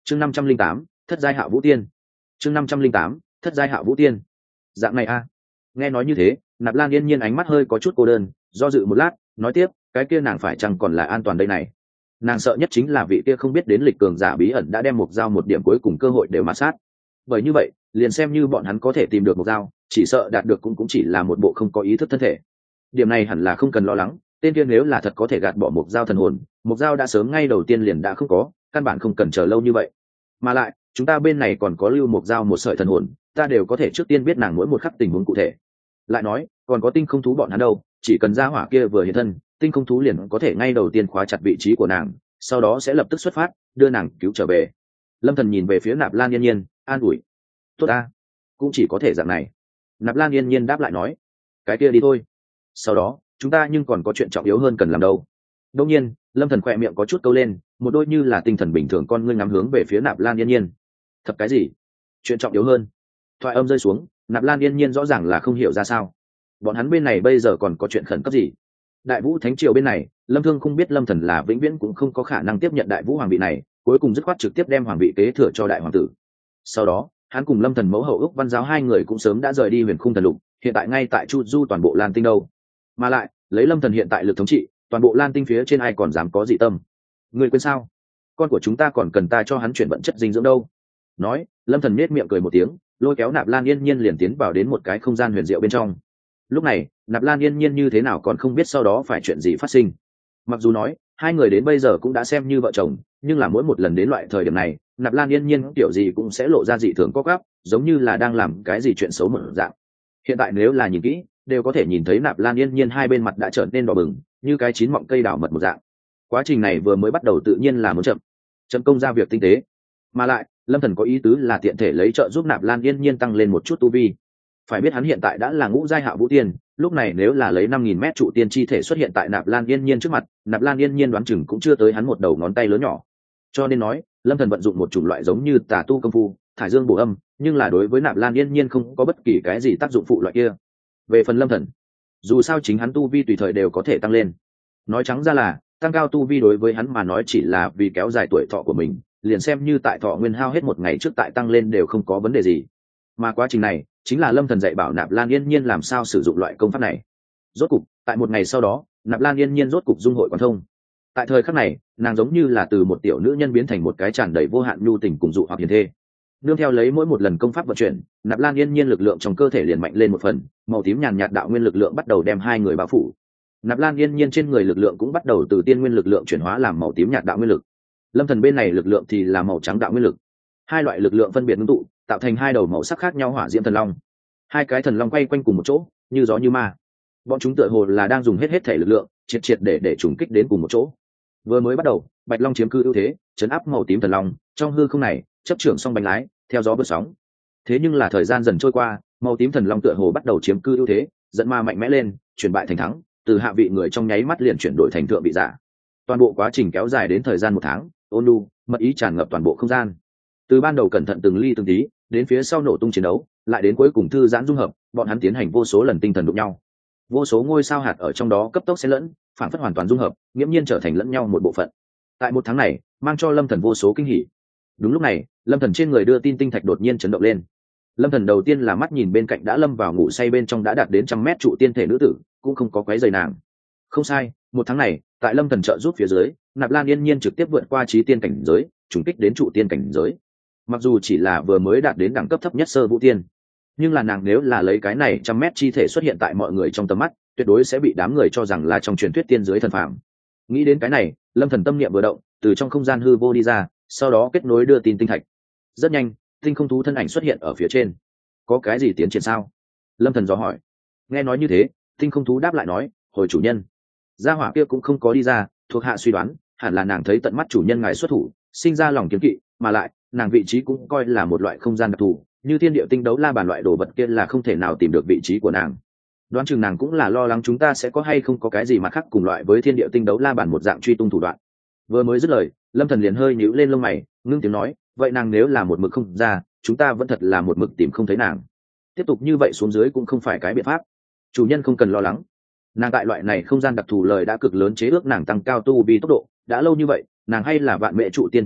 chương 508, thất giai hạ vũ tiên. chương 508, thất giai hạ vũ tiên. Dạng này a. Nghe nói như thế, Nạp Lan Yên Nhiên ánh mắt hơi có chút cô đơn, do dự một lát, nói tiếp, cái kia nàng phải chăng còn là an toàn đây này? Nàng sợ nhất chính là vị kia không biết đến lịch cường giả bí ẩn đã đem Mộc Dao một điểm cuối cùng cơ hội đều mà sát. Bởi như vậy, liền xem như bọn hắn có thể tìm được Mộc Dao, chỉ sợ đạt được cũng chỉ là một bộ không có ý thức thân thể. Điểm này hẳn là không cần lo lắng, tên kia nếu là thật có thể gạt bỏ Mộc Dao thần hồn, Mộc Dao đã sớm ngay đầu tiên liền đã không có, căn bản không cần chờ lâu như vậy. Mà lại, chúng ta bên này còn có lưu Mộc Dao một sợi thần hồn, ta đều có thể trước tiên biết nàng mỗi một khắc tình huống cụ thể. Lại nói, còn có tinh không thú bọn hắn đâu, chỉ cần ra hỏa kia vừa hiện thân, tinh không thú liền có thể ngay đầu tiên khóa chặt vị trí của nàng, sau đó sẽ lập tức xuất phát, đưa nàng cứu trở về. Lâm Thần nhìn về phía Nạp Lan Yên Nhiên, an ủi. Tốt a, cũng chỉ có thể dạng này. Nạp Lan Yên Nhiên đáp lại nói, cái kia đi thôi. Sau đó, chúng ta nhưng còn có chuyện trọng yếu hơn cần làm đâu. Đương nhiên, Lâm Thần khỏe miệng có chút câu lên, một đôi như là tinh thần bình thường con ngươi ngắm hướng về phía Nạp Lan Yên Nhiên. Thật cái gì? Chuyện trọng yếu hơn? Thoại âm rơi xuống, Nạp Lan Yên Nhiên rõ ràng là không hiểu ra sao. Bọn hắn bên này bây giờ còn có chuyện khẩn cấp gì? Đại Vũ Thánh triều bên này, Lâm Thương không biết Lâm Thần là vĩnh viễn cũng không có khả năng tiếp nhận Đại Vũ hoàng vị này, cuối cùng dứt khoát trực tiếp đem hoàng vị kế thừa cho đại hoàng tử. Sau đó, hắn cùng Lâm Thần mẫu hậu Úc Văn Giáo hai người cũng sớm đã rời đi Huyền Khung Thần Lục, hiện tại ngay tại Chu Du toàn bộ Lan Tinh đâu. Mà lại, lấy Lâm Thần hiện tại lực thống trị, toàn bộ Lan Tinh phía trên ai còn dám có dị tâm? Người quên sao? Con của chúng ta còn cần ta cho hắn chuyển vận chất dinh dưỡng đâu. Nói, Lâm Thần nhếch miệng cười một tiếng, lôi kéo Nạp Lan Yên Nhiên liền tiến vào đến một cái không gian huyền diệu bên trong. Lúc này, Nạp Lan Yên Nhiên như thế nào còn không biết sau đó phải chuyện gì phát sinh. Mặc dù nói, hai người đến bây giờ cũng đã xem như vợ chồng, nhưng là mỗi một lần đến loại thời điểm này, Nạp Lan Yên Nhiên kiểu gì cũng sẽ lộ ra dị thường có gáp, giống như là đang làm cái gì chuyện xấu một dạng. Hiện tại nếu là nhìn kỹ, đều có thể nhìn thấy Nạp Lan Yên Nhiên hai bên mặt đã trở nên đỏ bừng, như cái chín mọng cây đào mật một dạng. Quá trình này vừa mới bắt đầu tự nhiên là muốn chậm công ra việc tinh tế, mà lại Lâm Thần có ý tứ là tiện thể lấy trợ giúp Nạp Lan Yên Nhiên tăng lên một chút tu vi. Phải biết hắn hiện tại đã là ngũ giai hạ vũ tiên, lúc này nếu là lấy 5000 mét trụ tiên chi thể xuất hiện tại Nạp Lan Yên Nhiên trước mặt, Nạp Lan Yên Nhiên đoán chừng cũng chưa tới hắn một đầu ngón tay lớn nhỏ. Cho nên nói, Lâm Thần vận dụng một chủng loại giống như tà tu công phu, thải dương bổ âm, nhưng là đối với Nạp Lan Yên Nhiên không có bất kỳ cái gì tác dụng phụ loại kia. Về phần Lâm Thần, dù sao chính hắn tu vi tùy thời đều có thể tăng lên. Nói trắng ra là, tăng cao tu vi đối với hắn mà nói chỉ là vì kéo dài tuổi thọ của mình, liền xem như tại thọ nguyên hao hết một ngày trước tại tăng lên đều không có vấn đề gì. Mà quá trình này chính là Lâm Thần dạy bảo Nạp Lan Yên Nhiên làm sao sử dụng loại công pháp này. Rốt cục, tại một ngày sau đó, Nạp Lan Yên Nhiên rốt cục dung hội quán thông. Tại thời khắc này, nàng giống như là từ một tiểu nữ nhân biến thành một cái tràn đầy vô hạn nhu tình cùng dụ hoặc hiền thê. Nương theo lấy mỗi một lần công pháp vận chuyển, Nạp Lan Yên Nhiên lực lượng trong cơ thể liền mạnh lên một phần, màu tím nhàn nhạt đạo nguyên lực lượng bắt đầu đem hai người bao phủ. Nạp Lan Yên Nhiên trên người lực lượng cũng bắt đầu từ tiên nguyên lực lượng chuyển hóa làm màu tím nhạt đạo nguyên lực. Lâm Thần bên này lực lượng thì là màu trắng đạo nguyên lực. Hai loại lực lượng phân biệt ngưng tụ, tạo thành hai đầu màu sắc khác nhau hỏa diễm thần long. Hai cái thần long quay quanh cùng một chỗ, như gió như ma. Bọn chúng tựa hồ là đang dùng hết thể lực lượng, triệt để trùng kích đến cùng một chỗ. Vừa mới bắt đầu, Bạch Long chiếm cư ưu thế, chấn áp màu tím thần long, trong hư không này, chấp trưởng song bánh lái, theo gió vượt sóng. Thế nhưng là thời gian dần trôi qua, màu tím thần long tựa hồ bắt đầu chiếm cư ưu thế, dẫn ma mạnh mẽ lên, chuyển bại thành thắng, từ hạ vị người trong nháy mắt liền chuyển đổi thành thượng vị giả. Toàn bộ quá trình kéo dài đến thời gian 1 tháng, ôn nhu, mật ý tràn ngập toàn bộ không gian. Từ ban đầu cẩn thận từng ly từng tí, đến phía sau nổ tung chiến đấu, lại đến cuối cùng thư giãn dung hợp, bọn hắn tiến hành vô số lần tinh thần đụng nhau. Vô số ngôi sao hạt ở trong đó cấp tốc xen lẫn, phản phất hoàn toàn dung hợp, nghiễm nhiên trở thành lẫn nhau một bộ phận. Tại 1 tháng này, mang cho Lâm Thần vô số kinh hỉ. Đúng lúc này, Lâm Thần trên người đưa tin tinh thạch đột nhiên chấn động lên. Lâm Thần đầu tiên là mắt nhìn bên cạnh đã lâm vào ngủ say bên trong đã đạt đến 100 mét trụ tiên thể nữ tử, cũng không có quấy rầy nàng. Không sai, 1 tháng này, tại Lâm Thần trợ giúp phía dưới, Nạp Lan Yên Nhiên trực tiếp vượt qua chí tiên cảnh giới, trùng kích đến trụ tiên cảnh giới. Mặc dù chỉ là vừa mới đạt đến đẳng cấp thấp nhất sơ vũ tiên, nhưng là nàng nếu là lấy cái này 100 mét chi thể xuất hiện tại mọi người trong tầm mắt, tuyệt đối sẽ bị đám người cho rằng là trong truyền thuyết tiên giới thần phàm. Nghĩ đến cái này, Lâm Thần tâm niệm vừa động, từ trong không gian hư vô đi ra, sau đó kết nối đưa tin tinh thạch. Rất nhanh, tinh không thú thân ảnh xuất hiện ở phía trên. Có cái gì tiến triển sao? Lâm Thần dò hỏi. Nghe nói như thế, tinh không thú đáp lại nói, hồi chủ nhân, gia hỏa kia cũng không có đi ra, thuộc hạ suy đoán hẳn là nàng thấy tận mắt chủ nhân ngài xuất thủ, sinh ra lòng kiêng kỵ, mà lại nàng vị trí cũng coi là một loại không gian đặc thù, như thiên địa tinh đấu la bàn loại đồ vật kia là không thể nào tìm được vị trí của nàng. Đoán chừng nàng cũng là lo lắng chúng ta sẽ có hay không có cái gì mà khác cùng loại với thiên địa tinh đấu la bàn một dạng truy tung thủ đoạn. Vừa mới dứt lời, Lâm Thần liền hơi nhíu lên lông mày, ngưng tiếng nói, vậy nàng nếu là một mực không ra, chúng ta vẫn thật là một mực tìm không thấy nàng. Tiếp tục như vậy xuống dưới cũng không phải cái biện pháp. Chủ nhân không cần lo lắng, nàng tại loại này không gian đặc thù lời đã cực lớn chế ước nàng tăng cao tu vi tốc độ, đã lâu như vậy, nàng hay là vạn mẹ trụ tiên chi thể,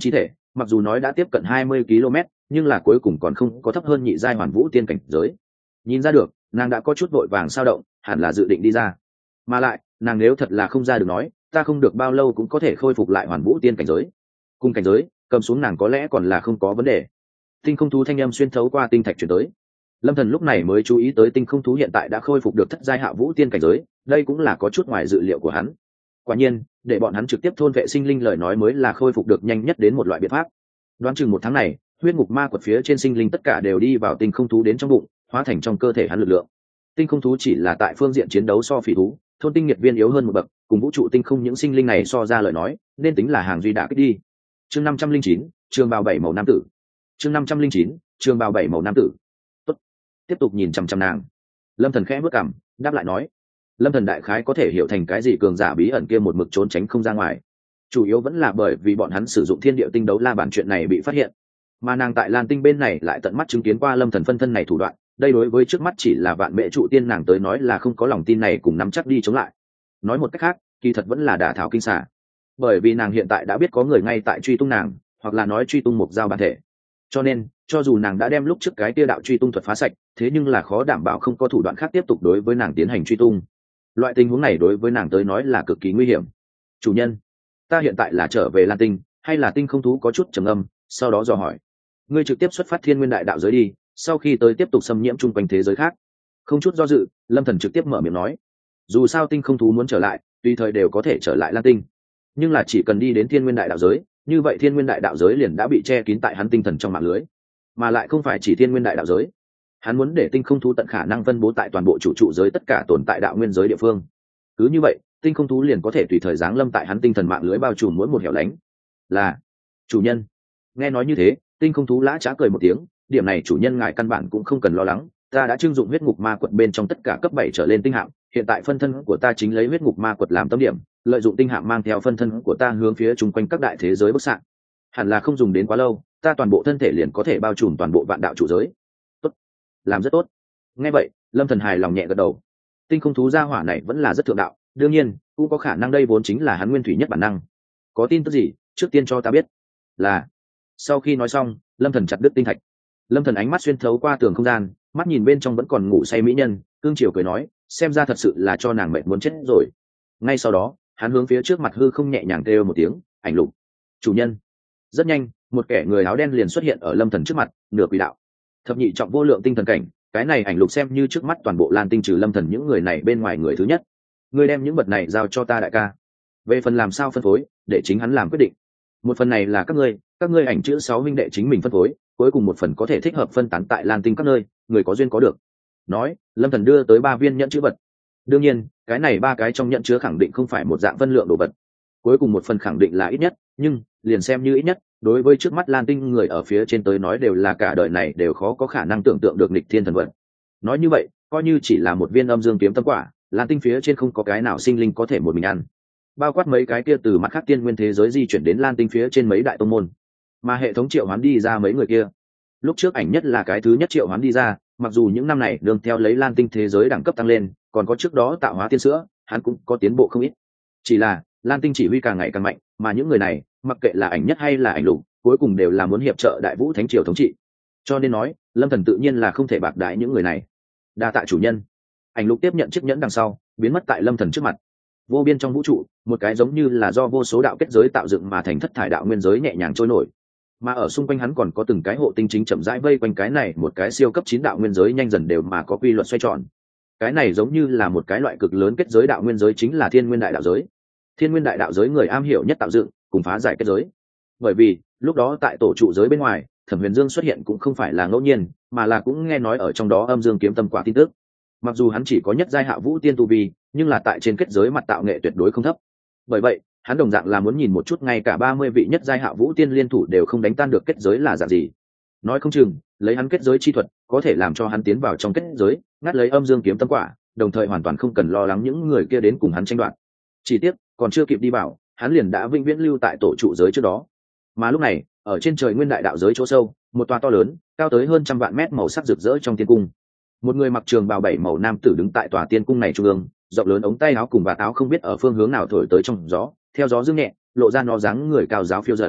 mặc dù nói đã tiếp cận 20 km nhưng là cuối cùng còn không có thấp hơn nhị giai hoàn vũ tiên cảnh giới. Nhìn ra được nàng đã có chút vội vàng sao động, hẳn là dự định đi ra. Mà lại nàng nếu thật là không ra được nói, ta không được bao lâu cũng có thể khôi phục lại hoàn vũ tiên cảnh giới. Cùng cảnh giới cầm xuống nàng có lẽ còn là không có vấn đề. Tinh không thú thanh âm xuyên thấu qua tinh thạch chuyển tới. Lâm Thần lúc này mới chú ý tới tinh không thú hiện tại đã khôi phục được thất giai hạ vũ tiên cảnh giới, đây cũng là có chút ngoài dự liệu của hắn. Quả nhiên, để bọn hắn trực tiếp thôn vệ sinh linh lời nói mới là khôi phục được nhanh nhất đến một loại biện pháp. Đoán chừng 1 tháng này, huyết ngục ma quật phía trên sinh linh tất cả đều đi vào tinh không thú đến trong bụng, hóa thành trong cơ thể hắn lực lượng. Tinh không thú chỉ là tại phương diện chiến đấu so phỉ thú, thôn tinh nhiệt viên yếu hơn một bậc, cùng vũ trụ tinh không những sinh linh này so ra lời nói, nên tính là hàng duy đả kích đi. Chương 509, trường bào 7 màu nam tử. Chương 509, trường bào 7 màu nam tử. Tốt. Tiếp tục nhìn chằm chằm nàng. Lâm Thần khẽ bước cằm, đáp lại nói. Lâm Thần đại khái có thể hiểu thành cái gì cường giả bí ẩn kia một mực trốn tránh không ra ngoài. Chủ yếu vẫn là bởi vì bọn hắn sử dụng thiên địa tinh đấu la bản chuyện này bị phát hiện. Mà nàng tại Lan Tinh bên này lại tận mắt chứng kiến qua Lâm Thần phân thân này thủ đoạn, đây đối với trước mắt chỉ là vạn mễ trụ tiên nàng tới nói là không có lòng tin này cùng nắm chắc đi chống lại. Nói một cách khác, kỳ thật vẫn là đả thảo kinh xà. Bởi vì nàng hiện tại đã biết có người ngay tại truy tung nàng, hoặc là nói truy tung một giao bản thể. Cho nên, cho dù nàng đã đem lúc trước cái tia đạo truy tung thuật phá sạch, thế nhưng là khó đảm bảo không có thủ đoạn khác tiếp tục đối với nàng tiến hành truy tung. Loại tình huống này đối với nàng tới nói là cực kỳ nguy hiểm. Chủ nhân, ta hiện tại là trở về Lan Tinh, hay là tinh không thú có chút trầm âm, sau đó dò hỏi. Ngươi trực tiếp xuất phát thiên nguyên đại đạo giới đi, sau khi tới tiếp tục xâm nhiễm chung quanh thế giới khác. Không chút do dự, Lâm Thần trực tiếp mở miệng nói. Dù sao tinh không thú muốn trở lại, tùy thời đều có thể trở lại Lan Tinh. Nhưng là chỉ cần đi đến thiên nguyên đại đạo giới, như vậy thiên nguyên đại đạo giới liền đã bị che kín tại hắn tinh thần trong mạng lưới. Mà lại không phải chỉ thiên nguyên đại đạo giới. Hắn muốn để tinh không thú tận khả năng phân bố tại toàn bộ chủ trụ giới tất cả tồn tại đạo nguyên giới địa phương. Cứ như vậy, tinh không thú liền có thể tùy thời giáng lâm tại hắn tinh thần mạng lưới bao trùm mỗi một hẻo lánh. Là chủ nhân. Nghe nói như thế, tinh không thú lã chả cười một tiếng, điểm này chủ nhân ngài căn bản cũng không cần lo lắng, ta đã trưng dụng huyết ngục ma quật bên trong tất cả cấp 7 trở lên tinh hạm, hiện tại phân thân của ta chính lấy huyết ngục ma quật làm tâm điểm, lợi dụng tinh hạm mang theo phân thân của ta hướng phía chung quanh các đại thế giới bức xạ. Hẳn là không dùng đến quá lâu, ta toàn bộ thân thể liền có thể bao trùm toàn bộ vạn đạo chủ giới. Tốt, làm rất tốt. Nghe vậy, Lâm Thần hài lòng nhẹ gật đầu. Tinh không thú gia hỏa này vẫn là rất thượng đạo, đương nhiên, cũng có khả năng đây vốn chính là hắn nguyên thủy nhất bản năng. Có tin tức gì, trước tiên cho ta biết. Là. Sau khi nói xong, Lâm Thần chặt đứt tinh thạch. Lâm Thần ánh mắt xuyên thấu qua tường không gian, mắt nhìn bên trong vẫn còn ngủ say mỹ nhân, cương chiều cười nói, xem ra thật sự là cho nàng mệt muốn chết rồi. Ngay sau đó, hắn hướng phía trước mặt hư không nhẹ nhàng kêu một tiếng, ảnh lục. Chủ nhân. Rất nhanh, một kẻ người áo đen liền xuất hiện ở Lâm Thần trước mặt, nửa quỷ đạo. Thập nhị trọng vô lượng tinh thần cảnh, cái này ảnh lục xem như trước mắt toàn bộ Lan Tinh trừ Lâm Thần những người này bên ngoài người thứ nhất. Ngươi đem những vật này giao cho ta đại ca. Về phần làm sao phân phối, để chính hắn làm quyết định. Một phần này là các ngươi ảnh chữ 6 huynh đệ chính mình phân phối, cuối cùng một phần có thể thích hợp phân tán tại Lan Tinh các nơi, người có duyên có được. Nói, Lâm Thần đưa tới 3 viên nhẫn chữ vật. Đương nhiên, cái này 3 cái trong nhẫn chứa khẳng định không phải một dạng phân lượng đồ vật. Cuối cùng một phần khẳng định là ít nhất, nhưng liền xem như ít nhất, đối với trước mắt Lan Tinh người ở phía trên tới nói đều là cả đời này đều khó có khả năng tưởng tượng được nghịch thiên thần vật. Nói như vậy, coi như chỉ là một viên âm dương kiếm tâm quả, Lan Tinh phía trên không có cái nào sinh linh có thể một mình ăn. Bao quát mấy cái kia từ mặt khác tiên nguyên thế giới di chuyển đến Lan Tinh phía trên mấy đại tông môn, mà hệ thống triệu hoán đi ra mấy người kia. Lúc trước ảnh nhất là cái thứ nhất triệu hoán đi ra, mặc dù những năm này đường theo lấy Lan Tinh thế giới đẳng cấp tăng lên, còn có trước đó tạo hóa tiên sữa, hắn cũng có tiến bộ không ít. Chỉ là Lan Tinh chỉ huy càng ngày càng mạnh, mà những người này, mặc kệ là ảnh nhất hay là ảnh lục, cuối cùng đều là muốn hiệp trợ Đại Vũ Thánh triều thống trị. Cho nên nói, Lâm Thần tự nhiên là không thể bạc đãi những người này. Đa tạ chủ nhân. Ảnh lục tiếp nhận chiếc nhẫn đằng sau, biến mất tại Lâm Thần trước mặt. Vô biên trong vũ trụ, một cái giống như là do vô số đạo kết giới tạo dựng mà thành thất thải đạo nguyên giới nhẹ nhàng trôi nổi. Mà ở xung quanh hắn còn có từng cái hộ tinh chính chậm rãi vây quanh cái này một cái siêu cấp 9 đạo nguyên giới nhanh dần đều mà có quy luật xoay tròn. Cái này giống như là một cái loại cực lớn kết giới đạo nguyên giới chính là Thiên Nguyên Đại Đạo giới. Thiên Nguyên Đại Đạo giới người am hiểu nhất tạo dựng, cùng phá giải kết giới. Bởi vì, lúc đó tại tổ trụ giới bên ngoài, Thẩm Huyền Dương xuất hiện cũng không phải là ngẫu nhiên, mà là cũng nghe nói ở trong đó âm dương kiếm tâm quả tin tức. Mặc dù hắn chỉ có nhất giai hạ vũ tiên tu vi, nhưng là tại trên kết giới mặt tạo nghệ tuyệt đối không thấp. Bởi vậy, hắn đồng dạng là muốn nhìn một chút ngay cả 30 vị nhất giai hạ vũ tiên liên thủ đều không đánh tan được kết giới là dạng gì. Nói không chừng, lấy hắn kết giới chi thuật, có thể làm cho hắn tiến vào trong kết giới, ngắt lấy âm dương kiếm tâm quả, đồng thời hoàn toàn không cần lo lắng những người kia đến cùng hắn tranh đoạt. Chỉ tiếc, còn chưa kịp đi vào, hắn liền đã vĩnh viễn lưu tại tổ trụ giới trước đó. Mà lúc này, ở trên trời nguyên đại đạo giới chỗ sâu, một tòa to lớn, cao tới hơn 100 vạn mét màu sắc rực rỡ trong tiên cung. Một người mặc trường bào 7 màu nam tử đứng tại tòa tiên cung này trung ương, rộng lớn ống tay áo cùng vạt áo không biết ở phương hướng nào thổi tới trong gió, theo gió dương nhẹ, lộ ra nó dáng người cao giáo phiêu dật.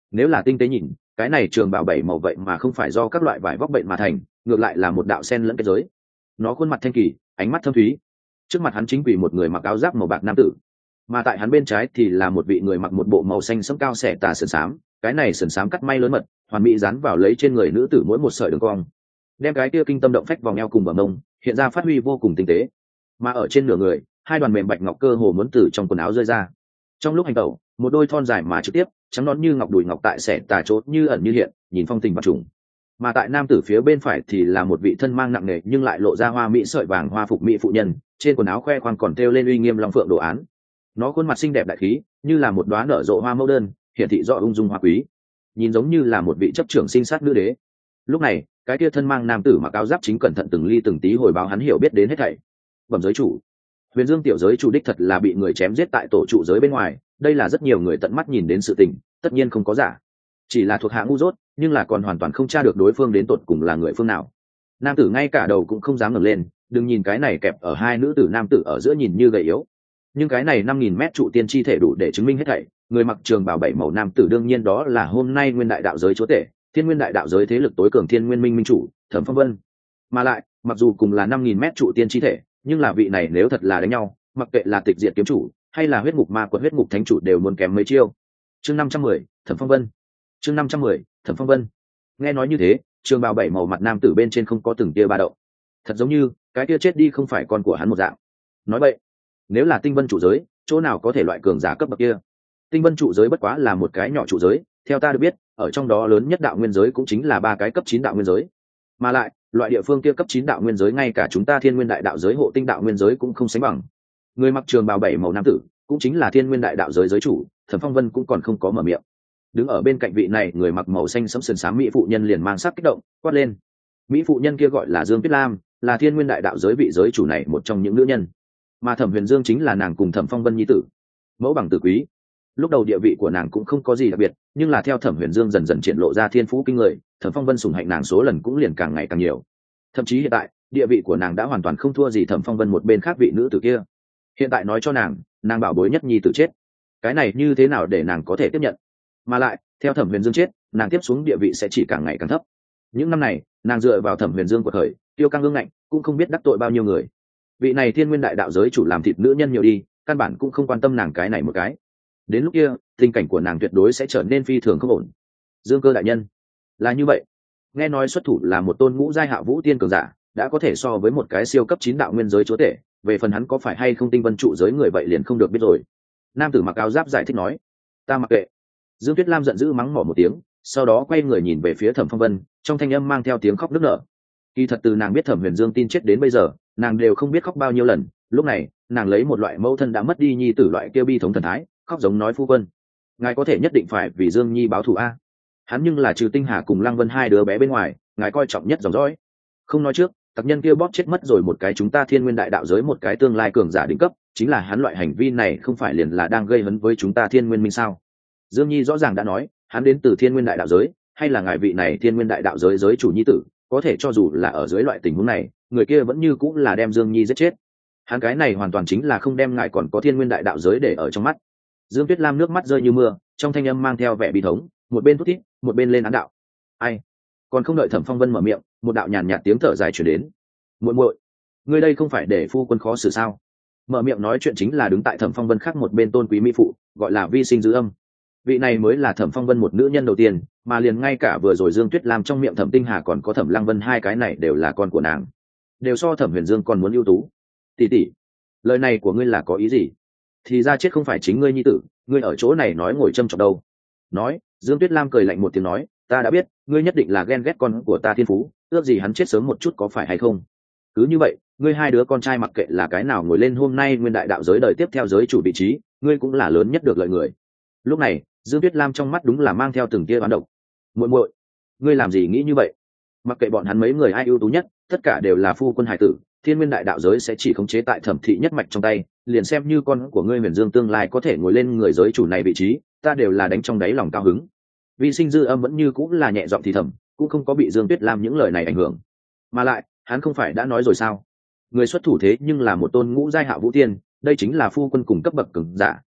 nếu là tinh tế nhìn, cái này trường bào bảy màu vậy mà không phải do các loại vải vóc bệnh mà thành, ngược lại là một đạo sen lẫn kết giới. Nó khuôn mặt thanh kỳ, ánh mắt thâm thúy. Trước mặt hắn chính quỳ một người mặc áo giáp màu bạc nam tử, mà tại hắn bên trái thì là một vị người mặc một bộ màu xanh sẫm cao xẻ tà sườn xám, cái này sườn xám cắt may lớn mật, hoàn mỹ dán vào lấy trên người nữ tử mỗi một sợi đường cong, đem cái kia kinh tâm động phách vòng eo cùng bờ mông hiện ra phát huy vô cùng tinh tế. Mà ở trên nửa người, hai đoàn mềm bạch ngọc cơ hồ muốn từ trong quần áo rơi ra. Trong lúc hành tẩu, một đôi thon dài mà trực tiếp, trắng nõn như ngọc đùi ngọc tại xẻ tà chốt như ẩn như hiện, nhìn phong tình và trùng. Mà tại nam tử phía bên phải thì là một vị thân mang nặng nề nhưng lại lộ ra hoa mỹ sợi vàng hoa phục mỹ phụ nhân, trên quần áo khoe khoang còn thêu lên uy nghiêm long phượng đồ án. Nó khuôn mặt xinh đẹp đại khí, như là một đóa nở rộ hoa mẫu đơn, hiển thị rõ ung dung hoa quý, nhìn giống như là một vị chấp trưởng sinh sát nữ đế. Lúc này, cái kia thân mang nam tử mặc áo giáp chính cẩn thận từng ly từng tí hồi báo hắn hiểu biết đến hết thảy. Bẩm giới chủ, Huyền Dương tiểu giới chủ đích thật là bị người chém giết tại tổ trụ giới bên ngoài, đây là rất nhiều người tận mắt nhìn đến sự tình, tất nhiên không có giả. Chỉ là thuộc hạ ngu dốt, nhưng là còn hoàn toàn không tra được đối phương đến tột cùng là người phương nào. Nam tử ngay cả đầu cũng không dám ngẩng lên, đừng nhìn cái này kẹp ở hai nữ tử nam tử ở giữa nhìn như gầy yếu, nhưng cái này 5.000 mét trụ tiên chi thể đủ để chứng minh hết thảy. Người mặc trường bào bảy màu nam tử đương nhiên đó là hôm nay nguyên đại đạo giới chúa tể, thiên nguyên đại đạo giới thế lực tối cường thiên nguyên minh minh chủ Thẩm Phong Vân. Mà lại, mặc dù cùng là 5.000 mét trụ tiên chi thể, nhưng là vị này nếu thật là đánh nhau, mặc kệ là tịch diệt kiếm chủ hay là huyết ngục ma quật huyết ngục thánh chủ đều muốn kém mấy chiêu. Chương 510, Thẩm Phong Vân. Chương 510, Thẩm Phong Vân. Nghe nói như thế, trường bào bảy màu mặt nam tử bên trên không có từng tia ba động, thật giống như cái kia chết đi không phải con của hắn một dạng. Nói vậy, nếu là tinh vân trụ giới, chỗ nào có thể loại cường giả cấp bậc kia? Tinh vân trụ giới bất quá là một cái nhỏ trụ giới, theo ta được biết, ở trong đó lớn nhất đạo nguyên giới cũng chính là 3 cái cấp 9 đạo nguyên giới. Mà lại, loại địa phương kia cấp 9 đạo nguyên giới ngay cả chúng ta thiên nguyên đại đạo giới hộ tinh đạo nguyên giới cũng không sánh bằng. Người mặc trường bào bảy màu nam tử, cũng chính là thiên nguyên đại đạo giới giới chủ, Thẩm Phong Vân cũng còn không có mở miệng. Đứng ở bên cạnh vị này, người mặc màu xanh sẫm sườn xám mỹ phụ nhân liền mang sắc kích động, quát lên. Mỹ phụ nhân kia gọi là Dương Tuyết Lam, là thiên nguyên đại đạo giới vị giới chủ này một trong những nữ nhân. Mà Thẩm Huyền Dương chính là nàng cùng Thẩm Phong Vân nhi tử, mẫu bằng tử quý. Lúc đầu địa vị của nàng cũng không có gì đặc biệt, nhưng là theo Thẩm Huyền Dương dần dần triển lộ ra thiên phú kinh người, Thẩm Phong Vân sủng hạnh nàng số lần cũng liền càng ngày càng nhiều. Thậm chí hiện tại, địa vị của nàng đã hoàn toàn không thua gì Thẩm Phong Vân một bên khác vị nữ tử kia. Hiện tại nói cho nàng bảo bối nhất nhi tử chết, cái này như thế nào để nàng có thể tiếp nhận? Mà lại, theo Thẩm Huyền Dương chết, nàng tiếp xuống địa vị sẽ chỉ càng ngày càng thấp. Những năm này, nàng dựa vào Thẩm Huyền Dương của khởi, tiêu căng ương ngạnh, cũng không biết đắc tội bao nhiêu người. Vị này thiên nguyên đại đạo giới chủ làm thịt nữ nhân nhiều đi, căn bản cũng không quan tâm nàng cái này một cái. Đến lúc kia, tình cảnh của nàng tuyệt đối sẽ trở nên phi thường không ổn. Dương Cơ đại nhân, là như vậy. Nghe nói xuất thủ là một tôn ngũ giai hạ vũ tiên cường giả, đã có thể so với một cái siêu cấp 9 đạo nguyên giới chúa tể, về phần hắn có phải hay không tinh vân trụ giới người vậy liền không được biết rồi. Nam tử mặc áo giáp giải thích nói. Ta mặc kệ. Dương Tuyết Lam giận dữ mắng mỏ một tiếng, sau đó quay người nhìn về phía Thẩm Phong Vân, trong thanh âm mang theo tiếng khóc nức nở. Kỳ thật từ nàng biết Thẩm Huyền Dương tin chết đến bây giờ, nàng đều không biết khóc bao nhiêu lần. Lúc này, nàng lấy một loại mẫu thân đã mất đi nhi tử loại kêu bi thống thần thái, khóc giống nói phu quân, ngài có thể nhất định phải vì Dương Nhi báo thù a. Hắn nhưng là trừ Tinh Hà cùng Lăng Vân hai đứa bé bên ngoài, ngài coi trọng nhất dòng dõi. Không nói trước, tặc nhân kia bóp chết mất rồi một cái chúng ta thiên nguyên đại đạo giới một cái tương lai cường giả đỉnh cấp, chính là hắn. Loại hành vi này không phải liền là đang gây hấn với chúng ta thiên nguyên minh sao? Dương Nhi rõ ràng đã nói, hắn đến từ thiên nguyên đại đạo giới, hay là ngài vị này thiên nguyên đại đạo giới giới chủ nhi tử, có thể cho dù là ở dưới loại tình huống này, người kia vẫn như cũng là đem Dương Nhi giết chết. Hắn cái này hoàn toàn chính là không đem ngài còn có thiên nguyên đại đạo giới để ở trong mắt. Dương Tuyết Lam nước mắt rơi như mưa, trong thanh âm mang theo vẻ bi thống, một bên thút thít, một bên lên án đạo. Ai? Còn không đợi Thẩm Phong Vân mở miệng, một đạo nhàn nhạt tiếng thở dài truyền đến. Muội muội, ngươi đây không phải để phu quân khó xử sao? Mở miệng nói chuyện chính là đứng tại Thẩm Phong Vân khác một bên tôn quý mỹ phụ, gọi là Vi Sinh Dư Âm. Vị này mới là Thẩm Phong Vân một nữ nhân đầu tiên, mà liền ngay cả vừa rồi Dương Tuyết Lam trong miệng Thẩm Tinh Hà còn có Thẩm Lăng Vân hai cái này đều là con của nàng, đều so Thẩm Huyền Dương còn muốn ưu tú. Tỷ tỷ, lời này của ngươi là có ý gì? Thì ra chết không phải chính ngươi nhi tử, ngươi ở chỗ này nói ngồi châm chọc đâu? Nói, Dương Tuyết Lam cười lạnh một tiếng nói, ta đã biết, ngươi nhất định là ghen ghét con của ta thiên phú, ước gì hắn chết sớm một chút có phải hay không? Cứ như vậy, ngươi hai đứa con trai mặc kệ là cái nào ngồi lên hôm nay nguyên đại đạo giới đời tiếp theo giới chủ vị trí, ngươi cũng là lớn nhất được lợi người. Lúc này, Dương Tuyết Lam trong mắt đúng là mang theo từng tia oán độc. Muội muội, ngươi làm gì nghĩ như vậy? Mặc kệ bọn hắn mấy người ai ưu tú nhất, tất cả đều là phu quân hải tử, thiên nguyên đại đạo giới sẽ chỉ khống chế tại Thẩm thị nhất mạch trong tay, liền xem như con của ngươi Huyền Dương tương lai có thể ngồi lên người giới chủ này vị trí, ta đều là đánh trong đáy lòng cao hứng. Vi Sinh Dư Âm vẫn như cũng là nhẹ giọng thì thầm, cũng không có bị Dương Tuyết Lam những lời này ảnh hưởng. Mà lại, hắn không phải đã nói rồi sao? Người xuất thủ thế nhưng là một tôn ngũ giai hạ vũ tiên, đây chính là phu quân cùng cấp bậc cường giả,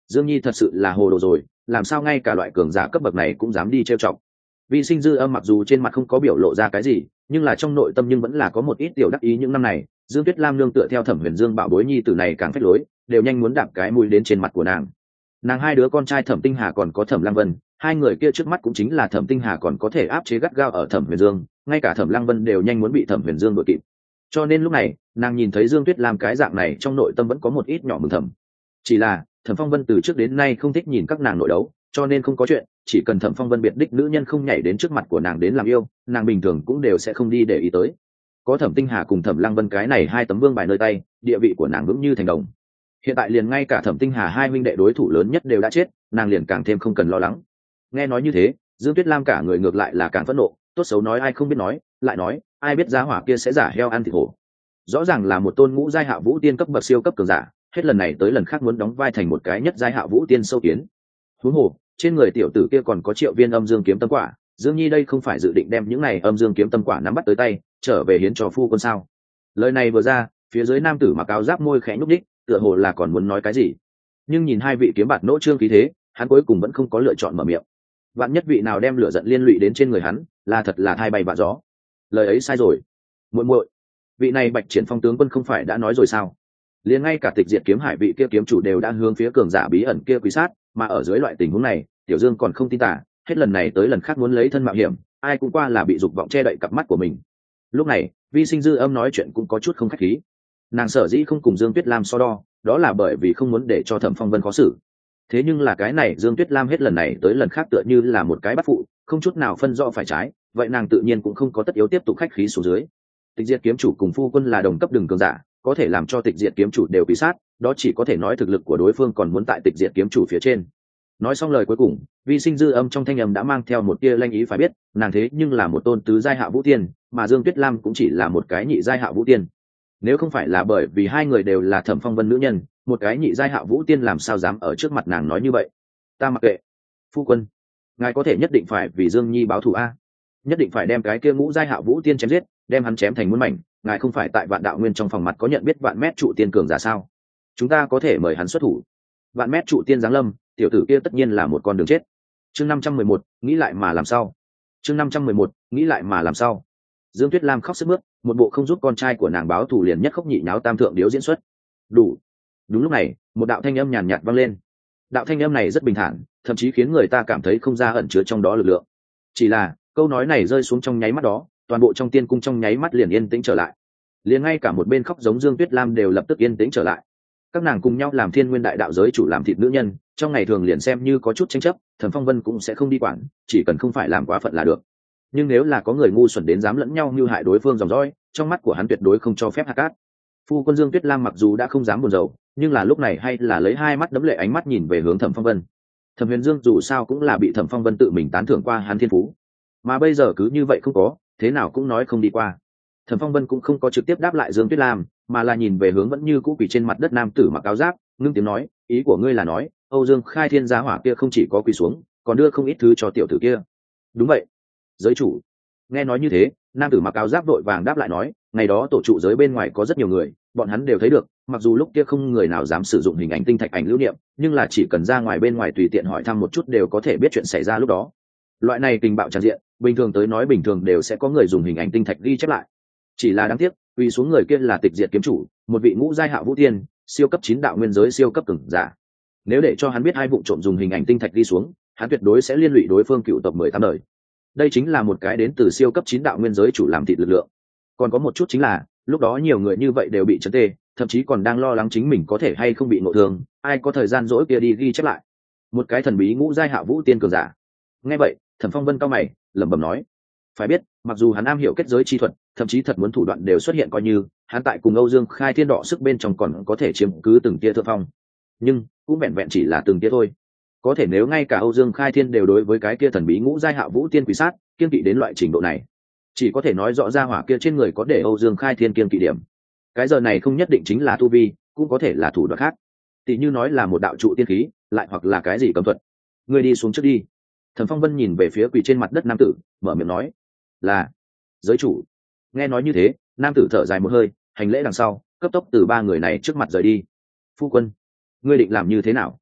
Dương Nhi thật sự là hồ đồ rồi, làm sao ngay cả loại cường giả cấp bậc này cũng dám đi trêu chọc. Vi Sinh Dư Âm mặc dù trên mặt không có biểu lộ ra cái gì, nhưng là trong nội tâm nhưng vẫn là có một ít tiểu đắc ý. Những năm này Dương Tuyết Lam nương tựa theo Thẩm Huyền Dương bảo bối nhi tử này càng phách lối, đều nhanh muốn đạp cái mũi đến trên mặt của nàng. Nàng hai đứa con trai Thẩm Tinh Hà còn có Thẩm Lăng Vân, hai người kia trước mắt cũng chính là Thẩm Tinh Hà còn có thể áp chế gắt gao ở Thẩm Huyền Dương, ngay cả Thẩm Lăng Vân đều nhanh muốn bị Thẩm Huyền Dương đuổi kịp. Cho nên lúc này nàng nhìn thấy Dương Tuyết Lam cái dạng này trong nội tâm vẫn có một ít nhỏ mừng thầm. Chỉ là Thẩm Phong Vân từ trước đến nay không thích nhìn các nàng nội đấu, cho nên không có chuyện, chỉ cần Thẩm Phong Vân biệt đích nữ nhân không nhảy đến trước mặt của nàng đến làm yêu, nàng bình thường cũng đều sẽ không đi để ý tới. Có Thẩm Tinh Hà cùng Thẩm Lăng Vân cái này hai tấm vương bài nơi tay, địa vị của nàng vững như thành đồng. Hiện tại liền ngay cả Thẩm Tinh Hà hai huynh đệ đối thủ lớn nhất đều đã chết, nàng liền càng thêm không cần lo lắng. Nghe nói như thế, Dương Tuyết Lam cả người ngược lại là càng phẫn nộ, tốt xấu nói ai không biết nói, lại nói ai biết giá hỏa kia sẽ giả heo ăn thịt hổ. Rõ ràng là một tôn ngũ giai hạ vũ tiên cấp bậc siêu cấp cường giả, hết lần này tới lần khác muốn đóng vai thành một cái nhất giai hạ vũ tiên sâu kiến. Huống hồ trên người tiểu tử kia còn có triệu viên âm dương kiếm tâm quả, Dương Nhi đây không phải dự định đem những này âm dương kiếm tâm quả nắm bắt tới tay trở về hiến cho phu quân sao? Lời này vừa ra, phía dưới nam tử mặc áo giáp môi khẽ nhúc đích, tựa hồ là còn muốn nói cái gì, nhưng nhìn hai vị kiếm bạt nỗ trương khí thế, hắn cuối cùng vẫn không có lựa chọn mở miệng. Vạn nhất vị nào đem lửa giận liên lụy đến trên người hắn, là thật là thai bay vạ gió. Lời ấy sai rồi, muội muội, vị này Bạch Triển Phong tướng quân không phải đã nói rồi sao? Liền ngay cả Tịch Diệt kiếm hải vị kia kiếm chủ đều đã hướng phía cường giả bí ẩn kia quý sát, mà ở dưới loại tình huống này, Tiểu Dương còn không tin tả, hết lần này tới lần khác muốn lấy thân mạo hiểm, ai cũng qua là bị dục vọng che đậy cặp mắt của mình. Lúc này, Vi Sinh Dư Âm nói chuyện cũng có chút không khách khí. Nàng sở dĩ không cùng Dương Tuyết Lam so đo, đó là bởi vì không muốn để cho Thẩm Phong Vân khó xử. Thế nhưng là cái này Dương Tuyết Lam hết lần này tới lần khác tựa như là một cái bắt phụ, không chút nào phân rõ phải trái, vậy nàng tự nhiên cũng không có tất yếu tiếp tục khách khí xuống dưới. Tịch Diệt kiếm chủ cùng phu quân là đồng cấp đường cường giả, có thể làm cho Tịch Diệt kiếm chủ đều bị sát, đó chỉ có thể nói thực lực của đối phương còn muốn tại Tịch Diệt kiếm chủ phía trên. Nói xong lời cuối cùng, Vi Sinh Dư Âm trong thanh âm đã mang theo một tia lanh ý, phải biết nàng thế nhưng là một tôn tứ giai hạ vũ tiên, mà Dương Tuyết Lam cũng chỉ là một cái nhị giai hạ vũ tiên. Nếu không phải là bởi vì hai người đều là Thẩm Phong Vân nữ nhân, một cái nhị giai hạ vũ tiên làm sao dám ở trước mặt nàng nói như vậy? Ta mặc kệ. Phu quân, ngài có thể nhất định phải vì Dương Nhi báo thù a, nhất định phải đem cái kia ngũ giai hạ vũ tiên chém giết, đem hắn chém thành muôn mảnh. Ngài không phải tại Vạn Đạo Nguyên trong phòng mặt có nhận biết Vạn Mét trụ tiên cường giả sao? Chúng ta có thể mời hắn xuất thủ. Vạn Mét trụ tiên giáng lâm, tiểu tử kia tất nhiên là một con đường chết. Chương 511, nghĩ lại mà làm sao? Chương 511, nghĩ lại mà làm sao? Dương Tuyết Lam khóc sướt mướt, một bộ không giúp con trai của nàng báo thù liền nhất khóc nhị nháo tam thượng điếu diễn xuất. Đủ. Đúng lúc này, một đạo thanh âm nhàn nhạt vang lên. Đạo thanh âm này rất bình thản, thậm chí khiến người ta cảm thấy không ra ẩn chứa trong đó lực lượng. Chỉ là câu nói này rơi xuống trong nháy mắt đó, toàn bộ trong tiên cung trong nháy mắt liền yên tĩnh trở lại. Liền ngay cả một bên khóc giống Dương Tuyết Lam đều lập tức yên tĩnh trở lại. Các nàng cùng nhau làm Thiên Nguyên Đại Đạo giới chủ làm thịt nữ nhân, trong ngày thường liền xem như có chút tranh chấp, Thẩm Phong Vân cũng sẽ không đi quản, chỉ cần không phải làm quá phận là được. Nhưng nếu là có người ngu xuẩn đến dám lẫn nhau mưu hại đối phương dòng dõi, trong mắt của hắn tuyệt đối không cho phép hạt cát. Phu quân Dương Tuyết Lam mặc dù đã không dám buồn rầu, nhưng là lúc này hay là lấy hai mắt đấm lệ ánh mắt nhìn về hướng Thẩm Phong Vân. Thẩm Huyền Dương dù sao cũng là bị Thẩm Phong Vân tự mình tán thưởng qua hắn thiên phú, mà bây giờ cứ như vậy không có, thế nào cũng nói không đi qua. Thẩm Phong Vân cũng không có trực tiếp đáp lại Dương Tuyết Lam, mà là nhìn về hướng vẫn như cũ quỳ trên mặt đất nam tử mặc áo giáp, ngưng tiếng nói, ý của ngươi là nói Âu Dương Khai Thiên giá hỏa kia không chỉ có quỳ xuống, còn đưa không ít thứ cho tiểu tử kia? Đúng vậy, giới chủ. Nghe nói như thế, nam tử mặc áo giáp vội vàng đáp lại nói, ngày đó tổ trụ giới bên ngoài có rất nhiều người, bọn hắn đều thấy được, mặc dù lúc kia không người nào dám sử dụng hình ảnh tinh thạch ảnh lưu niệm, nhưng là chỉ cần ra ngoài bên ngoài tùy tiện hỏi thăm một chút đều có thể biết chuyện xảy ra lúc đó. Loại này tình bạo tràn diện, bình thường tới nói bình thường đều sẽ có người dùng hình ảnh tinh thạch ghi chép lại. Chỉ là đáng tiếc, vì xuống người kia là Tịch Diệt kiếm chủ, một vị ngũ giai hạ vũ tiên, siêu cấp 9 đạo nguyên giới siêu cấp cường giả. Nếu để cho hắn biết hai vụ trộm dùng hình ảnh tinh thạch đi xuống, hắn tuyệt đối sẽ liên lụy đối phương cựu tộc 18 đời. Đây chính là một cái đến từ siêu cấp 9 đạo nguyên giới chủ làm thịt lực lượng. Còn có một chút chính là, lúc đó nhiều người như vậy đều bị chấn tê, thậm chí còn đang lo lắng chính mình có thể hay không bị ngộ thương, ai có thời gian dỗi kia đi ghi chép lại. Một cái thần bí ngũ giai hạ vũ tiên cường giả. Nghe vậy, Thẩm Phong Vân cau mày, lẩm bẩm nói, phải biết, mặc dù hắn am hiểu kết giới chi thuật, thậm chí thật muốn thủ đoạn đều xuất hiện coi như, hắn tại cùng Âu Dương Khai Thiên đọ sức bên trong còn có thể chiếm cứ từng tia thượng phong. Nhưng, cũng vẹn vẹn chỉ là từng tia thôi. Có thể nếu ngay cả Âu Dương Khai Thiên đều đối với cái kia thần bí ngũ giai hạ vũ tiên quỷ sát, kiên kỵ đến loại trình độ này, chỉ có thể nói rõ ra hỏa kia trên người có để Âu Dương Khai Thiên kiên kỵ điểm. Cái giờ này không nhất định chính là tu vi, cũng có thể là thủ đoạn khác. Tỷ như nói là một đạo trụ tiên khí, lại hoặc là cái gì cấm thuật. Ngươi đi xuống trước đi. Thẩm Phong Vân nhìn về phía quỳ trên mặt đất nam tử, mở miệng nói, là giới chủ. Nghe nói như thế, nam tử thở dài một hơi, hành lễ đằng sau, cấp tốc từ ba người này trước mặt rời đi. Phu quân, ngươi định làm như thế nào?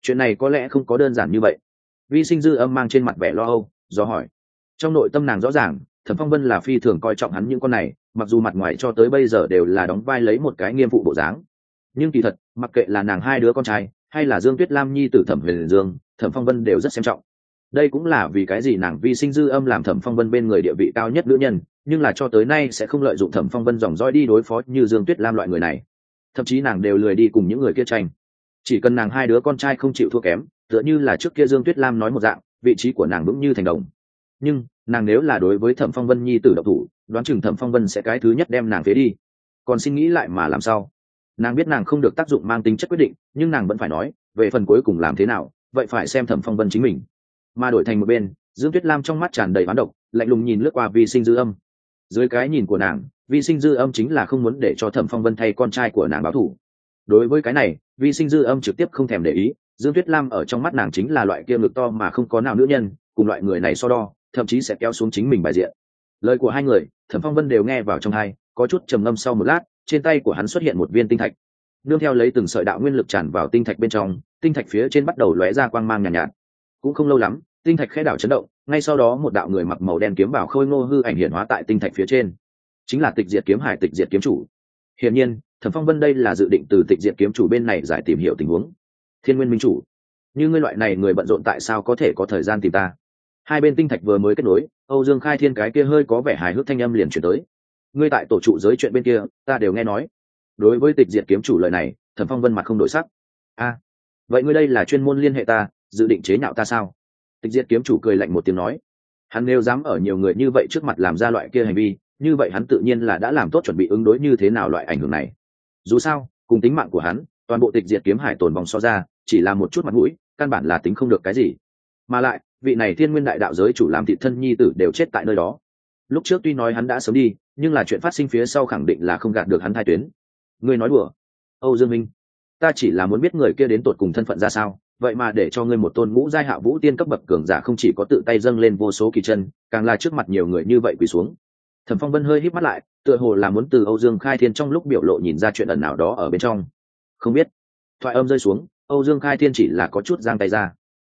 chuyện này có lẽ không có đơn giản như vậy. Vi Sinh Dư Âm mang trên mặt vẻ lo âu do hỏi. Trong nội tâm nàng rõ ràng Thẩm Phong Vân là phi thường coi trọng hắn những con này, mặc dù mặt ngoài cho tới bây giờ đều là đóng vai lấy một cái nghiêm phụ bộ dáng, nhưng kỳ thật mặc kệ là nàng hai đứa con trai hay là Dương Tuyết Lam nhi tử Thẩm Huyền Dương, Thẩm Phong Vân đều rất xem trọng. Đây cũng là vì cái gì nàng Vi Sinh Dư Âm làm Thẩm Phong Vân bên người địa vị cao nhất nữ nhân, nhưng là cho tới nay sẽ không lợi dụng Thẩm Phong Vân dòng dõi đi đối phó như Dương Tuyết Lam loại người này. Thậm chí nàng đều lười đi cùng những người kia tranh, chỉ cần nàng hai đứa con trai không chịu thua kém, tựa như là trước kia Dương Tuyết Lam nói một dạng, vị trí của nàng vững như thành đồng. Nhưng nàng nếu là đối với Thẩm Phong Vân nhi tử độc thủ, đoán chừng Thẩm Phong Vân sẽ cái thứ nhất đem nàng phế đi. Còn xin nghĩ lại mà làm sao? Nàng biết nàng không được tác dụng mang tính chất quyết định, nhưng nàng vẫn phải nói, về phần cuối cùng làm thế nào, vậy phải xem Thẩm Phong Vân chính mình. Mà đổi thành một bên, Dương Tuyết Lam trong mắt tràn đầy oán độc, lạnh lùng nhìn lướt qua Vi Sinh Dư Âm. Dưới cái nhìn của nàng, Vi Sinh Dư Âm chính là không muốn để cho Thẩm Phong Vân thay con trai của nàng báo thù. Đối với cái này, Vi Sinh Dư Âm trực tiếp không thèm để ý, Dương Tuyết Lam ở trong mắt nàng chính là loại kia ngực to mà không có nào nữ nhân, cùng loại người này so đo, thậm chí sẽ kéo xuống chính mình bài diện. Lời của hai người, Thẩm Phong Vân đều nghe vào trong tai, có chút trầm ngâm. Sau một lát, trên tay của hắn xuất hiện một viên tinh thạch. Nương theo lấy từng sợi đạo nguyên lực tràn vào tinh thạch bên trong, tinh thạch phía trên bắt đầu lóe ra quang mang nhàn nhạt. Cũng không lâu lắm, tinh thạch khẽ đảo chấn động, ngay sau đó một đạo người mặc màu đen kiếm bào khôi ngô hư ảnh hiện hóa tại tinh thạch phía trên. Chính là Tịch Diệt Kiếm Hải Tịch Diệt Kiếm Chủ. Hiển nhiên, Thẩm Phong Vân đây là dự định từ Tịch Diệt Kiếm Chủ bên này giải tìm hiểu tình huống. Thiên Nguyên Minh Chủ, như ngươi loại này người bận rộn tại sao có thể có thời gian tìm ta? Hai bên tinh thạch vừa mới kết nối, Âu Dương Khai Thiên cái kia hơi có vẻ hài hước thanh âm liền chuyển tới. Ngươi tại tổ trụ giới chuyện bên kia, ta đều nghe nói. Đối với Tịch Diệt Kiếm Chủ lời này, Thẩm Phong Vân mặt không đổi sắc. A, vậy ngươi đây là chuyên môn liên hệ ta, dự định chế nhạo ta sao? Tịch Diệt Kiếm Chủ cười lạnh một tiếng nói. Hắn nếu dám ở nhiều người như vậy trước mặt làm ra loại kia hành vi, như vậy hắn tự nhiên là đã làm tốt chuẩn bị ứng đối như thế nào loại ảnh hưởng này. Dù sao, cùng tính mạng của hắn, toàn bộ Tịch Diệt Kiếm Hải tồn vòng so ra, chỉ là một chút mặt mũi, căn bản là tính không được cái gì. Mà lại, vị này Thiên Nguyên Đại Đạo giới chủ làm thị thân nhi tử đều chết tại nơi đó. Lúc trước tuy nói hắn đã sớm đi, nhưng là chuyện phát sinh phía sau khẳng định là không gạt được hắn thai tuyến. Ngươi nói đùa? Âu Dương Minh, ta chỉ là muốn biết người kia đến tột cùng thân phận ra sao, vậy mà để cho ngươi một tôn ngũ giai hạ vũ tiên cấp bậc cường giả không chỉ có tự tay dâng lên vô số kỳ chân, càng là trước mặt nhiều người như vậy quỳ xuống. Thẩm Phong Vân hơi híp mắt lại, tựa hồ là muốn từ Âu Dương Khai Thiên trong lúc biểu lộ nhìn ra chuyện ẩn nào đó ở bên trong. Không biết. Thoại âm rơi xuống, Âu Dương Khai Thiên chỉ là có chút giang tay ra.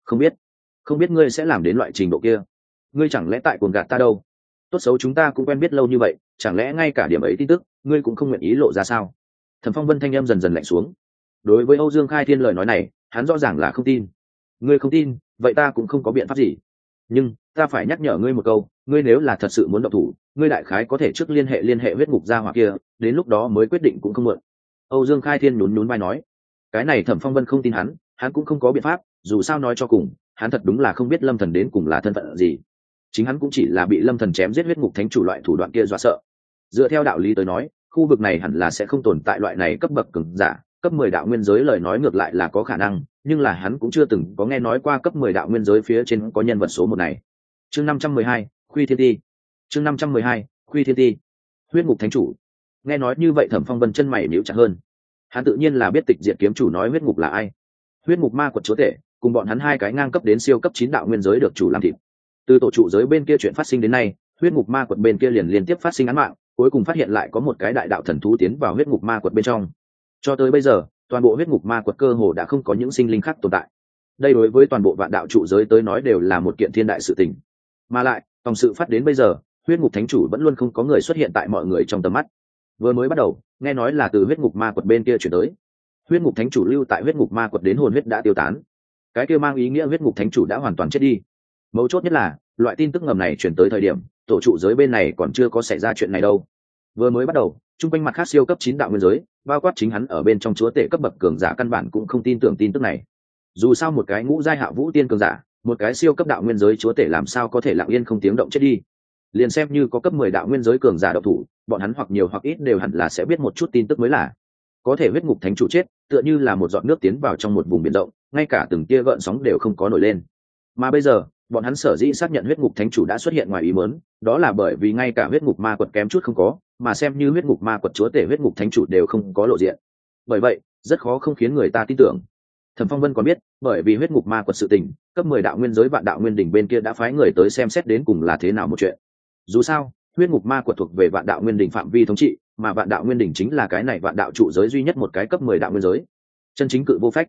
Không biết ngươi sẽ làm đến loại trình độ kia. Ngươi chẳng lẽ tại cuồng gạt ta đâu? Tốt xấu chúng ta cũng quen biết lâu như vậy, chẳng lẽ ngay cả điểm ấy tin tức, ngươi cũng không nguyện ý lộ ra sao? Thẩm Phong Vân thanh âm dần dần lạnh xuống. Đối với Âu Dương Khai Thiên lời nói này, hắn rõ ràng là không tin. Ngươi không tin, vậy ta cũng không có biện pháp gì. Nhưng ta phải nhắc nhở ngươi một câu, ngươi nếu là thật sự muốn động thủ, ngươi đại khái có thể trước liên hệ huyết ngục gia hỏa kia, đến lúc đó mới quyết định cũng không muộn. Âu Dương Khai Thiên nhún vai nói. Cái này Thẩm Phong Vân không tin hắn cũng không có biện pháp, dù sao nói cho cùng, hắn thật đúng là không biết Lâm Thần đến cùng là thân phận gì. Chính hắn cũng chỉ là bị Lâm Thần chém giết huyết ngục thánh chủ loại thủ đoạn kia dọa sợ. Dựa theo đạo lý tới nói, khu vực này hẳn là sẽ không tồn tại loại này cấp bậc cường giả, cấp 10 đạo nguyên giới lời nói ngược lại là có khả năng, nhưng là hắn cũng chưa từng có nghe nói qua cấp 10 đạo nguyên giới phía trên có nhân vật số 1 này. Chương 512, Khuy Thiên Ti. Chương 512, Khuy Thiên Ti. Huyết ngục thánh chủ. Nghe nói như vậy Thẩm Phong Vân chân mày nhíu chặt hơn. Hắn tự nhiên là biết Tịch Diệt Kiếm Chủ nói huyết ngục là ai. Huyết ngục ma quật chúa tể, cùng bọn hắn hai cái ngang cấp đến siêu cấp 9 đạo nguyên giới được chủ làm thịt. Từ tổ trụ giới bên kia chuyện phát sinh đến nay, huyết ngục ma quật bên kia liền liên tiếp phát sinh án mạng, cuối cùng phát hiện lại có một cái đại đạo thần thú tiến vào huyết ngục ma quật bên trong. Cho tới bây giờ, toàn bộ huyết ngục ma quật cơ hồ đã không có những sinh linh khác tồn tại. Đây đối với toàn bộ vạn đạo trụ giới tới nói đều là một kiện thiên đại sự tình. Mà lại, tổng sự phát đến bây giờ, huyết ngục thánh chủ vẫn luôn không có người xuất hiện tại mọi người trong tầm mắt. Vừa mới bắt đầu, nghe nói là từ huyết ngục ma quật bên kia chuyển tới. Huyết ngục thánh chủ lưu tại huyết ngục ma quật đến hồn huyết đã tiêu tán. Cái kia mang ý nghĩa huyết ngục thánh chủ đã hoàn toàn chết đi. Mấu chốt nhất là, loại tin tức ngầm này chuyển tới thời điểm, tổ trụ giới bên này còn chưa có xảy ra chuyện này đâu. Vừa mới bắt đầu, trung quanh mặt khác siêu cấp 9 đạo nguyên giới, bao quát chính hắn ở bên trong chúa tể cấp bậc cường giả căn bản cũng không tin tưởng tin tức này. Dù sao một cái ngũ giai hạ vũ tiên cường giả, một cái siêu cấp đạo nguyên giới chúa tể làm sao có thể lặng yên không tiếng động chết đi. Liền xem như có cấp 10 đạo nguyên giới cường giả độc thủ, bọn hắn hoặc nhiều hoặc ít đều hẳn là sẽ biết một chút tin tức mới là. Có thể huyết ngục thánh chủ chết, tựa như là một giọt nước tiến vào trong một vùng biển rộng, ngay cả từng tia gợn sóng đều không có nổi lên. Mà bây giờ, bọn hắn sở dĩ xác nhận huyết ngục thánh chủ đã xuất hiện ngoài ý muốn, đó là bởi vì ngay cả huyết ngục ma quật kém chút không có, mà xem như huyết ngục ma quật chúa tể huyết ngục thánh chủ đều không có lộ diện. Bởi vậy, rất khó không khiến người ta tin tưởng. Thẩm Phong Vân còn biết, bởi vì huyết ngục ma quật sự tình, cấp 10 đạo nguyên giới vạn đạo nguyên đỉnh bên kia đã phái người tới xem xét đến cùng là thế nào một chuyện. Dù sao, huyết ngục ma quật thuộc về vạn đạo nguyên đỉnh phạm vi thống trị, mà vạn đạo nguyên đỉnh chính là cái này vạn đạo trụ giới duy nhất một cái cấp 10 đạo nguyên giới. Chân chính cự vô phách.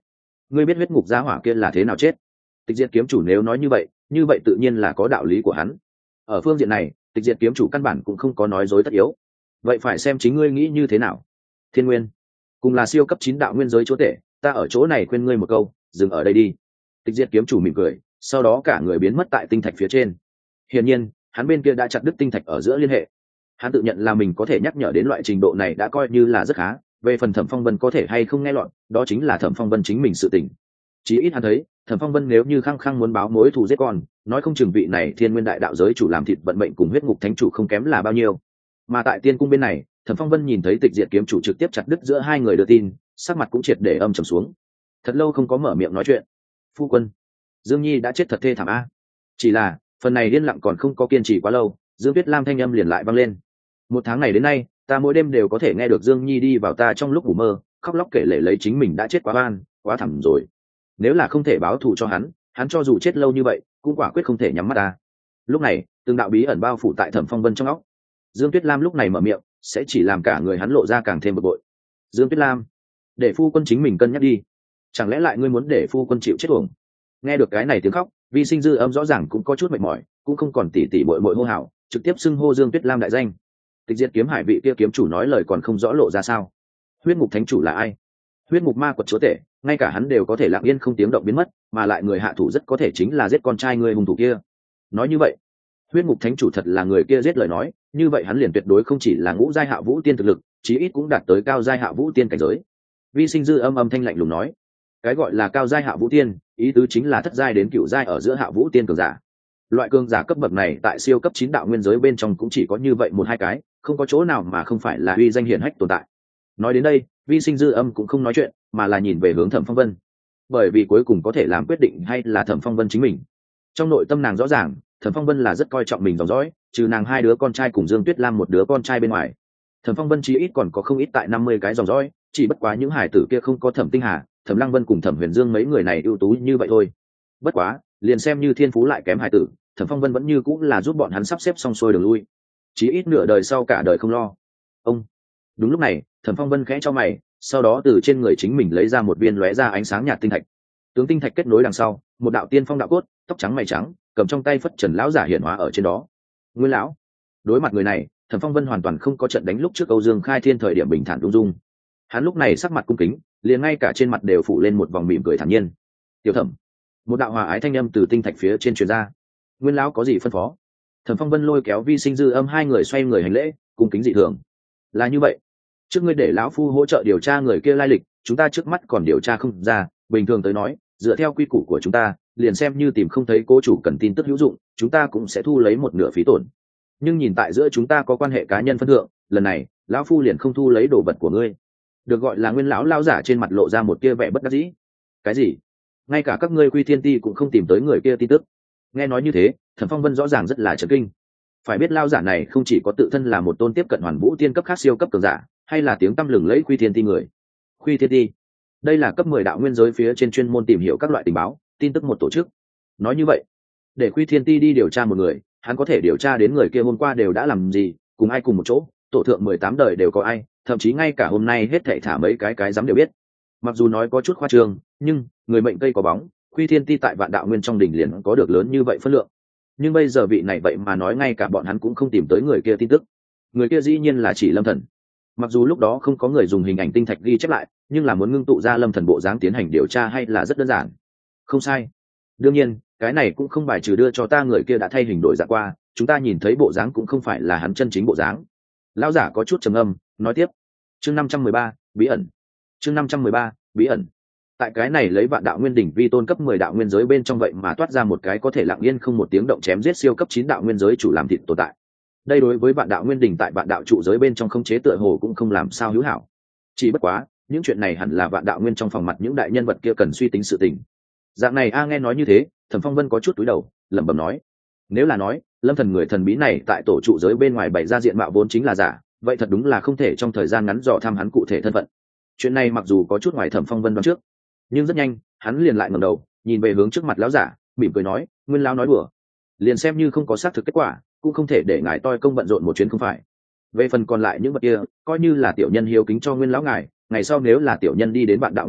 ngươi biết huyết ngục gia hỏa kia là thế nào chết? Tịch diệt kiếm chủ nếu nói như vậy tự nhiên là có đạo lý của hắn. Ở phương diện này tịch diệt kiếm chủ căn bản cũng không có nói dối tất yếu. Vậy phải xem chính ngươi nghĩ như thế nào. Thiên Nguyên cùng là siêu cấp 9 đạo nguyên giới chúa tể, ta ở chỗ này khuyên ngươi một câu, dừng ở đây đi. Tịch diệt kiếm chủ mỉm cười, sau đó cả người biến mất tại tinh thạch phía trên. Hiển nhiên hắn bên kia đã chặt đứt tinh thạch ở giữa liên hệ. Hắn tự nhận là mình có thể nhắc nhở đến loại trình độ này đã coi như là rất khá. Về phần Thẩm Phong Vân có thể hay không nghe lọt, đó chính là Thẩm Phong Vân chính mình sự tình. Chí ít hắn thấy Thẩm Phong Vân nếu như khăng khăng muốn báo mối thù giết con, nói không chừng vị này Thiên Nguyên đại đạo giới chủ làm thịt vận mệnh cùng huyết ngục thánh chủ không kém là bao nhiêu. Mà tại Tiên cung bên này, Thẩm Phong Vân nhìn thấy tịch diệt kiếm chủ trực tiếp chặt đứt giữa hai người đưa tin, sắc mặt cũng triệt để âm trầm xuống. Thật lâu không có mở miệng nói chuyện. Phu quân, Dương Nhi đã chết thật thê thảm a. Chỉ là phần này điên lặng còn không có kiên trì quá lâu, Dương Tuyết Lam thanh âm liền lại vang lên. Một tháng này đến nay, ta mỗi đêm đều có thể nghe được Dương Nhi đi vào ta trong lúc ngủ mơ, khóc lóc kể lể lấy chính mình đã chết quá oan, quá thảm rồi. Nếu là không thể báo thù cho hắn cho dù chết lâu như vậy cũng quả quyết không thể nhắm mắt ta. Lúc này từng đạo bí ẩn bao phủ tại Thẩm Phong Vân trong óc. Dương Tuyết Lam lúc này mở miệng sẽ chỉ làm cả người hắn lộ ra càng thêm bực bội. Dương Tuyết Lam, để phu quân chính mình cân nhắc đi, chẳng lẽ lại ngươi muốn để phu quân chịu chết uổng? Nghe được cái này tiếng khóc, Vi Sinh Dư Âm rõ ràng cũng có chút mệt mỏi, cũng không còn tỉ tỉ bội bội hô hào, trực tiếp xưng hô Dương Tuyết Lam đại danh. Tịch diệt kiếm hải vị kia kiếm chủ nói lời còn không rõ lộ ra sao? Huyết ngục thánh chủ là ai? Huyết ngục ma quật chúa tể, ngay cả hắn đều có thể lặng yên không tiếng động biến mất, mà lại người hạ thủ rất có thể chính là giết con trai người hung thủ kia. Nói như vậy, huyết ngục thánh chủ thật là người kia giết lời nói, như vậy hắn liền tuyệt đối không chỉ là ngũ giai hạ vũ tiên thực lực, chí ít cũng đạt tới cao giai hạ vũ tiên cảnh giới. Vi Sinh Dư âm thanh lạnh lùng nói, cái gọi là cao giai hạ vũ tiên, ý tứ chính là thất giai đến cửu giai ở giữa hạ vũ tiên cường giả. Loại cường giả cấp bậc này tại siêu cấp 9 đạo nguyên giới bên trong cũng chỉ có như vậy một hai cái, không có chỗ nào mà không phải là uy danh hiển hách tồn tại. Nói đến đây, Vi Sinh Dư âm cũng không nói chuyện, mà là nhìn về hướng Thẩm Phong Vân, bởi vì cuối cùng có thể làm quyết định hay là Thẩm Phong Vân chính mình. Trong nội tâm nàng rõ ràng, Thẩm Phong Vân là rất coi trọng mình dòng dõi, trừ nàng hai đứa con trai cùng Dương Tuyết Lam một đứa con trai bên ngoài, Thẩm Phong Vân chí ít còn có không ít tại 50 cái dòng dõi, chỉ bất quá những hải tử kia không có Thẩm Tinh Hà, Thẩm Lăng Vân cùng Thẩm Huyền Dương mấy người này ưu tú như vậy thôi. Bất quá, liền xem như thiên phú lại kém hải tử, Thẩm Phong Vân vẫn như cũng là giúp bọn hắn sắp xếp xong xuôi đường lui, chí ít nửa đời sau cả đời không lo. Ông. Đúng lúc này, Thẩm Phong Vân khẽ cho mày, sau đó từ trên người chính mình lấy ra một viên lóe ra ánh sáng nhạt tinh thạch. Tướng tinh thạch kết nối đằng sau, một đạo tiên phong đạo cốt, tóc trắng mày trắng, cầm trong tay phất trần lão giả hiện hóa ở trên đó. Nguyên lão. Đối mặt người này, Thẩm Phong Vân hoàn toàn không có trận đánh lúc trước Âu Dương Khai Thiên thời điểm bình thản ung dung. Hắn lúc này sắc mặt cung kính, liền ngay cả trên mặt đều phủ lên một vòng mỉm cười thản nhiên. "Tiểu Thẩm." Một đạo hòa ái thanh âm từ tinh thạch phía trên truyền ra. "Nguyên lão có gì phân phó?" Thẩm Phong Vân lôi kéo Vi Sinh Dư âm hai người xoay người hành lễ, cung kính dị thường. "Là như vậy, trước ngươi để lão phu hỗ trợ điều tra người kia lai lịch, chúng ta trước mắt còn điều tra không ra, bình thường tới nói, dựa theo quy củ của chúng ta, liền xem như tìm không thấy cô chủ cần tin tức hữu dụng, chúng ta cũng sẽ thu lấy một nửa phí tổn. Nhưng nhìn tại giữa chúng ta có quan hệ cá nhân phân thượng, lần này lão phu liền không thu lấy đồ vật của ngươi." Được gọi là Nguyên lão lao giả trên mặt lộ ra một tia vẻ bất đắc dĩ. "Cái gì? Ngay cả các ngươi Quy Thiên Ti cũng không tìm tới người kia tin tức?" Nghe nói như thế, Thẩm Phong Vân rõ ràng rất là chấn kinh. Phải biết lao giả này không chỉ có tự thân là một tôn tiếp cận hoàn vũ tiên cấp khác siêu cấp cường giả, hay là tiếng tăm lừng lẫy Quy Thiên Ti người. Quy Thiên Ti, đây là cấp 10 đạo nguyên giới phía trên chuyên môn tìm hiểu các loại tình báo, tin tức một tổ chức. Nói như vậy, để Quy Thiên Ti đi điều tra một người, hắn có thể điều tra đến người kia hôm qua đều đã làm gì, cùng ai cùng một chỗ, tổ thượng 18 đời đều có ai, thậm chí ngay cả hôm nay hết thảy thả mấy cái dám đều biết. Mặc dù nói có chút khoa trương, nhưng người mệnh cây có bóng, Quy Thiên Ti tại Vạn Đạo Nguyên trong đỉnh liền có được lớn như vậy phân lượng. Nhưng bây giờ vị này vậy mà nói ngay cả bọn hắn cũng không tìm tới người kia tin tức. Người kia dĩ nhiên là chỉ Lâm Thần. Mặc dù lúc đó không có người dùng hình ảnh tinh thạch ghi chép lại, nhưng là muốn ngưng tụ ra Lâm Thần bộ dáng tiến hành điều tra hay là rất đơn giản. Không sai. Đương nhiên, cái này cũng không bài trừ đưa cho ta người kia đã thay hình đổi dạng qua, chúng ta nhìn thấy bộ dáng cũng không phải là hắn chân chính bộ dáng. Lão giả có chút trầm ngâm, nói tiếp. Chương 513, bí ẩn. Chương 513, bí ẩn. Tại cái này lấy Vạn Đạo Nguyên đỉnh vi tôn cấp 10 đạo nguyên giới bên trong vậy mà toát ra một cái có thể lặng yên không một tiếng động chém giết siêu cấp 9 đạo nguyên giới chủ làm thịt tồn tại. Đây đối với Vạn Đạo Nguyên đỉnh tại Vạn Đạo trụ giới bên trong không chế tựa hồ cũng không làm sao hữu hảo. Chỉ bất quá, những chuyện này hẳn là Vạn Đạo Nguyên trong phòng mặt những đại nhân vật kia cần suy tính sự tình. Dạng này nghe nói như thế, Thẩm Phong Vân có chút cúi đầu, lẩm bẩm nói: nếu là nói, Lâm Thần người thần bí này tại tổ trụ giới bên ngoài bày ra diện mạo vốn chính là giả, vậy thật đúng là không thể trong thời gian ngắn dò thăm hắn cụ thể thân phận. Chuyện này mặc dù có chút ngoài Thẩm Phong Vân đoán trước, nhưng rất nhanh hắn liền lại ngẩng đầu nhìn về hướng trước mặt lão giả, mỉm cười nói: Nguyên lão nói đùa, liền xem như không có xác thực kết quả, cũng không thể để ngài toi công bận rộn một chuyến không phải. Về phần còn lại những vật kia, coi như là tiểu nhân hiếu kính cho Nguyên lão ngài, ngày sau nếu là tiểu nhân đi đến Vạn Đạo Nguyên đỉnh,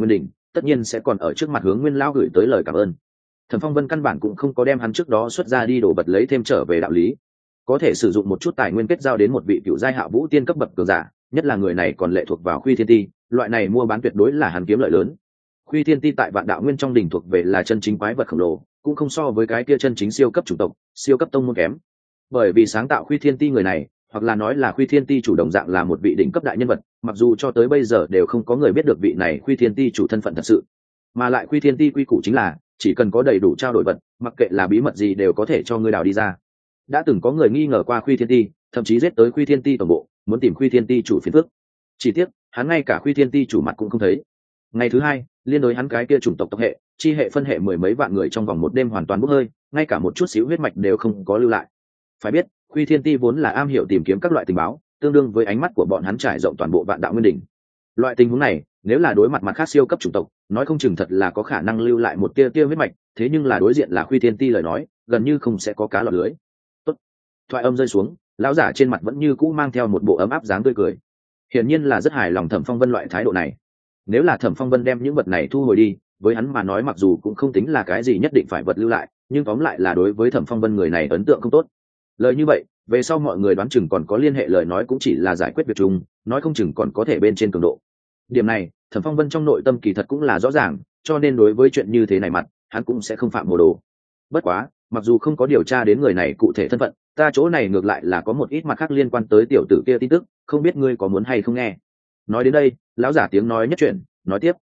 tất nhiên sẽ còn ở trước mặt hướng Nguyên lão gửi tới lời cảm ơn. Thẩm Phong Vân căn bản cũng không có đem hắn trước đó xuất ra đi đổ vật lấy thêm trở về đạo lý, có thể sử dụng một chút tài nguyên kết giao đến một vị cựu giai hạ vũ tiên cấp bậc cường giả, nhất là người này còn lệ thuộc vào Khuy Thiên Ti, loại này mua bán tuyệt đối là hắn kiếm lợi lớn. Khuy Thiên Ti tại Vạn Đạo Nguyên trong đỉnh thuộc về là chân chính quái vật khổng lồ, cũng không so với cái kia chân chính siêu cấp chủng tộc, siêu cấp tông môn kém. Bởi vì sáng tạo Khuy Thiên Ti người này, hoặc là nói là Khuy Thiên Ti chủ đồng dạng là một vị đỉnh cấp đại nhân vật, mặc dù cho tới bây giờ đều không có người biết được vị này Khuy Thiên Ti chủ thân phận thật sự. Mà lại Khuy Thiên Ti quy củ chính là, chỉ cần có đầy đủ trao đổi vật, mặc kệ là bí mật gì đều có thể cho người đào đi ra. Đã từng có người nghi ngờ qua Khuy Thiên Ti, thậm chí giết tới Khuy Thiên Ti tổng bộ, muốn tìm Khuy Thiên Ti chủ phiền phức. Chỉ tiếc, hắn ngay cả Khuy Thiên Ti chủ mặt cũng không thấy. Ngày thứ hai, liên đối hắn cái kia chủng tộc tộc hệ, chi hệ phân hệ mười mấy vạn người trong vòng một đêm hoàn toàn bốc hơi, ngay cả một chút xíu huyết mạch đều không có lưu lại. Phải biết, Khuy Thiên Ti vốn là am hiểu tìm kiếm các loại tình báo, tương đương với ánh mắt của bọn hắn trải rộng toàn bộ Vạn Đạo Nguyên đỉnh. Loại tình huống này, nếu là đối mặt mặt khác siêu cấp chủng tộc, nói không chừng thật là có khả năng lưu lại một tia tia huyết mạch, thế nhưng là đối diện là Khuy Thiên Ti lời nói, gần như không sẽ có cá lọt lưới. Tốt. Thoại âm rơi xuống, lão giả trên mặt vẫn như cũ mang theo một bộ ấm áp dáng tươi cười. Hiển nhiên là rất hài lòng Thẩm Phong Vân loại thái độ này. Nếu là Thẩm Phong Vân đem những vật này thu hồi đi, với hắn mà nói mặc dù cũng không tính là cái gì nhất định phải vật lưu lại, nhưng tóm lại là đối với Thẩm Phong Vân người này ấn tượng không tốt. Lời như vậy, về sau mọi người đoán chừng còn có liên hệ lời nói cũng chỉ là giải quyết việc chung, nói không chừng còn có thể bên trên cường độ. Điểm này, Thẩm Phong Vân trong nội tâm kỳ thật cũng là rõ ràng, cho nên đối với chuyện như thế này mặt, hắn cũng sẽ không phạm hồ đồ. Bất quá, mặc dù không có điều tra đến người này cụ thể thân phận, ta chỗ này ngược lại là có một ít mặt khác liên quan tới tiểu tử kia tin tức, không biết ngươi có muốn hay không nghe. Nói đến đây, lão giả tiếng nói nhất chuyển, nói tiếp: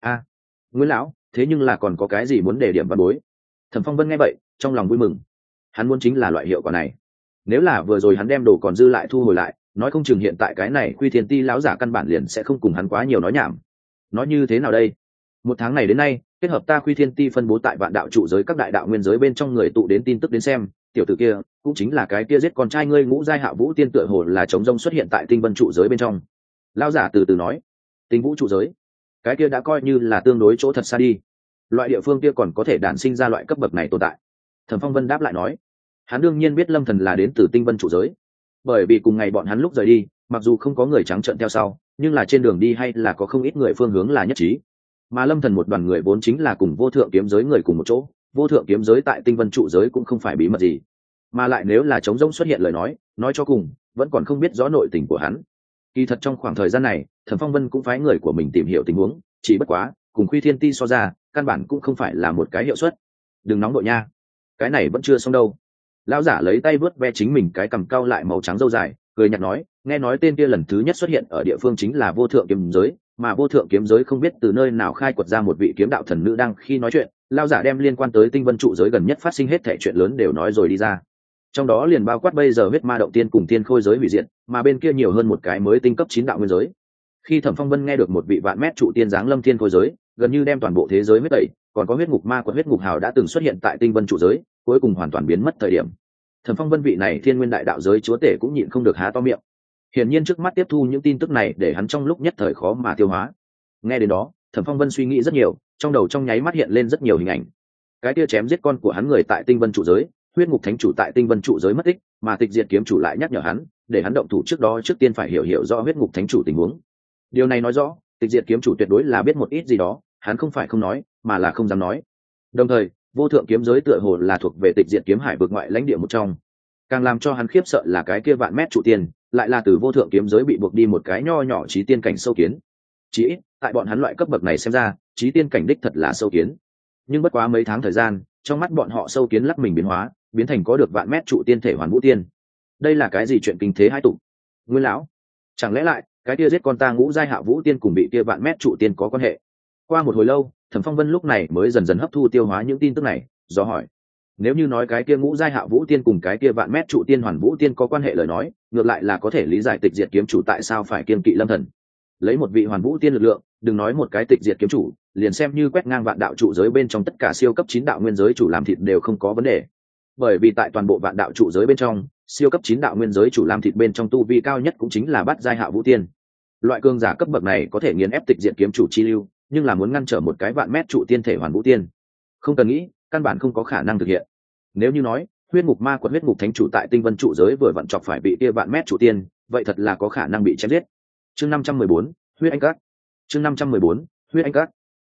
Nguyễn lão, thế nhưng là còn có cái gì muốn đề điểm văn bối? Thẩm Phong Vân nghe vậy, trong lòng vui mừng. Hắn muốn chính là loại hiệu quả này. Nếu là vừa rồi hắn đem đồ còn dư lại thu hồi lại, nói không chừng hiện tại cái này Khuy Thiên Ti lão giả căn bản liền sẽ không cùng hắn quá nhiều nói nhảm. Nói như thế nào đây? Một tháng này đến nay, kết hợp ta Khuy Thiên Ti phân bố tại Vạn Đạo trụ giới các đại đạo nguyên giới bên trong người tụ đến tin tức đến xem, tiểu tử kia cũng chính là cái kia giết con trai ngươi Ngũ Giai Hạ Vũ Tiên tựa hồ là chống rông xuất hiện tại Tinh Vân trụ giới bên trong. Lão giả từ từ nói: Tinh Vũ trụ giới, cái kia đã coi như là tương đối chỗ thật xa đi. Loại địa phương kia còn có thể đản sinh ra loại cấp bậc này tồn tại. Thẩm Phong Vân đáp lại nói: Hắn đương nhiên biết Lâm Thần là đến từ Tinh Vân trụ giới, bởi vì cùng ngày bọn hắn lúc rời đi, mặc dù không có người trắng trợn theo sau, nhưng là trên đường đi hay là có không ít người phương hướng là nhất trí. Mà Lâm Thần một đoàn người vốn chính là cùng vô thượng kiếm giới người cùng một chỗ, vô thượng kiếm giới tại Tinh Vân trụ giới cũng không phải bí mật gì, mà lại nếu là trống rỗng xuất hiện lời nói cho cùng vẫn còn không biết rõ nội tình của hắn. Kỳ thật trong khoảng thời gian này, Thẩm Phong Vân cũng phái người của mình tìm hiểu tình huống, chỉ bất quá cùng Khuy Thiên Ti so ra, căn bản cũng không phải là một cái hiệu suất. Đừng nóng đội nha, cái này vẫn chưa xong đâu. Lão giả lấy tay vớt ve chính mình cái cằm cau lại màu trắng râu dài, cười nhạt nói: nghe nói tên kia lần thứ nhất xuất hiện ở địa phương chính là vô thượng kiếm giới, mà vô thượng kiếm giới không biết từ nơi nào khai quật ra một vị kiếm đạo thần nữ. Đang khi nói chuyện, lão giả đem liên quan tới Tinh Vân trụ giới gần nhất phát sinh hết thảy chuyện lớn đều nói rồi đi ra, trong đó liền bao quát bây giờ huyết ma động tiên cùng tiên khôi giới hủy diệt, mà bên kia nhiều hơn một cái mới tinh cấp 9 đạo nguyên giới. Khi Thẩm Phong Vân nghe được một vị vạn mét trụ tiên giáng lâm thiên khôi giới, gần như đem toàn bộ thế giới huyết tẩy, còn có huyết ngục ma quật huyết ngục hào đã từng xuất hiện tại Tinh Vân trụ giới, cuối cùng hoàn toàn biến mất thời điểm, Thẩm Phong Vân vị này thiên nguyên đại đạo giới chúa tể cũng nhịn không được há to miệng. Hiển nhiên trước mắt tiếp thu những tin tức này để hắn trong lúc nhất thời khó mà tiêu hóa. Nghe đến đó, Thẩm Phong Vân suy nghĩ rất nhiều, trong đầu trong nháy mắt hiện lên rất nhiều hình ảnh. Cái kia chém giết con của hắn người tại Tinh Vân trụ giới, huyết ngục thánh chủ tại Tinh Vân trụ giới mất tích, mà Tịch Diệt kiếm chủ lại nhắc nhở hắn, để hắn động thủ trước đó trước tiên phải hiểu rõ huyết ngục thánh chủ tình huống. Điều này nói rõ, Tịch Diệt kiếm chủ tuyệt đối là biết một ít gì đó, hắn không phải không nói, mà là không dám nói. Đồng thời, vô thượng kiếm giới tựa hồ là thuộc về Tịch Diệt kiếm hải vực ngoại lãnh địa một trong. Càng làm cho hắn khiếp sợ là cái kia vạn mét trụ tiên, lại là từ vô thượng kiếm giới bị buộc đi một cái nho nhỏ chí tiên cảnh sâu kiến. Chỉ ít, tại bọn hắn loại cấp bậc này xem ra, chí tiên cảnh đích thật là sâu kiến. Nhưng bất quá mấy tháng thời gian, trong mắt bọn họ sâu kiến lắc mình biến hóa, biến thành có được vạn mét trụ tiên thể hoàn vũ tiên. Đây là cái gì chuyện kinh thế hai tụ? Nguyên lão, chẳng lẽ lại cái kia giết con ta Ngũ Giai Hạ Vũ Tiên cùng bị kia vạn mét trụ tiên có quan hệ? Qua một hồi lâu, Thẩm Phong Vân lúc này mới dần dần hấp thu tiêu hóa những tin tức này, do hỏi: nếu như nói cái kia Ngũ Giai Hạ Vũ Tiên cùng cái kia vạn mét trụ tiên hoàn vũ tiên có quan hệ lời nói, ngược lại là có thể lý giải Tịch Diệt kiếm chủ tại sao phải kiêng kỵ Lâm Thần. Lấy một vị hoàn vũ tiên lực lượng, đừng nói một cái Tịch Diệt kiếm chủ, liền xem như quét ngang vạn đạo trụ giới bên trong tất cả siêu cấp 9 đạo nguyên giới chủ làm thịt đều không có vấn đề. Bởi vì tại toàn bộ vạn đạo trụ giới bên trong, siêu cấp 9 đạo nguyên giới chủ làm thịt bên trong tu vi cao nhất cũng chính là Bát Giai Hạ Vũ Tiên. Loại cường giả cấp bậc này có thể nghiền ép Tịch Diệt kiếm chủ chi lưu, nhưng là muốn ngăn trở một cái vạn mét trụ tiên thể hoàn vũ tiên, không cần nghĩ, căn bản không có khả năng thực hiện. Nếu như nói huyết ngục ma quật huyết ngục thánh chủ tại Tinh Vân trụ giới vừa vặn chọc phải bị kia vạn mét trụ tiên, vậy thật là có khả năng bị chém giết. Chương 514, huyết anh các. Chương 514, huyết anh các.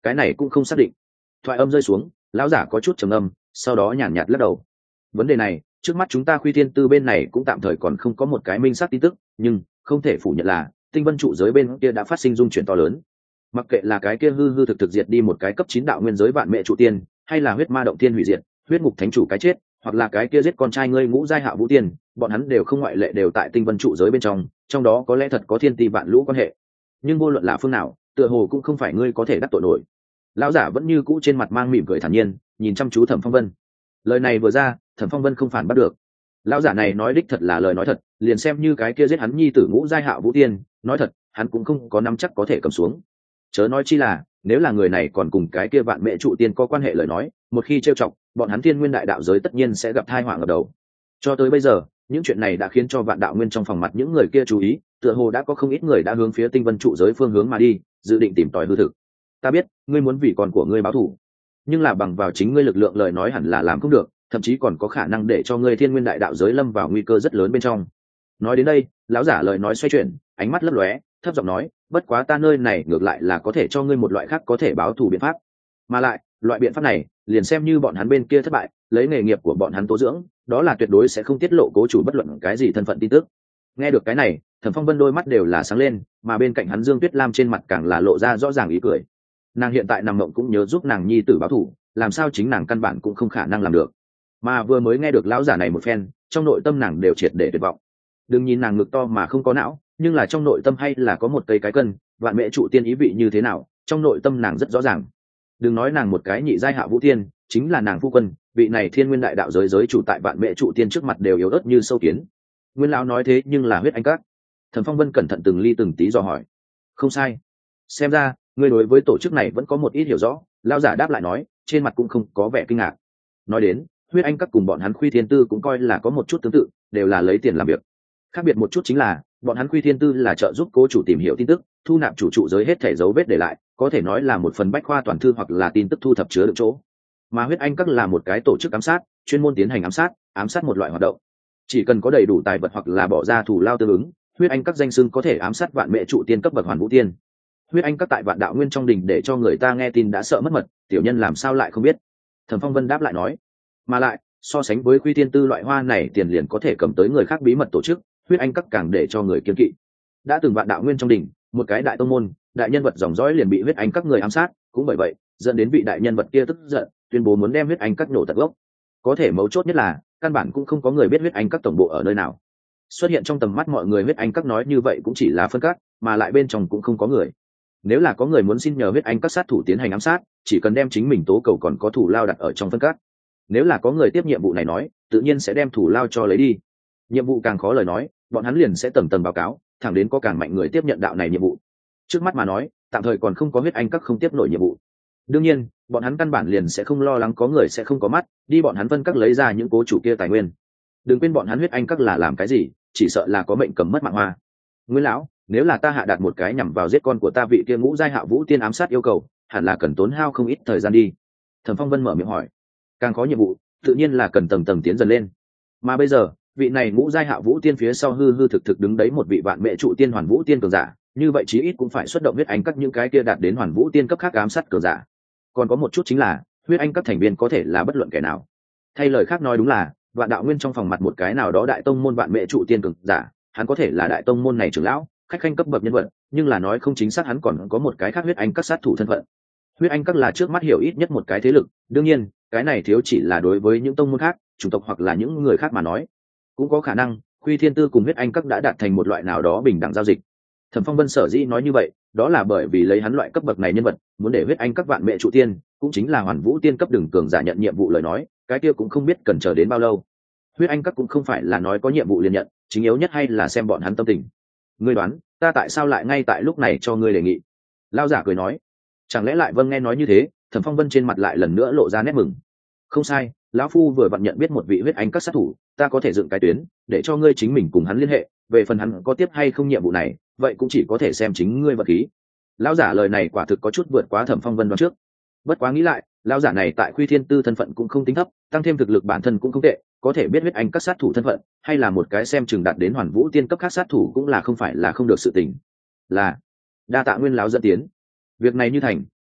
cái này cũng không xác định. Thoại âm rơi xuống, lão giả có chút trầm âm, sau đó nhàn nhạt lắc đầu. Vấn đề này trước mắt chúng ta Khuy Thiên Tư bên này cũng tạm thời còn không có một cái minh xác tin tức, nhưng không thể phủ nhận là tinh vân trụ giới bên kia đã phát sinh dung chuyển to lớn. Mặc kệ là cái kia hư hư thực thực diệt đi một cái cấp 9 đạo nguyên giới vạn mẹ trụ tiên, hay là huyết ma động tiên hủy diệt, huyết ngục thánh chủ cái chết, hoặc là cái kia giết con trai ngươi ngũ giai hạ vũ tiên, bọn hắn đều không ngoại lệ đều tại tinh vân trụ giới bên trong đó có lẽ thật có thiên ti vạn lũ quan hệ. Nhưng vô luận là phương nào, tựa hồ cũng không phải ngươi có thể đắc tội nổi. Lão giả vẫn như cũ trên mặt mang mỉm cười thản nhiên, nhìn chăm chú Thẩm Phong Vân. Lời này vừa ra, Thẩm Phong Vân không phản bắt được. Lão giả này nói đích thật là lời nói thật, liền xem như cái kia giết hắn nhi tử ngũ giai hạ vũ tiên, nói thật, hắn cũng không có nắm chắc có thể cầm xuống. Chớ nói chi là, nếu là người này còn cùng cái kia vạn mẹ trụ tiên có quan hệ lời nói, một khi trêu chọc, bọn hắn Thiên Nguyên đại đạo giới tất nhiên sẽ gặp tai họa ngập đầu. Cho tới bây giờ, những chuyện này đã khiến cho vạn đạo nguyên trong phòng mặt những người kia chú ý, tựa hồ đã có không ít người đã hướng phía tinh vân trụ giới phương hướng mà đi, dự định tìm tòi hư thực. Ta biết, ngươi muốn vì con của ngươi báo thù, nhưng là bằng vào chính ngươi lực lượng lời nói hẳn là làm không được, thậm chí còn có khả năng để cho ngươi Thiên Nguyên đại đạo giới lâm vào nguy cơ rất lớn bên trong. Nói đến đây, lão giả lời nói xoay chuyển, ánh mắt lấp lóe, thấp giọng nói, bất quá ta nơi này ngược lại là có thể cho ngươi một loại khác có thể báo thù biện pháp. Mà lại, loại biện pháp này, liền xem như bọn hắn bên kia thất bại, lấy nghề nghiệp của bọn hắn tố dưỡng, đó là tuyệt đối sẽ không tiết lộ cố chủ bất luận cái gì thân phận tin tức. Nghe được cái này, Thẩm Phong Vân đôi mắt đều là sáng lên, mà bên cạnh hắn Dương Tuyết Lam trên mặt càng là lộ ra rõ ràng ý cười. Nàng hiện tại nằm mộng cũng nhớ giúp nàng nhi tử báo thù, làm sao chính nàng căn bản cũng không khả năng làm được. Mà vừa mới nghe được lão giả này một phen, trong nội tâm nàng đều triệt để tuyệt vọng. Đừng nhìn nàng ngực to mà không có não, nhưng là trong nội tâm hay là có một cây cái cân, vạn mẹ trụ tiên ý vị như thế nào, trong nội tâm nàng rất rõ ràng. Đừng nói nàng một cái nhị giai hạ vũ tiên, chính là nàng phu quân, vị này Thiên Nguyên đại đạo giới giới chủ tại vạn mẹ trụ tiên trước mặt đều yếu ớt như sâu kiến. Nguyên lão nói thế nhưng là huyết anh các. Thẩm Phong Vân cẩn thận từng ly từng tí dò hỏi. Không sai. Xem ra, ngươi đối với tổ chức này vẫn có một ít hiểu rõ. Lão giả đáp lại nói, trên mặt cũng không có vẻ kinh ngạc. Nói đến, huyết anh các cùng bọn hắn Khuy Thiên Tư cũng coi là có một chút tương tự, đều là lấy tiền làm việc. Khác biệt một chút chính là, bọn hắn Khuy Thiên Tư là trợ giúp cố chủ tìm hiểu tin tức, thu nạp chủ trụ giới hết thể dấu vết để lại, có thể nói là một phần bách khoa toàn thư hoặc là tin tức thu thập chứa đựng chỗ. Mà huyết anh các là một cái tổ chức ám sát, chuyên môn tiến hành ám sát một loại hoạt động. Chỉ cần có đầy đủ tài vật hoặc là bỏ ra thủ lao tương ứng, huyết anh các danh xưng có thể ám sát vạn mẹ trụ tiên cấp bậc hoàn vũ tiên. Huyết anh các tại vạn đạo nguyên trong đình để cho người ta nghe tin đã sợ mất mật, tiểu nhân làm sao lại không biết. Thẩm Phong Vân đáp lại nói, mà lại so sánh với Khuy Thiên Tư loại hoa này tiền liền có thể cầm tới người khác bí mật tổ chức, huyết anh các càng để cho người kiêng kỵ. Đã từng vạn đạo nguyên trong đình, một cái đại tông môn, đại nhân vật dòng dõi liền bị huyết anh các người ám sát, cũng bởi vậy dẫn đến vị đại nhân vật kia tức giận, tuyên bố muốn đem huyết anh các nổ tận gốc. Có thể mấu chốt nhất là căn bản cũng không có người biết huyết anh các tổng bộ ở nơi nào. Xuất hiện trong tầm mắt mọi người huyết anh các nói như vậy cũng chỉ là phân các, mà lại bên trong cũng không có người. Nếu là có người muốn xin nhờ huyết anh các sát thủ tiến hành ám sát, chỉ cần đem chính mình tố cầu còn có thủ lao đặt ở trong phân các. Nếu là có người tiếp nhiệm vụ này nói, tự nhiên sẽ đem thủ lao cho lấy đi. Nhiệm vụ càng khó lời nói, bọn hắn liền sẽ tầng tầng báo cáo, thẳng đến có càng mạnh người tiếp nhận đạo này nhiệm vụ. Trước mắt mà nói, tạm thời còn không có huyết anh các không tiếp nổi nhiệm vụ. Đương nhiên, bọn hắn căn bản liền sẽ không lo lắng có người sẽ không có mắt, đi bọn hắn phân các lấy ra những cố chủ kia tài nguyên. Đừng quên bọn hắn huyết anh các là làm cái gì, chỉ sợ là có mệnh cầm mất mạng hoa. Nguyên lão, nếu là ta hạ đạt một cái nhằm vào giết con của ta vị kia ngũ giai hạ vũ tiên ám sát yêu cầu, hẳn là cần tốn hao không ít thời gian đi. Thẩm Phong Vân mở miệng hỏi. Càng có nhiệm vụ, tự nhiên là cần tầng tầng tiến dần lên. Mà bây giờ, vị này ngũ giai hạ vũ tiên phía sau hư hư thực thực đứng đấy một vị vạn mẹ trụ tiên hoàn vũ tiên cường giả, như vậy chí ít cũng phải xuất động huyết anh các những cái kia đạt đến hoàn vũ tiên cấp khác ám sát cường giả. Còn có một chút chính là, huyết anh các thành viên có thể là bất luận kẻ nào. Thay lời khác nói đúng là, vạn đạo nguyên trong phòng mặt một cái nào đó đại tông môn vạn mẹ trụ tiên cường giả, hắn có thể là đại tông môn này trưởng lão, khách khanh cấp bậc nhân vật, nhưng là nói không chính xác hắn còn có một cái khác huyết anh các sát thủ thân phận. Huyết anh các là trước mắt hiểu ít nhất một cái thế lực, đương nhiên, cái này thiếu chỉ là đối với những tông môn khác, chủng tộc hoặc là những người khác mà nói. Cũng có khả năng, Khuy Thiên Tư cùng huyết anh các đã đạt thành một loại nào đó bình đẳng giao dịch. Thẩm Phong Vân sở dĩ nói như vậy, đó là bởi vì lấy hắn loại cấp bậc này nhân vật, muốn để huyết anh các vạn mẹ trụ tiên, cũng chính là hoàn vũ tiên cấp đường cường giả nhận nhiệm vụ lời nói, cái kia cũng không biết cần chờ đến bao lâu. Huyết anh các cũng không phải là nói có nhiệm vụ liền nhận, chính yếu nhất hay là xem bọn hắn tâm tình. Ngươi đoán, ta tại sao lại ngay tại lúc này cho ngươi đề nghị? Lao giả cười nói, chẳng lẽ lại vâng nghe nói như thế, Thẩm Phong Vân trên mặt lại lần nữa lộ ra nét mừng. Không sai, lão phu vừa vặn nhận biết một vị huyết anh các sát thủ, ta có thể dựng cái tuyến để cho ngươi chính mình cùng hắn liên hệ, về phần hắn có tiếp hay không nhiệm vụ này, vậy cũng chỉ có thể xem chính ngươi vật khí. Lão giả lời này quả thực có chút vượt quá Thẩm Phong Vân đoán trước. Bất quá nghĩ lại, lão giả này tại Khuy Thiên Tư thân phận cũng không tính thấp, tăng thêm thực lực bản thân cũng không tệ, có thể biết huyết anh các sát thủ thân phận, hay là một cái xem chừng đạt đến hoàn vũ tiên cấp các sát thủ cũng là không phải là không được sự tình. Là đa tạ Nguyên lão dẫn tiến. Việc này như thành,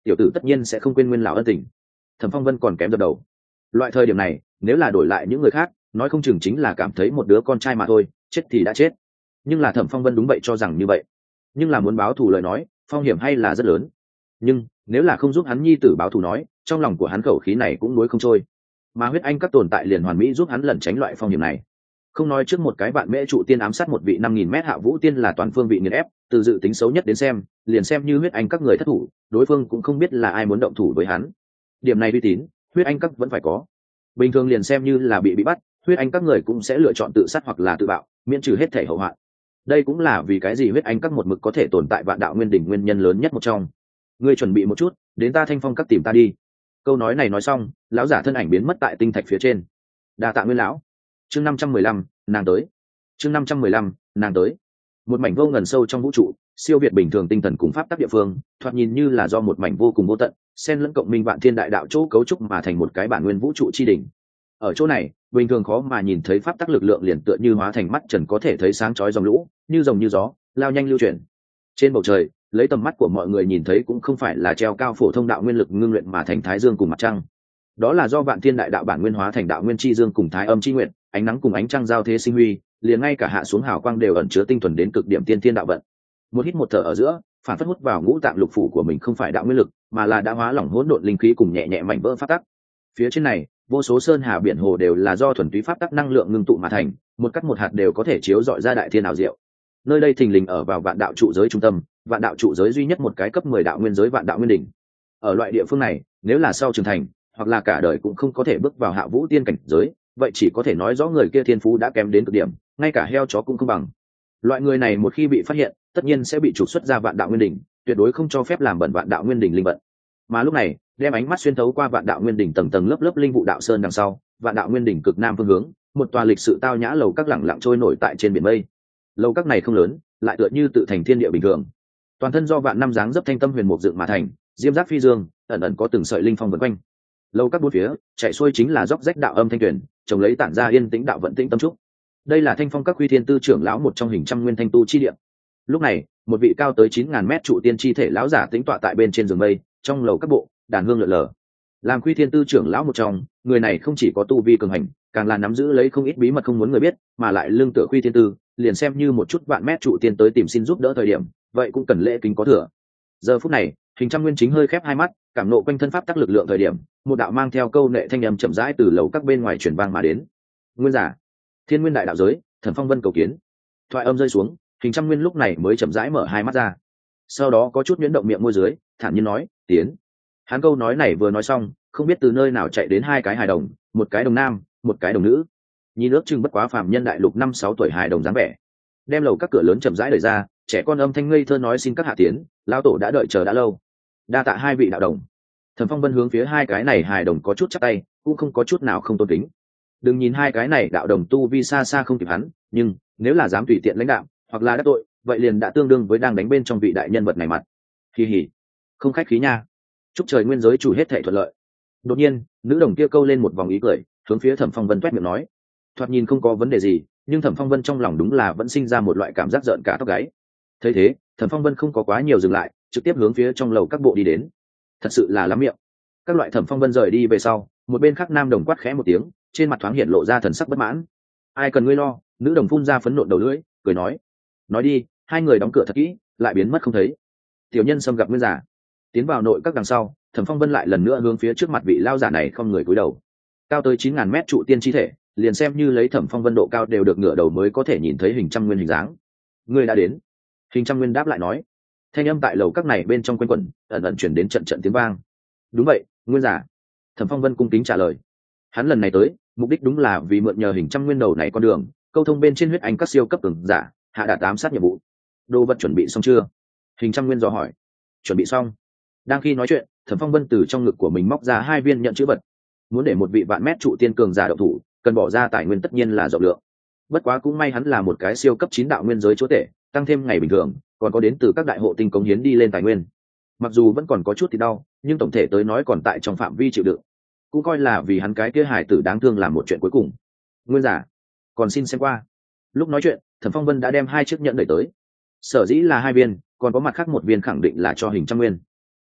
tiểu tử tất nhiên sẽ không quên nguyên lão ân tình. Thẩm Phong Vân còn kém dập đầu. Loại thời điểm này nếu là đổi lại những người khác nói không chừng chính là cảm thấy một đứa con trai mà thôi, chết thì đã chết. Nhưng là Thẩm Phong Vân đúng vậy cho rằng như vậy. Nhưng là muốn báo thù lời nói phong hiểm hay là rất lớn. Nhưng nếu là không giúp hắn nhi tử báo thù nói, trong lòng của hắn khẩu khí này cũng nuối không trôi. Mà huyết anh các tồn tại liền hoàn mỹ giúp hắn lẩn tránh loại phong hiểm này. Không nói trước một cái vạn mễ trụ tiên ám sát một vị 5.000 mét hạ vũ tiên là toàn phương vị nghiền ép, từ dự tính xấu nhất đến xem, liền xem như huyết anh các người thất thủ, đối phương cũng không biết là ai muốn động thủ với hắn. Điểm này uy tín, huyết anh các vẫn phải có. Bình thường liền xem như là bị bắt, huyết anh các người cũng sẽ lựa chọn tự sát hoặc là tự bạo, miễn trừ hết thể hậu hoạn. Đây cũng là vì cái gì huyết anh các một mực có thể tồn tại vạn đạo nguyên đỉnh nguyên nhân lớn nhất một trong. Ngươi chuẩn bị một chút, đến ta Thanh Phong các tìm ta đi. Câu nói này nói xong, lão giả thân ảnh biến mất tại tinh thạch phía trên. Đa tạ Nguyên lão. Chương 515, nàng tới. Chương 515, nàng tới. Một mảnh vô ngần sâu trong vũ trụ, siêu việt bình thường tinh thần cùng pháp tắc địa phương, thoạt nhìn như là do một mảnh vô cùng vô tận, xen lẫn cộng minh vạn thiên đại đạo chỗ cấu trúc mà thành một cái bản nguyên vũ trụ chi đỉnh. Ở chỗ này, bình thường khó mà nhìn thấy pháp tắc lực lượng liền tựa như hóa thành mắt trần có thể thấy sáng chói dòng lũ, như rồng như gió, lao nhanh lưu chuyển. Trên bầu trời, lấy tầm mắt của mọi người nhìn thấy cũng không phải là treo cao phổ thông đạo nguyên lực ngưng luyện mà thành thái dương cùng mặt trăng. Đó là do vạn thiên đại đạo bản nguyên hóa thành đạo nguyên chi dương cùng thái âm chi nguyện, ánh nắng cùng ánh trăng giao thế sinh huy, liền ngay cả hạ xuống hào quang đều ẩn chứa tinh thuần đến cực điểm tiên thiên đạo vận. Một hít một thở ở giữa, phản phất hút vào ngũ tạng lục phủ của mình không phải đạo nguyên lực, mà là đã hóa lỏng hỗn độn linh khí cùng nhẹ nhẹ mảnh vỡ pháp tắc. Phía trên này, vô số sơn hà biển hồ đều là do thuần túy pháp tắc năng lượng ngưng tụ mà thành, một cắt một hạt đều có thể chiếu rọi ra đại thiên ảo diệu. Nơi đây thình lình ở vào vạn đạo trụ giới trung tâm, vạn đạo trụ giới duy nhất một cái cấp 10 đạo nguyên giới vạn đạo nguyên đỉnh. Ở loại địa phương này, nếu là sau trưởng thành, hoặc là cả đời cũng không có thể bước vào hạ vũ tiên cảnh giới, vậy chỉ có thể nói rõ người kia thiên phú đã kém đến cực điểm, ngay cả heo chó cũng không bằng. Loại người này một khi bị phát hiện, tất nhiên sẽ bị trục xuất ra vạn đạo nguyên đỉnh, tuyệt đối không cho phép làm bẩn vạn đạo nguyên đỉnh linh vận. Mà lúc này, đem ánh mắt xuyên thấu qua vạn đạo nguyên đỉnh tầng tầng lớp lớp linh vụ đạo sơn đằng sau, vạn đạo nguyên đỉnh cực nam phương hướng, một tòa lịch sự tao nhã lầu các lẳng lặng trôi nổi tại trên biển mây. Lầu các này không lớn, lại tựa như tự thành thiên địa bình thường. Toàn thân do vạn năm dáng dấp thanh tâm huyền mục dựng mà thành, diêm giác phi dương, ẩn ẩn có từng sợi linh phong vần quanh. Lầu các bốn phía, chạy xuôi chính là dốc rách đạo âm thanh tuyển, trồng lấy tản ra yên tĩnh đạo vận tĩnh tâm trúc. Đây là Thanh Phong các Quy Thiên Tư trưởng lão một trong hình trăm nguyên thanh tu chi địa. Lúc này, một vị cao tới 9.000 mét trụ tiên chi thể lão giả tĩnh tọa tại bên trên giường mây, trong lầu các bộ, đàn hương lượn lờ. Làm Quy Thiên Tư trưởng lão một trong, người này không chỉ có tu vi cường hành, càng là nắm giữ lấy không ít bí mật không muốn người biết, mà lại lương tựa Quy Thiên Tư, liền xem như một chút vạn mét trụ tiên tới tìm xin giúp đỡ thời điểm, vậy cũng cần lễ kính có thừa. Giờ phút này, hình trăm nguyên chính hơi khép hai mắt, cảm nộ quanh thân pháp tác lực lượng thời điểm, một đạo mang theo câu nệ thanh âm chậm rãi từ lầu các bên ngoài truyền vang mà đến. Nguyên giả, Thiên Nguyên đại đạo giới, Thẩm Phong Vân cầu kiến. Thoại âm rơi xuống, hình trăm nguyên lúc này mới chậm rãi mở hai mắt ra. Sau đó có chút nhuyễn động miệng môi dưới, thản nhiên nói, "Tiến." Hắn câu nói này vừa nói xong, không biết từ nơi nào chạy đến hai cái hài đồng, một cái đồng nam, một cái đồng nữ. Nhìn ước chừng bất quá phàm nhân đại lục 5-6 tuổi hài đồng dáng vẻ. Đem lầu các cửa lớn chậm rãi đẩy ra, trẻ con âm thanh ngây thơ nói, "Xin các hạ tiến, lão tổ đã đợi chờ đã lâu." Đa tạ hai vị đạo đồng. Thẩm Phong Vân hướng phía hai cái này hài đồng có chút chắp tay, cũng không có chút nào không tôn kính. Đừng nhìn hai cái này đạo đồng tu vi xa xa không kịp hắn, nhưng nếu là dám tùy tiện lãnh đạo hoặc là đắc tội, vậy liền đã tương đương với đang đánh bên trong vị đại nhân vật này mặt. Kỳ hỉ, không khách khí nha. Chúc trời nguyên giới chủ hết thảy thuận lợi. Đột nhiên, nữ đồng kia câu lên một vòng ý cười, hướng phía Thẩm Phong Vân toét miệng nói. Thoạt nhìn không có vấn đề gì, nhưng Thẩm Phong Vân trong lòng đúng là vẫn sinh ra một loại cảm giác giận cả tóc gáy. Thấy thế, Thẩm Phong Vân không có quá nhiều dừng lại, trực tiếp hướng phía trong lầu các bộ đi đến. Thật sự là lắm miệng. Các loại Thẩm Phong Vân rời đi về sau, một bên khác nam đồng quát khẽ một tiếng, trên mặt thoáng hiện lộ ra thần sắc bất mãn. Ai cần ngươi lo? Nữ đồng phun ra phấn nộ đầu lưỡi, cười nói đi. Hai người đóng cửa thật kỹ, lại biến mất không thấy. Tiểu nhân xâm gặp nguyên giả. Tiến vào nội các đằng sau, Thẩm Phong Vân lại lần nữa hướng phía trước mặt vị lao giả này không người cúi đầu. Cao tới 9.000 mét trụ tiên chi thể, liền xem như lấy Thẩm Phong Vân độ cao đều được ngửa đầu mới có thể nhìn thấy hình trăm nguyên hình dáng. Ngươi đã đến. Hình trăm nguyên đáp lại nói. Thanh âm tại lầu các này bên trong quanh quẩn, ẩn ẩn chuyển đến trận trận tiếng vang. Đúng vậy, nguyên giả. Thẩm Phong Vân cung kính trả lời. Hắn lần này tới, mục đích đúng là vì mượn nhờ hình trăm nguyên đầu này con đường, câu thông bên trên huyết anh các siêu cấp cường giả, hạ đạt ám sát nhiệm vụ. Đồ vật chuẩn bị xong chưa? Hình trăm nguyên dò hỏi. Chuẩn bị xong. Đang khi nói chuyện, Thẩm Phong Vân từ trong ngực của mình móc ra 2 viên nhận chữ vật. Muốn để một vị vạn mét trụ tiên cường giả động thủ, cần bỏ ra tài nguyên tất nhiên là rộng lượng. Bất quá cũng may hắn là một cái siêu cấp 9 đạo nguyên giới chúa tể, tăng thêm ngày bình thường, còn có đến từ các đại hộ tinh cống hiến đi lên tài nguyên. Mặc dù vẫn còn có chút thì đau, nhưng tổng thể tới nói còn tại trong phạm vi chịu đựng. Cũng coi là vì hắn cái kia hài tử đáng thương làm một chuyện cuối cùng. Nguyên giả, còn xin xem qua. Lúc nói chuyện, Thẩm Phong Vân đã đem 2 chiếc nhẫn đẩy tới. Sở dĩ là 2 viên, còn có mặt khác một viên khẳng định là cho hình trăm nguyên.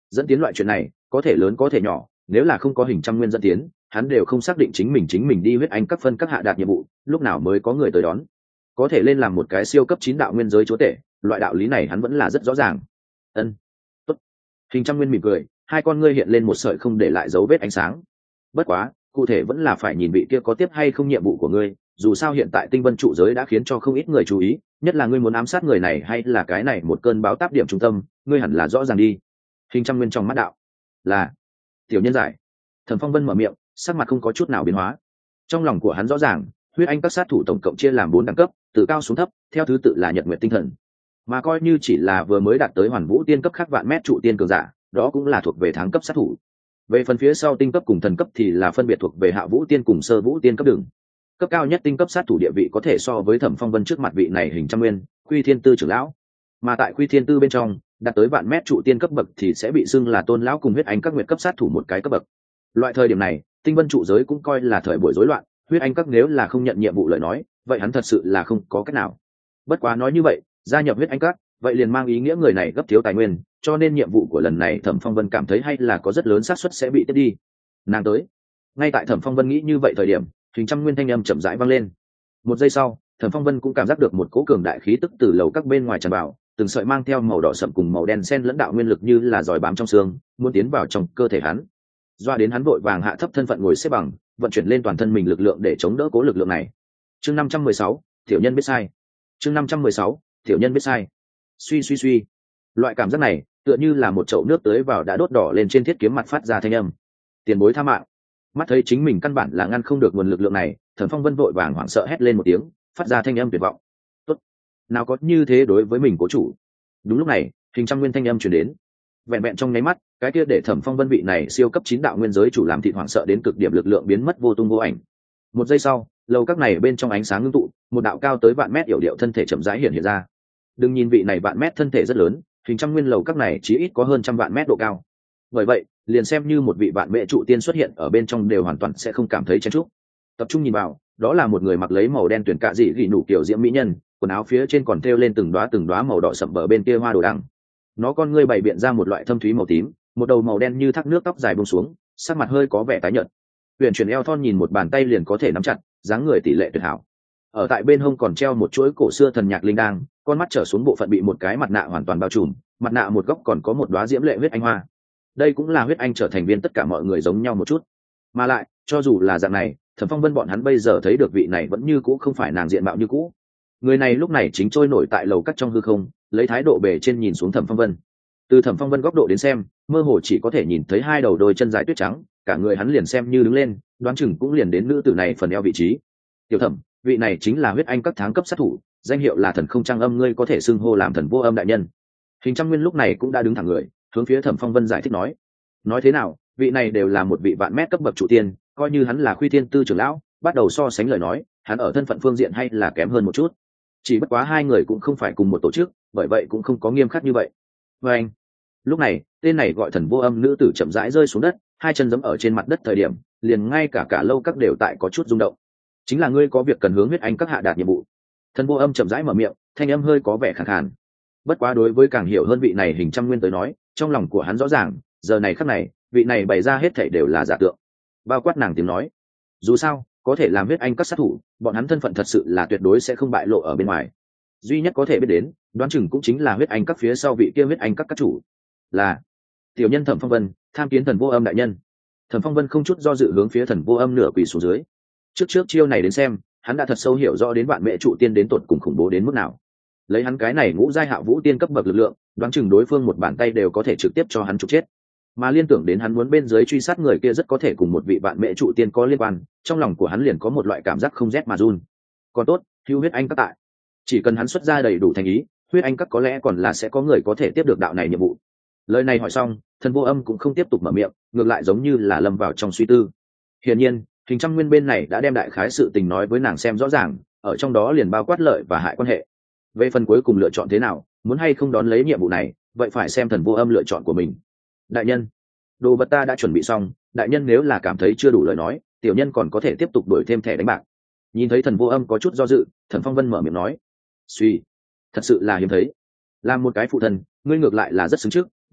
Dẫn tiến loại chuyện này có thể lớn có thể nhỏ, nếu là không có hình trăm nguyên dẫn tiến, hắn đều không xác định chính mình đi huyết anh các phân các hạ đạt nhiệm vụ lúc nào mới có người tới đón. Có thể lên làm một cái siêu cấp 9 đạo nguyên giới chúa tể, loại đạo lý này hắn vẫn là rất rõ ràng. Ân, tốt. Hình trăm nguyên mỉm cười, hai con ngươi hiện lên một sợi không để lại dấu vết ánh sáng. Bất quá cụ thể vẫn là phải nhìn vị kia có tiếp hay không nhiệm vụ của ngươi, dù sao hiện tại tinh vân trụ giới đã khiến cho không ít người chú ý, nhất là ngươi muốn ám sát người này hay là cái này một cơn báo táp điểm trung tâm, ngươi hẳn là rõ ràng đi. Hình trăm nguyên trong mắt đạo là tiểu nhân giải. Thẩm Phong Vân mở miệng, sắc mặt không có chút nào biến hóa. Trong lòng của hắn rõ ràng, huyết anh các sát thủ tổng cộng chia làm 4 đẳng cấp, từ cao xuống thấp, theo thứ tự là nhật nguyệt tinh thần. Mà coi như chỉ là vừa mới đạt tới hoàn vũ tiên cấp khác vạn mét trụ tiên cường giả, đó cũng là thuộc về tháng cấp sát thủ. Về phần phía sau tinh cấp cùng thần cấp thì là phân biệt thuộc về hạ vũ tiên cùng sơ vũ tiên cấp đường. Cấp cao nhất tinh cấp sát thủ địa vị có thể so với Thẩm Phong Vân trước mặt vị này hình trăm nguyên, Quy Thiên Tư trưởng lão. Mà tại Quy Thiên Tư bên trong, đạt tới vạn mét trụ tiên cấp bậc thì sẽ bị xưng là tôn lão cùng huyết anh các nguyệt cấp sát thủ một cái cấp bậc. Loại thời điểm này, tinh vân trụ giới cũng coi là thời buổi rối loạn, huyết anh các nếu là không nhận nhiệm vụ lời nói, vậy hắn thật sự là không có cách nào. Bất quá nói như vậy, gia nhập huyết anh các, vậy liền mang ý nghĩa người này gấp thiếu tài nguyên, cho nên nhiệm vụ của lần này Thẩm Phong Vân cảm thấy hay là có rất lớn xác suất sẽ bị tiếp đi. Nàng tới. Ngay tại Thẩm Phong Vân nghĩ như vậy thời điểm, hình trăm nguyên thanh âm chậm rãi vang lên. Một giây sau, Thẩm Phong Vân cũng cảm giác được một cỗ cường đại khí tức từ lầu các bên ngoài tràn vào, từng sợi mang theo màu đỏ sậm cùng màu đen xen lẫn đạo nguyên lực như là giòi bám trong xương, muốn tiến vào trong cơ thể hắn. Doa đến hắn vội vàng hạ thấp thân phận ngồi xếp bằng, vận chuyển lên toàn thân mình lực lượng để chống đỡ cố lực lượng này. Chương 516, tiểu nhân biết sai. Chương 516, tiểu nhân biết sai. Suy suy suy. Loại cảm giác này, tựa như là một chậu nước tưới vào đã đốt đỏ lên trên thiết kiếm mặt phát ra thanh âm. Tiền bối tha mạng. Mắt thấy chính mình căn bản là ngăn không được nguồn lực lượng này, Thẩm Phong Vân vội vàng hoảng sợ hét lên một tiếng, phát ra thanh âm tuyệt vọng. Tốt, nào có như thế đối với mình cố chủ. Đúng lúc này, hình trăm nguyên thanh âm truyền đến. Vẹn vẹn trong nháy mắt, cái kia để Thẩm Phong Vân vị này siêu cấp 9 đạo nguyên giới chủ làm thịt hoảng sợ đến cực điểm lực lượng biến mất vô tung vô ảnh. Một giây sau, lầu các này bên trong ánh sáng ngưng tụ, một đạo cao tới vạn mét yểu điệu thân thể chậm rãi hiện ra. Đừng nhìn vị này vạn mét thân thể rất lớn, hình trăm nguyên lầu các này chỉ ít có hơn trăm vạn mét độ cao. Bởi vậy, liền xem như một vị vạn mệ trụ tiên xuất hiện ở bên trong đều hoàn toàn sẽ không cảm thấy chen chúc. Tập trung nhìn vào, đó là một người mặc lấy màu đen tuyển cạ dị gỉ nụ kiểu diễm mỹ nhân, quần áo phía trên còn thêu lên từng đóa màu đỏ sậm bờ bên kia hoa đồ đằng. Nó con ngươi bày biện ra một loại thâm thúy màu tím, một đầu màu đen như thác nước tóc dài buông xuống, sắc mặt hơi có vẻ tái nhợt. Huyền chuyển eo thon nhìn một bàn tay liền có thể nắm chặt, dáng người tỷ lệ tuyệt hảo. Ở tại bên hông còn treo một chuỗi cổ xưa thần nhạc linh đang, con mắt trở xuống bộ phận bị một cái mặt nạ hoàn toàn bao trùm, mặt nạ một góc còn có một đóa diễm lệ huyết anh hoa. Đây cũng là huyết anh trở thành viên tất cả mọi người giống nhau một chút. Mà lại, cho dù là dạng này, Thẩm Phong Vân bọn hắn bây giờ thấy được vị này vẫn như cũ không phải nàng diện mạo như cũ. Người này lúc này chính trôi nổi tại lầu các trong hư không, lấy thái độ bề trên nhìn xuống Thẩm Phong Vân. Từ Thẩm Phong Vân góc độ đến xem, mơ hồ chỉ có thể nhìn thấy hai đầu đôi chân dài tuyết trắng, cả người hắn liền xem như đứng lên, đoán chừng cũng liền đến nữ tử này phần eo vị trí. Tiểu Thẩm, vị này chính là huyết anh các tháng cấp sát thủ, danh hiệu là Thần Không Trang Âm, ngươi có thể xưng hô làm Thần Vô Âm đại nhân. Hình trăm nguyên lúc này cũng đã đứng thẳng người, hướng phía Thẩm Phong Vân giải thích nói thế nào, vị này đều là một vị vạn mét cấp bậc trụ tiên, coi như hắn là Quy Thiên Tư trưởng lão, bắt đầu so sánh lời nói, hắn ở thân phận phương diện hay là kém hơn một chút. Chỉ bất quá hai người cũng không phải cùng một tổ chức, bởi vậy cũng không có nghiêm khắc như vậy. Và anh, lúc này, tên này gọi Thần Vô Âm nữ tử chậm rãi rơi xuống đất, hai chân giẫm ở trên mặt đất thời điểm, liền ngay cả lâu các đều tại có chút rung động. Chính là ngươi có việc cần hướng huyết anh các hạ đạt nhiệm vụ. Thần Vô Âm chậm rãi mở miệng, thanh âm hơi có vẻ khàn khàn. Bất quá đối với càng hiểu hơn vị này hình trăm nguyên tới nói, trong lòng của hắn rõ ràng, giờ này khắc này, vị này bày ra hết thảy đều là giả tượng. Bao quát nàng tiếng nói, dù sao có thể làm huyết anh các sát thủ, bọn hắn thân phận thật sự là tuyệt đối sẽ không bại lộ ở bên ngoài. Duy nhất có thể biết đến, đoán chừng cũng chính là huyết anh các phía sau vị kia huyết anh các chủ, là tiểu nhân Thẩm Phong Vân, tham kiến Thần Vô Âm đại nhân. Thẩm Phong Vân không chút do dự hướng phía Thần Vô Âm nửa quỳ xuống dưới. Trước chiêu này đến xem, hắn đã thật sâu hiểu rõ đến vạn mẹ trụ tiên đến tột cùng khủng bố đến mức nào. Lấy hắn cái này ngũ giai hạ vũ tiên cấp bậc lực lượng, đoán chừng đối phương một bàn tay đều có thể trực tiếp cho hắn trục chết. Mà liên tưởng đến hắn muốn bên dưới truy sát người kia rất có thể cùng một vị vạn mẹ trụ tiên có liên quan, trong lòng của hắn liền có một loại cảm giác không rét mà run. Còn tốt, hữu huyết anh các tại, chỉ cần hắn xuất ra đầy đủ thành ý, huyết anh các có lẽ còn là sẽ có người có thể tiếp được đạo này nhiệm vụ. Lời này hỏi xong, Thần Vô Âm cũng không tiếp tục mở miệng, ngược lại giống như là lâm vào trong suy tư. Hiển nhiên, hình trăm nguyên bên này đã đem đại khái sự tình nói với nàng xem rõ ràng, ở trong đó liền bao quát lợi và hại quan hệ. Về phần cuối cùng lựa chọn thế nào, muốn hay không đón lấy nhiệm vụ này, vậy phải xem Thần Vô Âm lựa chọn của mình. Đại nhân, đồ vật ta đã chuẩn bị xong, đại nhân nếu là cảm thấy chưa đủ lời nói, tiểu nhân còn có thể tiếp tục đổi thêm thẻ đánh bạc. Nhìn thấy Thần Vô Âm có chút do dự, Thần Phong Vân mở miệng nói, suy, thật sự là hiếm thấy. Làm một cái phụ thân, ngươi ngược lại là rất xứng trước, nhưng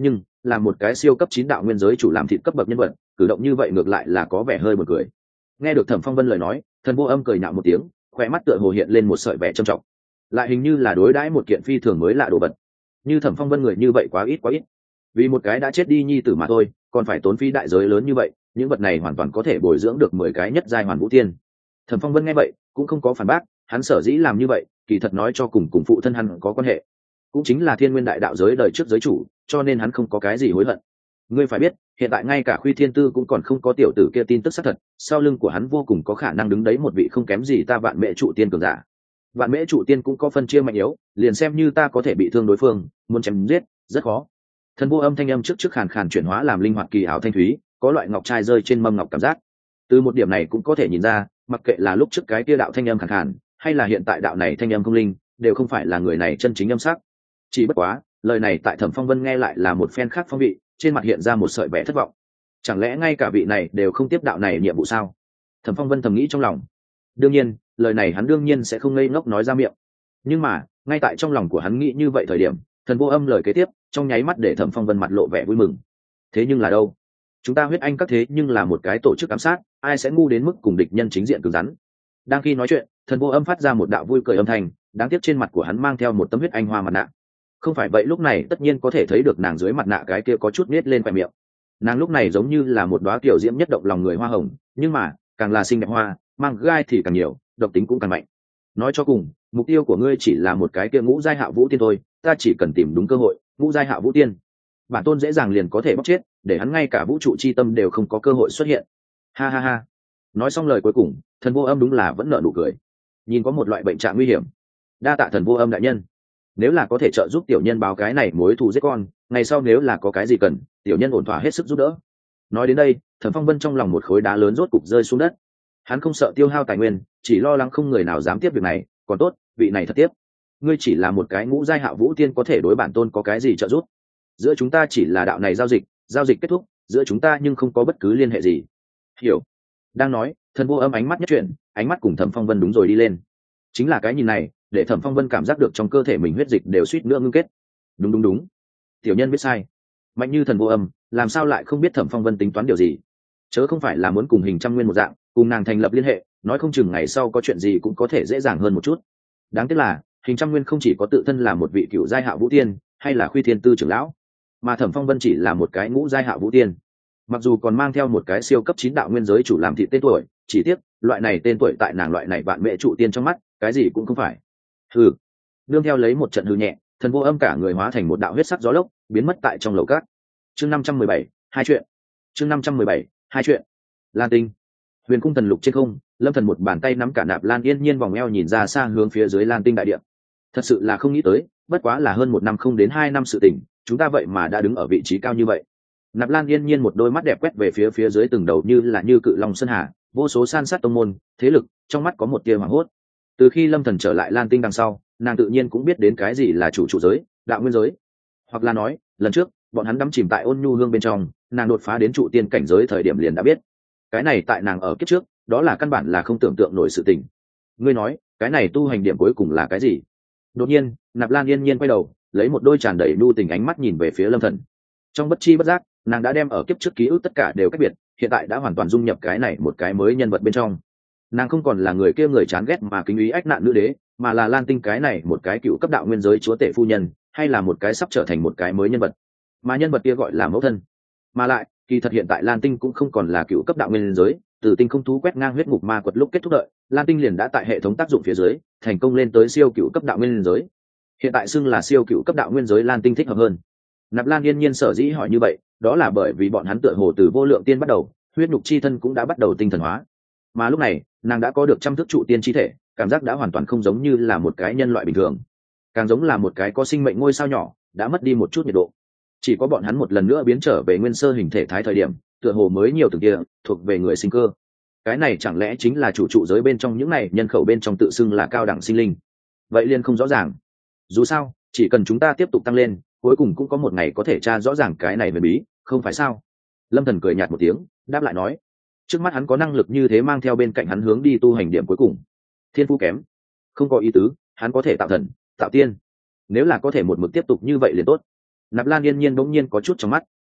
là một cái siêu cấp 9 đạo nguyên giới chủ làm thịt cấp bậc nhân vật, cử động như vậy ngược lại là có vẻ hơi buồn cười. Nghe được Thẩm Phong Vân lời nói, Thần Vô Âm cười nhạo một tiếng, khóe mắt tựa hồ hiện lên một sợi vẻ trầm trọng, lại hình như là đối đãi một kiện phi thường mới lạ đồ vật. Như Thẩm Phong Vân người như vậy quá ít, vì một cái đã chết đi nhi tử mà thôi, còn phải tốn phí đại giới lớn như vậy, những vật này hoàn toàn có thể bồi dưỡng được 10 cái nhất giai hoàn vũ tiên. Thẩm Phong Vân nghe vậy cũng không có phản bác, hắn sở dĩ làm như vậy kỳ thật nói cho cùng phụ thân hắn có quan hệ, cũng chính là Thiên Nguyên đại đạo giới đời trước giới chủ, cho nên hắn không có cái gì hối hận. Ngươi phải biết, hiện tại ngay cả Khuy Thiên Tư cũng còn không có tiểu tử kia tin tức xác thật, sau lưng của hắn vô cùng có khả năng đứng đấy một vị không kém gì ta Vạn Mễ trụ tiên cường giả. Vạn Mễ trụ tiên cũng có phân chia mạnh yếu, liền xem như ta có thể bị thương đối phương, muốn chém giết rất khó. Thần Vô Âm thanh âm trước khàn khàn chuyển hóa làm linh hoạt kỳ ảo thanh thúy, có loại ngọc trai rơi trên mâm ngọc cảm giác. Từ một điểm này cũng có thể nhìn ra, mặc kệ là lúc trước cái kia đạo thanh âm khàn khàn, hay là hiện tại đạo này thanh âm không linh, đều không phải là người này chân chính âm sắc. Chỉ bất quá, lời này tại Thẩm Phong Vân nghe lại là một phen khác phong vị, trên mặt hiện ra một sợi vẻ thất vọng. Chẳng lẽ ngay cả vị này đều không tiếp đạo này nhiệm vụ sao? Thẩm Phong Vân thầm nghĩ trong lòng. Đương nhiên, lời này hắn đương nhiên sẽ không ngây ngốc nói ra miệng. Nhưng mà, ngay tại trong lòng của hắn nghĩ như vậy thời điểm, Thần Vô Âm lời kế tiếp, trong nháy mắt để Thẩm Phong Vân mặt lộ vẻ vui mừng. Thế nhưng là đâu? Chúng ta huyết anh các thế nhưng là một cái tổ chức ám sát, ai sẽ ngu đến mức cùng địch nhân chính diện cứng rắn. Đang khi nói chuyện, Thần Vô Âm phát ra một đạo vui cười âm thanh, đáng tiếc trên mặt của hắn mang theo một tấm huyết anh hoa mặt nạ. Không phải vậy lúc này tất nhiên có thể thấy được nàng dưới mặt nạ cái kia có chút nết lên vẻ miệng. Nàng lúc này giống như là một đóa tiểu diễm nhất động lòng người hoa hồng, nhưng mà càng là xinh đẹp hoa, mang gai thì càng nhiều, độc tính cũng càng mạnh. Nói cho cùng, mục tiêu của ngươi chỉ là một cái kia ngũ giai hạ vũ tiên thôi, ta chỉ cần tìm đúng cơ hội, ngũ giai hạ vũ tiên, bản tôn dễ dàng liền có thể bóc chết, để hắn ngay cả vũ trụ chi tâm đều không có cơ hội xuất hiện. Ha ha ha. Nói xong lời cuối cùng, Thần Vô Âm đúng là vẫn nở nụ cười. Nhìn có một loại bệnh trạng nguy hiểm. Đa tạ Thần Vô Âm đại nhân. Nếu là có thể trợ giúp tiểu nhân báo cái này mối thù giết con, ngày sau nếu là có cái gì cần, tiểu nhân ổn thỏa hết sức giúp đỡ. Nói đến đây, Thẩm Phong Vân trong lòng một khối đá lớn rốt cục rơi xuống đất. Hắn không sợ tiêu hao tài nguyên, chỉ lo lắng không người nào dám tiếp việc này, còn tốt, vị này thật tiếp. Ngươi chỉ là một cái ngũ giai hạ vũ tiên có thể đối bản tôn có cái gì trợ giúp? Giữa chúng ta chỉ là đạo này giao dịch kết thúc, giữa chúng ta nhưng không có bất cứ liên hệ gì. Hiểu. Đang nói, Thần Vô Âm ánh mắt nhất chuyển, ánh mắt cùng Thẩm Phong Vân đúng rồi đi lên. Chính là cái nhìn này, để Thẩm Phong Vân cảm giác được trong cơ thể mình huyết dịch đều suýt nữa ngưng kết. Đúng. Tiểu nhân biết sai. Mạnh như Thần Vô Âm, làm sao lại không biết Thẩm Phong Vân tính toán điều gì? Chớ không phải là muốn cùng Hình Trăm Nguyên một dạng, cùng nàng thành lập liên hệ, nói không chừng ngày sau có chuyện gì cũng có thể dễ dàng hơn một chút. Đáng tiếc là, Hình Trăm Nguyên không chỉ có tự thân là một vị cựu giai hạ vũ tiên, hay là Khuy Thiên Tư trưởng lão, mà Thẩm Phong Vân chỉ là một cái ngũ giai hạ vũ tiên. Mặc dù còn mang theo một cái siêu cấp 9 đạo nguyên giới chủ làm thị tên tuổi, chỉ tiếc, loại này tên tuổi tại nàng loại này Vạn Mễ trụ tiên trong mắt, cái gì cũng không phải. Hừ. Nương theo lấy một trận hừ nhẹ, Thần Vô Âm cả người hóa thành một đạo huyết sắc gió lốc, biến mất tại trong lầu cát. Chương 517, hai chuyện. Chương 517, hai chuyện. Lan Tinh. Huyền cung thần lục trên không, Lâm Thần một bàn tay nắm cả Nạp Lan Yên Nhiên vòng eo nhìn ra xa hướng phía dưới Lan Tinh đại địa. Thật sự là không nghĩ tới, bất quá là hơn 1 năm không đến 2 năm sự tình, chúng ta vậy mà đã đứng ở vị trí cao như vậy. Nạp Lan Yên Nhiên một đôi mắt đẹp quét về phía dưới từng đầu như là như cự long sơn hà, vô số san sát tông môn, thế lực, trong mắt có một tia hoảng hốt. Từ khi Lâm Thần trở lại Lan Tinh đằng sau, nàng tự nhiên cũng biết đến cái gì là chủ giới, đạo nguyên giới. Hoặc là nói, lần trước, bọn hắn đắm chìm tại ôn nhu hương bên trong, nàng đột phá đến trụ tiên cảnh giới thời điểm liền đã biết. Cái này tại nàng ở kiếp trước, đó là căn bản là không tưởng tượng nổi sự tình. Ngươi nói, cái này tu hành điểm cuối cùng là cái gì? Đột nhiên, Nạp Lan Yên Nhiên quay đầu, lấy một đôi tràn đầy nhu tình ánh mắt nhìn về phía Lâm Thần. Trong bất chi bất giác, nàng đã đem ở kiếp trước ký ức tất cả đều cách biệt, hiện tại đã hoàn toàn dung nhập cái này một cái mới nhân vật bên trong. Nàng không còn là người kia người chán ghét mà kính ý ách nạn nữ đế, mà là Lan Tinh cái này một cái cựu cấp đạo nguyên giới chúa tể phu nhân, hay là một cái sắp trở thành một cái mới nhân vật. Mà nhân vật kia gọi là mẫu thân. Mà lại, kỳ thật hiện tại Lan Tinh cũng không còn là cựu cấp đạo nguyên giới, từ tinh không thú quét ngang huyết ngục ma quật lúc kết thúc đợi, Lan Tinh liền đã tại hệ thống tác dụng phía dưới, thành công lên tới siêu cựu cấp đạo nguyên giới. Hiện tại xưng là siêu cựu cấp đạo nguyên giới Lan Tinh thích hợp hơn. Nạp Lan Yên Nhiên sở dĩ hỏi như vậy, đó là bởi vì bọn hắn tựa hồ từ vô lượng tiên bắt đầu, huyết nhục chi thân cũng đã bắt đầu tinh thần hóa. Mà lúc này, nàng đã có được trăm thước trụ tiên chi thể, cảm giác đã hoàn toàn không giống như là một cái nhân loại bình thường, càng giống là một cái có sinh mệnh ngôi sao nhỏ, đã mất đi một chút nhiệt độ. Chỉ có bọn hắn một lần nữa biến trở về nguyên sơ hình thể thái thời điểm, tựa hồ mới nhiều từng kia, thuộc về người sinh cơ. Cái này chẳng lẽ chính là chủ trụ giới bên trong những này nhân khẩu bên trong tự xưng là cao đẳng sinh linh? Vậy liền không rõ ràng. Dù sao, chỉ cần chúng ta tiếp tục tăng lên, cuối cùng cũng có một ngày có thể tra rõ ràng cái này về bí, không phải sao? Lâm Thần cười nhạt một tiếng, đáp lại nói, trước mắt hắn có năng lực như thế mang theo bên cạnh hắn hướng đi tu hành điểm cuối cùng. Thiên phú kém, không có ý tứ, hắn có thể tạo thần, tạo tiên. Nếu là có thể một mực tiếp tục như vậy liền tốt. Nạp Lan Yên Nhiên bỗng nhiên có chút trong mắt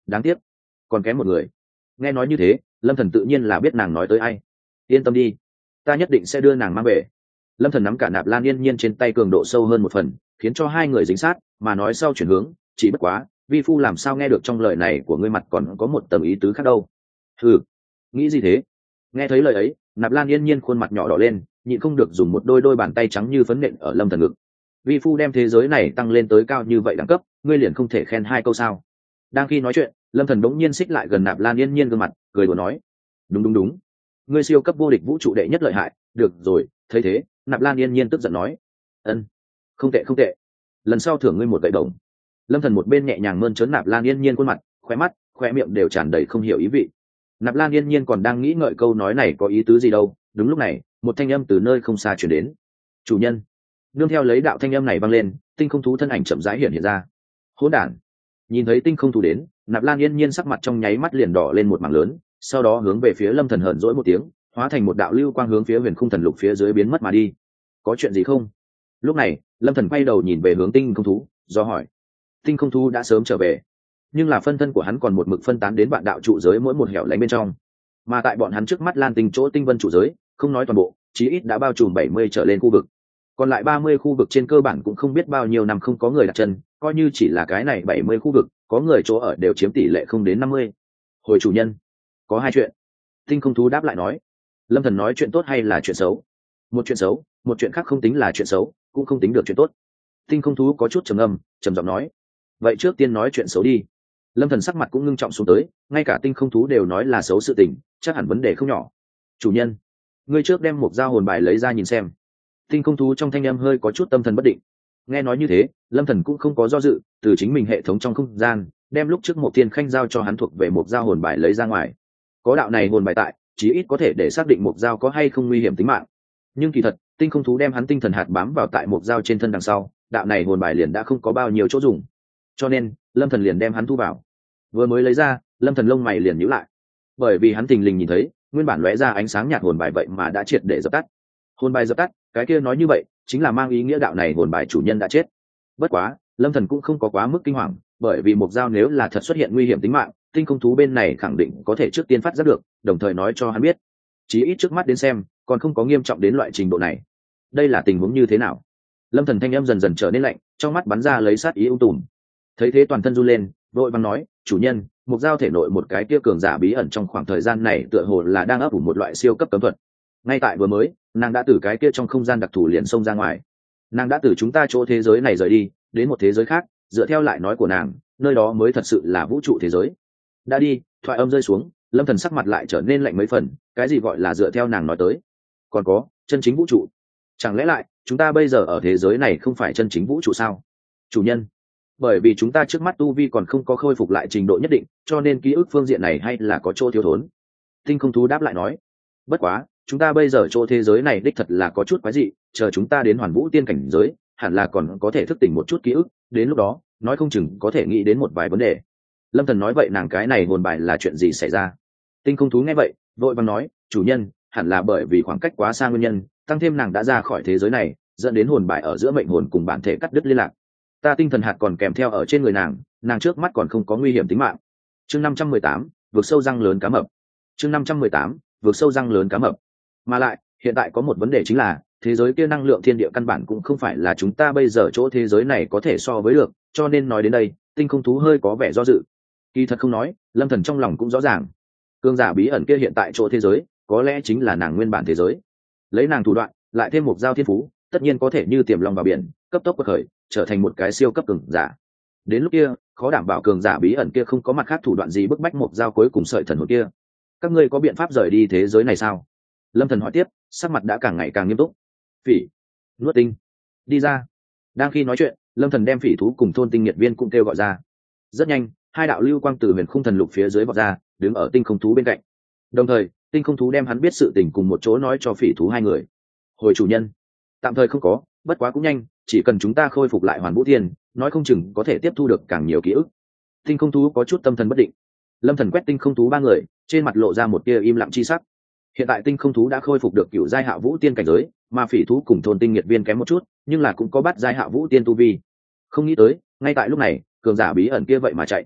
đáng tiếc còn kém một người. Nghe nói như thế, lâm thần tự nhiên là biết nàng nói tới ai. Yên tâm đi, ta nhất định sẽ đưa nàng mang về. Lâm thần nắm cả Nạp Lan Yên Nhiên trên tay cường độ sâu hơn một phần, khiến cho hai người dính sát, mà nói sau chuyển hướng, chỉ bất quá vi phu làm sao nghe được trong lời này của ngươi mặt còn có một tầng ý tứ khác đâu. Ừ, nghĩ gì thế? Nghe thấy lời ấy, Nạp Lan Yên Nhiên khuôn mặt nhỏ đỏ lên, nhịn không được dùng một đôi bàn tay trắng như phấn nện ở lâm thần ngực. Vi phu đem thế giới này tăng lên tới cao như vậy đẳng cấp, ngươi liền không thể khen hai câu sao? Đang khi nói chuyện, lâm thần bỗng nhiên xích lại gần Nạp Lan Yên Nhiên gương mặt, cười đùa nói: đúng, ngươi siêu cấp vô địch vũ trụ đệ nhất lợi hại. Được rồi, thấy thế, Nạp Lan Yên Nhiên tức giận nói: ân, không tệ, lần sau thưởng ngươi một gậy đồng. Lâm thần một bên nhẹ nhàng mơn trớn Nạp Lan Yên Nhiên khuôn mặt, khóe miệng đều tràn đầy không hiểu ý vị. Nạp Lan Yên Nhiên còn đang nghĩ ngợi câu nói này có ý tứ gì đâu, đúng lúc này một thanh âm từ nơi không xa truyền đến: chủ nhân. Nương theo lấy đạo thanh âm này vang lên, tinh không thú thân ảnh chậm rãi hiện ra. Hỗn đản. Nhìn thấy tinh không thú đến, Nạp Lan Yên Nhiên sắc mặt trong nháy mắt liền đỏ lên một mảng lớn, sau đó hướng về phía lâm thần hờn dỗi một tiếng, hóa thành một đạo lưu quang hướng phía huyền khung thần lục phía dưới biến mất mà đi. Có chuyện gì không? Lúc này lâm thần quay đầu nhìn về hướng tinh không thú, do hỏi. Tinh không thú đã sớm trở về, nhưng là phân thân của hắn còn một mực phân tán đến vạn đạo trụ giới mỗi một hẻo lánh bên trong, mà tại bọn hắn trước mắt Lan Tinh chỗ tinh vân trụ giới, không nói toàn bộ, chí ít đã bao trùm 70 trở lên khu vực, còn lại 30 khu vực trên cơ bản cũng không biết bao nhiêu năm không có người đặt chân, coi như chỉ là cái này 70 khu vực, có người chỗ ở đều chiếm tỷ lệ không đến 50. Hồi chủ nhân, có hai chuyện. Tinh không thú đáp lại nói. Lâm thần nói chuyện tốt hay là chuyện xấu? Một chuyện xấu, một chuyện khác không tính là chuyện xấu, cũng không tính được chuyện tốt. Tinh không thú có chút trầm ngâm, trầm giọng nói. Vậy trước tiên nói chuyện xấu đi. Lâm thần sắc mặt cũng ngưng trọng xuống tới, ngay cả tinh không thú đều nói là xấu sự tình, chắc hẳn vấn đề không nhỏ. Chủ nhân, ngươi trước đem một dao hồn bài lấy ra nhìn xem. Tinh không thú trong thanh âm hơi có chút tâm thần bất định. Nghe nói như thế, lâm thần cũng không có do dự, từ chính mình hệ thống trong không gian đem lúc trước một tiên khanh giao cho hắn thuộc về một dao hồn bài lấy ra ngoài. Có đạo này hồn bài tại, chí ít có thể để xác định một dao có hay không nguy hiểm tính mạng. Nhưng kỳ thật, tinh không thú đem hắn tinh thần hạt bám vào tại một dao trên thân đằng sau, đạo này hồn bài liền đã không có bao nhiêu chỗ dùng, cho nên lâm thần liền đem hắn thu vào. Vừa mới lấy ra, lâm thần lông mày liền nhíu lại, bởi vì hắn thình lình nhìn thấy nguyên bản lóe ra ánh sáng nhạt hồn bài vậy mà đã triệt để dập tắt. Hồn bài dập tắt, cái kia nói như vậy chính là mang ý nghĩa đạo này hồn bài chủ nhân đã chết. Bất quá lâm thần cũng không có quá mức kinh hoàng, bởi vì mục dao nếu là thật xuất hiện nguy hiểm tính mạng, tinh không thú bên này khẳng định có thể trước tiên phát giác được, đồng thời nói cho hắn biết. Chí ít trước mắt đến xem còn không có nghiêm trọng đến loại trình độ này. Đây là tình huống như thế nào? Lâm thần thanh âm dần dần trở nên lạnh, trong mắt bắn ra lấy sát ý ung tùm. Thấy thế toàn thân run lên, vội vàng nói: chủ nhân, mục dao thể nội một cái kia cường giả bí ẩn trong khoảng thời gian này tựa hồ là đang ấp ủ một loại siêu cấp cấm thuật. Ngay tại vừa mới, nàng đã từ cái kia trong không gian đặc thù liền xông ra ngoài. Nàng đã từ chúng ta chỗ thế giới này rời đi, đến một thế giới khác, dựa theo lại nói của nàng, nơi đó mới thật sự là vũ trụ thế giới. Đã đi, thoại âm rơi xuống, lâm thần sắc mặt lại trở nên lạnh mấy phần. Cái gì gọi là dựa theo nàng nói tới? Còn có chân chính vũ trụ? Chẳng lẽ lại chúng ta bây giờ ở thế giới này không phải chân chính vũ trụ sao? Chủ nhân, bởi vì chúng ta trước mắt tu vi còn không có khôi phục lại trình độ nhất định, cho nên ký ức phương diện này hay là có chỗ thiếu thốn. Tinh không thú đáp lại nói. Bất quá chúng ta bây giờ chỗ thế giới này đích thật là có chút quái dị, chờ chúng ta đến hoàn vũ tiên cảnh giới, hẳn là còn có thể thức tỉnh một chút ký ức, đến lúc đó nói không chừng có thể nghĩ đến một vài vấn đề. Lâm thần nói vậy nàng cái này hồn bài là chuyện gì xảy ra? Tinh không thú nghe vậy vội vàng nói: chủ nhân, hẳn là bởi vì khoảng cách quá xa nguyên nhân, tăng thêm nàng đã ra khỏi thế giới này, dẫn đến hồn bài ở giữa mệnh hồn cùng bản thể cắt đứt liên lạc. Ta tinh thần hạt còn kèm theo ở trên người nàng, nàng trước mắt còn không có nguy hiểm tính mạng. Chương 518, vượt sâu răng lớn cá mập. Chương 518, vượt sâu răng lớn cá mập. Mà lại hiện tại có một vấn đề chính là thế giới kia năng lượng thiên địa căn bản cũng không phải là chúng ta bây giờ chỗ thế giới này có thể so với được, cho nên nói đến đây tinh không thú hơi có vẻ do dự. Kỳ thật không nói, lâm thần trong lòng cũng rõ ràng, cương giả bí ẩn kia hiện tại chỗ thế giới có lẽ chính là nàng nguyên bản thế giới. Lấy nàng thủ đoạn lại thêm một giao thiên phú, tất nhiên có thể như tiềm long vào biển, cấp tốc bật khởi, trở thành một cái siêu cấp cường giả. Đến lúc kia khó đảm bảo cường giả bí ẩn kia không có mặt khác thủ đoạn gì bức bách một giao cuối cùng sợi thần hồn kia. Các ngươi có biện pháp rời đi thế giới này sao? Lâm thần hỏi tiếp, sắc mặt đã càng ngày càng nghiêm túc. Phỉ, nuốt tinh, đi ra. Đang khi nói chuyện, lâm thần đem phỉ thú cùng thôn tinh nghiệt viên cũng kêu gọi ra. Rất nhanh hai đạo lưu quang từ huyền khung thần lục phía dưới vọt ra, đứng ở tinh không thú bên cạnh. Đồng thời tinh không thú đem hắn biết sự tình cùng một chỗ nói cho phỉ thú hai người. Hồi chủ nhân, tạm thời không có, bất quá cũng nhanh, chỉ cần chúng ta khôi phục lại hoàn vũ thiên, nói không chừng có thể tiếp thu được càng nhiều ký ức. Tinh không thú có chút tâm thần bất định. Lâm thần quét tinh không thú ba người, trên mặt lộ ra một tia im lặng chi sắc. Hiện tại tinh không thú đã khôi phục được cửu giai hạ vũ tiên cảnh giới, mà phỉ thú cùng thôn tinh nghiệt viên kém một chút, nhưng là cũng có bát giai hạ vũ tiên tu vi. Không nghĩ tới ngay tại lúc này cường giả bí ẩn kia vậy mà chạy.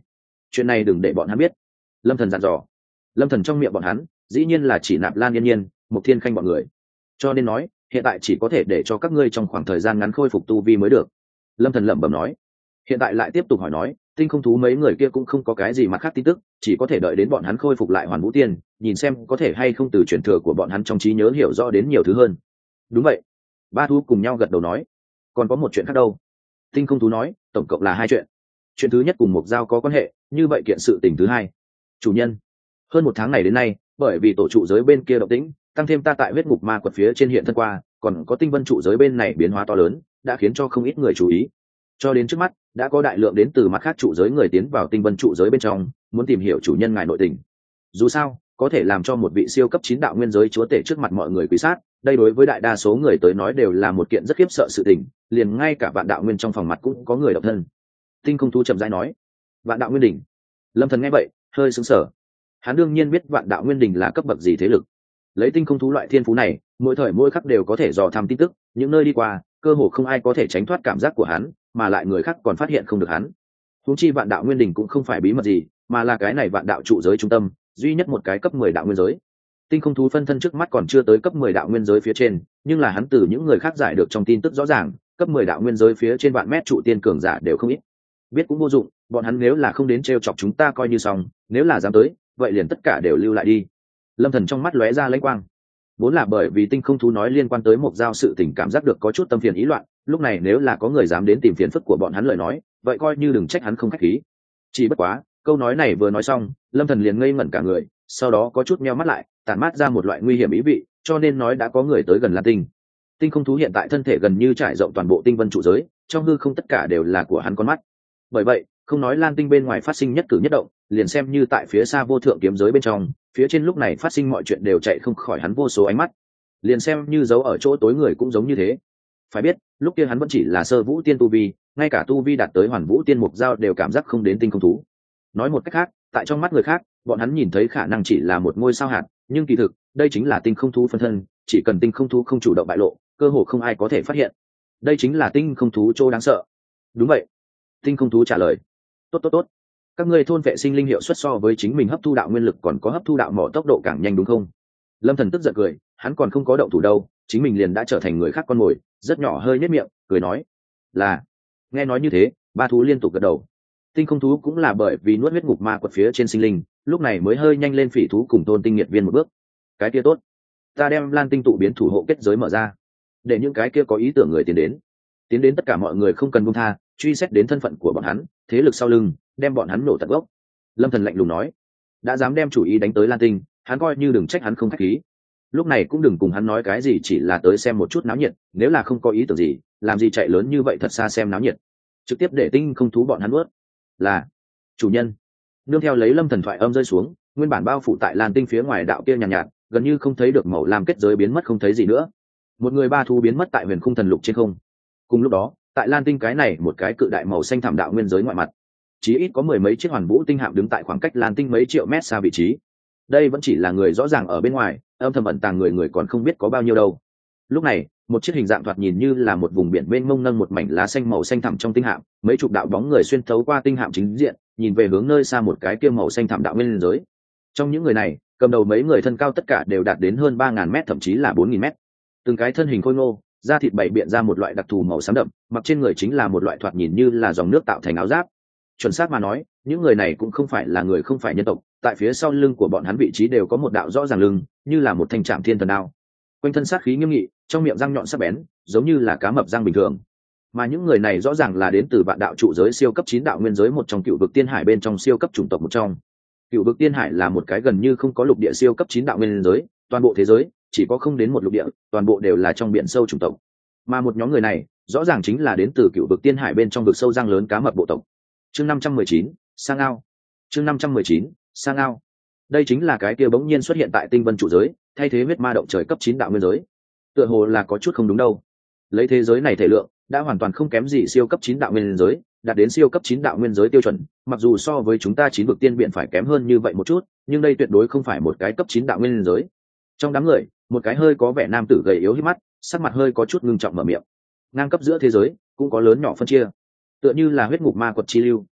chuyện này đừng để bọn hắn biết. Lâm Thần dặn dò. Lâm Thần trong miệng bọn hắn dĩ nhiên là chỉ Nạp Lan Yên Nhiên, Mục Thiên Khanh bọn người, cho nên nói hiện tại chỉ có thể để cho các ngươi trong khoảng thời gian ngắn khôi phục tu vi mới được. Lâm Thần lẩm bẩm nói. Hiện tại lại tiếp tục hỏi nói, tinh không thú mấy người kia cũng không có cái gì mặt khác tin tức, chỉ có thể đợi đến bọn hắn khôi phục lại Hoàn Vũ Tiên, nhìn xem có thể hay không từ truyền thừa của bọn hắn trong trí nhớ hiểu rõ đến nhiều thứ hơn. Đúng vậy. Ba thú cùng nhau gật đầu nói. Còn có một chuyện khác đâu? Tinh không thú nói, tổng cộng là 2 chuyện. Chuyện thứ nhất cùng Mộc Giao có quan hệ, như vậy kiện sự tình thứ hai. Chủ nhân, hơn 1 tháng này đến nay, bởi vì tổ trụ giới bên kia động tĩnh, tăng thêm ta tại huyết ngục ma quật phía trên hiện thân qua, còn có tinh vân trụ giới bên này biến hóa to lớn, đã khiến cho không ít người chú ý. Cho đến trước mắt, đã có đại lượng đến từ mặt khác trụ giới người tiến vào tinh vân trụ giới bên trong, muốn tìm hiểu chủ nhân ngài nội tình. Dù sao, có thể làm cho một vị siêu cấp 9 đạo nguyên giới chúa tể trước mặt mọi người quý sát, đây đối với đại đa số người tới nói đều là một kiện rất khiếp sợ sự tình, liền ngay cả vạn đạo nguyên trong phòng mặt cũng có người độc thân. Tinh không thú chậm rãi nói. Vạn đạo nguyên đỉnh. Lâm Thần nghe vậy, hơi sững sờ. Hắn đương nhiên biết vạn đạo nguyên đỉnh là cấp bậc gì thế lực. Lấy tinh không thú loại thiên phú này, mỗi thời mỗi khắc đều có thể dò thăm tin tức, những nơi đi qua, cơ hồ không ai có thể tránh thoát cảm giác của hắn, mà lại người khác còn phát hiện không được hắn. Huống chi vạn đạo nguyên đỉnh cũng không phải bí mật gì, mà là cái này vạn đạo trụ giới trung tâm, duy nhất một cái cấp 10 đạo nguyên giới. Tinh không thú phân thân trước mắt còn chưa tới cấp 10 đạo nguyên giới phía trên, nhưng là hắn từ những người khác giải được trong tin tức rõ ràng, cấp 10 đạo nguyên giới phía trên vạn mét trụ tiên cường giả đều không ít. Biết cũng vô dụng, bọn hắn nếu là không đến trêu chọc chúng ta coi như xong, nếu là dám tới, vậy liền tất cả đều lưu lại đi. Lâm Thần trong mắt lóe ra lãnh quang. Vốn là bởi vì tinh không thú nói liên quan tới Mộc Giao sự tình cảm giác được có chút tâm phiền ý loạn, lúc này nếu là có người dám đến tìm phiền phức của bọn hắn lời nói, vậy coi như đừng trách hắn không khách khí. Chỉ bất quá, câu nói này vừa nói xong, Lâm Thần liền ngây ngẩn cả người, sau đó có chút meo mắt lại, tản mát ra một loại nguy hiểm ý vị, cho nên nói đã có người tới gần Lan Tinh. Tinh không thú hiện tại thân thể gần như trải rộng toàn bộ tinh vân trụ giới, trong hư không tất cả đều là của hắn con mắt. Bởi vậy, không nói Lan Tinh bên ngoài phát sinh nhất cử nhất động, liền xem như tại phía xa vô thượng kiếm giới bên trong, phía trên lúc này phát sinh mọi chuyện đều chạy không khỏi hắn vô số ánh mắt. Liền xem như giấu ở chỗ tối người cũng giống như thế. Phải biết, lúc kia hắn vẫn chỉ là sơ vũ tiên tu vi, ngay cả tu vi đạt tới Hoàn Vũ Tiên Mục Giao đều cảm giác không đến tinh không thú. Nói một cách khác, tại trong mắt người khác, bọn hắn nhìn thấy khả năng chỉ là một ngôi sao hạt, nhưng kỳ thực, đây chính là tinh không thú phân thân, chỉ cần tinh không thú không chủ động bại lộ, cơ hồ không ai có thể phát hiện. Đây chính là tinh không thú chỗ đáng sợ. Đúng vậy. Tinh không thú trả lời. Tốt. Các ngươi thôn vệ sinh linh hiệu suất so với chính mình hấp thu đạo nguyên lực còn có hấp thu đạo mỏ tốc độ càng nhanh đúng không? Lâm Thần tức giận cười, hắn còn không có động thủ đâu, chính mình liền đã trở thành người khác con mồi, rất nhỏ hơi nhếch miệng, cười nói. Là. Nghe nói như thế, ba thú liên tục gật đầu. Tinh không thú cũng là bởi vì nuốt huyết ngục ma quật phía trên sinh linh, lúc này mới hơi nhanh lên phỉ thú cùng Tôn Tinh Nghiệt Viên một bước. Cái kia tốt, ta đem Lan Tinh tụ biến thủ hộ kết giới mở ra, để những cái kia có ý tưởng người tiến đến tất cả mọi người không cần buông tha, truy xét đến thân phận của bọn hắn, thế lực sau lưng, đem bọn hắn nổ tận gốc. Lâm Thần lạnh lùng nói, đã dám đem chủ ý đánh tới Lan Tinh, hắn coi như đừng trách hắn không khách khí. Lúc này cũng đừng cùng hắn nói cái gì, chỉ là tới xem một chút náo nhiệt, nếu là không có ý tưởng gì, làm gì chạy lớn như vậy thật xa xem náo nhiệt, trực tiếp để tinh không thú bọn hắn nuốt. Là chủ nhân. Nương theo lấy Lâm Thần thoại âm rơi xuống, nguyên bản bao phủ tại Lan Tinh phía ngoài đạo kia nhàn nhạt, gần như không thấy được màu lam kết giới biến mất không thấy gì nữa. Một người ba thú biến mất tại huyền khung thần lục trên không. Cùng lúc đó, tại Lan Tinh cái này một cái cự đại màu xanh thảm đạo nguyên giới ngoại mặt, chí ít có 10 mấy chiếc hoàn vũ tinh hạm đứng tại khoảng cách Lan Tinh mấy triệu mét xa vị trí. Đây vẫn chỉ là người rõ ràng ở bên ngoài, âm thầm ẩn tàng người còn không biết có bao nhiêu đâu. Lúc này, một chiếc hình dạng thoạt nhìn như là một vùng biển mênh mông nâng một mảnh lá xanh màu xanh thẳm trong tinh hạm, mấy chục đạo bóng người xuyên thấu qua tinh hạm chính diện, nhìn về hướng nơi xa một cái kia màu xanh thẳm đạo nguyên giới. Trong những người này, cầm đầu mấy người thân cao tất cả đều đạt đến hơn 3000 mét thậm chí là 4000 mét. Từng cái thân hình khôi ngô, da thịt bảy biện ra một loại đặc thù màu xám đậm, mặc trên người chính là một loại thoạt nhìn như là dòng nước tạo thành áo giáp. Chuẩn xác mà nói, những người này cũng không phải là người không phải nhân tộc, tại phía sau lưng của bọn hắn vị trí đều có một đạo rõ ràng lưng, như là một thanh trạm thiên thần đao. Quanh thân sát khí nghiêm nghị, trong miệng răng nhọn sắc bén, giống như là cá mập răng bình thường. Mà những người này rõ ràng là đến từ vạn đạo trụ giới siêu cấp 9 đạo nguyên giới một trong cựu vực tiên hải bên trong siêu cấp chủng tộc một trong. Cựu vực tiên hải là một cái gần như không có lục địa siêu cấp 9 đạo nguyên giới, toàn bộ thế giới chỉ có không đến một lục địa, toàn bộ đều là trong biển sâu chủng tộc. Mà một nhóm người này, rõ ràng chính là đến từ cựu vực tiên hải bên trong vực sâu răng lớn cá mập bộ tộc. Chương 519, sang ao. Chương 519, sang ao. Đây chính là cái kia bỗng nhiên xuất hiện tại tinh vân trụ giới, thay thế huyết ma động trời cấp 9 đạo nguyên giới. Tựa hồ là có chút không đúng đâu. Lấy thế giới này thể lượng, đã hoàn toàn không kém gì siêu cấp 9 đạo nguyên giới, đạt đến siêu cấp 9 đạo nguyên giới tiêu chuẩn, mặc dù so với chúng ta 9 vực tiên biện phải kém hơn như vậy một chút, nhưng đây tuyệt đối không phải một cái cấp 9 đạo nguyên giới. Trong đám người, một cái hơi có vẻ nam tử gầy yếu híp mắt, sắc mặt hơi có chút ngưng trọng mở miệng. Ngang cấp giữa thế giới, cũng có lớn nhỏ phân chia. Tựa như là huyết ngục ma quật chi lưu,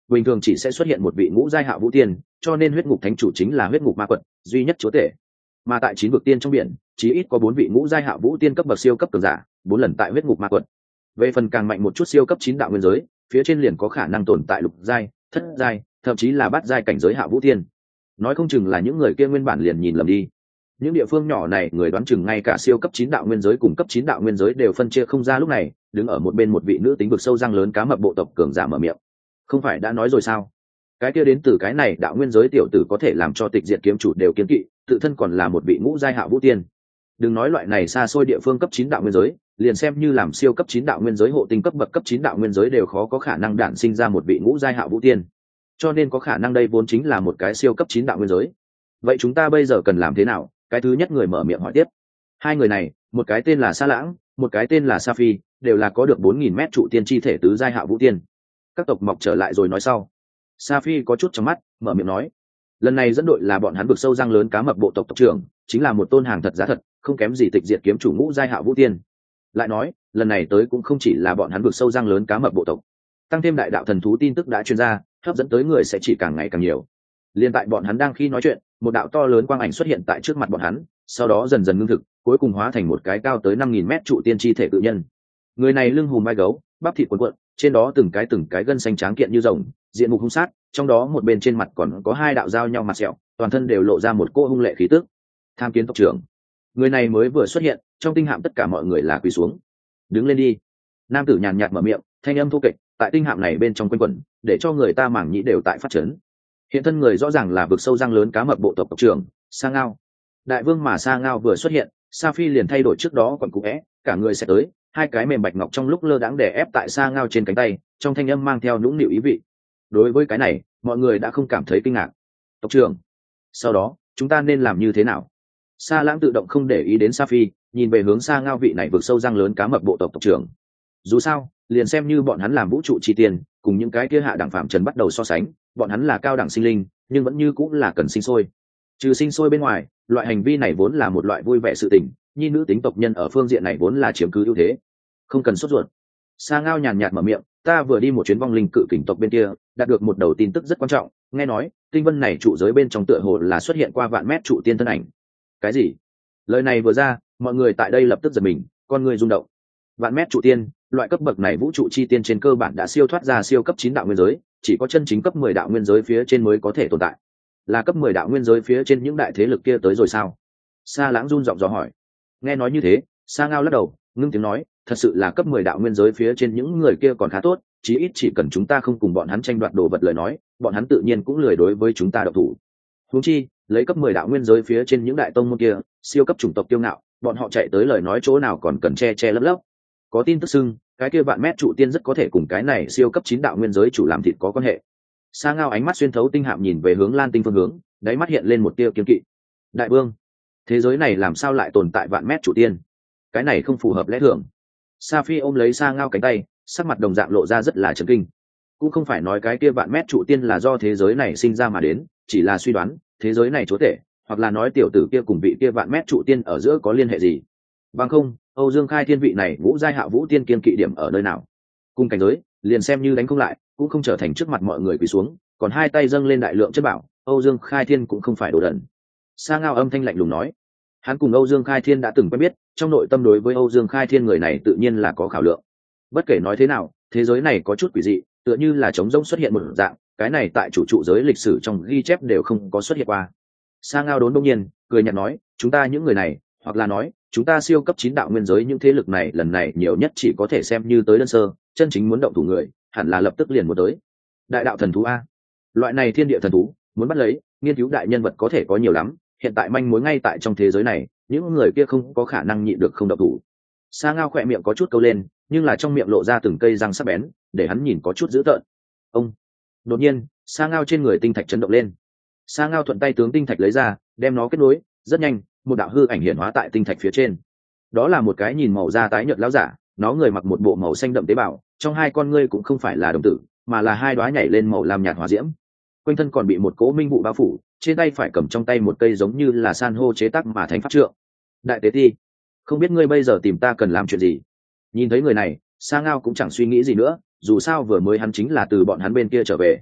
bình thường chỉ sẽ xuất hiện một vị ngũ giai hạ vũ tiên, cho nên huyết ngục thánh chủ chính là huyết ngục ma quật duy nhất chúa tể. Mà tại 9 vực tiên trong biển chí ít có 4 vị ngũ giai hạ vũ tiên cấp bậc siêu cấp cường giả, 4 lần tại huyết ngục ma quật. Về phần càng mạnh một chút siêu cấp 9 đạo nguyên giới, phía trên liền có khả năng tồn tại lục giai, thất giai, thậm chí là bát giai cảnh giới hạ vũ tiên. Nói không chừng là những người kia nguyên bản liền nhìn lầm đi. Những địa phương nhỏ này người đoán chừng ngay cả siêu cấp 9 đạo nguyên giới cùng cấp 9 đạo nguyên giới đều phân chia không ra. Lúc này đứng ở một bên một vị nữ tính vực sâu răng lớn cá mập bộ tộc cường giả mở miệng. Không phải đã nói rồi sao, cái kia đến từ cái này đạo nguyên giới tiểu tử có thể làm cho tịch diệt kiếm chủ đều kiêng kỵ, tự thân còn là một vị ngũ giai hạ vũ tiên. Đừng nói loại này xa xôi địa phương cấp 9 đạo nguyên giới, liền xem như làm siêu cấp 9 đạo nguyên giới hộ tinh cấp bậc cấp 9 đạo nguyên giới đều khó có khả năng đản sinh ra một vị ngũ giai hạ vũ tiên. Cho nên có khả năng đây vốn chính là một cái siêu cấp 9 đạo nguyên giới. Vậy chúng ta bây giờ cần làm thế nào? Cái thứ nhất người mở miệng hỏi tiếp. Hai người này, một cái tên là Sa Lãng, một cái tên là Sa Phi, đều là có được 4000 mét trụ tiên chi thể tứ giai hạ vũ tiên. Các tộc mọc trở lại rồi nói sau. Sa Phi có chút trong mắt, mở miệng nói, lần này dẫn đội là bọn hắn vực sâu răng lớn cá mập bộ tộc tộc trưởng, chính là một tôn hàng thật giá thật, không kém gì tịch diệt kiếm chủ ngũ giai hạ vũ tiên. Lại nói, lần này tới cũng không chỉ là bọn hắn vực sâu răng lớn cá mập bộ tộc, tăng thêm đại đạo thần thú tin tức đã truyền ra, hấp dẫn tới người sẽ chỉ càng ngày càng nhiều. Liên tại bọn hắn đang khi nói chuyện, một đạo to lớn quang ảnh xuất hiện tại trước mặt bọn hắn, sau đó dần dần ngưng thực, cuối cùng hóa thành một cái cao tới 5000 mét trụ tiên chi thể cự nhân. Người này lưng hùm vai gấu, bắp thịt cuộn cuộn, trên đó từng cái gân xanh tráng kiện như rồng, diện mục hung sát, trong đó một bên trên mặt còn có hai đạo giao nhau mặt sẹo, toàn thân đều lộ ra một cô hung lệ khí tức. Tham kiến tộc trưởng. Người này mới vừa xuất hiện, trong tinh hạm tất cả mọi người là quỳ xuống. Đứng lên đi. Nam tử nhàn nhạt mở miệng, thanh âm thô kệch, tại tinh hạm này bên trong quanh quẩn, để cho người ta mảng nhĩ đều tại phát chấn. Hiện thân người rõ ràng là vực sâu răng lớn cá mập bộ tộc tộc trưởng Sa Ngao. Đại vương mà Sa Ngao vừa xuất hiện, Sa Phi liền thay đổi trước đó còn cũ é, cả người sẽ tới, hai cái mềm bạch ngọc trong lúc lơ đãng đè ép tại Sa Ngao trên cánh tay, trong thanh âm mang theo nũng nịu ý vị. Đối với cái này, mọi người đã không cảm thấy kinh ngạc. Tộc trưởng, sau đó chúng ta nên làm như thế nào? Sa Lãng tự động không để ý đến Sa Phi, nhìn về hướng Sa Ngao vị này vực sâu răng lớn cá mập bộ tộc tộc trưởng. Dù sao, liền xem như bọn hắn làm vũ trụ chi tiền, cùng những cái kia hạ đẳng phạm trần bắt đầu so sánh, bọn hắn là cao đẳng sinh linh, nhưng vẫn như cũng là cần sinh sôi. Trừ sinh sôi bên ngoài, loại hành vi này vốn là một loại vui vẻ sự tình, nhi nữ tính tộc nhân ở phương diện này vốn là chiếm cứ ưu thế. Không cần sốt ruột. Sa Ngao nhàn nhạt mở miệng, ta vừa đi một chuyến vong linh cự kình tộc bên kia, đạt được một đầu tin tức rất quan trọng, nghe nói tinh vân này trụ giới bên trong tựa hồ là xuất hiện qua vạn mét trụ tiên thân ảnh. Cái gì? Lời này vừa ra, mọi người tại đây lập tức giật mình, con người rung động. Vạn mét trụ tiên, loại cấp bậc này vũ trụ chi tiên trên cơ bản đã siêu thoát ra siêu cấp 9 đạo nguyên giới, chỉ có chân chính cấp 10 đạo nguyên giới phía trên mới có thể tồn tại. Là cấp 10 đạo nguyên giới phía trên những đại thế lực kia tới rồi sao? Sa Lãng run giọng dò hỏi. Nghe nói như thế, Sa Ngao lắc đầu, ngưng tiếng nói, thật sự là cấp 10 đạo nguyên giới phía trên những người kia còn khá tốt, chí ít chỉ cần chúng ta không cùng bọn hắn tranh đoạt đồ vật lời nói, bọn hắn tự nhiên cũng lười đối với chúng ta động thủ. Huống chi, lấy cấp 10 đạo nguyên giới phía trên những đại tông môn kia, siêu cấp chủng tộc kiêu ngạo, bọn họ chạy tới lời nói chỗ nào còn cần che lấp lấp. Có tin tức xưng, cái kia vạn mét trụ tiên rất có thể cùng cái này siêu cấp 9 đạo nguyên giới chủ làm thịt có quan hệ. Sa Ngao ánh mắt xuyên thấu tinh hạm nhìn về hướng Lan Tinh phương hướng, đáy mắt hiện lên một tia kiên kỵ. Đại vương, thế giới này làm sao lại tồn tại vạn mét trụ tiên? Cái này không phù hợp lẽ thường. Sa Phi ôm lấy Sa Ngao cánh tay, sắc mặt đồng dạng lộ ra rất là chấn kinh. Cũng không phải nói cái kia vạn mét trụ tiên là do thế giới này sinh ra mà đến, chỉ là suy đoán thế giới này chúa tể, hoặc là nói tiểu tử kia cùng vị kia vạn mét trụ tiên ở giữa có liên hệ gì. Bằng không, Âu Dương Khai Thiên vị này ngũ giai hạ vũ tiên kiên kỵ điểm ở nơi nào? Cùng cảnh giới, liền xem như đánh không lại, cũng không trở thành trước mặt mọi người quỳ xuống, còn hai tay dâng lên đại lượng chất bảo, Âu Dương Khai Thiên cũng không phải đồ đần. Sa Ngao âm thanh lạnh lùng nói, hắn cùng Âu Dương Khai Thiên đã từng quen biết, trong nội tâm đối với Âu Dương Khai Thiên người này tự nhiên là có khảo lượng. Bất kể nói thế nào, thế giới này có chút quỷ dị, tựa như là trống rỗng xuất hiện một dạng, cái này tại chủ trụ giới lịch sử trong ghi chép đều không có xuất hiện qua. Sa Ngao đốn đông nhiên, cười nhạt nói, chúng ta những người này, hoặc là nói, chúng ta siêu cấp 9 đạo nguyên giới những thế lực này lần này nhiều nhất chỉ có thể xem như tới đơn sơ, chân chính muốn động thủ người, hẳn là lập tức liền muốn tới. Đại đạo thần thú a, loại này thiên địa thần thú, muốn bắt lấy, nghiên cứu đại nhân vật có thể có nhiều lắm, hiện tại manh mối ngay tại trong thế giới này, những người kia không có khả năng nhịn được không động thủ. Sa Ngao khỏe miệng có chút câu lên, nhưng là trong miệng lộ ra từng cây răng sắc bén, để hắn nhìn có chút dữ tợn. Ông, đột nhiên, Sa Ngao trên người tinh thạch chấn động lên. Sa Ngao thuận tay tướng tinh thạch lấy ra, đem nó kết nối, rất nhanh, một đạo hư ảnh hiện hóa tại tinh thạch phía trên. Đó là một cái nhìn màu da tái nhợt lão giả, nó người mặc một bộ màu xanh đậm tế bào, trong hai con ngươi cũng không phải là đồng tử, mà là hai đóa nhảy lên màu lam nhạt hỏa diễm. Quanh thân còn bị một cỗ minh vụ bao phủ, trên tay phải cầm trong tay một cây giống như là san hô chế tác mà thánh pháp trượng. Đại tế ti, không biết ngươi bây giờ tìm ta cần làm chuyện gì? Nhìn thấy người này, Sa Ngao cũng chẳng suy nghĩ gì nữa, dù sao vừa mới hắn chính là từ bọn hắn bên kia trở về,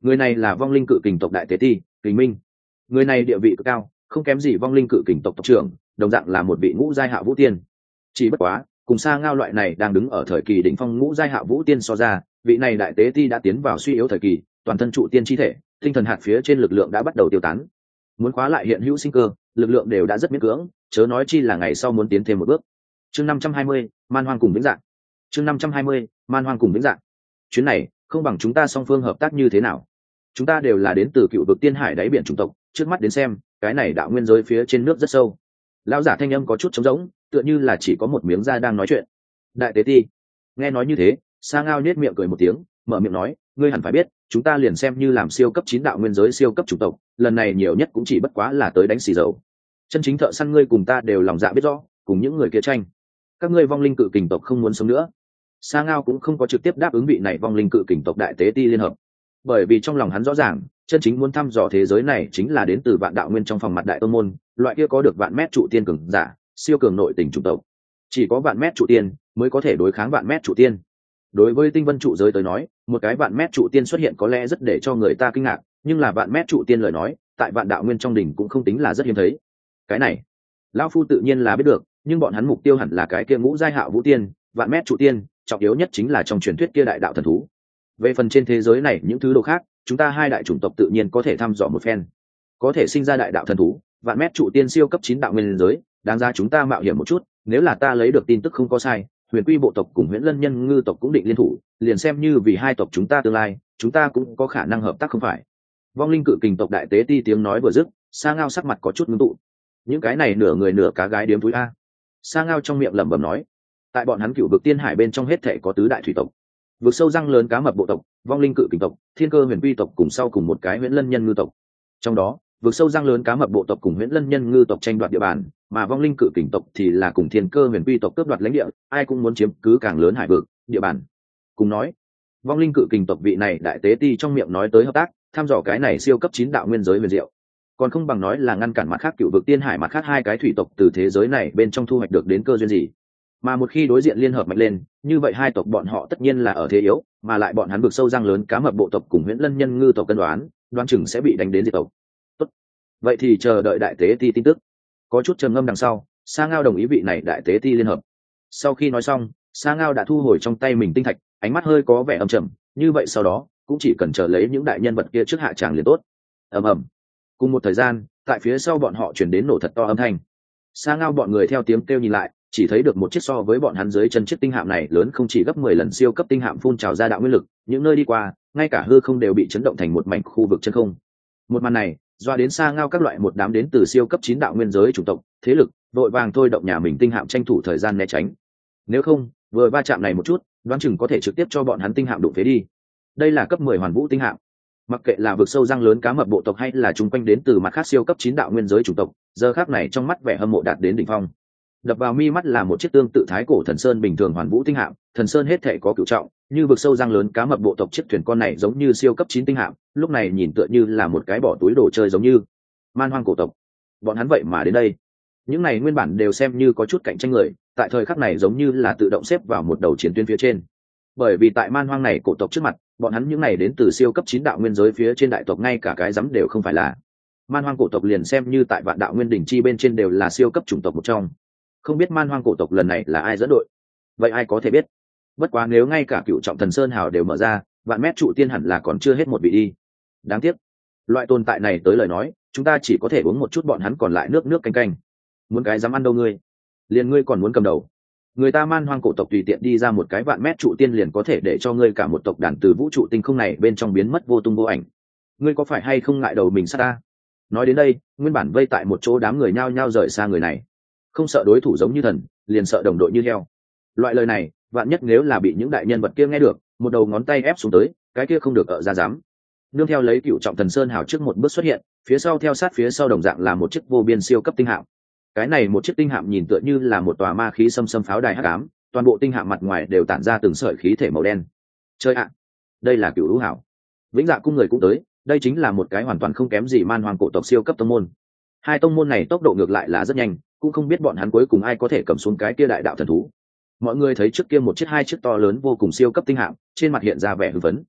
Người này là vong linh cự kình tộc đại tế ti kình minh. Người này địa vị cực cao, không kém gì vong linh cự kình tộc tộc trưởng, đồng dạng là một vị ngũ giai hạ vũ tiên. Chỉ bất quá cùng Sa Ngao loại này đang đứng ở thời kỳ đỉnh phong ngũ giai hạ vũ tiên so ra, vị này đại tế ti đã tiến vào suy yếu thời kỳ, toàn thân trụ tiên chi thể, tinh thần hạt phía trên lực lượng đã bắt đầu tiêu tán. Muốn khóa lại hiện hữu sinh cơ, lực lượng đều đã rất miễn cưỡng, chớ nói chi là ngày sau muốn tiến thêm một bước. Chương 520, Man Hoang cùng vĩnh dạng. Chương 520, Man Hoang cùng vĩnh dạng. Chuyến này không bằng chúng ta song phương hợp tác như thế nào? Chúng ta đều là đến từ cựu vực tiên hải đáy biển chủng tộc, trước mắt đến xem, cái này đạo nguyên giới phía trên nước rất sâu. Lão giả thanh âm có chút trống rỗng, tựa như là chỉ có một miếng da đang nói chuyện. Đại tế ti nghe nói như thế, Sa Ngao nhếch miệng cười một tiếng, mở miệng nói, ngươi hẳn phải biết, chúng ta liền xem như làm siêu cấp 9 đạo nguyên giới siêu cấp chủng tộc, lần này nhiều nhất cũng chỉ bất quá là tới đánh xì dầu. Chân chính thợ săn ngươi cùng ta đều lòng dạ biết rõ, cùng những người kia tranh. Các ngươi vong linh cự kình tộc không muốn sống nữa. Sa Ngao cũng không có trực tiếp đáp ứng vị này vong linh cự kình tộc đại tế ti liên hợp, bởi vì trong lòng hắn rõ ràng, chân chính muốn thăm dò thế giới này chính là đến từ vạn đạo nguyên trong phòng mặt đại tông môn, loại kia có được vạn mét trụ tiên cường giả, siêu cường nội tình chủng tộc. Chỉ có vạn mét trụ tiên mới có thể đối kháng vạn mét trụ tiên. Đối với tinh vân trụ giới tới nói, một cái vạn mét trụ tiên xuất hiện có lẽ rất để cho người ta kinh ngạc, nhưng là vạn mét trụ tiên lời nói, tại vạn đạo nguyên trong đỉnh cũng không tính là rất hiếm thấy. Cái này, lão phu tự nhiên là biết được, nhưng bọn hắn mục tiêu hẳn là cái kia ngũ giai hạo vũ tiên, vạn mét trụ tiên, trọng yếu nhất chính là trong truyền thuyết kia đại đạo thần thú. Về phần trên thế giới này những thứ đồ khác, chúng ta hai đại chủng tộc tự nhiên có thể thăm dò một phen. Có thể sinh ra đại đạo thần thú, vạn mét trụ tiên siêu cấp 9 đạo nguyên giới, đáng ra chúng ta mạo hiểm một chút, nếu là ta lấy được tin tức không có sai, Huyền Quy bộ tộc cùng Huyền Lân Nhân Ngư tộc cũng định liên thủ, liền xem như vì hai tộc chúng ta tương lai, chúng ta cũng có khả năng hợp tác không phải? Vong linh cự kình tộc đại tế ti tiếng nói vừa dứt, Sa Ngao sắc mặt có chút ngưng tụ. Những cái này nửa người nửa cá gái điếm túi a. Sa Ngao trong miệng lẩm bẩm nói, tại bọn hắn cựu vực tiên hải bên trong hết thảy có tứ đại thủy tộc, vực sâu răng lớn cá mập bộ tộc, vong linh cự kình tộc, thiên cơ huyền quy tộc cùng sau cùng một cái Huyền Lân Nhân Ngư tộc. Trong đó, vực sâu răng lớn cá mập bộ tộc cùng Huyền Lân Nhân Ngư tộc tranh đoạt địa bàn, mà vong linh cự kình tộc thì là cùng thiên cơ huyền quy tộc cướp đoạt lãnh địa, ai cũng muốn chiếm cứ càng lớn hải vực địa bàn. Cùng nói, vong linh cự kình tộc vị này đại tế ti trong miệng nói tới hợp tác, thăm dò cái này siêu cấp 9 đạo nguyên giới huyền diệu, còn không bằng nói là ngăn cản mặt khác cựu vực tiên hải mặt khác hai cái thủy tộc từ thế giới này bên trong thu hoạch được đến cơ duyên gì. Mà một khi đối diện liên hợp mạnh lên, như vậy hai tộc bọn họ tất nhiên là ở thế yếu, mà lại bọn hắn vực sâu răng lớn cá mập bộ tộc cùng Huyền Lân Nhân Ngư tộc cân đoán chừng sẽ bị đánh đến diệt tộc. Tốt, vậy thì chờ đợi đại tế ti tin tức. Có chút trầm ngâm đằng sau, Sa Ngao đồng ý vị này đại tế ti liên hợp. Sau khi nói xong, Sa Ngao đã thu hồi trong tay mình tinh thạch, ánh mắt hơi có vẻ âm trầm, như vậy sau đó cũng chỉ cần chờ lấy những đại nhân vật kia trước hạ tràng liền tốt. Ầm ầm. Cùng một thời gian, tại phía sau bọn họ truyền đến nổ thật to âm thanh. Sa Ngao bọn người theo tiếng kêu nhìn lại, chỉ thấy được một chiếc so với bọn hắn dưới chân chiếc tinh hạm này lớn không chỉ gấp 10 lần siêu cấp tinh hạm phun trào ra đạo nguyên lực, những nơi đi qua, ngay cả hư không đều bị chấn động thành một mảnh khu vực chân không. Một màn này, doa đến Sa Ngao các loại một đám đến từ siêu cấp 9 đạo nguyên giới chủng tộc, thế lực, vội vàng thôi động nhà mình tinh hạm tranh thủ thời gian né tránh. Nếu không, vừa va chạm này một chút, đoán chừng có thể trực tiếp cho bọn hắn tinh hạm đụng phế đi. Đây là cấp 10 hoàn vũ tinh hạm. Mặc kệ là vực sâu răng lớn cá mập bộ tộc hay là chung quanh đến từ mặt khác siêu cấp 9 đạo nguyên giới chủng tộc, giờ khắc này trong mắt vẻ hâm mộ đạt đến đỉnh phong. Đập vào mi mắt là một chiếc tương tự thái cổ thần sơn bình thường hoàn vũ tinh hạm, thần sơn hết thể có cửu trọng, như vực sâu răng lớn cá mập bộ tộc chiếc thuyền con này giống như siêu cấp 9 tinh hạm, lúc này nhìn tựa như là một cái bỏ túi đồ chơi giống như man hoang cổ tộc. Bọn hắn vậy mà đến đây. Những này nguyên bản đều xem như có chút cạnh tranh người, tại thời khắc này giống như là tự động xếp vào một đầu chiến tuyến phía trên. Bởi vì tại man hoang này cổ tộc trước mặt, bọn hắn những này đến từ siêu cấp 9 đạo nguyên giới phía trên đại tộc ngay cả cái dám đều không phải là. Man hoang cổ tộc liền xem như tại vạn đạo nguyên đỉnh chi bên trên đều là siêu cấp chủng tộc một trong. Không biết man hoang cổ tộc lần này là ai dẫn đội, vậy ai có thể biết. Bất quá nếu ngay cả cựu trọng thần sơn hào đều mở ra, vạn mét trụ tiên hẳn là còn chưa hết một vị đi. Đáng tiếc, loại tồn tại này tới lời nói, chúng ta chỉ có thể uống một chút bọn hắn còn lại nước canh canh. Muốn cái dám ăn đâu ngươi, liền ngươi còn muốn cầm đầu. Người ta man hoang cổ tộc tùy tiện đi ra một cái vạn mét trụ tiên liền có thể để cho ngươi cả một tộc đàn từ vũ trụ tinh không này bên trong biến mất vô tung vô ảnh. Ngươi có phải hay không ngại đầu mình sát ta? Nói đến đây, nguyên bản vây tại một chỗ đám người nhao nhao rời xa người này. Không sợ đối thủ giống như thần, liền sợ đồng đội như heo. Loại lời này, vạn nhất nếu là bị những đại nhân vật kia nghe được, một đầu ngón tay ép xuống tới, cái kia không được ở ra dám. Nương theo lấy cựu trọng thần sơn hào trước một bước xuất hiện, phía sau theo sát phía sau đồng dạng là một chiếc vô biên siêu cấp tinh hạm. Cái này một chiếc tinh hạm nhìn tựa như là một tòa ma khí xâm pháo đài hắc ám, toàn bộ tinh hạm mặt ngoài đều tản ra từng sợi khí thể màu đen. Chơi ạ, đây là cựu lũ hảo. Vĩnh Dạ cung người cũng tới, đây chính là một cái hoàn toàn không kém gì man hoang cổ tộc siêu cấp tông môn. Hai tông môn này tốc độ ngược lại là rất nhanh, cũng không biết bọn hắn cuối cùng ai có thể cầm xuống cái kia đại đạo thần thú. Mọi người thấy trước kia một chiếc hai chiếc to lớn vô cùng siêu cấp tinh hạm, trên mặt hiện ra vẻ hưng phấn.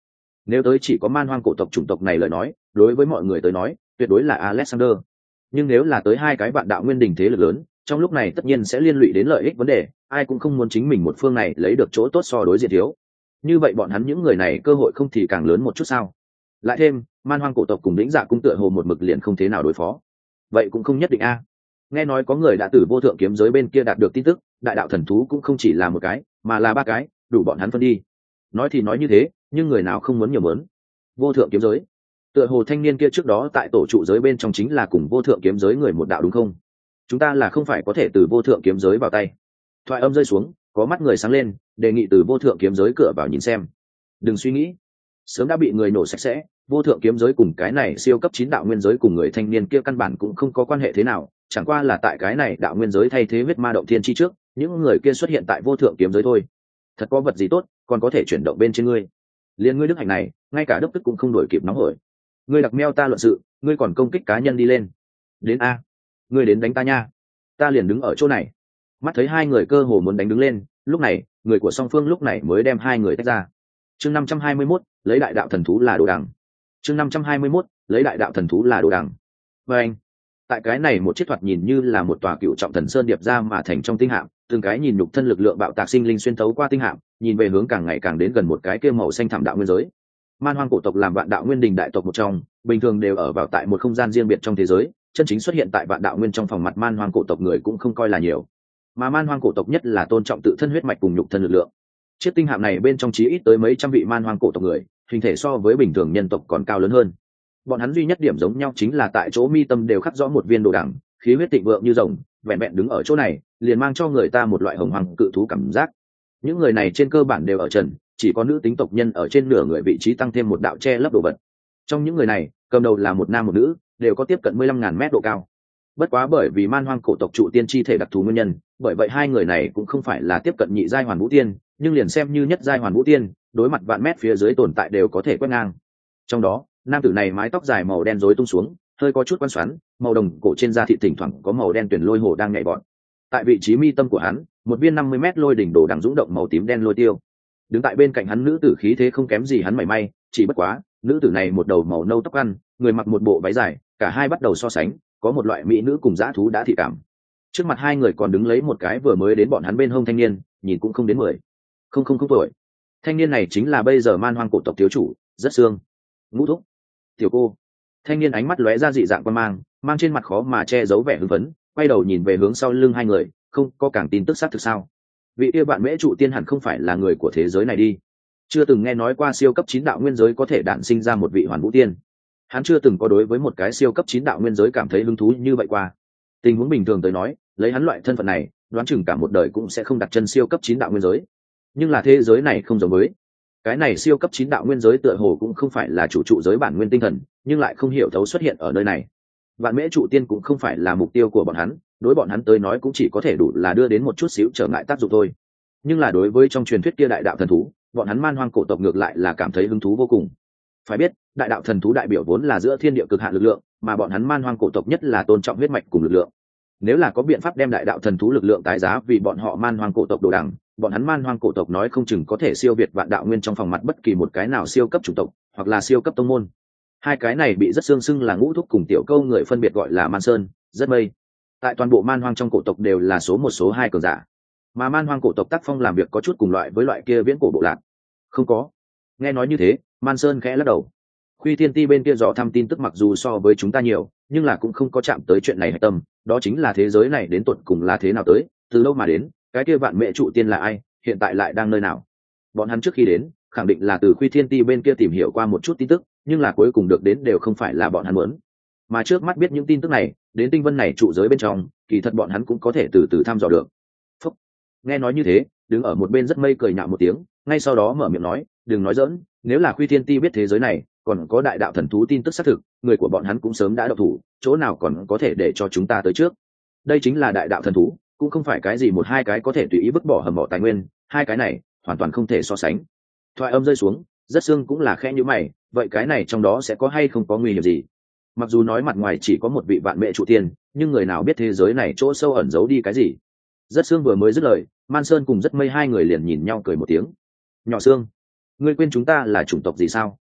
Nếu tới chỉ có man hoang cổ tộc chủng tộc này lời nói, đối với mọi người tới nói tuyệt đối là Alexander. Nhưng nếu là tới hai cái vạn đạo nguyên đình thế lực lớn, trong lúc này tất nhiên sẽ liên lụy đến lợi ích vấn đề, ai cũng không muốn chính mình một phương này lấy được chỗ tốt so đối diện thiếu. Như vậy bọn hắn những người này cơ hội không thì càng lớn một chút sao? Lại thêm man hoang cổ tộc cùng lĩnh dạ cung tựa hồ một mực liền không thế nào đối phó, vậy cũng không nhất định a. Nghe nói có người đã từ vô thượng kiếm giới bên kia đạt được tin tức, đại đạo thần thú cũng không chỉ là một cái mà là ba cái, đủ bọn hắn phân đi. Nói thì nói như thế, nhưng người nào không muốn nhiều mớn. Vô thượng kiếm giới, tựa hồ thanh niên kia trước đó tại tổ trụ giới bên trong chính là cùng vô thượng kiếm giới người một đạo đúng không? Chúng ta là không phải có thể từ vô thượng kiếm giới vào tay. Thoại âm rơi xuống, có mắt người sáng lên, đề nghị từ vô thượng kiếm giới cửa vào nhìn xem. Đừng suy nghĩ, sớm đã bị người nổ sạch sẽ. Vô thượng kiếm giới cùng cái này siêu cấp 9 đạo nguyên giới cùng người thanh niên kia căn bản cũng không có quan hệ thế nào, chẳng qua là tại cái này đạo nguyên giới thay thế huyết ma động thiên chi trước, những người kia xuất hiện tại vô thượng kiếm giới thôi. Thật có vật gì tốt còn có thể chuyển động bên trên ngươi? Liên ngươi đức hạnh này, ngay cả đức tức cũng không đổi kịp nóng hổi. Ngươi đặc meo ta luận sự, ngươi còn công kích cá nhân đi lên. Đến a, ngươi đến đánh ta nha. Ta liền đứng ở chỗ này. Mắt thấy hai người cơ hồ muốn đánh đứng lên, lúc này người của song phương lúc này mới đem hai người tách ra. Chương 521, lấy đại đạo thần thú là đồ đằng. Chương 521, lấy đại đạo thần thú là đồ đằng. Và anh, tại cái này một chiếc thoạt nhìn như là một tòa cựu trọng thần sơn điệp ra mà thành trong tinh hạm, từng cái nhìn nhục thân lực lượng bạo tạc sinh linh xuyên thấu qua tinh hạm, nhìn về hướng càng ngày càng đến gần một cái kia màu xanh thẳm đạo nguyên giới. Man hoang cổ tộc làm vạn đạo nguyên đình đại tộc một trong, bình thường đều ở vào tại một không gian riêng biệt trong thế giới, chân chính xuất hiện tại vạn đạo nguyên trong phòng mặt man hoang cổ tộc người cũng không coi là nhiều. Mà man hoang cổ tộc nhất là tôn trọng tự thân huyết mạch cùng nhục thân lực lượng. Chiếc tinh hạm này bên trong chí ít tới mấy trăm vị man hoang cổ tộc người, hình thể so với bình thường nhân tộc còn cao lớn hơn. Bọn hắn duy nhất điểm giống nhau chính là tại chỗ mi tâm đều khắc rõ một viên đồ đằng, khí huyết thịnh vượng như rồng, vẹn vẹn đứng ở chỗ này liền mang cho người ta một loại hồng hoàng cự thú cảm giác. Những người này trên cơ bản đều ở trần, chỉ có nữ tính tộc nhân ở trên nửa người vị trí tăng thêm một đạo che lấp đồ vật. Trong những người này, cầm đầu là một nam một nữ, đều có tiếp cận 15.000 mét độ cao. Bất quá bởi vì man hoang cổ tộc trụ tiên chi thể đặc thù nguyên nhân, bởi vậy hai người này cũng không phải là tiếp cận nhị giai hoàn vũ tiên, nhưng liền xem như nhất giai hoàn vũ tiên, đối mặt vạn mét phía dưới tồn tại đều có thể quét ngang. Trong đó, nam tử này mái tóc dài màu đen rối tung xuống, hơi có chút quan xoắn, màu đồng cổ trên da thịt thỉnh thoảng có màu đen tuyển lôi hồ đang nhảy bọn. Tại vị trí mi tâm của hắn, một viên 50 mét lôi đỉnh đồ đang dũng động màu tím đen lôi tiêu. Đứng tại bên cạnh hắn nữ tử khí thế không kém gì hắn mảy may, chỉ bất quá, nữ tử này một đầu màu nâu tóc ăn, người mặc một bộ váy dài, cả hai bắt đầu so sánh, có một loại mỹ nữ cùng dã thú đã thị cảm. Trước mặt hai người còn đứng lấy một cái vừa mới đến bọn hắn bên hông thanh niên, nhìn cũng không đến 10. Không tuổi. Thanh niên này chính là bây giờ man hoang cổ tộc thiếu chủ, rất xương. Ngũ thúc, tiểu cô. Thanh niên ánh mắt lóe ra dị dạng quan mang trên mặt khó mà che giấu vẻ hưng phấn, quay đầu nhìn về hướng sau lưng hai người, không có càng tin tức xác thực sao? Vị kia bạn mễ trụ tiên hẳn không phải là người của thế giới này đi. Chưa từng nghe nói qua siêu cấp 9 đạo nguyên giới có thể đản sinh ra một vị hoàn vũ tiên. Hắn chưa từng có đối với một cái siêu cấp 9 đạo nguyên giới cảm thấy hứng thú như vậy qua. Tình huống bình thường tới nói, lấy hắn loại thân phận này, đoán chừng cả một đời cũng sẽ không đặt chân siêu cấp 9 đạo nguyên giới. Nhưng là thế giới này không giống với. Cái này siêu cấp 9 đạo nguyên giới tựa hồ cũng không phải là chủ trụ giới bản nguyên tinh thần, nhưng lại không hiểu thấu xuất hiện ở nơi này. Vạn mễ trụ tiên cũng không phải là mục tiêu của bọn hắn, đối bọn hắn tới nói cũng chỉ có thể đủ là đưa đến một chút xíu trở ngại tác dụng thôi. Nhưng là đối với trong truyền thuyết kia đại đạo thần thú, bọn hắn man hoang cổ tộc ngược lại là cảm thấy hứng thú vô cùng. Phải biết, đại đạo thần thú đại biểu vốn là giữa thiên địa cực hạn lực lượng, mà bọn hắn man hoang cổ tộc nhất là tôn trọng huyết mạch cùng lực lượng. Nếu là có biện pháp đem đại đạo thần thú lực lượng tái giá vì bọn họ man hoang cổ tộc đồ đằng, bọn hắn man hoang cổ tộc nói không chừng có thể siêu việt vạn đạo nguyên trong phòng mặt bất kỳ một cái nào siêu cấp chủng tộc hoặc là siêu cấp tông môn. Hai cái này bị rất xương xưng là ngũ thúc cùng tiểu câu người phân biệt gọi là man sơn, rất mây. Tại toàn bộ man hoang trong cổ tộc đều là số một số hai cường giả, mà man hoang cổ tộc tác phong làm việc có chút cùng loại với loại kia viễn cổ bộ lạc. Không có. Nghe nói như thế, man sơn khẽ lắc đầu. Khuy Thiên Ti bên kia dò thăm tin tức mặc dù so với chúng ta nhiều, nhưng là cũng không có chạm tới chuyện này hạch tâm, đó chính là thế giới này đến tột cùng là thế nào tới, từ đâu mà đến, cái kia vạn mẹ trụ tiên là ai, hiện tại lại đang nơi nào. Bọn hắn trước khi đến, khẳng định là từ Khuy Thiên Ti bên kia tìm hiểu qua một chút tin tức, nhưng là cuối cùng được đến đều không phải là bọn hắn muốn. Mà trước mắt biết những tin tức này, đến tinh vân này trụ giới bên trong, kỳ thật bọn hắn cũng có thể từ từ thăm dò được. Phúc. Nghe nói như thế, đứng ở một bên rất mây cười nhạo một tiếng, ngay sau đó mở miệng nói, đừng nói giỡn, nếu là Khuy Thiên Ti biết thế giới này còn có đại đạo thần thú tin tức xác thực, người của bọn hắn cũng sớm đã độc thủ, chỗ nào còn có thể để cho chúng ta tới trước. Đây chính là đại đạo thần thú, cũng không phải cái gì một hai cái có thể tùy ý vứt bỏ hầm mỏ tài nguyên, hai cái này hoàn toàn không thể so sánh. Thoại âm rơi xuống, rất xương cũng là khẽ như mày, vậy cái này trong đó sẽ có hay không có nguy hiểm gì? Mặc dù nói mặt ngoài chỉ có một vị vạn mẹ trụ tiên, nhưng người nào biết thế giới này chỗ sâu ẩn giấu đi cái gì? Rất xương vừa mới dứt lời, Man Sơn cùng rất mây hai người liền nhìn nhau cười một tiếng. Nhỏ xương, ngươi quên chúng ta là chủng tộc gì sao?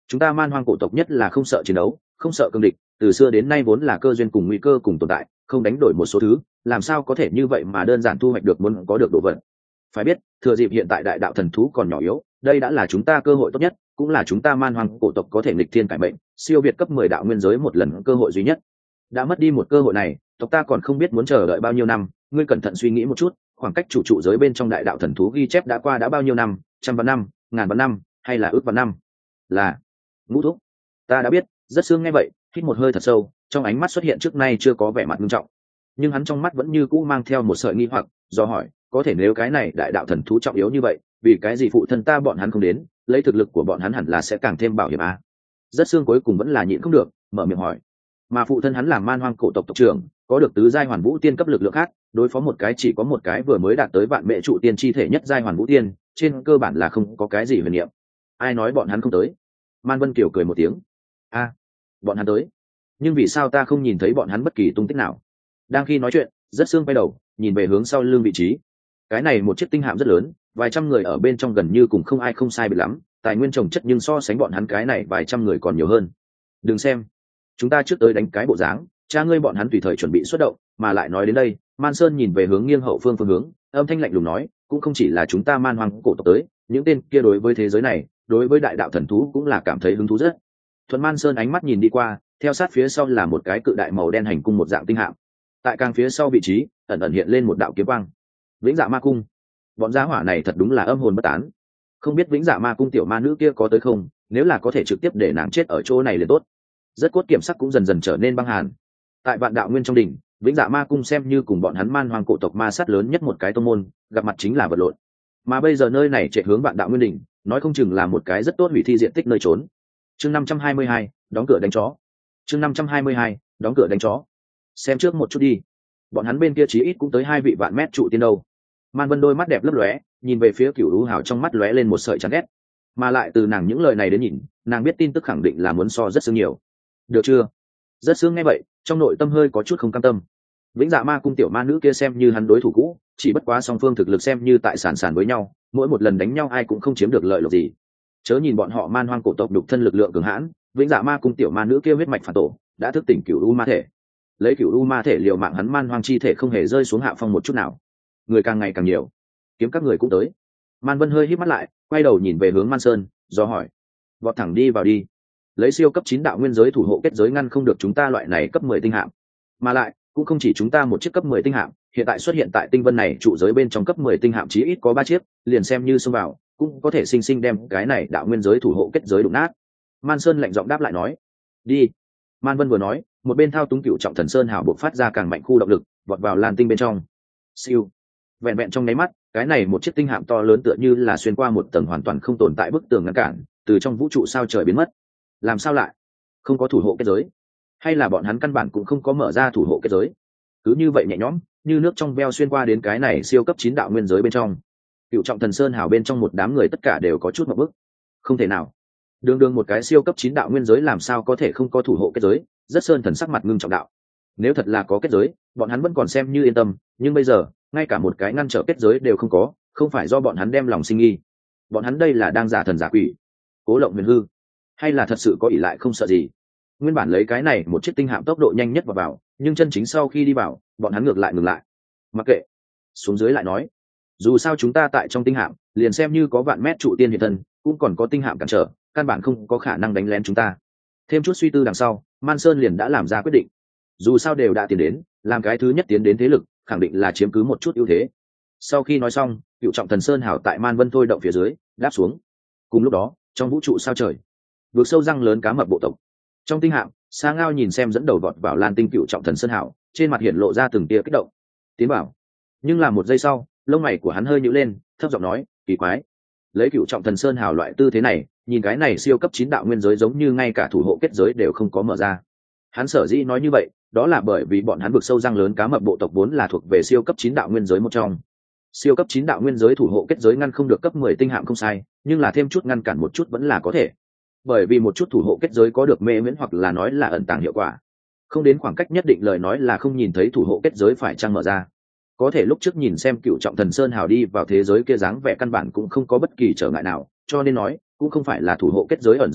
chúng ta man hoang cổ tộc nhất là không sợ chiến đấu, không sợ cương địch, từ xưa đến nay vốn là cơ duyên cùng nguy cơ cùng tồn tại, không đánh đổi một số thứ, làm sao có thể như vậy mà đơn giản thu hoạch được muốn có được đồ vật. Phải biết, thừa dịp hiện tại đại đạo thần thú còn nhỏ yếu, đây đã là chúng ta cơ hội tốt nhất, cũng là chúng ta man hoang cổ tộc có thể nghịch thiên cải mệnh, siêu việt cấp 10 đạo nguyên giới một lần cơ hội duy nhất. Đã mất đi một cơ hội này, tộc ta còn không biết muốn chờ đợi bao nhiêu năm, ngươi cẩn thận suy nghĩ một chút, khoảng cách chủ trụ giới bên trong đại đạo thần thú ghi chép đã qua đã bao nhiêu năm, trăm vạn năm, ngàn vạn năm, hay là ước vạn năm? Là Ngũ thúc, ta đã biết. Rất sương nghe vậy, hít một hơi thật sâu, trong ánh mắt xuất hiện trước nay chưa có vẻ mặt nghiêm trọng, nhưng hắn trong mắt vẫn như cũ mang theo một sợi nghi hoặc, do hỏi, có thể nếu cái này đại đạo thần thú trọng yếu như vậy, vì cái gì phụ thân ta bọn hắn không đến, lấy thực lực của bọn hắn hẳn là sẽ càng thêm bảo hiểm à? Rất sương cuối cùng vẫn là nhịn không được, mở miệng hỏi. Mà phụ thân hắn là man hoang cổ tộc tộc trưởng, có được tứ giai hoàn vũ tiên cấp lực lượng khác, đối phó một cái chỉ có một cái vừa mới đạt tới vạn mệ trụ tiên chi thể nhất giai hoàn vũ tiên, trên cơ bản là không có cái gì huyền niệm. Ai nói bọn hắn không tới? Man Vân Kiều cười một tiếng. A, bọn hắn tới, nhưng vì sao ta không nhìn thấy bọn hắn bất kỳ tung tích nào? Đang khi nói chuyện, rất xương quay đầu nhìn về hướng sau lưng vị trí. Cái này một chiếc tinh hạm rất lớn, vài trăm người ở bên trong gần như cùng không ai không sai biệt lắm, tài nguyên trồng chất nhưng so sánh bọn hắn cái này vài trăm người còn nhiều hơn. Đừng xem, chúng ta trước tới đánh cái bộ dáng, cha ngươi bọn hắn tùy thời chuẩn bị xuất động. Mà lại nói đến đây, Man Sơn nhìn về hướng nghiêng hậu phương phương hướng, âm thanh lạnh lùng nói, cũng không chỉ là chúng ta man hoang cổ tộc tới, những tên kia đối với thế giới này, đối với đại đạo thần thú cũng là cảm thấy hứng thú rất. Thuận Man Sơn ánh mắt nhìn đi qua, theo sát phía sau là một cái cự đại màu đen hành cung một dạng tinh hạm. Tại càng phía sau vị trí, ẩn ẩn hiện lên một đạo kiếm quang. Vĩnh Dạ Ma Cung. Bọn gia hỏa này thật đúng là âm hồn bất tán. Không biết Vĩnh Dạ Ma Cung tiểu ma nữ kia có tới không, nếu là có thể trực tiếp để nàng chết ở chỗ này liền tốt. Rất cốt kiểm sắc cũng dần dần trở nên băng hàn. Tại Vạn Đạo Nguyên trong đỉnh, Vĩnh Dạ Ma Cung xem như cùng bọn hắn man hoang cổ tộc ma sát lớn nhất một cái tông môn, gặp mặt chính là vật lộn. Mà bây giờ nơi này chạy hướng Vạn Đạo Nguyên đỉnh, nói không chừng là một cái rất tốt hủy thi diện tích nơi trốn. Chương 522, đóng cửa đánh chó. Chương 522, đóng cửa đánh chó. Xem trước một chút đi, bọn hắn bên kia chí ít cũng tới 2 vị vạn mét trụ tiên đâu. Man Vân đôi mắt đẹp lấp lóe, nhìn về phía Cửu Lũ Hào, trong mắt lóe lên một sợi chán ghét. Mà lại từ nàng những lời này đến nhìn, nàng biết tin tức khẳng định là muốn so rất sướng nhiều. Được chưa? Rất sướng nghe vậy, trong nội tâm hơi có chút không cam tâm. Vĩnh Dạ Ma Cung tiểu ma nữ kia xem như hắn đối thủ cũ, chỉ bất quá song phương thực lực xem như tại sàn với nhau, mỗi một lần đánh nhau ai cũng không chiếm được lợi lộc gì. Chớ nhìn bọn họ man hoang cổ tộc đục thân lực lượng cường hãn, Vĩnh Dạ Ma Cung tiểu ma nữ kia huyết mạch phản tổ, đã thức tỉnh Cửu U ma thể. Lấy Cửu U ma thể liều mạng hắn man hoang chi thể không hề rơi xuống hạ phong một chút nào. Người càng ngày càng nhiều, kiếm các người cũng tới. Man Vân hơi híp mắt lại, quay đầu nhìn về hướng Man Sơn, do hỏi: vọt thẳng đi vào đi, lấy siêu cấp 9 đạo nguyên giới thủ hộ kết giới ngăn không được chúng ta loại này cấp 10 tinh hạm. Mà lại cũng không chỉ chúng ta một chiếc cấp 10 tinh hạm, hiện tại xuất hiện tại tinh vân này trụ giới bên trong cấp 10 tinh hạm chí ít có 3 chiếc, liền xem như xông vào cũng có thể sinh sinh đem cái này đạo nguyên giới thủ hộ kết giới đụng nát. Man Sơn lạnh giọng đáp lại nói: đi. Man Vân vừa nói, một bên thao túng Cửu Trọng Thần Sơn hào bộc phát ra càng mạnh khu động lực, vọt vào lan tinh bên trong. Siêu. Vẹn vẹn trong nháy mắt, cái này một chiếc tinh hạm to lớn tựa như là xuyên qua một tầng hoàn toàn không tồn tại bức tường ngăn cản, từ trong vũ trụ sao trời biến mất. Làm sao lại không có thủ hộ kết giới? Hay là bọn hắn căn bản cũng không có mở ra thủ hộ kết giới? Cứ như vậy nhẹ nhõm, như nước trong veo xuyên qua đến cái này siêu cấp 9 đạo nguyên giới bên trong. Cửu Trọng Thần Sơn hào bên trong một đám người tất cả đều có chút ngộp bức. Không thể nào, đường một cái siêu cấp 9 đạo nguyên giới làm sao có thể không có thủ hộ kết giới? Rất Sơn thần sắc mặt ngưng trọng đạo: nếu thật là có kết giới, bọn hắn vẫn còn xem như yên tâm, nhưng bây giờ ngay cả một cái ngăn trở kết giới đều không có, không phải do bọn hắn đem lòng sinh nghi, bọn hắn đây là đang giả thần giả quỷ, cố lộng huyền hư, hay là thật sự có ỷ lại không sợ gì? Nguyên bản lấy cái này một chiếc tinh hạm tốc độ nhanh nhất vào, nhưng chân chính sau khi đi vào, bọn hắn ngược lại ngừng lại. Mặc kệ, xuống dưới lại nói, dù sao chúng ta tại trong tinh hạm, liền xem như có vạn mét trụ tiên hiện thân, cũng còn có tinh hạm cản trở, căn bản không có khả năng đánh lén chúng ta. Thêm chút suy tư đằng sau, Man Sơn liền đã làm ra quyết định. Dù sao đều đã tiến đến, làm cái thứ nhất tiến đến thế lực, khẳng định là chiếm cứ một chút ưu thế. Sau khi nói xong, Cửu Trọng Thần Sơn hảo tại Man Vân thôi động phía dưới, đáp xuống. Cùng lúc đó, trong vũ trụ sao trời, vượt sâu răng lớn cá mập bộ tộc. Trong tinh hạm, Sa Ngao nhìn xem dẫn đầu vọt vào lan tinh Cửu Trọng Thần Sơn hảo, trên mặt hiện lộ ra từng tia kích động. Tiến bảo. Nhưng là một giây sau, lông mày của hắn hơi nhíu lên, thấp giọng nói: kỳ quái. Lấy Cửu Trọng Thần Sơn hảo loại tư thế này, nhìn cái này siêu cấp 9 đạo nguyên giới giống như ngay cả thủ hộ kết giới đều không có mở ra. Hắn sở dĩ nói như vậy, đó là bởi vì bọn hắn vực sâu răng lớn cá mập bộ tộc vốn là thuộc về siêu cấp 9 đạo nguyên giới một trong. Siêu cấp 9 đạo nguyên giới thủ hộ kết giới ngăn không được cấp 10 tinh hạm không sai, nhưng là thêm chút ngăn cản một chút vẫn là có thể. Bởi vì một chút thủ hộ kết giới có được mê miễn hoặc là nói là ẩn tàng hiệu quả. Không đến khoảng cách nhất định lời nói là không nhìn thấy thủ hộ kết giới phải chăng mở ra. Có thể lúc trước nhìn xem Cửu Trọng Thần Sơn hào đi vào thế giới kia dáng vẻ căn bản cũng không có bất kỳ trở ngại nào, cho nên nói cũng không phải là thủ hộ kết giới ẩn giấu đi,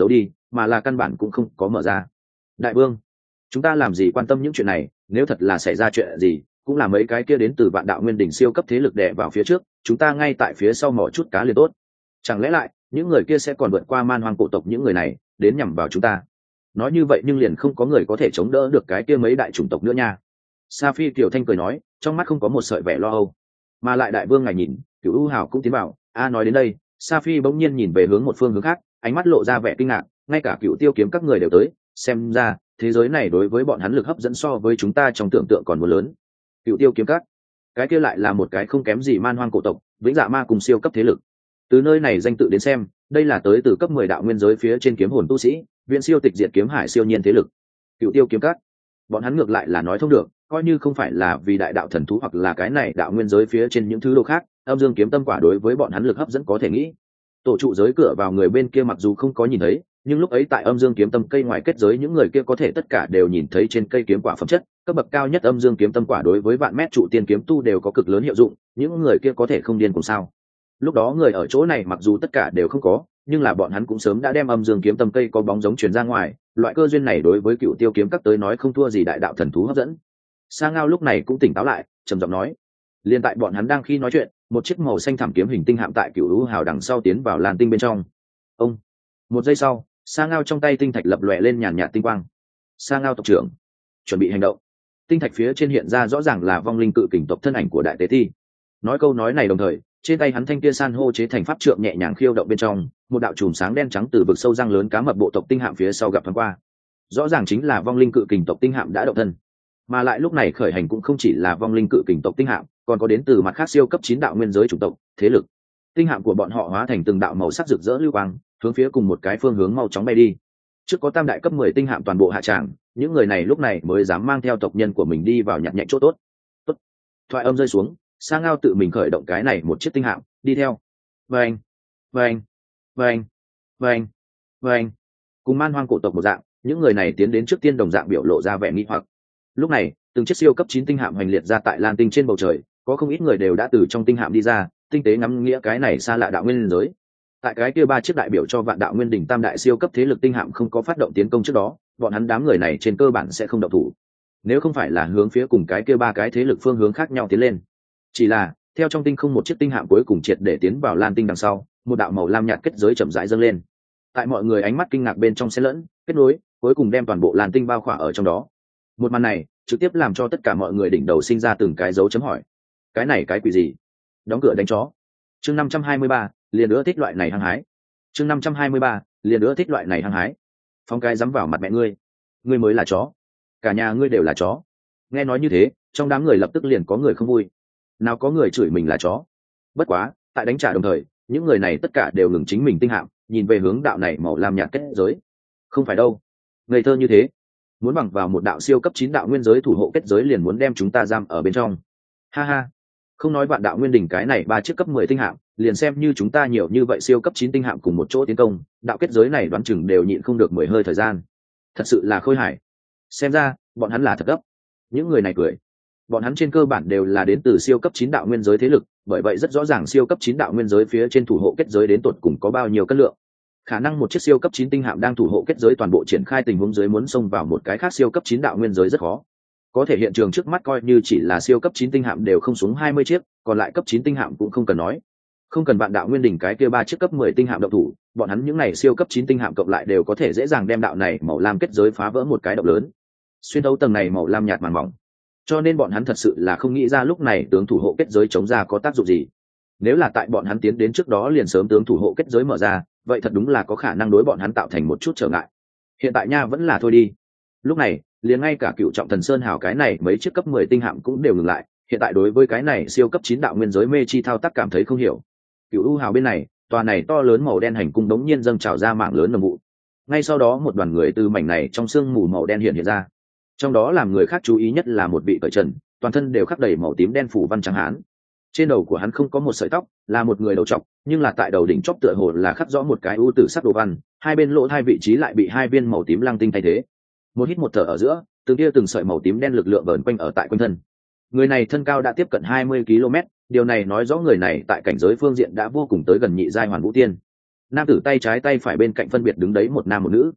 mà là căn bản cũng không có mở ra. Đại vương, chúng ta làm gì quan tâm những chuyện này, nếu thật là xảy ra chuyện gì cũng là mấy cái kia đến từ vạn đạo nguyên đỉnh siêu cấp thế lực đè vào phía trước, chúng ta ngay tại phía sau mỏ chút cá liền tốt. Chẳng lẽ lại những người kia sẽ còn vượt qua man hoang cổ tộc những người này đến nhằm vào chúng ta? Nói như vậy nhưng liền không có người có thể chống đỡ được cái kia mấy đại chủng tộc nữa nha. Sa Phi Kiều Thanh cười nói, trong mắt không có một sợi vẻ lo âu. Mà lại đại vương ngài nhìn, Cửu U Hào cũng tiến vào. Nói đến đây, Sa Phi bỗng nhiên nhìn về hướng một phương hướng khác, ánh mắt lộ ra vẻ kinh ngạc, ngay cả Cửu Tiêu kiếm các người đều tới, xem ra thế giới này đối với bọn hắn lực hấp dẫn so với chúng ta trong tưởng tượng còn muốn lớn. Cửu Tiêu kiếm các, cái kia lại là một cái không kém gì man hoang cổ tộc, vĩnh dạ ma cùng siêu cấp thế lực. Từ nơi này danh tự đến xem, đây là tới từ cấp 10 đạo nguyên giới phía trên kiếm hồn tu sĩ, viện siêu tịch diệt kiếm hải siêu nhiên thế lực. Cửu Tiêu kiếm các, bọn hắn ngược lại là nói thông được, coi như không phải là vì đại đạo thần thú hoặc là cái này đạo nguyên giới phía trên những thứ đồ khác, âm dương kiếm tâm quả đối với bọn hắn lực hấp dẫn có thể nghĩ. Tổ trụ giới cửa vào người bên kia mặc dù không có nhìn thấy, nhưng lúc ấy tại âm dương kiếm tâm cây ngoài kết giới những người kia có thể tất cả đều nhìn thấy trên cây kiếm quả phẩm chất, cấp bậc cao nhất âm dương kiếm tâm quả đối với vạn mét trụ tiên kiếm tu đều có cực lớn hiệu dụng, những người kia có thể không điên cùng sao? Lúc đó người ở chỗ này mặc dù tất cả đều không có, nhưng là bọn hắn cũng sớm đã đem âm dương kiếm tâm cây có bóng giống truyền ra ngoài, loại cơ duyên này đối với Cựu Tiêu kiếm các tới nói không thua gì đại đạo thần thú hấp dẫn. Sa Ngao lúc này cũng tỉnh táo lại, trầm giọng nói, liên tại bọn hắn đang khi nói chuyện, một chiếc màu xanh thảm kiếm hình tinh hạm tại Cựu U Hào đằng sau tiến vào Lan Tinh bên trong. Ông, một giây sau, Sa Ngao trong tay tinh thạch lập lòe lên nhàn nhạt tinh quang. Sa Ngao tộc trưởng, chuẩn bị hành động. Tinh thạch phía trên hiện ra rõ ràng là vong linh cự kình tộc thân ảnh của đại tế thi. Nói câu nói này đồng thời, trên tay hắn thanh kia san hô chế thành pháp trượng nhẹ nhàng khiêu động bên trong, một đạo chùm sáng đen trắng từ vực sâu răng lớn cá mập bộ tộc tinh hạm phía sau gặp thoáng qua. Rõ ràng chính là vong linh cự kình tộc tinh hạm đã động thân, mà lại lúc này khởi hành cũng không chỉ là vong linh cự kình tộc tinh hạm, còn có đến từ mặt khác siêu cấp 9 đạo nguyên giới chủng tộc thế lực. Tinh hạm của bọn họ hóa thành từng đạo màu sắc rực rỡ lưu quang, hướng phía cùng một cái phương hướng mau chóng bay đi. Trước có tam đại cấp 10 tinh hạm toàn bộ hạ tràng, những người này lúc này mới dám mang theo tộc nhân của mình đi vào nhặt nhạnh chỗ tốt. Tốt. Thoại âm rơi xuống, Sa Ngao tự mình khởi động cái này một chiếc tinh hạm, đi theo. Vâng, vâng, vâng, vâng, vâng. Cùng man hoang cổ tộc một dạng, những người này tiến đến trước tiên đồng dạng biểu lộ ra vẻ nghi hoặc. Lúc này, từng chiếc siêu cấp 9 tinh hạm hành liệt ra tại Lan Tinh trên bầu trời, có không ít người đều đã từ trong tinh hạm đi ra, tinh tế ngắm nghĩa cái này xa lạ đạo nguyên giới. Tại cái kia ba chiếc đại biểu cho vạn đạo nguyên đỉnh tam đại siêu cấp thế lực tinh hạm không có phát động tiến công trước đó, bọn hắn đám người này trên cơ bản sẽ không động thủ. Nếu không phải là hướng phía cùng cái kia ba cái thế lực phương hướng khác nhau tiến lên. Chỉ là, theo trong tinh không một chiếc tinh hạm cuối cùng triệt để tiến vào Lan Tinh đằng sau, một đạo màu lam nhạt kết giới chậm rãi dâng lên. Tại mọi người ánh mắt kinh ngạc bên trong xen lẫn, kết nối, cuối cùng đem toàn bộ Lan Tinh bao khỏa ở trong đó. Một màn này, trực tiếp làm cho tất cả mọi người đỉnh đầu sinh ra từng cái dấu chấm hỏi. Cái này cái quỷ gì? Đóng cửa đánh chó. Chương 523, liền nữa thích loại này hăng hái. Chương 523, liền nữa thích loại này hăng hái. Phong cái dám vào mặt mẹ ngươi. Ngươi mới là chó. Cả nhà ngươi đều là chó. Nghe nói như thế, trong đám người lập tức liền có người không vui. Nào có người chửi mình là chó. Bất quá, tại đánh trả đồng thời, những người này tất cả đều ngừng chính mình tinh hạm, nhìn về hướng đạo này màu lam nhạt kết giới. Không phải đâu. Ngây thơ như thế. Muốn bằng vào một đạo siêu cấp 9 đạo nguyên giới thủ hộ kết giới liền muốn đem chúng ta giam ở bên trong. Ha ha. Không nói vạn đạo nguyên đỉnh cái này ba chiếc cấp 10 tinh hạm, liền xem như chúng ta nhiều như vậy siêu cấp 9 tinh hạm cùng một chỗ tiến công, đạo kết giới này đoán chừng đều nhịn không được 10 hơi thời gian. Thật sự là khôi hài. Xem ra, bọn hắn là thật gấp. Những người này cười. Bọn hắn trên cơ bản đều là đến từ siêu cấp 9 đạo nguyên giới thế lực, bởi vậy rất rõ ràng siêu cấp 9 đạo nguyên giới phía trên thủ hộ kết giới đến tột cùng có bao nhiêu cân lượng. Khả năng một chiếc siêu cấp 9 tinh hạm đang thủ hộ kết giới toàn bộ triển khai tình huống dưới muốn xông vào một cái khác siêu cấp 9 đạo nguyên giới rất khó. Có thể hiện trường trước mắt coi như chỉ là siêu cấp 9 tinh hạm đều không xuống 20 chiếc, còn lại cấp 9 tinh hạm cũng không cần nói. Không cần vạn đạo nguyên đỉnh cái kia ba chiếc cấp 10 tinh hạm động thủ, bọn hắn những này siêu cấp 9 tinh hạm cộng lại đều có thể dễ dàng đem đạo này màu lam kết giới phá vỡ một cái động lớn. Xuyên thấu tầng này màu lam nhạt màng mỏng. Cho nên bọn hắn thật sự là không nghĩ ra lúc này tướng thủ hộ kết giới chống ra có tác dụng gì. Nếu là tại bọn hắn tiến đến trước đó liền sớm tướng thủ hộ kết giới mở ra, vậy thật đúng là có khả năng đối bọn hắn tạo thành một chút trở ngại. Hiện tại nha vẫn là thôi đi. Lúc này, liền ngay cả cựu trọng thần sơn hào cái này mấy chiếc cấp 10 tinh hạm cũng đều ngừng lại, hiện tại đối với cái này siêu cấp 9 đạo nguyên giới mê chi thao tác cảm thấy không hiểu. Cựu u hào bên này, tòa này to lớn màu đen hành cung đống nhiên dâng trào ra mảng lớn nồng vụ. Ngay sau đó một đoàn người từ mảnh này trong sương mù màu đen hiện ra. Trong đó làm người khác chú ý nhất là một vị cởi trần, toàn thân đều khắc đầy màu tím đen phủ văn trắng hán. Trên đầu của hắn không có một sợi tóc, là một người đầu trọc, nhưng là tại đầu đỉnh chóp tựa hồ là khắc rõ một cái ưu tử sắc đồ văn, hai bên lỗ hai vị trí lại bị hai viên màu tím lăng tinh thay thế. Một hít một thở ở giữa, từng tia từng sợi màu tím đen lực lượng vờn quanh ở tại quanh thân. Người này thân cao đã tiếp cận 20 km, điều này nói rõ người này tại cảnh giới phương diện đã vô cùng tới gần nhị giai hoàn vũ tiên. Nam tử tay trái tay phải bên cạnh phân biệt đứng đấy một nam một nữ,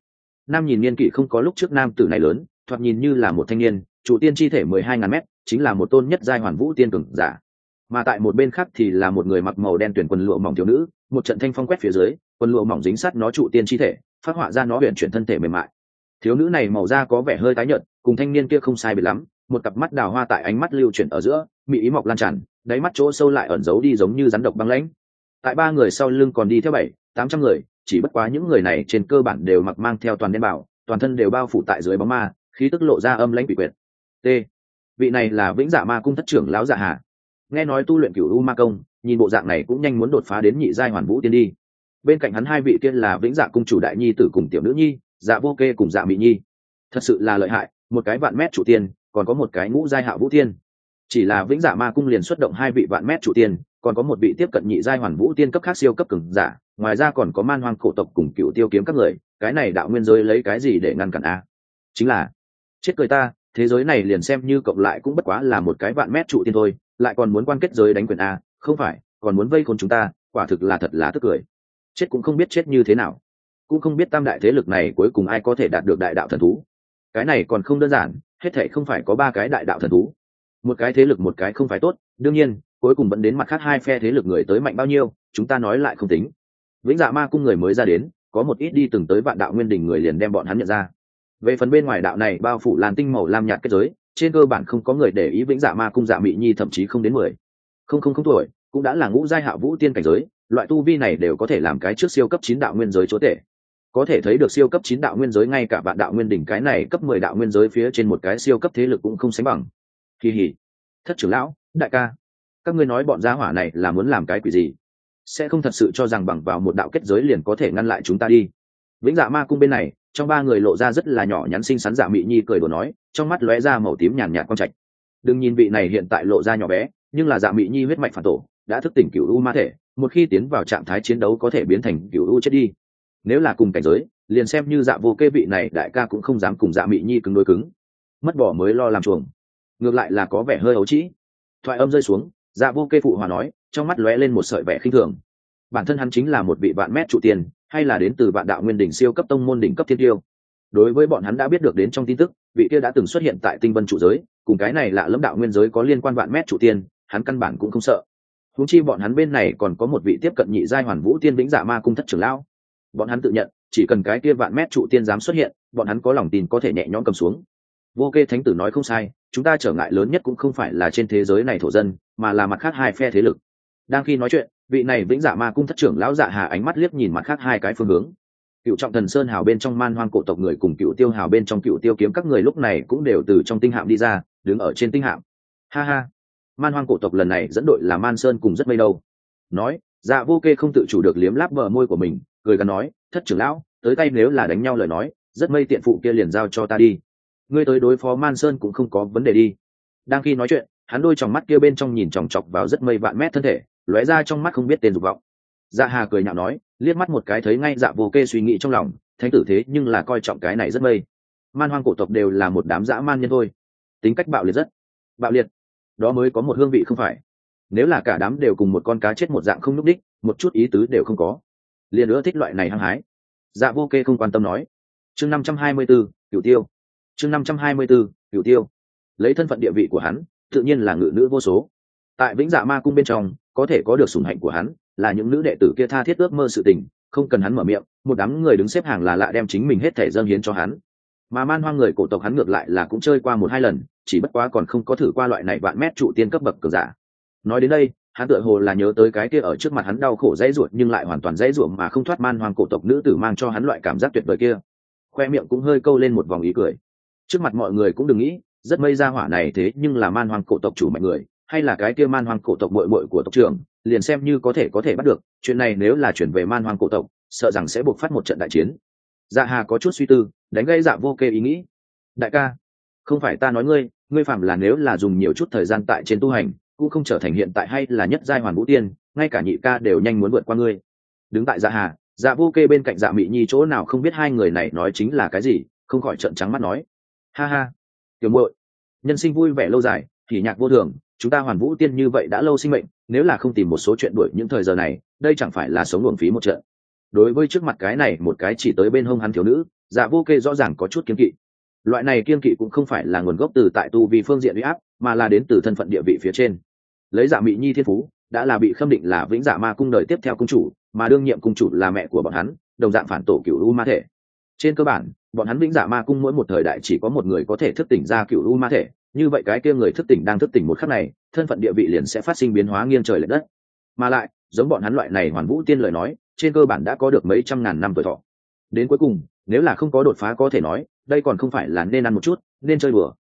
nam nhìn niên kỷ không có lúc trước nam tử này lớn, thoạt nhìn như là một thanh niên. Trụ tiên chi thể 12.000 mét, chính là một tôn nhất giai hoàn vũ tiên cường giả. Mà tại một bên khác thì là một người mặc màu đen tuyển quần lụa mỏng thiếu nữ, một trận thanh phong quét phía dưới, quần lụa mỏng dính sát nó trụ tiên chi thể, phát họa ra nó huyền chuyển thân thể mềm mại. Thiếu nữ này màu da có vẻ hơi tái nhợt, cùng thanh niên kia không sai biệt lắm, một cặp mắt đào hoa tại ánh mắt lưu chuyển ở giữa, mỹ ý mọc lan tràn, đáy mắt chỗ sâu lại ẩn giấu đi giống như rắn độc băng lãnh. Tại ba người sau lưng còn đi theo 700-800 người, chỉ bất quá những người này trên cơ bản đều mặc mang theo toàn đen bảo, toàn thân đều bao phủ tại dưới bóng ma, khí tức lộ ra âm lãnh quỷ quyệt. T. Vị này là Vĩnh Dạ Ma cung thất trưởng lão Dạ Hà. Nghe nói tu luyện Cửu U Ma công, nhìn bộ dạng này cũng nhanh muốn đột phá đến nhị giai hoàn vũ tiên đi. Bên cạnh hắn hai vị kia là Vĩnh Dạ cung chủ đại nhi tử cùng tiểu nữ nhi, Dạ Vô Kê cùng Dạ Mị Nhi. Thật sự là lợi hại, một cái vạn mét chủ tiên, còn có một cái ngũ giai hạ vũ tiên. Chỉ là Vĩnh Dạ Ma cung liền xuất động hai vị vạn mét chủ tiên, còn có một vị tiếp cận nhị giai hoàn vũ tiên cấp khác siêu cấp cường giả, ngoài ra còn có Man Hoang cổ tộc cùng Cựu Tiêu kiếm các người, cái này đạo nguyên giới lấy cái gì để ngăn cản a? Chính là chết cười ta, thế giới này liền xem như cộng lại cũng bất quá là một cái vạn mét trụ tiên thôi, lại còn muốn quan kết giới đánh quyền a, không phải, còn muốn vây khốn chúng ta, quả thực là thật là tức cười. Chết cũng không biết chết như thế nào, cũng không biết tam đại thế lực này cuối cùng ai có thể đạt được đại đạo thần thú. Cái này còn không đơn giản, hết thảy không phải có ba cái đại đạo thần thú, một cái thế lực một cái không phải tốt, đương nhiên cuối cùng vẫn đến mặt khác hai phe thế lực người tới mạnh bao nhiêu chúng ta nói lại không tính. Vĩnh Dạ Ma cung người mới ra đến, có một ít đi từng tới Vạn Đạo Nguyên Đỉnh người liền đem bọn hắn nhận ra. Về phần bên ngoài đạo này bao phủ làn tinh màu lam nhạt kết giới, trên cơ bản không có người để ý. Vĩnh Dạ Ma cung Dạ Mị Nhi thậm chí không đến 10 tuổi, cũng đã là ngũ giai hạ vũ tiên cảnh giới, loại tu vi này đều có thể làm cái trước siêu cấp 9 đạo nguyên giới chúa tể. Có thể thấy được siêu cấp 9 đạo nguyên giới ngay cả Vạn Đạo Nguyên Đỉnh cái này cấp 10 đạo nguyên giới phía trên một cái siêu cấp thế lực cũng không sánh bằng. Kỳ hỉ, thất trưởng lão, đại ca, các ngươi nói bọn gia hỏa này là muốn làm cái quỷ gì? Sẽ không thật sự cho rằng bằng vào một đạo kết giới liền có thể ngăn lại chúng ta đi? Vĩnh Dạ Ma cung bên này, trong ba người lộ ra rất là nhỏ nhắn xinh xắn Dạ Mị Nhi cười đùa nói, trong mắt lóe ra màu tím nhàn nhạt quang trạch. Đừng nhìn vị này hiện tại lộ ra nhỏ bé, nhưng là Dạ Mị Nhi huyết mạch phản tổ, đã thức tỉnh Cửu U ma thể, một khi tiến vào trạng thái chiến đấu có thể biến thành Cửu U chết đi. Nếu là cùng cảnh giới, liền xem như Dạ Vô Kê vị này đại ca cũng không dám cùng Dạ Mị Nhi cứng đối cứng. Mất bỏ mới lo làm chuồng, ngược lại là có vẻ hơi ấu trĩ. Thoại âm rơi xuống, Dạ Vô Kê phụ hòa nói, trong mắt lóe lên một sợi vẻ khinh thường. Bản thân hắn chính là một vị vạn mét trụ tiền, hay là đến từ Vạn Đạo Nguyên Đỉnh siêu cấp tông môn đỉnh cấp thiên tiêu. Đối với bọn hắn đã biết được đến trong tin tức, vị kia đã từng xuất hiện tại Tinh Vân trụ giới, cùng cái này lạ lẫm đạo nguyên giới có liên quan vạn mét trụ tiên, hắn căn bản cũng không sợ. Huống chi bọn hắn bên này còn có một vị tiếp cận nhị giai hoàn vũ tiên Vĩnh Dạ Ma cung thất trưởng lão. Bọn hắn tự nhận, chỉ cần cái kia vạn mét trụ tiên dám xuất hiện, bọn hắn có lòng tin có thể nhẹ nhõm cầm xuống. Vô Kê thánh tử nói không sai, chúng ta trở ngại lớn nhất cũng không phải là trên thế giới này thổ dân, mà là mặt khác hai phe thế lực. Đang khi nói chuyện, vị này Vĩnh Dạ Ma cung thất trưởng lão Dạ Hà ánh mắt liếc nhìn mặt khác hai cái phương hướng. Cựu Trọng Thần Sơn hào bên trong Man Hoang cổ tộc người cùng Cựu Tiêu hào bên trong Cựu Tiêu kiếm các người lúc này cũng đều từ trong tinh hạm đi ra, đứng ở trên tinh hạm. Ha ha, Man Hoang cổ tộc lần này dẫn đội là Man Sơn cùng rất mây đâu. Nói, Dạ Vô Kê không tự chủ được liếm láp bờ môi của mình, cười gằn nói, thất trưởng lão, tới tay nếu là đánh nhau lời nói, rất mây tiện phụ kia liền giao cho ta đi. Ngươi tới đối phó Man Sơn cũng không có vấn đề đi. Đang khi nói chuyện, hắn đôi tròng mắt kia bên trong nhìn chòng chọc vào rất mây vạn mét thân thể, lóe ra trong mắt không biết tên dục vọng. Dạ Hà cười nhạo nói, liếc mắt một cái thấy ngay Dạ Vô Kê suy nghĩ trong lòng, thánh tử thế nhưng là coi trọng cái này rất mây. Man Hoang cổ tộc đều là một đám dã man nhân thôi, tính cách bạo liệt rất bạo liệt, đó mới có một hương vị không phải. Nếu là cả đám đều cùng một con cá chết một dạng không núp đích, một chút ý tứ đều không có, liền nữa thích loại này hăng hái. Dạ Vô Kê không quan tâm nói. Chương 524, Cửu Tiêu. Chương 524, Cửu Tiêu. Lấy thân phận địa vị của hắn, tự nhiên là ngự nữ vô số. Tại Vĩnh Dạ Ma cung bên trong, có thể có được sủng hạnh của hắn, là những nữ đệ tử kia tha thiết ước mơ sự tình, không cần hắn mở miệng, một đám người đứng xếp hàng là lạ đem chính mình hết thể dâng hiến cho hắn. Mà Man Hoang người cổ tộc hắn ngược lại là cũng chơi qua 1-2 lần, chỉ bất quá còn không có thử qua loại này vạn mét trụ tiên cấp bậc cường giả. Nói đến đây, hắn tựa hồ là nhớ tới cái kia ở trước mặt hắn đau khổ dãy ruột nhưng lại hoàn toàn dãy ruột mà không thoát Man Hoang cổ tộc nữ tử mang cho hắn loại cảm giác tuyệt vời kia. Khoe miệng cũng hơi câu lên một vòng ý cười. Trước mặt mọi người cũng đừng nghĩ, rất mây ra hỏa này thế nhưng là Man Hoang cổ tộc chủ mạnh người, hay là cái kia Man Hoang cổ tộc muội muội của tộc trưởng, liền xem như có thể bắt được, chuyện này nếu là chuyển về Man Hoang cổ tộc, sợ rằng sẽ buộc phát một trận đại chiến. Dạ Hà có chút suy tư, đánh gây Dạ Vô Kê ý nghĩ. Đại ca, không phải ta nói ngươi phạm là nếu là dùng nhiều chút thời gian tại trên tu hành, cũng không trở thành hiện tại hay là nhất giai hoàn vũ tiên, ngay cả nhị ca đều nhanh muốn vượt qua ngươi. Đứng tại Dạ Hà, Dạ Vô Kê bên cạnh Dạ Mị Nhi chỗ nào không biết hai người này nói chính là cái gì, không khỏi trợn trắng mắt nói, ha ha, tiểu muội, nhân sinh vui vẻ lâu dài, thì nhạc vô thường, chúng ta hoàn vũ tiên như vậy đã lâu sinh mệnh, nếu là không tìm một số chuyện đuổi những thời giờ này, đây chẳng phải là sống uổng phí một trận. Đối với trước mặt cái này một cái chỉ tới bên hông hắn thiếu nữ, Dạ vô kê rõ ràng có chút kiên kỵ. Loại này kiên kỵ cũng không phải là nguồn gốc từ tại tu vì phương diện uy áp, mà là đến từ thân phận địa vị phía trên. Lấy Dạ Mị Nhi thiên phú đã là bị khâm định là vĩnh dạ ma cung đời tiếp theo cung chủ, mà đương nhiệm cung chủ là mẹ của bọn hắn, đồng dạng phản tổ cửu u ma thể. Trên cơ bản bọn hắn vĩnh dạ ma cung mỗi một thời đại chỉ có một người có thể thức tỉnh ra cửu u ma thể, như vậy cái kia người thức tỉnh đang thức tỉnh một khắc này, thân phận địa vị liền sẽ phát sinh biến hóa nghiêng trời lệch đất. Mà lại giống bọn hắn loại này hoàn vũ tiên lời nói, trên cơ bản đã có được mấy trăm ngàn năm tuổi thọ. Đến cuối cùng nếu là không có đột phá có thể nói đây còn không phải là nên ăn một chút nên chơi bừa.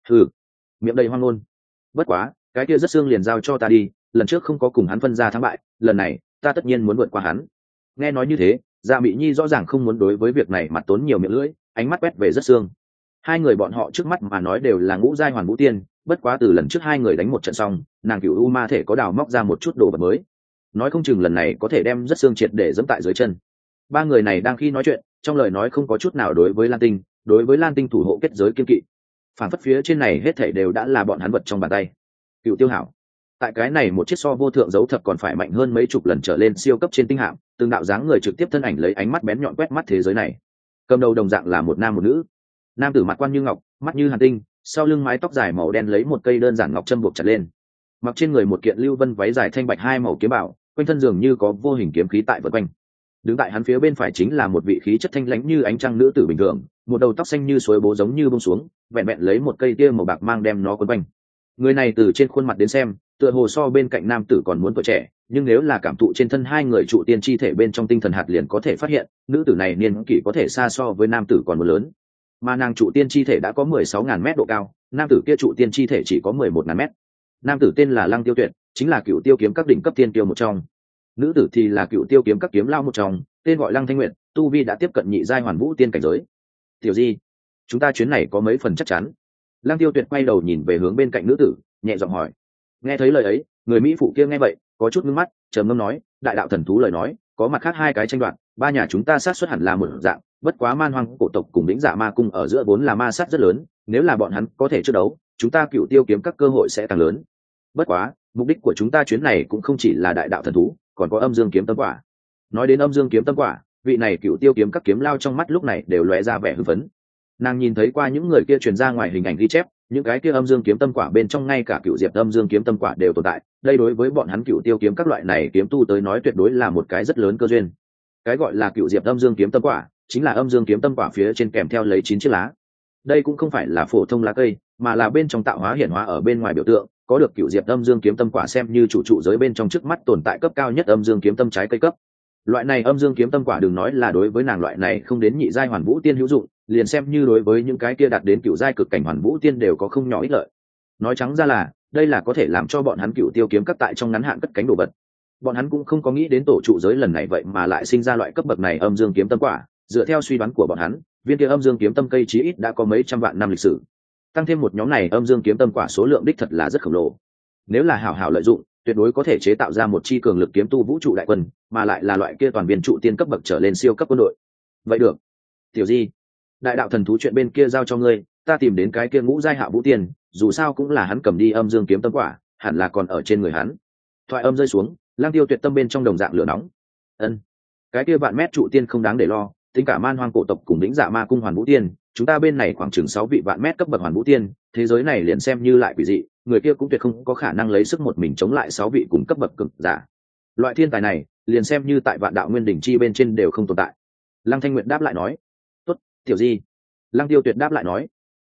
Miệng đầy hoang ngôn. Bất quá cái kia rất xương liền giao cho ta đi, lần trước không có cùng hắn phân ra thắng bại, lần này ta tất nhiên muốn vượt qua hắn. Nghe nói như thế, Dạ Mị Nhi rõ ràng không muốn đối với việc này mặt tốn nhiều miệng lưỡi, ánh mắt quét về rất xương. Hai người bọn họ trước mắt mà nói đều là ngũ giai hoàn vũ tiên, bất quá từ lần trước hai người đánh một trận xong, nàng cửu u ma thể có đào móc ra một chút đồ vật mới, nói không chừng lần này có thể đem rất xương triệt để dẫm tại dưới chân. Ba người này đang khi nói chuyện, trong lời nói không có chút nào đối với Lan Tinh, đối với Lan Tinh thủ hộ kết giới kiên kỵ. Phản phất phía trên này hết thảy đều đã là bọn hắn vật trong bàn tay. Cựu Tiêu Hảo, tại cái này một chiếc so vô thượng dấu thập còn phải mạnh hơn mấy chục lần trở lên siêu cấp trên tinh hạm, từng đạo dáng người trực tiếp thân ảnh lấy ánh mắt bén nhọn quét mắt thế giới này. Cầm đầu đồng dạng là một nam một nữ. Nam tử mặt quan như ngọc, mắt như hàn tinh, sau lưng mái tóc dài màu đen lấy một cây đơn giản ngọc châm buộc chặt lên, mặc trên người một kiện lưu vân váy dài thanh bạch hai màu kiếm bảo, quanh thân dường như có vô hình kiếm khí tại vượt quanh. Đứng tại hắn phía bên phải chính là một vị khí chất thanh lãnh như ánh trăng nữ tử bình thường, một đầu tóc xanh như suối bố giống như bông xuống, vẹn vẹn lấy một cây tia màu bạc mang đem nó quấn quanh. Người này từ trên khuôn mặt đến xem tựa hồ so bên cạnh nam tử còn muốn tuổi trẻ, nhưng nếu là cảm thụ trên thân hai người trụ tiên chi thể bên trong tinh thần hạt liền có thể phát hiện nữ tử này niên kỷ có thể xa so với nam tử còn muốn lớn. Mà nàng trụ tiên chi thể đã có 16.000 mét độ cao, nam tử kia trụ tiên chi thể chỉ có 11.000 mét. Nam tử tên là Lăng Tiêu Tuyệt, chính là cựu tiêu kiếm các đỉnh cấp tiên tiêu một trong. Nữ tử thì là cựu tiêu kiếm các kiếm lao một trong, tên gọi Lăng Thanh Nguyệt, tu vi đã tiếp cận nhị giai hoàn vũ tiên cảnh giới. Tiểu Di, chúng ta chuyến này có mấy phần chắc chắn? Lăng Tiêu Tuyệt quay đầu nhìn về hướng bên cạnh nữ tử, nhẹ giọng hỏi. Nghe thấy lời ấy, người mỹ phụ kia nghe vậy có chút ngưng mắt, trầm ngâm nói, đại đạo thần thú lời nói có mặt khác hai cái tranh đoạt, ba nhà chúng ta sát xuất hẳn là một dạng, bất quá man hoang cổ tộc cùng lĩnh dạ ma cung ở giữa vốn là ma sát rất lớn, nếu là bọn hắn có thể trước đấu, chúng ta cựu tiêu kiếm các cơ hội sẽ càng lớn. Bất quá mục đích của chúng ta chuyến này cũng không chỉ là đại đạo thần thú, còn có âm dương kiếm tâm quả. Nói đến âm dương kiếm tâm quả, vị này cựu tiêu kiếm các kiếm lao trong mắt lúc này đều lóe ra vẻ hưng phấn. Nàng nhìn thấy qua những người kia truyền ra ngoài hình ảnh ghi chép, những cái kia âm dương kiếm tâm quả bên trong ngay cả cựu diệp âm dương kiếm tâm quả đều tồn tại, đây đối với bọn hắn cựu tiêu kiếm các loại này kiếm tu tới nói tuyệt đối là một cái rất lớn cơ duyên. Cái gọi là cựu diệp âm dương kiếm tâm quả chính là âm dương kiếm tâm quả phía trên kèm theo lấy 9 chiếc lá. Đây cũng không phải là phổ thông lá cây, mà là bên trong tạo hóa hiển hóa ở bên ngoài biểu tượng, có được cựu diệp âm dương kiếm tâm quả xem như chủ trụ giới bên trong trước mắt tồn tại cấp cao nhất âm dương kiếm tâm trái cây cấp. Loại này âm dương kiếm tâm quả đừng nói là đối với nàng loại này không đến nhị giai hoàn vũ tiên hữu dụng, liền xem như đối với những cái kia đạt đến cựu giai cực cảnh hoàn vũ tiên đều có không nhỏ ích lợi. Nói trắng ra là đây là có thể làm cho bọn hắn cựu tiêu kiếm các tại trong ngắn hạn cất cánh đồ vật. Bọn hắn cũng không có nghĩ đến tổ trụ giới lần này vậy mà lại sinh ra loại cấp bậc này âm dương kiếm tâm quả, dựa theo suy đoán của bọn hắn, viên kia âm dương kiếm tâm cây chí ít đã có mấy trăm vạn năm lịch sử. Tăng thêm một nhóm này âm dương kiếm tâm quả số lượng đích thật là rất khổng lồ. Nếu là hảo hảo lợi dụng, tuyệt đối có thể chế tạo ra một chi cường lực kiếm tu vũ trụ đại quân, mà lại là loại kia toàn viên trụ tiên cấp bậc trở lên siêu cấp quân đội. Vậy được, Tiểu Di, đại đạo thần thú chuyện bên kia giao cho ngươi, ta tìm đến cái kia ngũ giai hạ vũ tiên, dù sao cũng là hắn cầm đi âm dương kiếm tâm quả, hẳn là còn ở trên người hắn. Thoại âm rơi xuống, Lang Tiêu Tuyệt tâm bên trong đồng dạng lửa nóng. Ân, cái kia vạn mét trụ tiên không đáng để lo, tính cả man hoang cổ tộc cùng lĩnh dạ ma cung hoàn vũ tiên, chúng ta bên này khoảng chừng 6 vị vạn mét cấp bậc hoàn vũ tiên, thế giới này liền xem như lại quỷ dị, người kia cũng tuyệt không có khả năng lấy sức một mình chống lại 6 vị cùng cấp bậc cường giả. Loại thiên tài này, liền xem như tại vạn đạo nguyên đỉnh chi bên trên đều không tồn tại. Lăng Thanh Nguyệt đáp lại nói. Tốt, Tiểu Di. Lăng Tiêu Tuyệt đáp lại nói.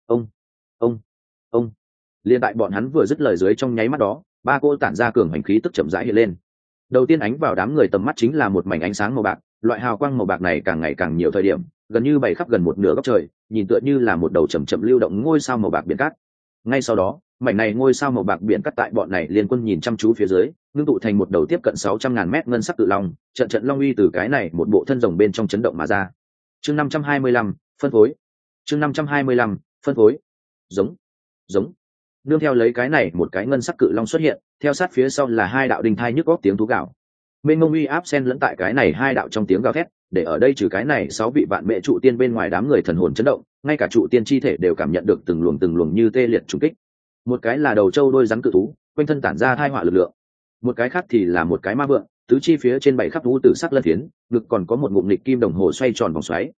Ông. Liên tại bọn hắn vừa dứt lời dưới trong nháy mắt đó, ba cô tản ra cường hành khí tức chậm rãi hiện lên. Đầu tiên ánh vào đám người tầm mắt chính là một mảnh ánh sáng màu bạc, loại hào quang màu bạc này càng ngày càng nhiều thời điểm, gần như bày khắp gần một nửa góc trời, nhìn tựa như là một đầu chậm chậm lưu động ngôi sao màu bạc biển cát. Ngay sau đó, mảnh này ngôi sao màu bạc biển cát tại bọn này liên quân nhìn chăm chú phía dưới, ngưng tụ thành một đầu tiếp cận 600.000 mét ngân sắc cự long, trận trận long uy từ cái này một bộ thân rồng bên trong chấn động mà ra. Chương 525, phân phối. Chương 525, phân phối. Giống. Nương theo lấy cái này một cái ngân sắc cự long xuất hiện, theo sát phía sau là hai đạo đinh thai nhức óc tiếng thú gào. Mênh mông uy áp xen lẫn tại cái này hai đạo trong tiếng gào thét, để ở đây trừ cái này 6 vị vạn mẹ trụ tiên bên ngoài đám người thần hồn chấn động, ngay cả trụ tiên chi thể đều cảm nhận được từng luồng như tê liệt trùng kích. Một cái là đầu trâu đôi rắn cự thú, quanh thân tản ra thai họa lực lượng. Một cái khác thì là một cái ma vượn, tứ chi phía trên bảy khắp vũ tử sắc lân phiến, ngực còn có một ngụm nghịch kim đồng hồ xoay tròn vòng xoáy.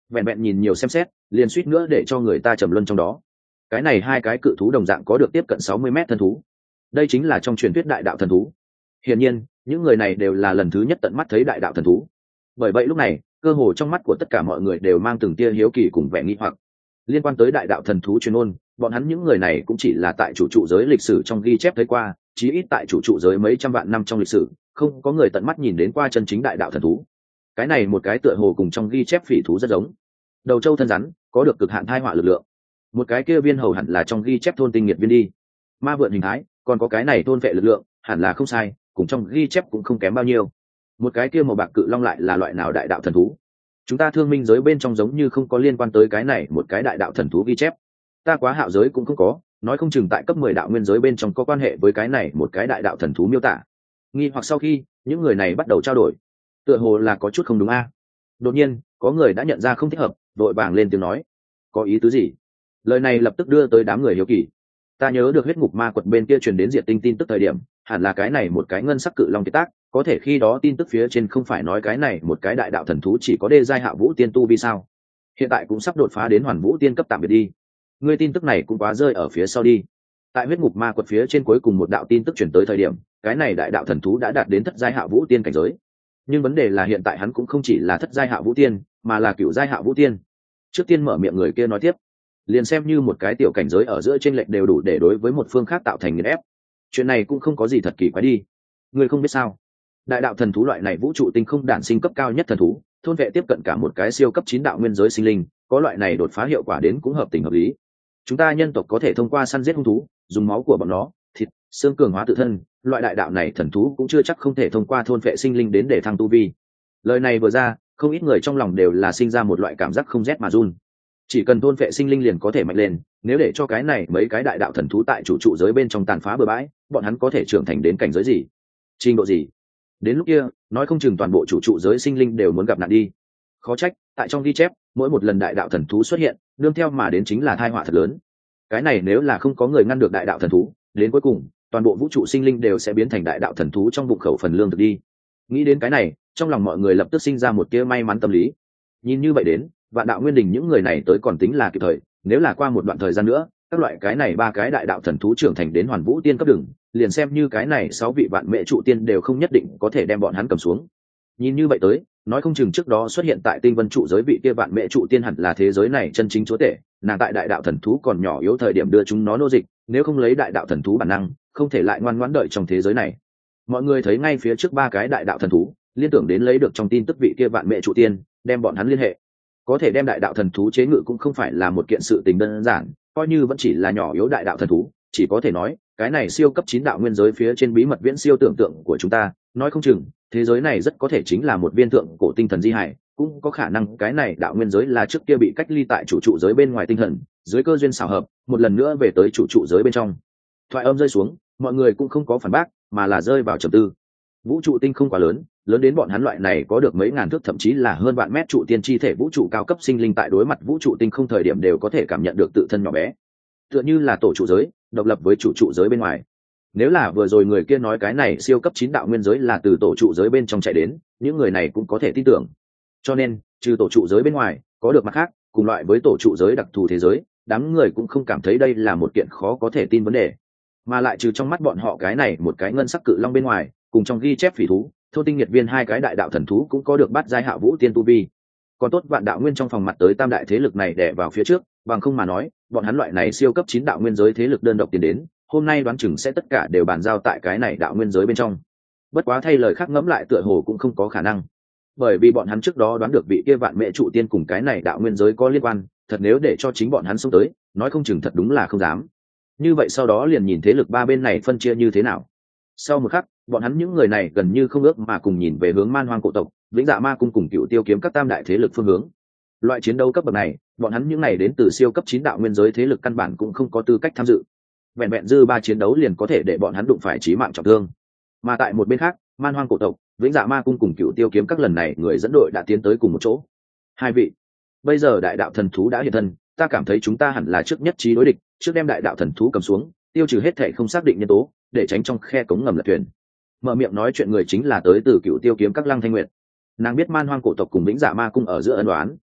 vẹn vẹn nhìn nhiều xem xét liền suýt nữa để cho người ta trầm luân trong đó. Cái này hai cái cự thú đồng dạng có được tiếp cận 60 mét thân thú, đây chính là trong truyền thuyết đại đạo thần thú. Hiển nhiên những người này đều là lần thứ nhất tận mắt thấy đại đạo thần thú, bởi vậy lúc này cơ hồ trong mắt của tất cả mọi người đều mang từng tia hiếu kỳ cùng vẻ nghi hoặc. Liên quan tới đại đạo thần thú truyền ôn, bọn hắn những người này cũng chỉ là tại chủ trụ giới lịch sử trong ghi chép thấy qua, chí ít tại chủ trụ giới mấy trăm vạn năm trong lịch sử không có người tận mắt nhìn đến qua chân chính đại đạo thần thú. Cái này một cái tựa hồ cùng trong ghi chép phỉ thú rất giống, đầu trâu thân rắn, có được cực hạn thai họa lực lượng. Một cái kia viên hầu hẳn là trong ghi chép thôn tinh nghiệt viên đi, ma vượn hình thái, còn có cái này thôn vệ lực lượng hẳn là không sai, cùng trong ghi chép cũng không kém bao nhiêu. Một cái kia màu bạc cự long lại là loại nào đại đạo thần thú? Chúng ta thương minh giới bên trong giống như không có liên quan tới cái này một cái đại đạo thần thú ghi chép. Ta quá hạo giới cũng không có, nói không chừng tại cấp 10 đạo nguyên giới bên trong có quan hệ với cái này một cái đại đạo thần thú miêu tả. Nghi hoặc sau khi những người này bắt đầu trao đổi, tựa hồ là có chút không đúng a. Đột nhiên có người đã nhận ra không thích hợp, vội vàng lên tiếng nói: có ý tứ gì? Lời này lập tức đưa tới đám người hiếu kỳ. Ta nhớ được huyết ngục ma quật bên kia truyền đến diệt tinh tin tức thời điểm, hẳn là cái này một cái ngân sắc cự long kiệt tác, có thể khi đó tin tức phía trên không phải nói cái này một cái đại đạo thần thú chỉ có đê giai hạ vũ tiên tu vì sao? Hiện tại cũng sắp đột phá đến hoàn vũ tiên cấp tạm biệt đi. Ngươi tin tức này cũng quá rơi ở phía sau đi. Tại huyết ngục ma quật phía trên cuối cùng một đạo tin tức truyền tới thời điểm, cái này đại đạo thần thú đã đạt đến thất giai hạ vũ tiên cảnh giới. Nhưng vấn đề là hiện tại hắn cũng không chỉ là thất giai hạ vũ tiên, mà là cửu giai hạ vũ tiên. Trước tiên mở miệng người kia nói tiếp, liền xem như một cái tiểu cảnh giới ở giữa chênh lệch đều đủ để đối với một phương khác tạo thành nghiền ép. Chuyện này cũng không có gì thật kỳ quái đi. Ngươi không biết sao? Đại đạo thần thú loại này vũ trụ tinh không đản sinh cấp cao nhất thần thú, thôn vệ tiếp cận cả một cái siêu cấp 9 đạo nguyên giới sinh linh, có loại này đột phá hiệu quả đến cũng hợp tình hợp lý. Chúng ta nhân tộc có thể thông qua săn giết hung thú, dùng máu của bọn nó, thịt, xương cường hóa tự thân, loại đại đạo này thần thú cũng chưa chắc không thể thông qua thôn vệ sinh linh đến để thăng tu vi. Lời này vừa ra, không ít người trong lòng đều là sinh ra một loại cảm giác không rét mà run. Chỉ cần thôn vệ sinh linh liền có thể mạnh lên, nếu để cho cái này mấy cái đại đạo thần thú tại chủ trụ giới bên trong tàn phá bừa bãi, bọn hắn có thể trưởng thành đến cảnh giới gì, trình độ gì? Đến lúc kia nói không chừng toàn bộ chủ trụ giới sinh linh đều muốn gặp nạn đi. Khó trách tại trong ghi chép mỗi một lần đại đạo thần thú xuất hiện nương theo mà đến chính là tai họa thật lớn. Cái này nếu là không có người ngăn được đại đạo thần thú, đến cuối cùng toàn bộ vũ trụ sinh linh đều sẽ biến thành đại đạo thần thú trong bụng khẩu phần lương thực đi. Nghĩ đến cái này, trong lòng mọi người lập tức sinh ra một tia may mắn tâm lý. Nhìn như vậy đến, vạn đạo nguyên đình những người này tới còn tính là kịp thời, nếu là qua một đoạn thời gian nữa các loại cái này ba cái đại đạo thần thú trưởng thành đến hoàn vũ tiên cấp đường, liền xem như cái này 6 vị vạn mẹ trụ tiên đều không nhất định có thể đem bọn hắn cầm xuống. Nhìn như vậy tới, nói không chừng trước đó xuất hiện tại tinh vân trụ giới vị kia vạn mẹ trụ tiên hẳn là thế giới này chân chính chúa tể, nàng tại đại đạo thần thú còn nhỏ yếu thời điểm đưa chúng nó nô dịch, nếu không lấy đại đạo thần thú bản năng không thể lại ngoan ngoãn đợi trong thế giới này. Mọi người thấy ngay phía trước ba cái đại đạo thần thú, liên tưởng đến lấy được trong tin tức vị kia vạn mẹ trụ tiên, đem bọn hắn liên hệ. Có thể đem đại đạo thần thú chế ngự cũng không phải là một kiện sự tình đơn giản, coi như vẫn chỉ là nhỏ yếu đại đạo thần thú, chỉ có thể nói cái này siêu cấp 9 đạo nguyên giới phía trên bí mật viễn siêu tưởng tượng của chúng ta, nói không chừng thế giới này rất có thể chính là một viên thượng cổ tinh thần di hải, cũng có khả năng cái này đạo nguyên giới là trước kia bị cách ly tại chủ trụ giới bên ngoài tinh thần, dưới cơ duyên xảo hợp một lần nữa về tới chủ trụ giới bên trong. Thoại âm rơi xuống, mọi người cũng không có phản bác, mà là rơi vào trầm tư. Vũ trụ tinh không quá lớn, lớn đến bọn hắn loại này có được mấy ngàn thước thậm chí là hơn vạn mét trụ tiên chi thể vũ trụ cao cấp sinh linh tại đối mặt vũ trụ tinh không thời điểm đều có thể cảm nhận được tự thân nhỏ bé, tựa như là tổ trụ giới độc lập với chủ trụ giới bên ngoài. Nếu là vừa rồi người kia nói cái này siêu cấp 9 đạo nguyên giới là từ tổ trụ giới bên trong chạy đến, những người này cũng có thể tin tưởng. Cho nên trừ tổ trụ giới bên ngoài có được mặt khác cùng loại với tổ trụ giới đặc thù thế giới, đám người cũng không cảm thấy đây là một kiện khó có thể tin vấn đề. Mà lại trừ trong mắt bọn họ cái này một cái ngân sắc cự long bên ngoài, cùng trong ghi chép phỉ thú thôn tinh nhiệt viên hai cái đại đạo thần thú cũng có được bát giai hạ vũ tiên tu vi. Còn tốt vạn đạo nguyên trong phòng mặt tới tam đại thế lực này đè vào phía trước, bằng không mà nói bọn hắn loại này siêu cấp 9 đạo nguyên giới thế lực đơn độc tiến đến, hôm nay đoán chừng sẽ tất cả đều bàn giao tại cái này đạo nguyên giới bên trong. Bất quá thay lời khác ngẫm lại tựa hồ cũng không có khả năng, bởi vì bọn hắn trước đó đoán được vị kia vạn mẹ trụ tiên cùng cái này đạo nguyên giới có liên quan, thật nếu để cho chính bọn hắn xông tới, nói không chừng thật đúng là không dám. Như vậy sau đó liền nhìn thế lực ba bên này phân chia như thế nào. Sau một khắc, bọn hắn những người này gần như không ước mà cùng nhìn về hướng Man Hoang cổ tộc, Vĩnh Dạ Ma cung cùng Cựu Tiêu kiếm các tam đại thế lực phương hướng. Loại chiến đấu cấp bậc này, bọn hắn những này đến từ siêu cấp 9 đạo nguyên giới thế lực căn bản cũng không có tư cách tham dự. Vẹn vẹn dư ba chiến đấu liền có thể để bọn hắn đụng phải chí mạng trọng thương. Mà tại một bên khác, Man Hoang cổ tộc, Vĩnh Dạ Ma cung cùng Cựu Tiêu kiếm các lần này người dẫn đội đã tiến tới cùng một chỗ. Hai vị, bây giờ đại đạo thần thú đã hiện thân, ta cảm thấy chúng ta hẳn là trước nhất trí đối địch, trước đem đại đạo thần thú cầm xuống, tiêu trừ hết thể không xác định nhân tố, để tránh trong khe cống ngầm lật thuyền. Mở miệng nói chuyện người chính là tới từ Cựu Tiêu kiếm các Lăng Thanh Nguyệt. Nàng biết Man Hoang cổ tộc cùng Vĩnh Dạ Ma cung ở giữa ân đoán,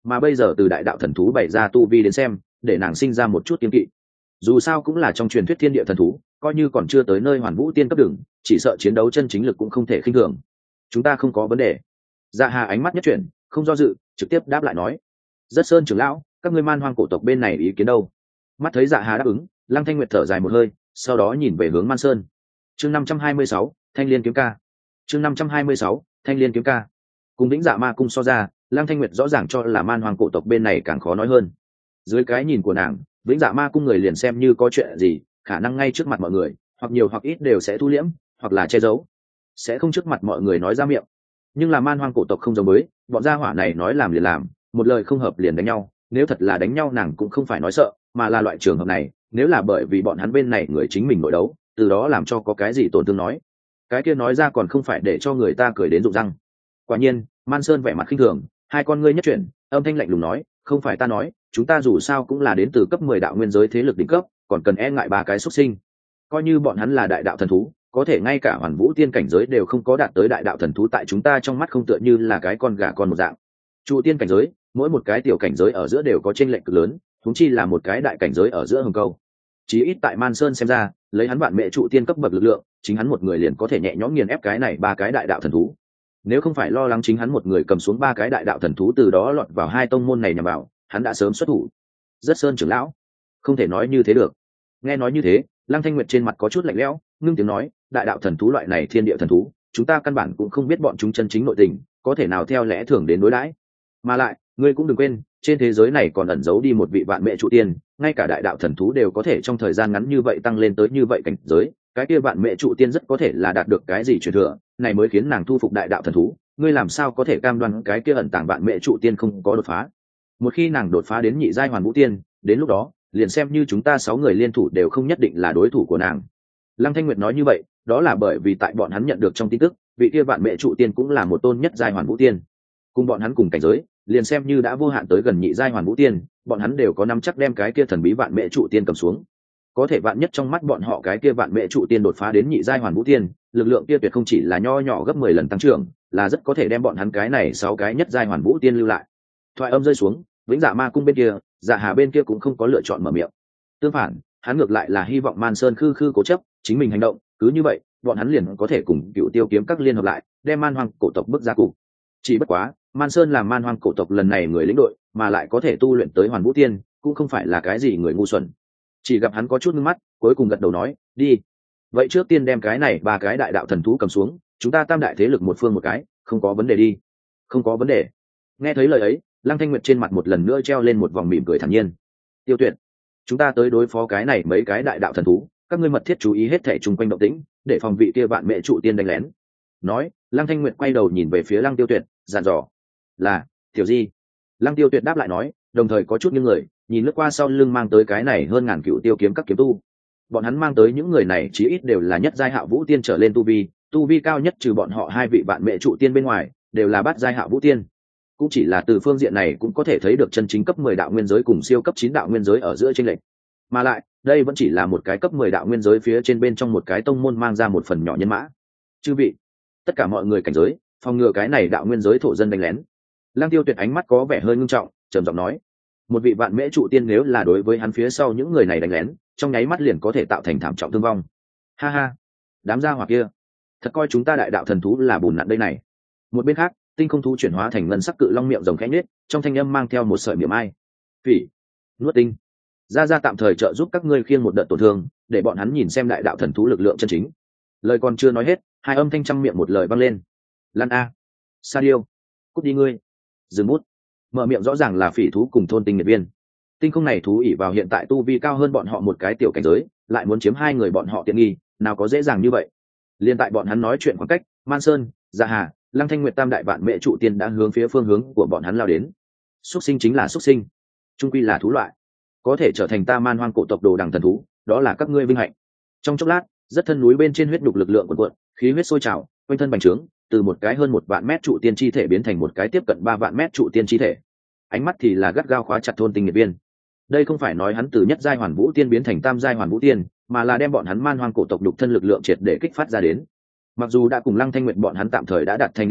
mà bây giờ từ đại đạo thần thú bày ra tu vi đến xem, để nàng sinh ra một chút kiêng kỵ. Dù sao cũng là trong truyền thuyết thiên địa thần thú, coi như còn chưa tới nơi hoàn vũ tiên cấp đường, chỉ sợ chiến đấu chân chính lực cũng không thể khinh thường. Chúng ta không có vấn đề. Dạ Hà ánh mắt nhất chuyển, không do dự, trực tiếp đáp lại nói: rất sơn trưởng lão, các ngươi man hoang cổ tộc bên này ý kiến đâu? Mắt thấy Dạ Hà đáp ứng, Lăng Thanh Nguyệt thở dài một hơi, sau đó nhìn về hướng Man Sơn. Chương 526, Thanh Liên kiếm ca. Chương 526, Thanh Liên kiếm ca. Cùng Vĩnh Dạ Ma cung so ra, Lăng Thanh Nguyệt rõ ràng cho là man hoang cổ tộc bên này càng khó nói hơn. Dưới cái nhìn của nàng, Vĩnh Dạ Ma cung người liền xem như có chuyện gì, khả năng ngay trước mặt mọi người, hoặc nhiều hoặc ít đều sẽ thu liễm, hoặc là che giấu, sẽ không trước mặt mọi người nói ra miệng. Nhưng là man hoang cổ tộc không giống với, bọn gia hỏa này nói làm liền làm, một lời không hợp liền đánh nhau. Nếu thật là đánh nhau nàng cũng không phải nói sợ, mà là loại trường hợp này, nếu là bởi vì bọn hắn bên này người chính mình nội đấu, từ đó làm cho có cái gì tổn thương nói, cái kia nói ra còn không phải để cho người ta cười đến rụng răng. Quả nhiên, Man Sơn vẻ mặt khinh thường, hai con ngươi nhất chuyển, âm thanh lạnh lùng nói: không phải ta nói, chúng ta dù sao cũng là đến từ cấp 10 đạo nguyên giới thế lực đỉnh cấp, còn cần e ngại ba cái xuất sinh. Coi như bọn hắn là đại đạo thần thú, có thể ngay cả hoàn vũ tiên cảnh giới đều không có đạt tới đại đạo thần thú, tại chúng ta trong mắt không tựa như là cái con gà con một dạng. Trụ tiên cảnh giới, mỗi một cái tiểu cảnh giới ở giữa đều có chênh lệch cực lớn, huống chi là một cái đại cảnh giới ở giữa hồng câu. Chí ít tại Man Sơn xem ra, lấy hắn vạn mẹ trụ tiên cấp bậc lực lượng, chính hắn một người liền có thể nhẹ nhõm nghiền ép cái này ba cái đại đạo thần thú. Nếu không phải lo lắng chính hắn một người cầm xuống ba cái đại đạo thần thú từ đó lọt vào hai tông môn này nhằm vào, hắn đã sớm xuất thủ. Rất sơn trưởng lão, không thể nói như thế được. Nghe nói như thế, Lăng Thanh Nguyệt trên mặt có chút lạnh lẽo, ngưng tiếng nói: đại đạo thần thú loại này thiên địa thần thú, chúng ta căn bản cũng không biết bọn chúng chân chính nội tình, có thể nào theo lẽ thường đến đối đãi. Mà lại, ngươi cũng đừng quên, trên thế giới này còn ẩn giấu đi một vị vạn mẹ trụ tiên, ngay cả đại đạo thần thú đều có thể trong thời gian ngắn như vậy tăng lên tới như vậy cảnh giới, cái kia vạn mẹ trụ tiên rất có thể là đạt được cái gì truyền thừa, này mới khiến nàng thu phục đại đạo thần thú. Ngươi làm sao có thể cam đoan cái kia ẩn tàng vạn mẹ trụ tiên không có đột phá? Một khi nàng đột phá đến nhị giai hoàn vũ tiên, đến lúc đó, liền xem như chúng ta 6 người liên thủ đều không nhất định là đối thủ của nàng. Lăng Thanh Nguyệt nói như vậy, đó là bởi vì tại bọn hắn nhận được trong tin tức, vị kia vạn mẹ trụ tiên cũng là một tôn nhất giai hoàn vũ tiên, cùng bọn hắn cùng cảnh giới, liền xem như đã vô hạn tới gần nhị giai hoàn vũ tiên, bọn hắn đều có nắm chắc đem cái kia thần bí vạn mẹ trụ tiên cầm xuống. Có thể vạn nhất trong mắt bọn họ cái kia vạn mẹ trụ tiên đột phá đến nhị giai hoàn vũ tiên, lực lượng kia tuyệt không chỉ là nho nhỏ gấp 10 lần tăng trưởng, là rất có thể đem bọn hắn cái này 6 cái nhất giai hoàn vũ tiên lưu lại. Thoại âm rơi xuống, Vĩnh Dạ Ma cung bên kia, Dạ Hà bên kia cũng không có lựa chọn mở miệng. Tương phản, hắn ngược lại là hy vọng Man Sơn khư cố chấp, chính mình hành động, cứ như vậy, bọn hắn liền có thể cùng Cựu Tiêu kiếm các liên hợp lại, đem man hoang cổ tộc bước ra cục. Chỉ bất quá, Man Sơn làm man hoang cổ tộc lần này người lĩnh đội, mà lại có thể tu luyện tới hoàn vũ tiên, cũng không phải là cái gì người ngu xuẩn. Chỉ gặp hắn có chút ngưng mắt, cuối cùng gật đầu nói: đi. Vậy trước tiên đem cái này ba cái đại đạo thần thú cầm xuống, chúng ta tam đại thế lực một phương một cái, không có vấn đề đi. Không có vấn đề. Nghe thấy lời ấy, Lăng Thanh Nguyệt trên mặt một lần nữa treo lên một vòng mỉm cười thản nhiên. Tiêu Tuyệt, chúng ta tới đối phó cái này mấy cái đại đạo thần thú, các ngươi mật thiết chú ý hết thảy chung quanh động tĩnh, để phòng vị kia vạn mẹ trụ tiên đánh lén. Nói, Lăng Thanh Nguyệt quay đầu nhìn về phía Lăng Tiêu Tuyệt, dặn dò: là tiểu di. Lăng Tiêu Tuyệt đáp lại nói, đồng thời có chút những người nhìn lướt qua sau lưng mang tới cái này hơn ngàn Cựu Tiêu kiếm các kiếm tu. Bọn hắn mang tới những người này chí ít đều là nhất giai hạ vũ tiên trở lên tu vi cao nhất trừ bọn họ hai vị vạn mẹ trụ tiên bên ngoài, đều là bát giai hạ vũ tiên. Cũng chỉ là từ phương diện này cũng có thể thấy được chân chính cấp 10 đạo nguyên giới cùng siêu cấp 9 đạo nguyên giới ở giữa chênh lệch. Mà lại, đây vẫn chỉ là một cái cấp 10 đạo nguyên giới phía trên bên trong một cái tông môn mang ra một phần nhỏ nhân mã. Chư vị, tất cả mọi người cảnh giới, phòng ngừa cái này đạo nguyên giới thổ dân đánh lén. Lăng Tiêu Tuyệt ánh mắt có vẻ hơi ngưng trọng, trầm giọng nói: một vị vạn mễ trụ tiên nếu là đối với hắn phía sau những người này đánh lén, trong nháy mắt liền có thể tạo thành thảm trọng thương vong. Ha ha, đám gia hỏa kia, thật coi chúng ta đại đạo thần thú là bùn nặn đây này. Một bên khác, tinh không thú chuyển hóa thành ngân sắc cự long miệng rồng khẽ nhếch, trong thanh âm mang theo một sợi miệng ai. Phỉ, nuốt tinh. Gia Gia tạm thời trợ giúp các ngươi khiêng một đợt tổn thương, để bọn hắn nhìn xem đại đạo thần thú lực lượng chân chính. Lời còn chưa nói hết, hai âm thanh trăm miệng một lời vang lên. Lan a, Sa Diêu, cút đi ngươi. Dừng bút. Mở miệng rõ ràng là phỉ thú cùng thôn tinh nghiệt viên. Tinh không này thú ỷ vào hiện tại tu vi cao hơn bọn họ một cái tiểu cảnh giới, lại muốn chiếm hai người bọn họ tiện nghi, nào có dễ dàng như vậy. Liên tại bọn hắn nói chuyện khoảng cách, Man Sơn, Dạ Hà, Lăng Thanh Nguyệt tam đại vạn mẹ trụ tiên đã hướng phía phương hướng của bọn hắn lao đến. Xuất sinh chính là xuất sinh, trung quy là thú loại, có thể trở thành ta man hoang cổ tộc đồ đằng thần thú, đó là các ngươi vinh hạnh. Trong chốc lát, rất thân núi bên trên huyết đục lực lượng cuộn cuộn, khí huyết sôi trào, quanh thân bành trướng, từ một cái hơn 1 vạn mét trụ tiên chi thể biến thành một cái tiếp cận 3 vạn mét trụ tiên chi thể. Ánh mắt thì là gắt gao khóa chặt thôn tinh nghiệt viên. Đây không phải nói hắn từ nhất giai hoàn vũ tiên biến thành tam giai hoàn vũ tiên, mà là đem bọn hắn man hoang cổ tộc đục thân lực lượng triệt để kích phát ra đến. Mặc dù đã cùng Lăng Thanh Nguyệt bọn hắn tạm thời đã đạt thành liên hợp,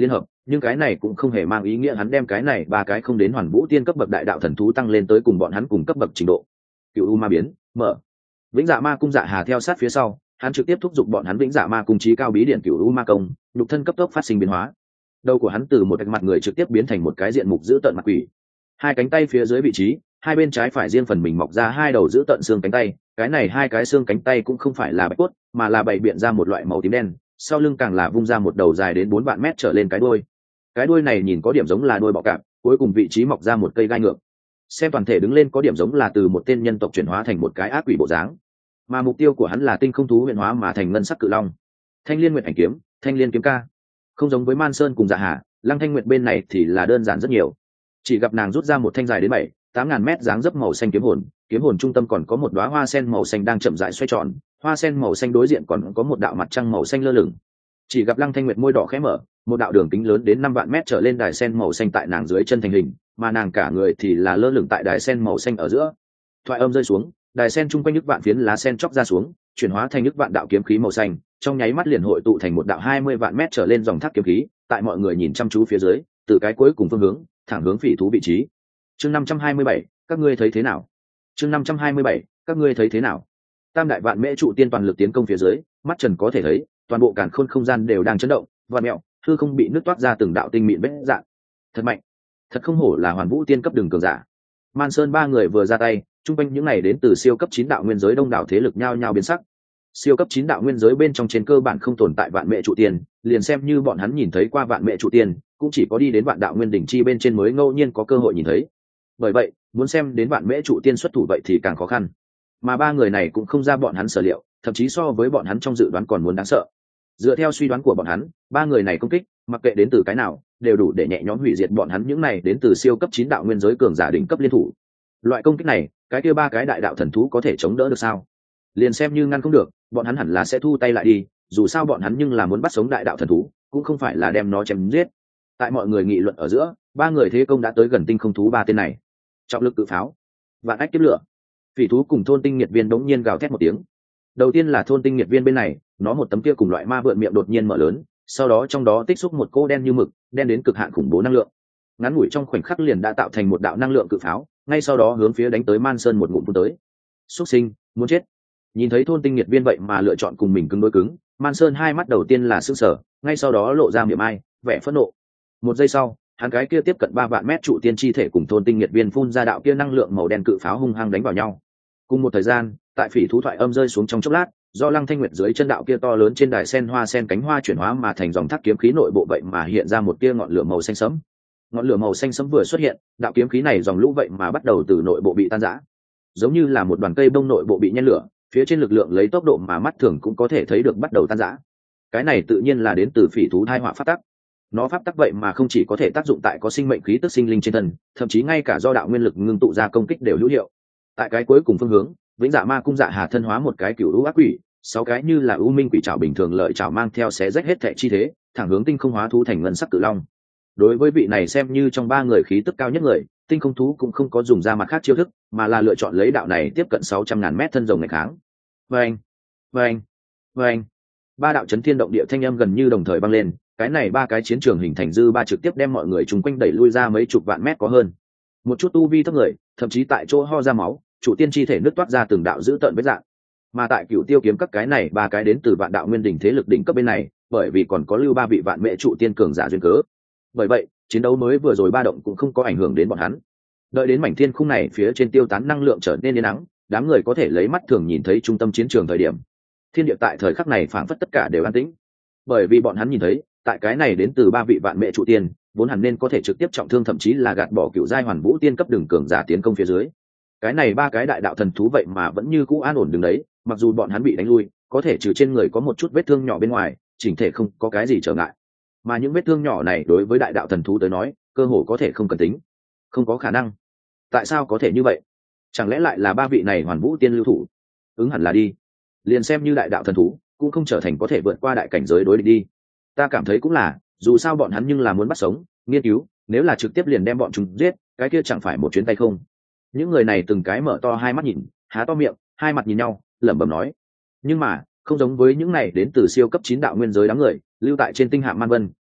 nhưng cái này cũng không hề mang ý nghĩa hắn đem cái này ba cái không đến hoàn vũ tiên cấp bậc đại đạo thần thú tăng lên tới cùng bọn hắn cùng cấp bậc trình độ. Cựu u ma biến mở, vĩnh dạ ma cung dạ hà theo sát phía sau, hắn trực tiếp thúc giục bọn hắn vĩnh dạ ma cung trí cao bí điển cựu u ma công, nhục thân cấp tốc phát sinh biến hóa. Đầu của hắn từ một cái mặt người trực tiếp biến thành một cái diện mục dữ tợn mặt quỷ. Hai cánh tay phía dưới vị trí, hai bên trái phải riêng phần mình mọc ra hai đầu dữ tợn xương cánh tay, cái này hai cái xương cánh tay cũng không phải là bạch cốt, mà là bày biện ra một loại màu tím đen, sau lưng càng là vung ra một đầu dài đến 4 vạn mét trở lên cái đuôi. Cái đuôi này nhìn có điểm giống là đuôi bọ cạp, cuối cùng vị trí mọc ra một cây gai ngược. Xem toàn thể đứng lên có điểm giống là từ một tên nhân tộc chuyển hóa thành một cái ác quỷ bộ dáng. Mà mục tiêu của hắn là tinh không thú huyền hóa mà thành ngân sắc cự long. Thanh liên nguyệt ảnh kiếm, thanh liên kiếm ca. Không giống với Man Sơn cùng Dạ Hà, Lăng Thanh Nguyệt bên này thì là đơn giản rất nhiều. Chỉ gặp nàng rút ra một thanh dài đến 7-8 ngàn mét dáng dấp màu xanh kiếm hồn trung tâm còn có một đóa hoa sen màu xanh đang chậm rãi xoay tròn, hoa sen màu xanh đối diện còn có một đạo mặt trăng màu xanh lơ lửng. Chỉ gặp Lăng Thanh Nguyệt môi đỏ khẽ mở, một đạo đường kính lớn đến 5 vạn mét trở lên đài sen màu xanh tại nàng dưới chân thành hình, mà nàng cả người thì là lơ lửng tại đài sen màu xanh ở giữa. Thoại âm rơi xuống, đài sen trung quanh nước vạn phiến lá sen chóc ra xuống, chuyển hóa thành nước vạn đạo kiếm khí màu xanh, trong nháy mắt liền hội tụ thành một đạo 20 vạn mét trở lên dòng thác kiếm khí, tại mọi người nhìn chăm chú phía dưới, từ cái cuối cùng phương hướng, thẳng hướng phỉ thú vị trí. Chương 527, các ngươi thấy thế nào? Chương 527, các ngươi thấy thế nào? Tam đại vạn mễ trụ tiên toàn lực tiến công phía dưới, mắt trần có thể thấy, toàn bộ càn khôn không gian đều đang chấn động, vạn mẹo, hư không bị nứt toát ra từng đạo tinh mịn vết dạn. Thật mạnh, thật không hổ là hoàn vũ tiên cấp đường cường giả. Man Sơn ba người vừa ra tay, trung quanh những này đến từ siêu cấp 9 đạo nguyên giới đông đảo thế lực nhao nhao biến sắc. Siêu cấp 9 đạo nguyên giới bên trong trên cơ bản không tồn tại vạn mẹ trụ tiên, liền xem như bọn hắn nhìn thấy qua vạn mẹ trụ tiên, cũng chỉ có đi đến vạn đạo nguyên đỉnh chi bên trên mới ngẫu nhiên có cơ hội nhìn thấy. Bởi vậy, muốn xem đến vạn mẹ trụ tiên xuất thủ vậy thì càng khó khăn. Mà ba người này cũng không ra bọn hắn sở liệu, thậm chí so với bọn hắn trong dự đoán còn muốn đáng sợ. Dựa theo suy đoán của bọn hắn, ba người này công kích, mặc kệ đến từ cái nào, đều đủ để nhẹ nhõm hủy diệt bọn hắn những này đến từ siêu cấp 9 đạo nguyên giới cường giả đỉnh cấp liên thủ. Loại công kích này, cái kia ba cái đại đạo thần thú có thể chống đỡ được sao? Liền xem như ngăn không được, bọn hắn hẳn là sẽ thu tay lại đi, dù sao bọn hắn nhưng là muốn bắt sống đại đạo thần thú, cũng không phải là đem nó chém giết. Tại mọi người nghị luận ở giữa, ba người thế công đã tới gần tinh không thú ba tên này. Trọng lực cự pháo, vạn ách kiếp lửa. Phỉ thú cùng thôn tinh nhiệt viên đống nhiên gào thét một tiếng. Đầu tiên là thôn tinh nhiệt viên bên này, nó một tấm kia cùng loại ma vượn miệng đột nhiên mở lớn, sau đó trong đó tích xúc một cô đen như mực, đen đến cực hạn khủng bố năng lượng. Ngắn ngủi trong khoảnh khắc liền đã tạo thành một đạo năng lượng cự pháo, ngay sau đó hướng phía đánh tới Man Sơn một ngụm phun tới. Xuất sinh, muốn chết. Nhìn thấy thôn tinh nhiệt viên vậy mà lựa chọn cùng mình cứng đối cứng, Man Sơn hai mắt đầu tiên là sững sờ, ngay sau đó lộ ra miệng ai, vẻ phẫn nộ. Một giây sau, hắn cái kia tiếp cận 3 vạn mét trụ tiên chi thể cùng thôn tinh nhiệt viên phun ra đạo kia năng lượng màu đen cự pháo hung hăng đánh vào nhau. Cùng một thời gian, tại phỉ thú thoại âm rơi xuống trong chốc lát, do Lăng Thanh Nguyệt dưới chân đạo kia to lớn trên đài sen hoa sen cánh hoa chuyển hóa mà thành dòng thác kiếm khí nội bộ vậy mà hiện ra một tia ngọn lửa màu xanh sẫm. Ngọn lửa màu xanh sẫm vừa xuất hiện, đạo kiếm khí này dòng lũ vậy mà bắt đầu từ nội bộ bị tan rã, giống như là một đoàn cây bông nội bộ bị nhen lửa, phía trên lực lượng lấy tốc độ mà mắt thường cũng có thể thấy được bắt đầu tan rã. Cái này tự nhiên là đến từ phỉ thú thai họa pháp tắc. Nó pháp tắc vậy mà không chỉ có thể tác dụng tại có sinh mệnh khí tức sinh linh trên thân, thậm chí ngay cả do đạo nguyên lực ngưng tụ ra công kích đều hữu hiệu. Tại cái cuối cùng phương hướng, vĩnh dạ ma cung dạ hà thân hóa một cái cựu lũ ác quỷ, 6 cái như là u minh quỷ trảo bình thường lợi trảo mang theo xé rách hết thệ chi thế, thẳng hướng tinh không hóa thú thành ngân sắc cự long. Đối với vị này xem như trong ba người khí tức cao nhất người, tinh không thú cũng không có dùng ra mặt khác chiêu thức, mà là lựa chọn lấy đạo này tiếp cận 600.000 mét thân rồng ngày kháng. Vâng, vâng, vâng. Ba đạo chấn thiên động địa thanh âm gần như đồng thời vang lên, cái này ba cái chiến trường hình thành dư ba trực tiếp đem mọi người chung quanh đẩy lui ra mấy chục vạn mét có hơn. Một chút tu vi thấp người, thậm chí tại chỗ ho ra máu, chủ tiên chi thể nứt toát ra từng đạo dữ tợn vết dạng. Mà tại Cửu Tiêu kiếm các cái này ba cái đến từ vạn đạo nguyên đỉnh thế lực đỉnh cấp bên này, bởi vì còn có lưu ba vị vạn mẹ trụ tiên cường giả duyên cớ. Bởi vậy, chiến đấu mới vừa rồi ba động cũng không có ảnh hưởng đến bọn hắn. Đợi đến mảnh thiên khung này phía trên tiêu tán năng lượng trở nên yên nắng, đám người có thể lấy mắt thường nhìn thấy trung tâm chiến trường thời điểm. Thiên địa tại thời khắc này phảng phất tất cả đều an tĩnh. Bởi vì bọn hắn nhìn thấy, tại cái này đến từ ba vị vạn mẹ trụ tiên, vốn hẳn nên có thể trực tiếp trọng thương thậm chí là gạt bỏ cựu giai hoàn vũ tiên cấp đường cường giả tiến công phía dưới. Cái này ba cái đại đạo thần thú vậy mà vẫn như cũ an ổn đứng đấy, mặc dù bọn hắn bị đánh lui, có thể trừ trên người có một chút vết thương nhỏ bên ngoài, chỉnh thể không có cái gì trở ngại. Mà những vết thương nhỏ này đối với đại đạo thần thú tới nói, cơ hồ có thể không cần tính. Không có khả năng. Tại sao có thể như vậy? Chẳng lẽ lại là ba vị này hoàn vũ tiên lưu thủ? Ứng hẳn là đi. Liền xem như đại đạo thần thú, cũng không trở thành có thể vượt qua đại cảnh giới đối địch đi. Ta cảm thấy cũng là, dù sao bọn hắn nhưng là muốn bắt sống, nghiên cứu, nếu là trực tiếp liền đem bọn chúng giết, cái kia chẳng phải một chuyến tay không. Những người này từng cái mở to hai mắt nhìn, há to miệng, hai mặt nhìn nhau, lẩm bẩm nói. Nhưng mà, không giống với những này đến từ siêu cấp 9 đạo nguyên giới đám người, lưu tại trên tinh hạm Man Vân,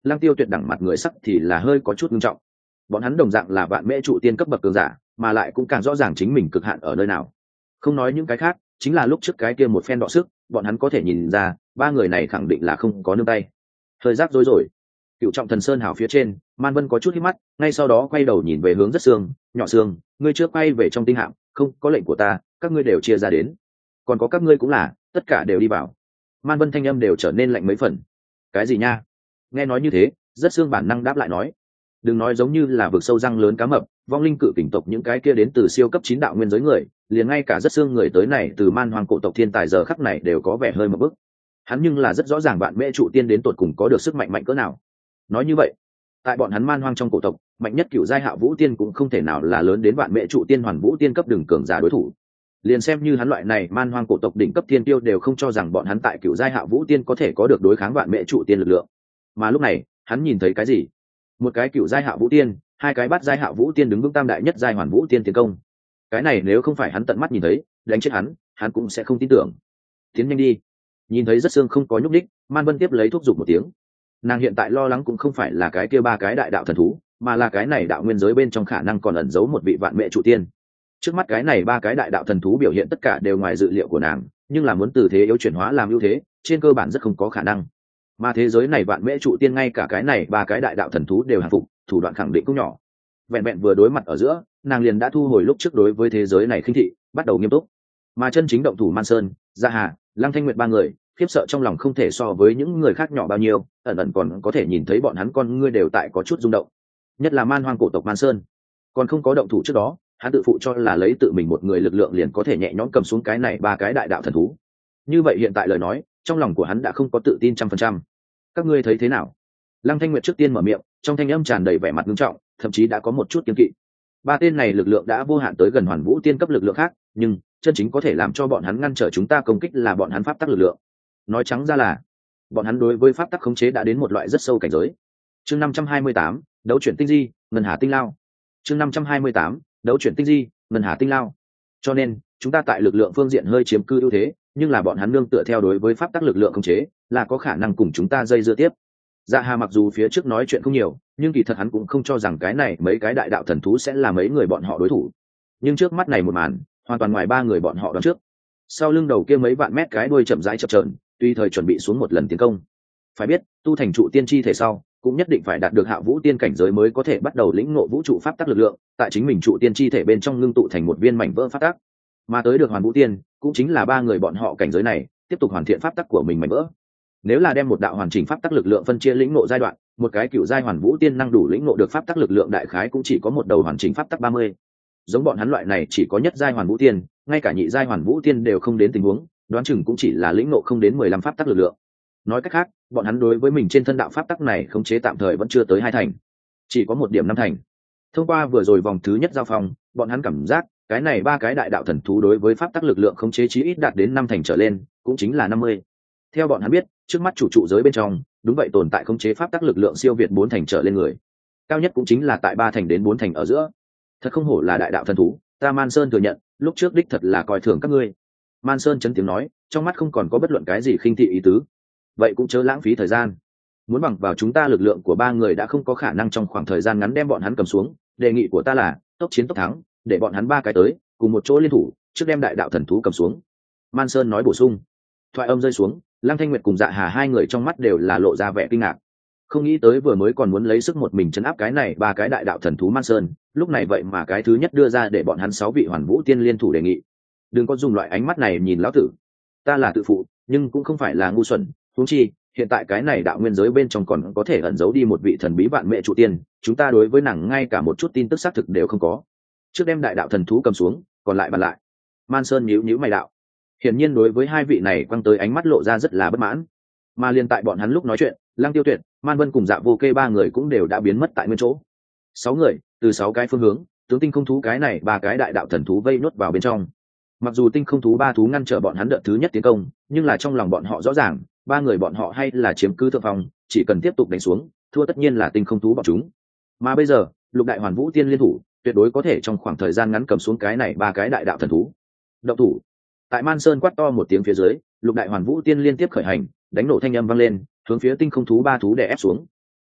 Lăng Tiêu Tuyệt đẳng mặt người sắc thì là hơi có chút nghiêm trọng. Bọn hắn đồng dạng là vạn mễ trụ tiên cấp bậc cường giả, mà lại cũng càng rõ ràng chính mình cực hạn ở nơi nào. Không nói những cái khác, chính là lúc trước cái kia một phen đọ sức, bọn hắn có thể nhìn ra ba người này khẳng định là không có nương tay. Hơi rắc rối rồi. Cựu Trọng Thần Sơn hào phía trên, Man Vân có chút hít mắt, ngay sau đó quay đầu nhìn về hướng Rất Xương, Nhỏ Xương, ngươi trước quay về trong tinh hạm, không có lệnh của ta, các ngươi đều chia ra đến. Còn có các ngươi cũng là, tất cả đều đi vào. Man Vân thanh âm đều trở nên lạnh mấy phần. Cái gì nha? Nghe nói như thế, Rất Xương bản năng đáp lại nói, đừng nói giống như là vực sâu răng lớn cá mập, vong linh cự kình tộc những cái kia đến từ siêu cấp 9 đạo nguyên giới người, liền ngay cả Rất Xương người tới này từ man hoang cổ tộc thiên tài giờ khắc này đều có vẻ hơi một bức. Hắn nhưng là rất rõ ràng bạn mễ trụ tiên đến tột cùng có được sức mạnh mạnh cỡ nào. Nói như vậy, tại bọn hắn man hoang trong cổ tộc, mạnh nhất cửu giai hạ vũ tiên cũng không thể nào là lớn đến bạn mễ trụ tiên hoàn vũ tiên cấp đường cường giả đối thủ. Liền xem như hắn loại này man hoang cổ tộc đỉnh cấp tiên tiêu đều không cho rằng bọn hắn tại cửu giai hạ vũ tiên có thể có được đối kháng bạn mễ trụ tiên lực lượng. Mà lúc này, hắn nhìn thấy cái gì? Một cái cửu giai hạ vũ tiên, hai cái bát giai hạ vũ tiên đứng vững tam đại nhất giai hoàn vũ tiên tiến công. Cái này nếu không phải hắn tận mắt nhìn thấy, đánh chết hắn cũng sẽ không tin tưởng. Tiến nhanh đi. Nhìn thấy Rất Xương không có nhúc đích, Man Vân tiếp lấy thuốc giục một tiếng. Nàng hiện tại lo lắng cũng không phải là cái kia ba cái đại đạo thần thú, mà là cái này đạo nguyên giới bên trong khả năng còn ẩn giấu một vị vạn mẹ trụ tiên. Trước mắt cái này ba cái đại đạo thần thú biểu hiện tất cả đều ngoài dự liệu của nàng, nhưng là muốn từ thế yếu chuyển hóa làm ưu thế, trên cơ bản rất không có khả năng. Mà thế giới này vạn mễ trụ tiên ngay cả cái này ba cái đại đạo thần thú đều hàng phục, thủ đoạn khẳng định cũng nhỏ. Vẹn vẹn vừa đối mặt ở giữa, nàng liền đã thu hồi lúc trước đối với thế giới này khinh thị, bắt đầu nghiêm túc. Mà chân chính động thủ Man Sơn, Gia Hà, Lăng Thanh Nguyệt ba người, khiếp sợ trong lòng không thể so với những người khác nhỏ bao nhiêu, ẩn ẩn còn có thể nhìn thấy bọn hắn con ngươi đều tại có chút rung động. Nhất là man hoang cổ tộc Man Sơn, còn không có động thủ trước đó, hắn tự phụ cho là lấy tự mình một người lực lượng liền có thể nhẹ nhõm cầm xuống cái này ba cái đại đạo thần thú. Như vậy hiện tại lời nói, trong lòng của hắn đã không có tự tin 100%. Các ngươi thấy thế nào? Lăng Thanh Nguyệt trước tiên mở miệng, trong thanh âm tràn đầy vẻ mặt nghiêm trọng, thậm chí đã có một chút kiêng kỵ. Ba tên này lực lượng đã vô hạn tới gần hoàn vũ tiên cấp lực lượng khác, nhưng chân chính có thể làm cho bọn hắn ngăn trở chúng ta công kích là bọn hắn pháp tắc lực lượng. Nói trắng ra là bọn hắn đối với pháp tắc khống chế đã đến một loại rất sâu cảnh giới. Chương 528, đấu chuyển tinh di, ngân hà tinh lao. Chương 528, đấu chuyển tinh di, ngân hà tinh lao. Cho nên chúng ta tại lực lượng phương diện hơi chiếm cư ưu thế, nhưng là bọn hắn nương tựa theo đối với pháp tắc lực lượng khống chế là có khả năng cùng chúng ta dây dưa tiếp. Dạ Hà mặc dù phía trước nói chuyện không nhiều, nhưng kỳ thật hắn cũng không cho rằng cái này mấy cái đại đạo thần thú sẽ là mấy người bọn họ đối thủ. Nhưng trước mắt này một màn, hoàn toàn ngoài ba người bọn họ đoán trước. Sau lưng đầu kia mấy vạn mét cái đuôi chậm rãi chập chờn, tùy thời chuẩn bị xuống một lần tiến công. Phải biết, tu thành trụ tiên chi thể sau, cũng nhất định phải đạt được hạ vũ tiên cảnh giới mới có thể bắt đầu lĩnh ngộ vũ trụ pháp tắc lực lượng, tại chính mình trụ tiên chi thể bên trong ngưng tụ thành một viên mảnh vỡ pháp tắc. Mà tới được hoàn vũ tiên, cũng chính là ba người bọn họ cảnh giới này, tiếp tục hoàn thiện pháp tắc của mình mảnh vỡ. Nếu là đem một đạo hoàn chỉnh pháp tắc lực lượng phân chia lĩnh ngộ giai đoạn, một cái cựu giai hoàn vũ tiên năng đủ lĩnh ngộ được pháp tắc lực lượng đại khái cũng chỉ có một đầu hoàn chỉnh pháp tắc 30. Giống bọn hắn loại này chỉ có nhất giai hoàn vũ tiên, ngay cả nhị giai hoàn vũ tiên đều không đến tình huống, đoán chừng cũng chỉ là lĩnh ngộ không đến 15 pháp tắc lực lượng. Nói cách khác, bọn hắn đối với mình trên thân đạo pháp tắc này khống chế tạm thời vẫn chưa tới 2 thành, chỉ có 1 điểm 5 thành. Thông qua vừa rồi vòng thứ nhất giao phong, bọn hắn cảm giác cái này ba cái đại đạo thần thú đối với pháp tắc lực lượng khống chế chí ít đạt đến 5 thành trở lên, cũng chính là 50. Theo bọn hắn biết, trước mắt chủ trụ giới bên trong, đúng vậy tồn tại khống chế pháp tắc lực lượng siêu việt 4 thành trở lên người. Cao nhất cũng chính là tại 3 thành đến 4 thành ở giữa. Thật không hổ là đại đạo thần thú, ta Man Sơn thừa nhận, lúc trước đích thật là coi thường các ngươi. Man Sơn chấn tiếng nói, trong mắt không còn có bất luận cái gì khinh thị ý tứ. Vậy cũng chớ lãng phí thời gian. Muốn bằng vào chúng ta lực lượng của ba người đã không có khả năng trong khoảng thời gian ngắn đem bọn hắn cầm xuống, đề nghị của ta là tốc chiến tốc thắng, để bọn hắn ba cái tới, cùng một chỗ liên thủ, trước đem đại đạo thần thú cầm xuống. Man Sơn nói bổ sung. Thoại âm rơi xuống, Lăng Thanh Nguyệt cùng Dạ Hà hai người trong mắt đều là lộ ra vẻ kinh ngạc. Không nghĩ tới vừa mới còn muốn lấy sức một mình trấn áp cái này ba cái đại đạo thần thú Man Sơn, lúc này vậy mà cái thứ nhất đưa ra để bọn hắn 6 vị hoàn vũ tiên liên thủ đề nghị. Đừng có dùng loại ánh mắt này nhìn lão tử. Ta là tự phụ, nhưng cũng không phải là ngu xuẩn, huống chi, hiện tại cái này đạo nguyên giới bên trong còn có thể ẩn giấu đi một vị thần bí vạn mẹ trụ tiên, chúng ta đối với nàng ngay cả một chút tin tức xác thực đều không có. Trước đem đại đạo thần thú cầm xuống, còn lại bàn lại. Man Sơn nhíu nhíu mày đạo. Hiển nhiên đối với hai vị này quăng tới ánh mắt lộ ra rất là bất mãn. Mà liền tại bọn hắn lúc nói chuyện, Lăng Tiêu Tuyệt, Man Vân cùng Dạ Vô Kê ba người cũng đều đã biến mất tại nguyên chỗ. 6 người, từ 6 cái phương hướng, tướng tinh không thú cái này ba cái đại đạo thần thú vây nốt vào bên trong. Mặc dù tinh không thú ba thú ngăn trở bọn hắn đợt thứ nhất tiến công, nhưng là trong lòng bọn họ rõ ràng, ba người bọn họ hay là chiếm cứ thượng phong, chỉ cần tiếp tục đánh xuống, thua tất nhiên là tinh không thú bọn chúng. Mà bây giờ, lục đại hoàn vũ tiên liên thủ, tuyệt đối có thể trong khoảng thời gian ngắn cầm xuống cái này ba cái đại đạo thần thú. Động thủ. Tại Man Sơn quát to một tiếng phía dưới, lục đại hoàn vũ tiên liên tiếp khởi hành, đánh nổ thanh âm vang lên, hướng phía tinh không thú ba thú đè ép xuống.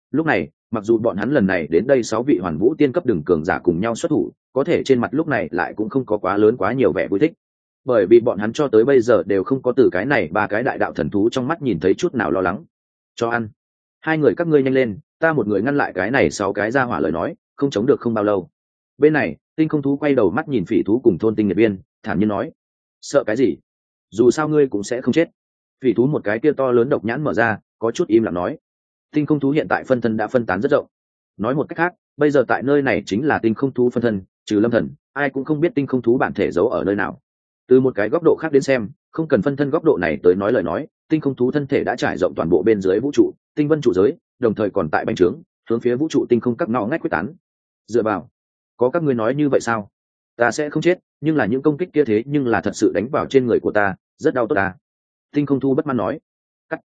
Lúc này mặc dù bọn hắn lần này đến đây 6 vị hoàn vũ tiên cấp đường cường giả cùng nhau xuất thủ, có thể trên mặt lúc này lại cũng không có quá lớn quá nhiều vẻ vui thích, bởi vì bọn hắn cho tới bây giờ đều không có từ cái này 3 cái đại đạo thần thú trong mắt nhìn thấy chút nào lo lắng. Cho ăn. Hai người các ngươi nhanh lên, ta một người ngăn lại cái này 6 cái ra hỏa lời nói, không chống được không bao lâu. Bên này tinh không thú quay đầu mắt nhìn phỉ thú cùng thôn tinh nghiệt viên, thản nhiên nói: sợ cái gì, dù sao ngươi cũng sẽ không chết. Phỉ thú một cái kia to lớn độc nhãn mở ra, có chút im lặng nói. Tinh không thú hiện tại phân thân đã phân tán rất rộng, nói một cách khác bây giờ tại nơi này chính là tinh không thú phân thân, trừ Lâm Thần ai cũng không biết tinh không thú bản thể giấu ở nơi nào. Từ một cái góc độ khác đến xem, không cần phân thân góc độ này tới nói lời nói, tinh không thú thân thể đã trải rộng toàn bộ bên dưới vũ trụ tinh vân trụ giới, đồng thời còn tại bành trướng hướng phía vũ trụ tinh không các ngõ ngách quyết tán. Dựa vào, có các ngươi nói như vậy sao? Ta sẽ không chết, nhưng là những công kích kia thế nhưng là thật sự đánh vào trên người của ta, rất đau tốt ta. Tinh không thú bất mãn nói. Cắt.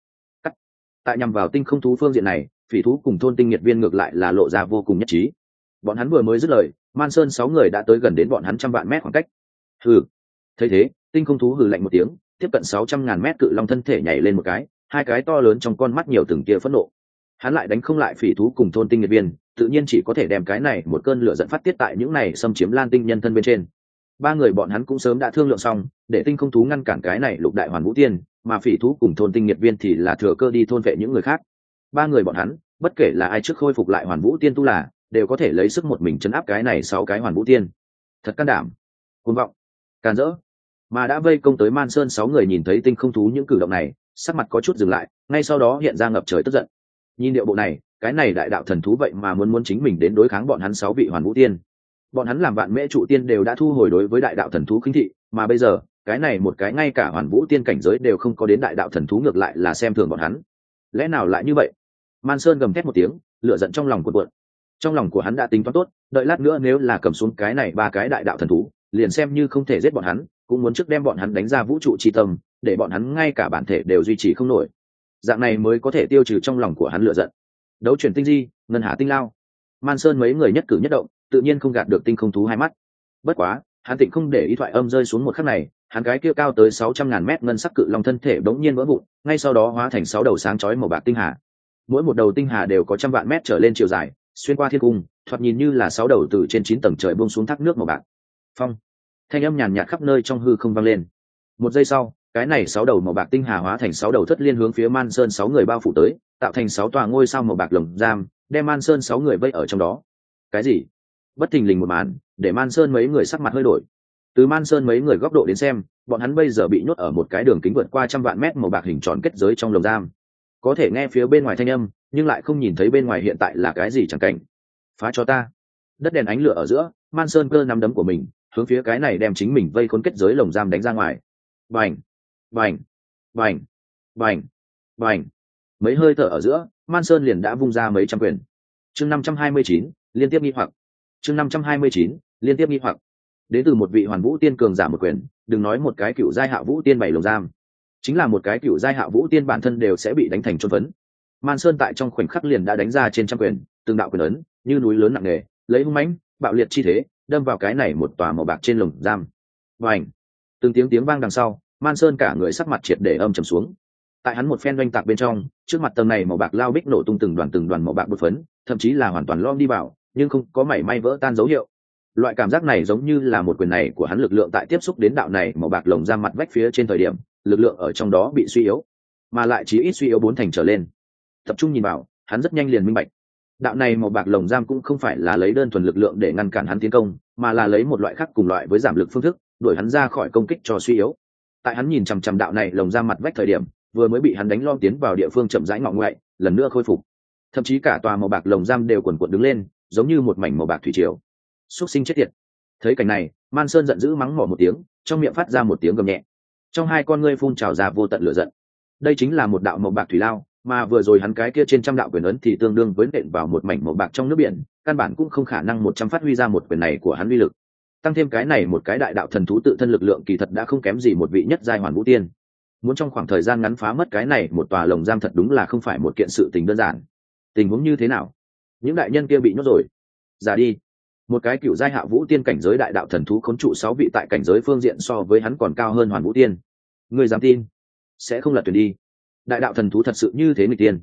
Tại nhằm vào tinh không thú phương diện này, phỉ thú cùng thôn tinh nghiệt viên ngược lại là lộ ra vô cùng nhất trí. Bọn hắn vừa mới dứt lời, Man Sơn 6 người đã tới gần đến bọn hắn trăm vạn mét khoảng cách. Hừ. Thấy thế, tinh không thú hừ lạnh một tiếng, tiếp cận 600.000 mét cự long thân thể nhảy lên một cái, hai cái to lớn trong con mắt nhiều từng tia phẫn nộ. Hắn lại đánh không lại phỉ thú cùng thôn tinh nghiệt viên, tự nhiên chỉ có thể đem cái này một cơn lửa giận phát tiết tại những này xâm chiếm Lan Tinh nhân thân bên trên. Ba người bọn hắn cũng sớm đã thương lượng xong, để tinh không thú ngăn cản cái này lục đại hoàn vũ tiên, mà phỉ thú cùng thôn tinh nghiệt viên thì là thừa cơ đi thôn vệ những người khác. Ba người bọn hắn, bất kể là ai trước khôi phục lại hoàn vũ tiên tu là, đều có thể lấy sức một mình chấn áp cái này 6 cái hoàn vũ tiên. Thật can đảm, cuồng vọng, càn rỡ. Mà đã vây công tới Man Sơn 6 người nhìn thấy tinh không thú những cử động này, sắc mặt có chút dừng lại, ngay sau đó hiện ra ngập trời tức giận. Nhìn điệu bộ này, cái này đại đạo thần thú vậy mà muốn chính mình đến đối kháng bọn hắn 6 vị hoàn vũ tiên. Bọn hắn làm vạn mễ trụ tiên đều đã thu hồi đối với đại đạo thần thú khinh thị, mà bây giờ cái này một cái ngay cả hoàn vũ tiên cảnh giới đều không có đến đại đạo thần thú ngược lại là xem thường bọn hắn. Lẽ nào lại như vậy? Man Sơn gầm thét một tiếng, lửa giận trong lòng cuộn cuộn. Trong lòng của hắn đã tính toán tốt, đợi lát nữa nếu là cầm xuống cái này 3 cái đại đạo thần thú, liền xem như không thể giết bọn hắn, cũng muốn trước đem bọn hắn đánh ra vũ trụ chi tâm, để bọn hắn ngay cả bản thể đều duy trì không nổi. Dạng này mới có thể tiêu trừ trong lòng của hắn lửa giận. Đấu chuyển tinh di, ngân hà tinh lao. Man Sơn mấy người nhất cử nhất động, tự nhiên không gạt được tinh không thú hai mắt. Bất quá, hắn tịnh không để ý thoại âm rơi xuống một khắc này, hắn cái kia cao tới 600.000 mét ngân sắc cự long thân thể bỗng nhiên vỡ vụn, ngay sau đó hóa thành 6 đầu sáng chói màu bạc tinh hà. Mỗi một đầu tinh hà đều có trăm vạn mét trở lên chiều dài, xuyên qua thiên cung, thoạt nhìn như là 6 đầu từ trên 9 tầng trời buông xuống thác nước màu bạc. Phong, thanh âm nhàn nhạt khắp nơi trong hư không vang lên. Một giây sau, cái này 6 đầu màu bạc tinh hà hóa thành 6 đầu thất liên hướng phía Man Sơn 6 người bao phủ tới, tạo thành 6 tòa ngôi sao màu bạc lồng giam, đem Man Sơn 6 người vây ở trong đó. Cái gì? Bất thình lình một màn, để Man Sơn mấy người sắc mặt hơi đổi. Từ Man Sơn mấy người góc độ đến xem, bọn hắn bây giờ bị nhốt ở một cái đường kính vượt qua trăm vạn mét màu bạc hình tròn kết giới trong lồng giam. Có thể nghe phía bên ngoài thanh âm, nhưng lại không nhìn thấy bên ngoài hiện tại là cái gì chẳng cảnh. Phá cho ta! Đất đèn ánh lửa ở giữa, Man Sơn cơ nắm đấm của mình, hướng phía cái này đem chính mình vây khốn kết giới lồng giam đánh ra ngoài. Bành! Bành! Bành! Bành! Bành! Mấy hơi thở ở giữa, Man Sơn liền đã vung ra mấy trăm quyền. Chương 529, liên tiếp nghi hoặc. Chương 529, liên tiếp nghi hoặc. Đến từ một vị hoàn vũ tiên cường giả một quyền, đừng nói một cái cựu giai hạ vũ tiên 7 lồng giam, chính là một cái cựu giai hạ vũ tiên bản thân đều sẽ bị đánh thành chôn phấn. Man Sơn tại trong khoảnh khắc liền đã đánh ra trên trăm quyền, từng đạo quyền ấn như núi lớn nặng nề, lấy hung mãnh, bạo liệt chi thế, đâm vào cái này một tòa màu bạc trên lồng giam. Vành! Từng tiếng vang đằng sau, Man Sơn cả người sắc mặt triệt để âm trầm xuống. Tại hắn một phen doanh tạc bên trong, trước mặt tầng này màu bạc lao bích nổ tung từng đoàn màu bạc bột phấn, thậm chí là hoàn toàn lom đi vào, nhưng không có mảy may vỡ tan dấu hiệu. Loại cảm giác này giống như là một quyền này của hắn lực lượng tại tiếp xúc đến đạo này màu bạc lồng giam mặt vách phía trên thời điểm, lực lượng ở trong đó bị suy yếu, mà lại chỉ ít suy yếu 4 thành trở lên. Tập trung nhìn vào, hắn rất nhanh liền minh bạch. Đạo này màu bạc lồng giam cũng không phải là lấy đơn thuần lực lượng để ngăn cản hắn tiến công, mà là lấy một loại khác cùng loại với giảm lực phương thức, đuổi hắn ra khỏi công kích cho suy yếu. Tại hắn nhìn chằm chằm đạo này lồng giam mặt vách thời điểm, vừa mới bị hắn đánh lom tiến vào địa phương chậm rãi ngọ ngoại, lần nữa khôi phục. Thậm chí cả tòa màu bạc lồng giam đều quần quật đứng lên, giống như một mảnh màu bạc thủy triều. Súc sinh chết tiệt! Thấy cảnh này, Man Sơn giận dữ mắng mỏ một tiếng, trong miệng phát ra một tiếng gầm nhẹ, trong hai con ngươi phun trào ra vô tận lửa giận. Đây chính là một đạo màu bạc thủy lao, mà vừa rồi hắn cái kia trên trăm đạo quyền ấn thì tương đương với nện vào một mảnh màu bạc trong nước biển, căn bản cũng không khả năng 100 phát huy ra một quyền này của hắn uy lực. Tăng thêm cái này một cái đại đạo thần thú tự thân lực lượng kỳ thật đã không kém gì một vị nhất giai hoàn vũ tiên. Muốn trong khoảng thời gian ngắn phá mất cái này một tòa lồng giam thật đúng là không phải một kiện sự tình đơn giản. Tình huống như thế nào? Những đại nhân kia bị nhốt rồi. Ra đi. Một cái cựu giai hạ vũ tiên cảnh giới đại đạo thần thú khốn trụ 6 vị tại cảnh giới phương diện so với hắn còn cao hơn hoàn vũ tiên. Người dám tin? Sẽ không lật thuyền đi. Đại đạo thần thú thật sự như thế nghịch tiên.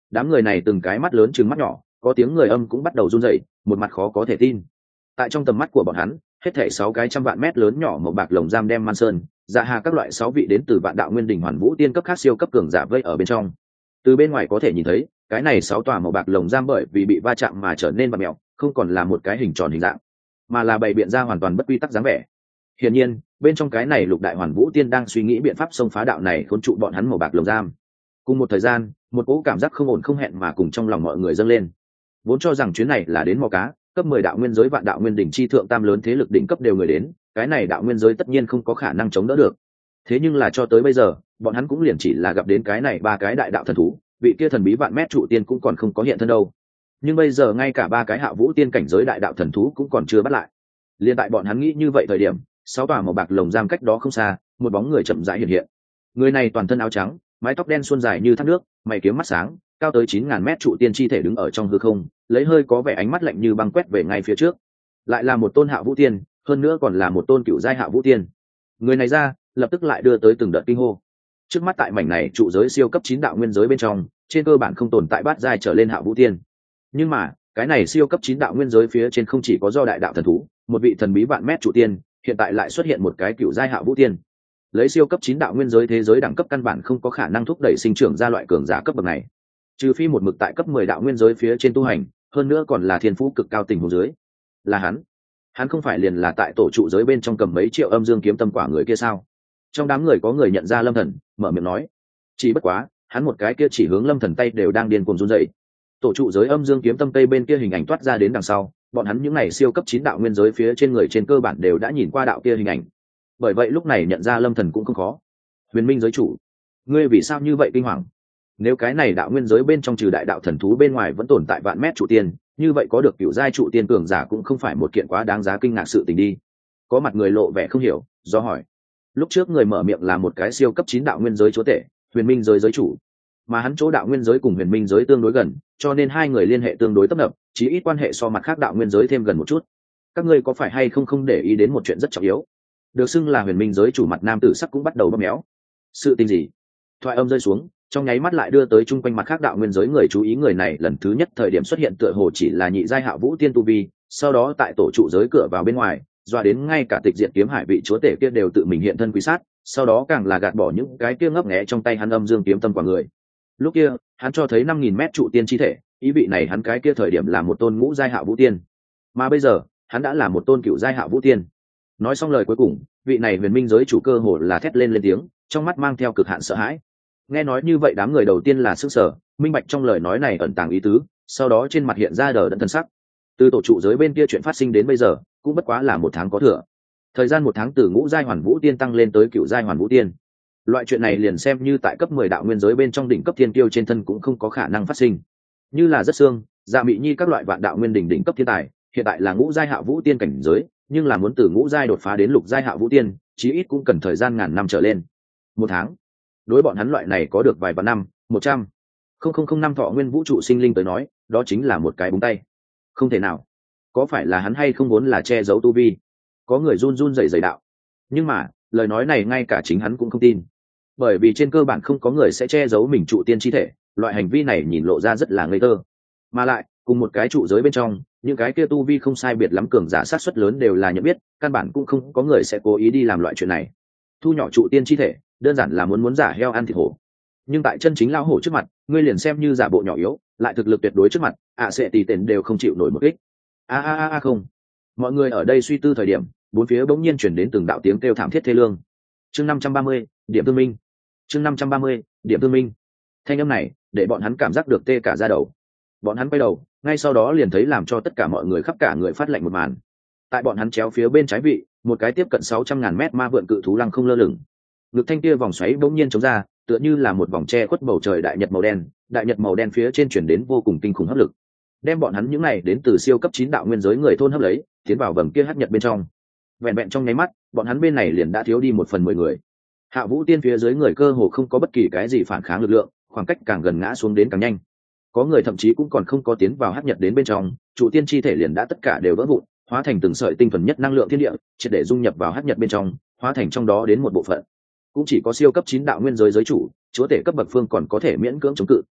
Đám người này từng cái mắt lớn trừng mắt nhỏ, có tiếng người âm cũng bắt đầu run rẩy, một mặt khó có thể tin. Tại trong tầm mắt của bọn hắn, hết thảy 6 cái trăm vạn mét lớn nhỏ màu bạc lồng giam đem Man Sơn, Dạ Hà các loại 6 vị đến từ Vạn Đạo Nguyên Đỉnh Hoàn Vũ Tiên cấp khác siêu cấp cường giả vây ở bên trong. Từ bên ngoài có thể nhìn thấy, cái này 6 tòa màu bạc lồng giam bởi vì bị va chạm mà trở nên vặn mèo, không còn là một cái hình tròn hình dạng, mà là bày biện ra hoàn toàn bất quy tắc dáng vẻ. Hiển nhiên, bên trong cái này Lục Đại Hoàn Vũ Tiên đang suy nghĩ biện pháp xông phá đạo này khốn trụ bọn hắn màu bạc lồng giam. Cùng một thời gian, một cỗ cảm giác không ổn không hẹn mà cùng trong lòng mọi người dâng lên. Vốn cho rằng chuyến này là đến mò cá, cấp 10 đạo nguyên giới Vạn Đạo Nguyên Đỉnh chi thượng tam lớn thế lực đỉnh cấp đều người đến, cái này đạo nguyên giới tất nhiên không có khả năng chống đỡ được. Thế nhưng là cho tới bây giờ, bọn hắn cũng liền chỉ là gặp đến cái này 3 cái đại đạo thần thú, vị kia thần bí vạn mét trụ tiên cũng còn không có hiện thân đâu. Nhưng bây giờ ngay cả 3 cái Hạ Vũ Tiên cảnh giới đại đạo thần thú cũng còn chưa bắt lại. Liên tại bọn hắn nghĩ như vậy thời điểm, 6 tòa màu bạc lồng giam cách đó không xa, một bóng người chậm rãi hiện hiện. Người này toàn thân áo trắng, mái tóc đen suôn dài như thác nước, mày kiếm mắt sáng, cao tới 9000 mét trụ tiên chi thể đứng ở trong hư không, lấy hơi có vẻ ánh mắt lạnh như băng quét về ngay phía trước. Lại là một tôn Hạ Vũ Tiên, hơn nữa còn là một tôn cựu giai Hạ Vũ Tiên. Người này ra, lập tức lại đưa tới từng đợt kinh hô. Trước mắt tại mảnh này trụ giới siêu cấp 9 đạo nguyên giới bên trong, trên cơ bản không tồn tại bát giai trở lên Hạ Vũ Tiên. Nhưng mà, cái này siêu cấp 9 đạo nguyên giới phía trên không chỉ có do đại đạo thần thú, một vị thần bí vạn mét trụ tiên, hiện tại lại xuất hiện một cái cựu giai Hạ Vũ Tiên. Lấy siêu cấp 9 đạo nguyên giới thế giới đẳng cấp căn bản không có khả năng thúc đẩy sinh trưởng ra loại cường giả cấp bậc này. Trừ phi một mực tại cấp 10 đạo nguyên giới phía trên tu hành, hơn nữa còn là thiên phú cực cao tình huống dưới. Là hắn không phải liền là tại tổ trụ giới bên trong cầm mấy triệu âm dương kiếm tâm quả người kia sao? Trong đám người có người nhận ra Lâm Thần, mở miệng nói, chỉ bất quá, hắn một cái kia chỉ hướng Lâm Thần tay đều đang điên cuồng run rẩy. Tổ trụ giới âm dương kiếm tâm tây bên kia hình ảnh toát ra đến đằng sau, bọn hắn những này siêu cấp 9 đạo nguyên giới phía trên người trên cơ bản đều đã nhìn qua đạo kia hình ảnh. Bởi vậy lúc này nhận ra Lâm Thần cũng không khó. Huyền Minh giới chủ, ngươi vì sao như vậy kinh hoàng? Nếu cái này đạo nguyên giới bên trong trừ đại đạo thần thú bên ngoài vẫn tồn tại vạn mét trụ tiên, như vậy có được cửu giai trụ tiên cường giả cũng không phải một kiện quá đáng giá kinh ngạc sự tình đi. Có mặt người lộ vẻ không hiểu, do hỏi. Lúc trước người mở miệng là một cái siêu cấp 9 đạo nguyên giới chúa tể, Huyền Minh giới giới chủ, mà hắn chỗ đạo nguyên giới cùng Huyền Minh giới tương đối gần, cho nên hai người liên hệ tương đối tấp nập, chí ít quan hệ so mặt khác đạo nguyên giới thêm gần một chút. Các ngươi có phải hay không để ý đến một chuyện rất trọng yếu? Được xưng là Huyền Minh giới chủ mặt nam tử sắc cũng bắt đầu bóp méo. Sự tình gì? Thoại âm rơi xuống, trong nháy mắt lại đưa tới chung quanh mặt khác đạo nguyên giới người chú ý. Người này lần thứ nhất thời điểm xuất hiện tựa hồ chỉ là nhị giai Hạ Vũ Tiên tu vi, sau đó tại tổ trụ giới cửa vào bên ngoài, doa đến ngay cả Tịch Diệt Kiếm Hải vị chúa tể kia đều tự mình hiện thân quý sát, sau đó càng là gạt bỏ những cái kia ngấp nghé trong tay hắn âm dương kiếm tâm quả người. Lúc kia, hắn cho thấy 5000 mét trụ tiên chi thể, ý vị này hắn cái kia thời điểm là một tôn ngũ giai Hạ Vũ Tiên, mà bây giờ, hắn đã là một tôn cửu giai Hạ Vũ Tiên. Nói xong lời cuối cùng, vị này Huyền Minh giới chủ cơ hồ là thét lên tiếng, trong mắt mang theo cực hạn sợ hãi. Nghe nói như vậy đám người đầu tiên là sững sờ, minh bạch trong lời nói này ẩn tàng ý tứ, sau đó trên mặt hiện ra đờ đẫn thân sắc. Từ tổ trụ giới bên kia chuyện phát sinh đến bây giờ, cũng bất quá là 1 tháng có thừa. Thời gian 1 tháng từ ngũ giai Hoàn Vũ Tiên tăng lên tới cửu giai Hoàn Vũ Tiên. Loại chuyện này liền xem như tại cấp 10 đạo nguyên giới bên trong đỉnh cấp thiên tiêu trên thân cũng không có khả năng phát sinh. Như là rất xương, Dạ Mị Nhi các loại vạn đạo nguyên đỉnh cấp thiên tài, hiện tại là ngũ giai Hạ Vũ Tiên cảnh giới, nhưng là muốn từ ngũ giai đột phá đến lục giai Hạ Vũ Tiên, chí ít cũng cần thời gian ngàn năm trở lên. 1 tháng. Đối bọn hắn loại này có được vài vạn năm, 100, 000 năm thọ nguyên vũ trụ sinh linh tới nói, đó chính là một cái búng tay. Không thể nào. Có phải là hắn hay không muốn là che giấu tu vi? Có người run run rẩy rẩy đạo. Nhưng mà, lời nói này ngay cả chính hắn cũng không tin. Bởi vì trên cơ bản không có người sẽ che giấu mình trụ tiên chi thể, loại hành vi này nhìn lộ ra rất là ngây thơ. Mà lại, cùng một cái trụ giới bên trong, những cái kia tu vi không sai biệt lắm cường giả sát suất lớn đều là nhận biết, căn bản cũng không có người sẽ cố ý đi làm loại chuyện này. Thu nhỏ trụ tiên chi thể, đơn giản là muốn giả heo ăn thịt hổ. Nhưng tại chân chính lão hổ trước mặt, ngươi liền xem như giả bộ nhỏ yếu, lại thực lực tuyệt đối trước mặt, sẽ tì tiền đều không chịu nổi một kích. Không. Mọi người ở đây suy tư thời điểm, bốn phía bỗng nhiên chuyển đến từng đạo tiếng kêu thảm thiết thê lương. Chương 530, điểm thương minh. Chương 530, điểm thương minh. Thanh âm này, để bọn hắn cảm giác được tê cả da đầu. Bọn hắn quay đầu, ngay sau đó liền thấy làm cho tất cả mọi người khắp cả người phát lạnh một màn. Tại bọn hắn chéo phía bên trái vị, một cái tiếp cận 600.000 mét ma vượn cự thú lăng không lơ lửng. Ngực thanh kia vòng xoáy bỗng nhiên chống ra, tựa như là một vòng che khuất bầu trời đại nhật màu đen phía trên chuyển đến vô cùng kinh khủng hấp lực, đem bọn hắn những này đến từ siêu cấp 9 đạo nguyên giới người thôn hấp lấy, tiến vào vầng kia hắc nhật bên trong. Vẹn trong nháy mắt, bọn hắn bên này liền đã thiếu đi 1/10 người. Hạ Vũ Tiên phía dưới người cơ hồ không có bất kỳ cái gì phản kháng lực lượng, khoảng cách càng gần ngã xuống đến càng nhanh. Có người thậm chí cũng còn không có tiến vào hắc nhật đến bên trong, trụ tiên chi thể liền đã tất cả đều vỡ vụn, hóa thành từng sợi tinh thuần nhất năng lượng thiên địa, triệt để dung nhập vào hắc nhật bên trong, hóa thành trong đó đến một bộ phận. Cũng chỉ có siêu cấp 9 đạo nguyên giới giới chủ, chúa tể cấp bậc phương còn có thể miễn cưỡng chống cự.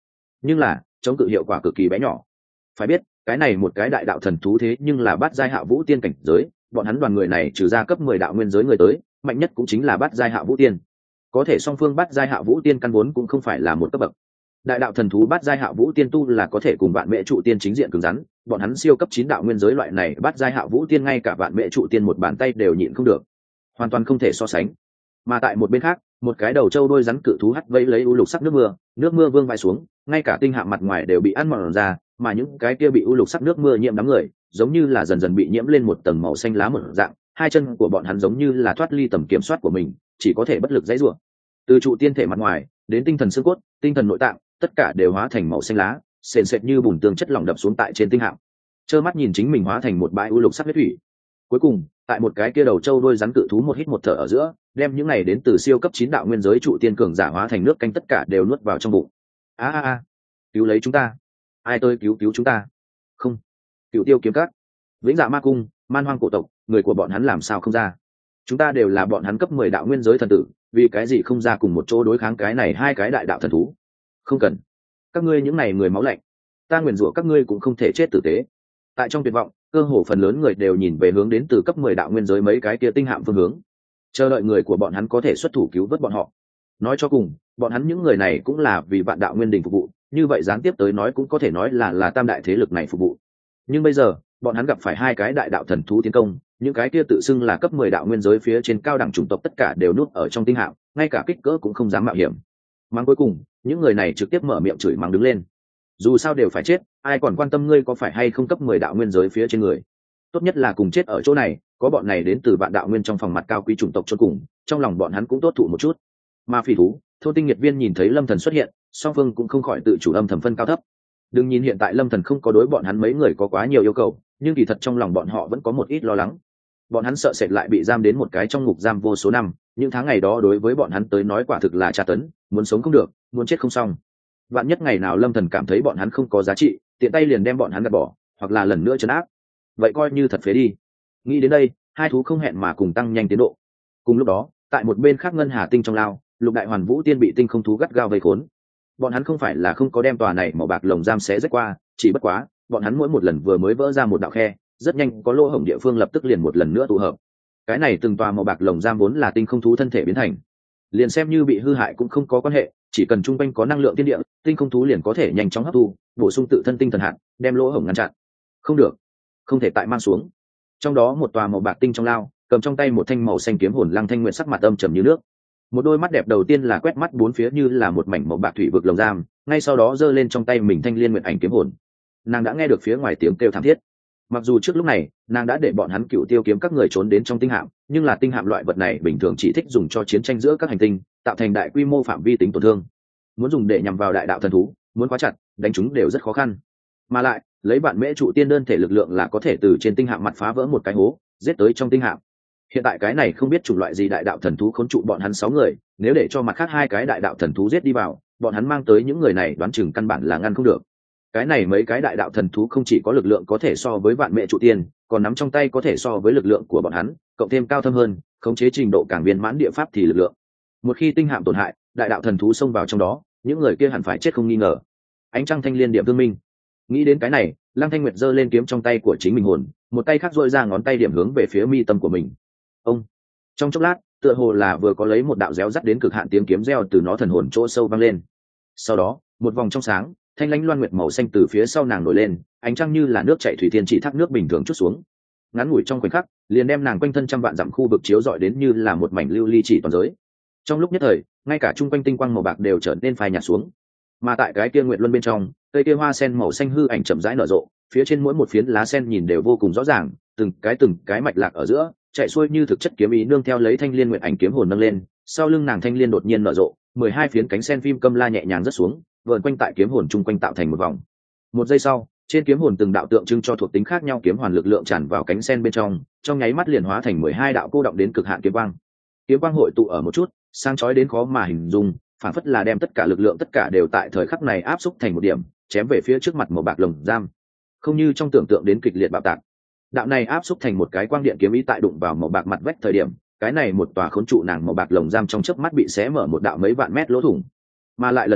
nhưng là chống cự hiệu quả cực kỳ bé nhỏ. Phải biết cái này một cái đại đạo thần thú thế nhưng là bát giai hạ vũ tiên cảnh giới, bọn hắn đoàn người này trừ ra cấp 10 đạo nguyên giới người tới, mạnh nhất cũng chính là bát giai hạ vũ tiên. Có thể song phương bát giai hạ vũ tiên căn vốn cũng không phải là một cấp bậc. Đại đạo thần thú bát giai hạ vũ tiên tu là có thể cùng vạn mễ trụ tiên chính diện cứng rắn, bọn hắn siêu cấp 9 đạo nguyên giới loại này bát giai hạ vũ tiên ngay cả vạn mễ trụ tiên một bàn tay đều nhịn không được, hoàn toàn không thể so sánh. Mà tại một bên khác, một cái đầu trâu đôi rắn cự thú hắt vẫy lấy u lục sắc nước mưa vương vãi xuống, ngay cả tinh hạm mặt ngoài đều bị ăn mòn ra, mà những cái kia bị u lục sắc nước mưa nhiễm đám người, giống như là dần dần bị nhiễm lên một tầng màu xanh lá một dạng, hai chân của bọn hắn giống như là thoát ly tầm kiểm soát của mình, chỉ có thể bất lực giãy giụa. Từ trụ tiên thể mặt ngoài đến tinh thần xương cốt, tinh thần nội tạng, tất cả đều hóa thành màu xanh lá, sền sệt như bùn tương chất lỏng đập xuống tại trên tinh hạm. Trơ mắt nhìn chính mình hóa thành một bãi u lục sắc huyết thủy. Cuối cùng, tại một cái kia đầu trâu đôi rắn cự thú một hít một thở ở giữa, đem những này đến từ siêu cấp 9 đạo nguyên giới trụ tiên cường giả hóa thành nước canh tất cả đều nuốt vào trong bụng. Cứu lấy chúng ta, ai tới cứu chúng ta? Không. Cựu Tiêu kiếm các, Vĩnh Dạ ma cung, Man Hoang cổ tộc, người của bọn hắn làm sao không ra? Chúng ta đều là bọn hắn cấp 10 đạo nguyên giới thần tử, vì cái gì không ra cùng một chỗ đối kháng cái này hai cái đại đạo thần thú? Không cần. Các ngươi những này người máu lạnh, ta nguyền rủa các ngươi cũng không thể chết tử tế. Tại trong tuyệt vọng, cơ hồ phần lớn người đều nhìn về hướng đến từ cấp 10 đạo nguyên giới mấy cái kia tinh hạm phương hướng, chờ đợi người của bọn hắn có thể xuất thủ cứu vớt bọn họ. Nói cho cùng, bọn hắn những người này cũng là vì vạn đạo nguyên đình phục vụ, như vậy gián tiếp tới nói cũng có thể nói là tam đại thế lực này phục vụ. Nhưng bây giờ, bọn hắn gặp phải hai cái đại đạo thần thú tiến công, những cái kia tự xưng là cấp 10 đạo nguyên giới phía trên cao đẳng chủng tộc tất cả đều nuốt ở trong tinh hạm, ngay cả kích cỡ cũng không dám mạo hiểm. Mắng cuối cùng, những người này trực tiếp mở miệng chửi mắng đứng lên. Dù sao đều phải chết, ai còn quan tâm ngươi có phải hay không cấp 10 đạo nguyên giới phía trên người? Tốt nhất là cùng chết ở chỗ này, có bọn này đến từ vạn đạo nguyên trong phòng mặt cao quý chủng tộc chôn cùng, trong lòng bọn hắn cũng tốt thụ một chút. Mà phỉ thú, thôn tinh nhiệt viên nhìn thấy Lâm Thần xuất hiện, song phương cũng không khỏi tự chủ âm thầm phân cao thấp. Đừng nhìn hiện tại Lâm Thần không có đối bọn hắn mấy người có quá nhiều yêu cầu, nhưng kỳ thật trong lòng bọn họ vẫn có một ít lo lắng. Bọn hắn sợ sệt lại bị giam đến một cái trong ngục giam vô số năm, những tháng ngày đó đối với bọn hắn tới nói quả thực là tra tấn, muốn sống không được, muốn chết không xong. Vạn nhất ngày nào Lâm Thần cảm thấy bọn hắn không có giá trị, tiện tay liền đem bọn hắn gạt bỏ, hoặc là lần nữa trấn áp. Vậy coi như thật phế đi. Nghĩ đến đây, hai thú không hẹn mà cùng tăng nhanh tiến độ. Cùng lúc đó, tại một bên khác ngân hà tinh trong lao, Lục Đại Hoàn Vũ Tiên bị tinh không thú gắt gao vây khốn. Bọn hắn không phải là không có đem tòa này màu bạc lồng giam xé rách qua, chỉ bất quá, bọn hắn mỗi một lần vừa mới vỡ ra một đạo khe, rất nhanh có lỗ hổng địa phương lập tức liền một lần nữa tụ hợp. Cái này từng tòa màu bạc lồng giam vốn là tinh không thú thân thể biến thành, liền xem như bị hư hại cũng không có quan hệ, chỉ cần trung quanh có năng lượng thiên địa, tinh không thú liền có thể nhanh chóng hấp thu, bổ sung tự thân tinh thần hạt, đem lỗ hổng ngăn chặn. Không được, không thể tại mang xuống. Trong đó một tòa màu bạc tinh trong lao, cầm trong tay một thanh màu xanh kiếm hồn Lăng Thanh Nguyệt sắc mặt âm trầm như nước. Một đôi mắt đẹp đầu tiên là quét mắt bốn phía như là một mảnh màu bạc thủy vực lồng giam, ngay sau đó giơ lên trong tay mình thanh liên nguyện ảnh kiếm hồn. Nàng đã nghe được phía ngoài tiếng kêu thảm thiết. Mặc dù trước lúc này nàng đã để bọn hắn Cựu Tiêu kiếm các người trốn đến trong tinh hạm, nhưng là tinh hạm loại vật này bình thường chỉ thích dùng cho chiến tranh giữa các hành tinh, tạo thành đại quy mô phạm vi tính tổn thương. Muốn dùng để nhằm vào đại đạo thần thú, muốn khóa chặt, đánh chúng đều rất khó khăn. Mà lại, lấy bạn mễ trụ tiên đơn thể lực lượng là có thể từ trên tinh hạm mặt phá vỡ một cái hố, giết tới trong tinh hạm. Hiện tại cái này không biết chủng loại gì đại đạo thần thú khốn trụ bọn hắn 6 người, nếu để cho mặt khác hai cái đại đạo thần thú giết đi vào, bọn hắn mang tới những người này đoán chừng căn bản là ngăn không được. Cái này mấy cái đại đạo thần thú không chỉ có lực lượng có thể so với vạn mẹ trụ tiên, còn nắm trong tay có thể so với lực lượng của bọn hắn, cộng thêm cao thâm hơn, khống chế trình độ càng viên mãn địa pháp thì lực lượng. Một khi tinh hạm tổn hại, đại đạo thần thú xông vào trong đó, những người kia hẳn phải chết không nghi ngờ. Ánh trăng thanh liên điểm thương minh. Nghĩ đến cái này, Lăng Thanh Nguyệt giơ lên kiếm trong tay của chính mình hồn, một tay khác duỗi ra ngón tay điểm hướng về phía mi tâm của mình. Ông. Trong chốc lát, tựa hồ là vừa có lấy một đạo réo rắt đến cực hạn tiếng kiếm reo từ nó thần hồn chỗ sâu vang lên. Sau đó, một vòng trong sáng, thanh lãnh loan nguyệt màu xanh từ phía sau nàng nổi lên, ánh trăng như là nước chảy thủy thiên chỉ thác nước bình thường chút xuống. Ngắn ngủi trong khoảnh khắc, liền đem nàng quanh thân trăm vạn dặm khu vực chiếu rọi đến như là một mảnh lưu ly chỉ toàn giới. Trong lúc nhất thời, ngay cả trung quanh tinh quang màu bạc đều trở nên phai nhạt xuống. Mà tại cái kia nguyệt luân bên trong, cây kia hoa sen màu xanh hư ảnh chậm rãi nở rộ, phía trên mỗi một phiến lá sen nhìn đều vô cùng rõ ràng, từng cái mạch lạc ở giữa, chạy xuôi như thực chất kiếm ý nương theo lấy thanh liên nguyệt ảnh kiếm hồn nâng lên, sau lưng nàng thanh liên đột nhiên nở rộ, 12 phiến cánh sen phim câm la nhẹ nhàng rớt xuống, vờn quanh tại kiếm hồn chung quanh tạo thành một vòng. Một giây sau, trên kiếm hồn từng đạo tượng trưng cho thuộc tính khác nhau kiếm hoàn lực lượng tràn vào cánh sen bên trong nháy mắt liền hóa thành 12 đạo cô động đến cực hạn kiếm quang. Kiếm quang hội tụ ở một chút, sáng chói đến khó mà hình dung, phản phất là đem tất cả lực lượng tất cả đều tại thời khắc này áp xúc thành một điểm, chém về phía trước mặt màu bạc lồng giam. Không như trong tưởng tượng đến kịch liệt bạo tạc. Đạo này áp xúc thành một cái quang điện kiếm ý tại đụng vào màu bạc mặt vách thời điểm, cái này một tòa khốn trụ nàng màu bạc lồng giam trong chớp mắt bị xé mở một đạo mấy vạn mét lỗ thủng. Mà lại lần này,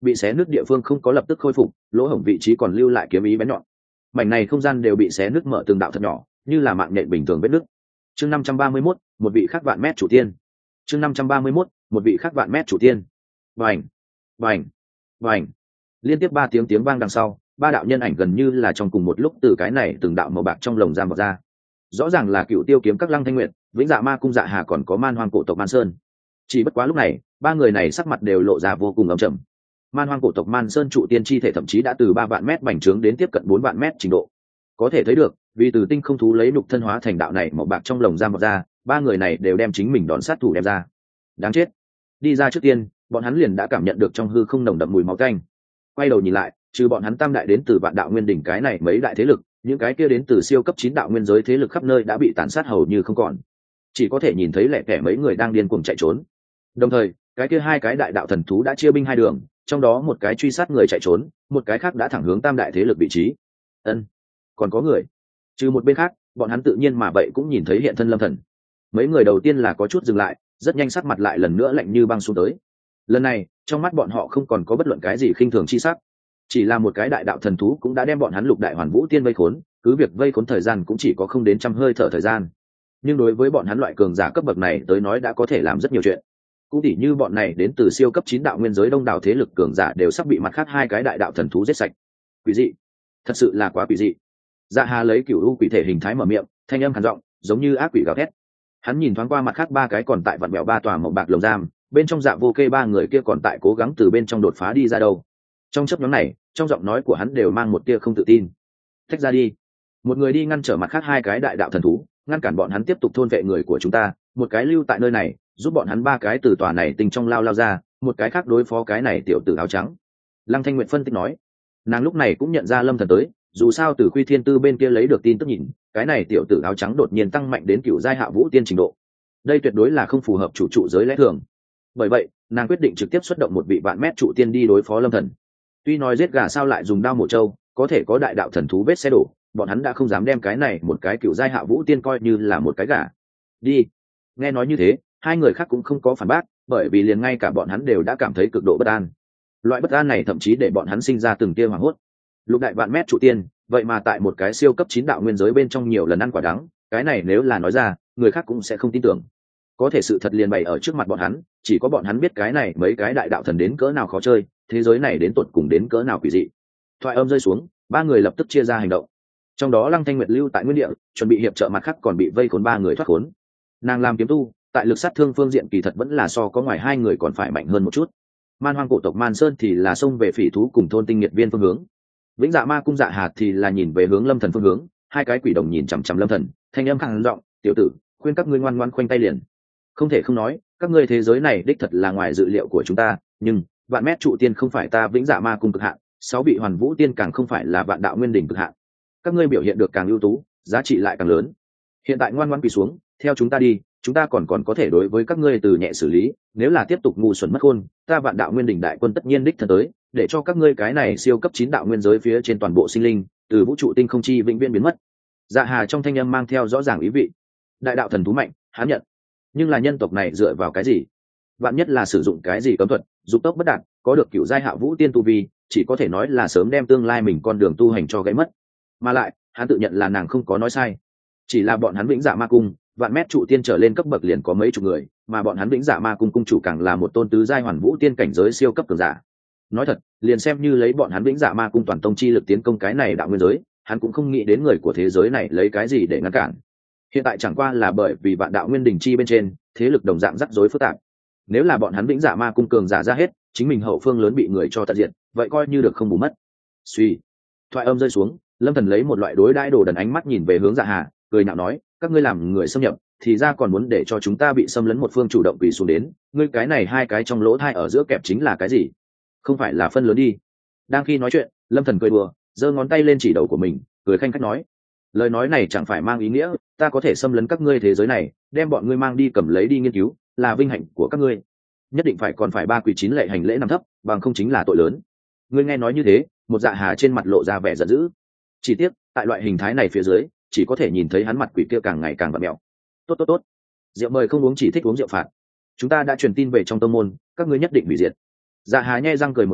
bị xé nứt địa phương không có lập tức khôi phục, lỗ hổng vị trí còn lưu lại kiếm ý bén nhọn. Mảnh này không gian đều bị xé nứt mở từng đạo thật nhỏ, như là mạng nhện bình thường vết nứt. Chương 531, một vị khác vạn mét chủ tiên. Chương 531, một vị khác vạn mét chủ tiên. Vành, vành, vành. Liên tiếp 3 tiếng vang đằng sau, 3 đạo nhân ảnh gần như là trong cùng một lúc từ cái này từng đạo màu bạc trong lồng giam vọt ra. Rõ ràng là Cựu Tiêu kiếm các Lăng Thanh Nguyệt, Vĩnh Dạ Ma cung Dạ Hà còn có Man Hoang cổ tộc Man Sơn. Chỉ bất quá lúc này, 3 người này sắc mặt đều lộ ra vô cùng âm trầm. Man Hoang cổ tộc Man Sơn trụ tiên chi thể thậm chí đã từ 3 vạn mét bành trướng đến tiếp cận 4 vạn mét trình độ. Có thể thấy được, vì từ tinh không thú lấy nhục thân hóa thành đạo này màu bạc trong lồng giam vọt ra, 3 người này đều đem chính mình đòn sát thủ đem ra. Đáng chết. Đi ra trước tiên, bọn hắn liền đã cảm nhận được trong hư không nồng đậm mùi máu tanh. Quay đầu nhìn lại, trừ bọn hắn tam đại đến từ vạn đạo nguyên đỉnh cái này mấy đại thế lực, những cái kia đến từ siêu cấp 9 đạo nguyên giới thế lực khắp nơi đã bị tàn sát hầu như không còn. Chỉ có thể nhìn thấy lẻ tẻ mấy người đang điên cuồng chạy trốn. Đồng thời, cái kia 2 cái đại đạo thần thú đã chia binh 2 đường, trong đó một cái truy sát người chạy trốn, một cái khác đã thẳng hướng tam đại thế lực vị trí. Còn có người. Trừ một bên khác, bọn hắn tự nhiên mà vậy cũng nhìn thấy hiện thân Lâm Thần. Mấy người đầu tiên là có chút dừng lại, rất nhanh sắc mặt lại lần nữa lạnh như băng xuống tới. Lần này, trong mắt bọn họ không còn có bất luận cái gì khinh thường chi sắc, chỉ là một cái đại đạo thần thú cũng đã đem bọn hắn Lục Đại Hoàn Vũ Tiên vây khốn, cứ việc vây khốn thời gian cũng chỉ có không đến trăm hơi thở thời gian. Nhưng đối với bọn hắn loại cường giả cấp bậc này tới nói đã có thể làm rất nhiều chuyện. Cũng tỉ như bọn này đến từ siêu cấp 9 đạo nguyên giới đông đảo thế lực cường giả đều sắp bị mặt khác 2 cái đại đạo thần thú giết sạch. Quỷ dị, thật sự là quá quỷ dị. Dạ Hà lấy Cửu U quỷ thể hình thái mở miệng, thanh âm khàn giọng, giống như ác quỷ gào thét. Hắn nhìn thoáng qua mặt khác 3 cái còn tại vặn vẹo 3 tòa màu bạc lồng giam, bên trong Dạ Vô Kê 3 người kia còn tại cố gắng từ bên trong đột phá đi ra đâu. Trong chớp nhoáng này, trong giọng nói của hắn đều mang một tia không tự tin. Tách ra đi. Một người đi ngăn trở mặt khác 2 cái đại đạo thần thú, ngăn cản bọn hắn tiếp tục thôn vệ người của chúng ta, một cái lưu tại nơi này, giúp bọn hắn 3 cái từ tòa này tình trong lao ra, một cái khác đối phó cái này tiểu tử áo trắng. Lăng Thanh Nguyệt phân tích nói. Nàng lúc này cũng nhận ra Lâm Thần tới, dù sao từ Khuy Thiên Tư bên kia lấy được tin tức nhìn, cái này tiểu tử áo trắng đột nhiên tăng mạnh đến cựu giai hạ vũ tiên trình độ. Đây tuyệt đối là không phù hợp chủ trụ giới lẽ thường. Bởi vậy, nàng quyết định trực tiếp xuất động một vị vạn mét trụ tiên đi đối phó Lâm Thần. Tuy nói giết gà sao lại dùng đao mổ trâu, có thể có đại đạo thần thú vết xe đổ, bọn hắn đã không dám đem cái này một cái cựu giai hạ vũ tiên coi như là một cái gà. Đi. Nghe nói như thế, 2 người khác cũng không có phản bác, bởi vì liền ngay cả bọn hắn đều đã cảm thấy cực độ bất an. Loại bất an này thậm chí để bọn hắn sinh ra từng tia hoảng hốt. Lục đại vạn mét trụ tiên, vậy mà tại một cái siêu cấp 9 đạo nguyên giới bên trong nhiều lần ăn quả đắng, cái này nếu là nói ra, người khác cũng sẽ không tin tưởng. Có thể sự thật liền bày ở trước mặt bọn hắn, chỉ có bọn hắn biết cái này mấy cái đại đạo thần đến cỡ nào khó chơi, thế giới này đến tột cùng đến cỡ nào quỷ dị. Thoại âm rơi xuống, 3 người lập tức chia ra hành động. Trong đó Lăng Thanh Nguyệt lưu tại nguyên địa, chuẩn bị hiệp trợ mặt khác còn bị vây khốn 3 người thoát khốn. Nàng làm kiếm tu, tại lực sát thương phương diện kỳ thật vẫn là so có ngoài 2 người còn phải mạnh hơn một chút. Man Hoang cổ tộc Man Sơn thì là xông về phỉ thú cùng thôn tinh nghiệt viên phương hướng. Vĩnh Dạ Ma cung Dạ Hà thì là nhìn về hướng Lâm Thần phương hướng, 2 cái quỷ đồng nhìn chằm chằm Lâm Thần, thanh âm khàn giọng, "Tiểu tử, khuyên các ngươi ngoan ngoãn khoanh tay liền." Không thể không nói, các ngươi thế giới này đích thật là ngoài dự liệu của chúng ta, nhưng vạn mét trụ tiên không phải ta Vĩnh Dạ Ma cung cực hạn, 6 vị hoàn vũ tiên càng không phải là vạn đạo nguyên đỉnh cực hạn. Các ngươi biểu hiện được càng ưu tú, giá trị lại càng lớn. Hiện tại ngoan ngoãn quỳ xuống, theo chúng ta đi, chúng ta còn có thể đối với các ngươi từ nhẹ xử lý, nếu là tiếp tục ngu xuẩn mất khôn, ta vạn đạo nguyên đỉnh đại quân tất nhiên đích thân tới, để cho các ngươi cái này siêu cấp 9 đạo nguyên giới phía trên toàn bộ sinh linh, từ vũ trụ tinh không chi vĩnh viễn biến mất. Dạ Hà trong thanh âm mang theo rõ ràng ý vị. Đại đạo thần thú mạnh, hắn nhận. Nhưng là nhân tộc này dựa vào cái gì? Vạn nhất là sử dụng cái gì cấm thuật, dục tốc bất đạt, có được cửu giai hạ vũ tiên tu vi, chỉ có thể nói là sớm đem tương lai mình con đường tu hành cho gãy mất. Mà lại, hắn tự nhận là nàng không có nói sai. Chỉ là bọn hắn Vĩnh Dạ Ma cung, vạn mét trụ tiên trở lên cấp bậc liền có mấy chục người, mà bọn hắn Vĩnh Dạ Ma cung cung chủ càng là một tôn tứ giai hoàn vũ tiên cảnh giới siêu cấp cường giả. Nói thật, liền xem như lấy bọn hắn Vĩnh Dạ Ma cung toàn tông chi lực tiến công cái này đạo nguyên giới, hắn cũng không nghĩ đến người của thế giới này lấy cái gì để ngăn cản. Hiện tại chẳng qua là bởi vì vạn đạo nguyên đỉnh chi bên trên, thế lực đồng dạng rắc rối phức tạp. Nếu là bọn hắn Vĩnh Dạ Ma cung cường giả ra hết, chính mình hậu phương lớn bị người cho tận diện, vậy coi như được không bù mất. Suy. Thoại âm rơi xuống, Lâm Thần lấy một loại đối đãi đồ đần ánh mắt nhìn về hướng Dạ Hà, cười nhạo nói, các ngươi làm người xâm nhập, thì ra còn muốn để cho chúng ta bị xâm lấn một phương chủ động quỳ xuống đến, ngươi cái này 2 cái trong lỗ thai ở giữa kẹp chính là cái gì? Không phải là phân lớn đi. Đang khi nói chuyện, Lâm Thần cười đùa, giơ ngón tay lên chỉ đầu của mình, cười khanh khách nói, lời nói này chẳng phải mang ý nghĩa ta có thể xâm lấn các ngươi thế giới này, đem bọn ngươi mang đi cầm lấy đi nghiên cứu, là vinh hạnh của các ngươi. Nhất định phải còn phải 3 quỳ 9 lệ hành lễ nằm thấp, bằng không chính là tội lớn. Ngươi nghe nói như thế, một Dạ Hà trên mặt lộ ra vẻ giận dữ. Chỉ tiếc, tại loại hình thái này phía dưới, chỉ có thể nhìn thấy hắn mặt quỷ kia càng ngày càng vặn mèo. Tốt. Rượu mời không uống, chỉ thích uống rượu phạt. Chúng ta đã truyền tin về trong tông môn, các ngươi nhất định bị diệt. Dạ Hà nhe răng cười một tiếng,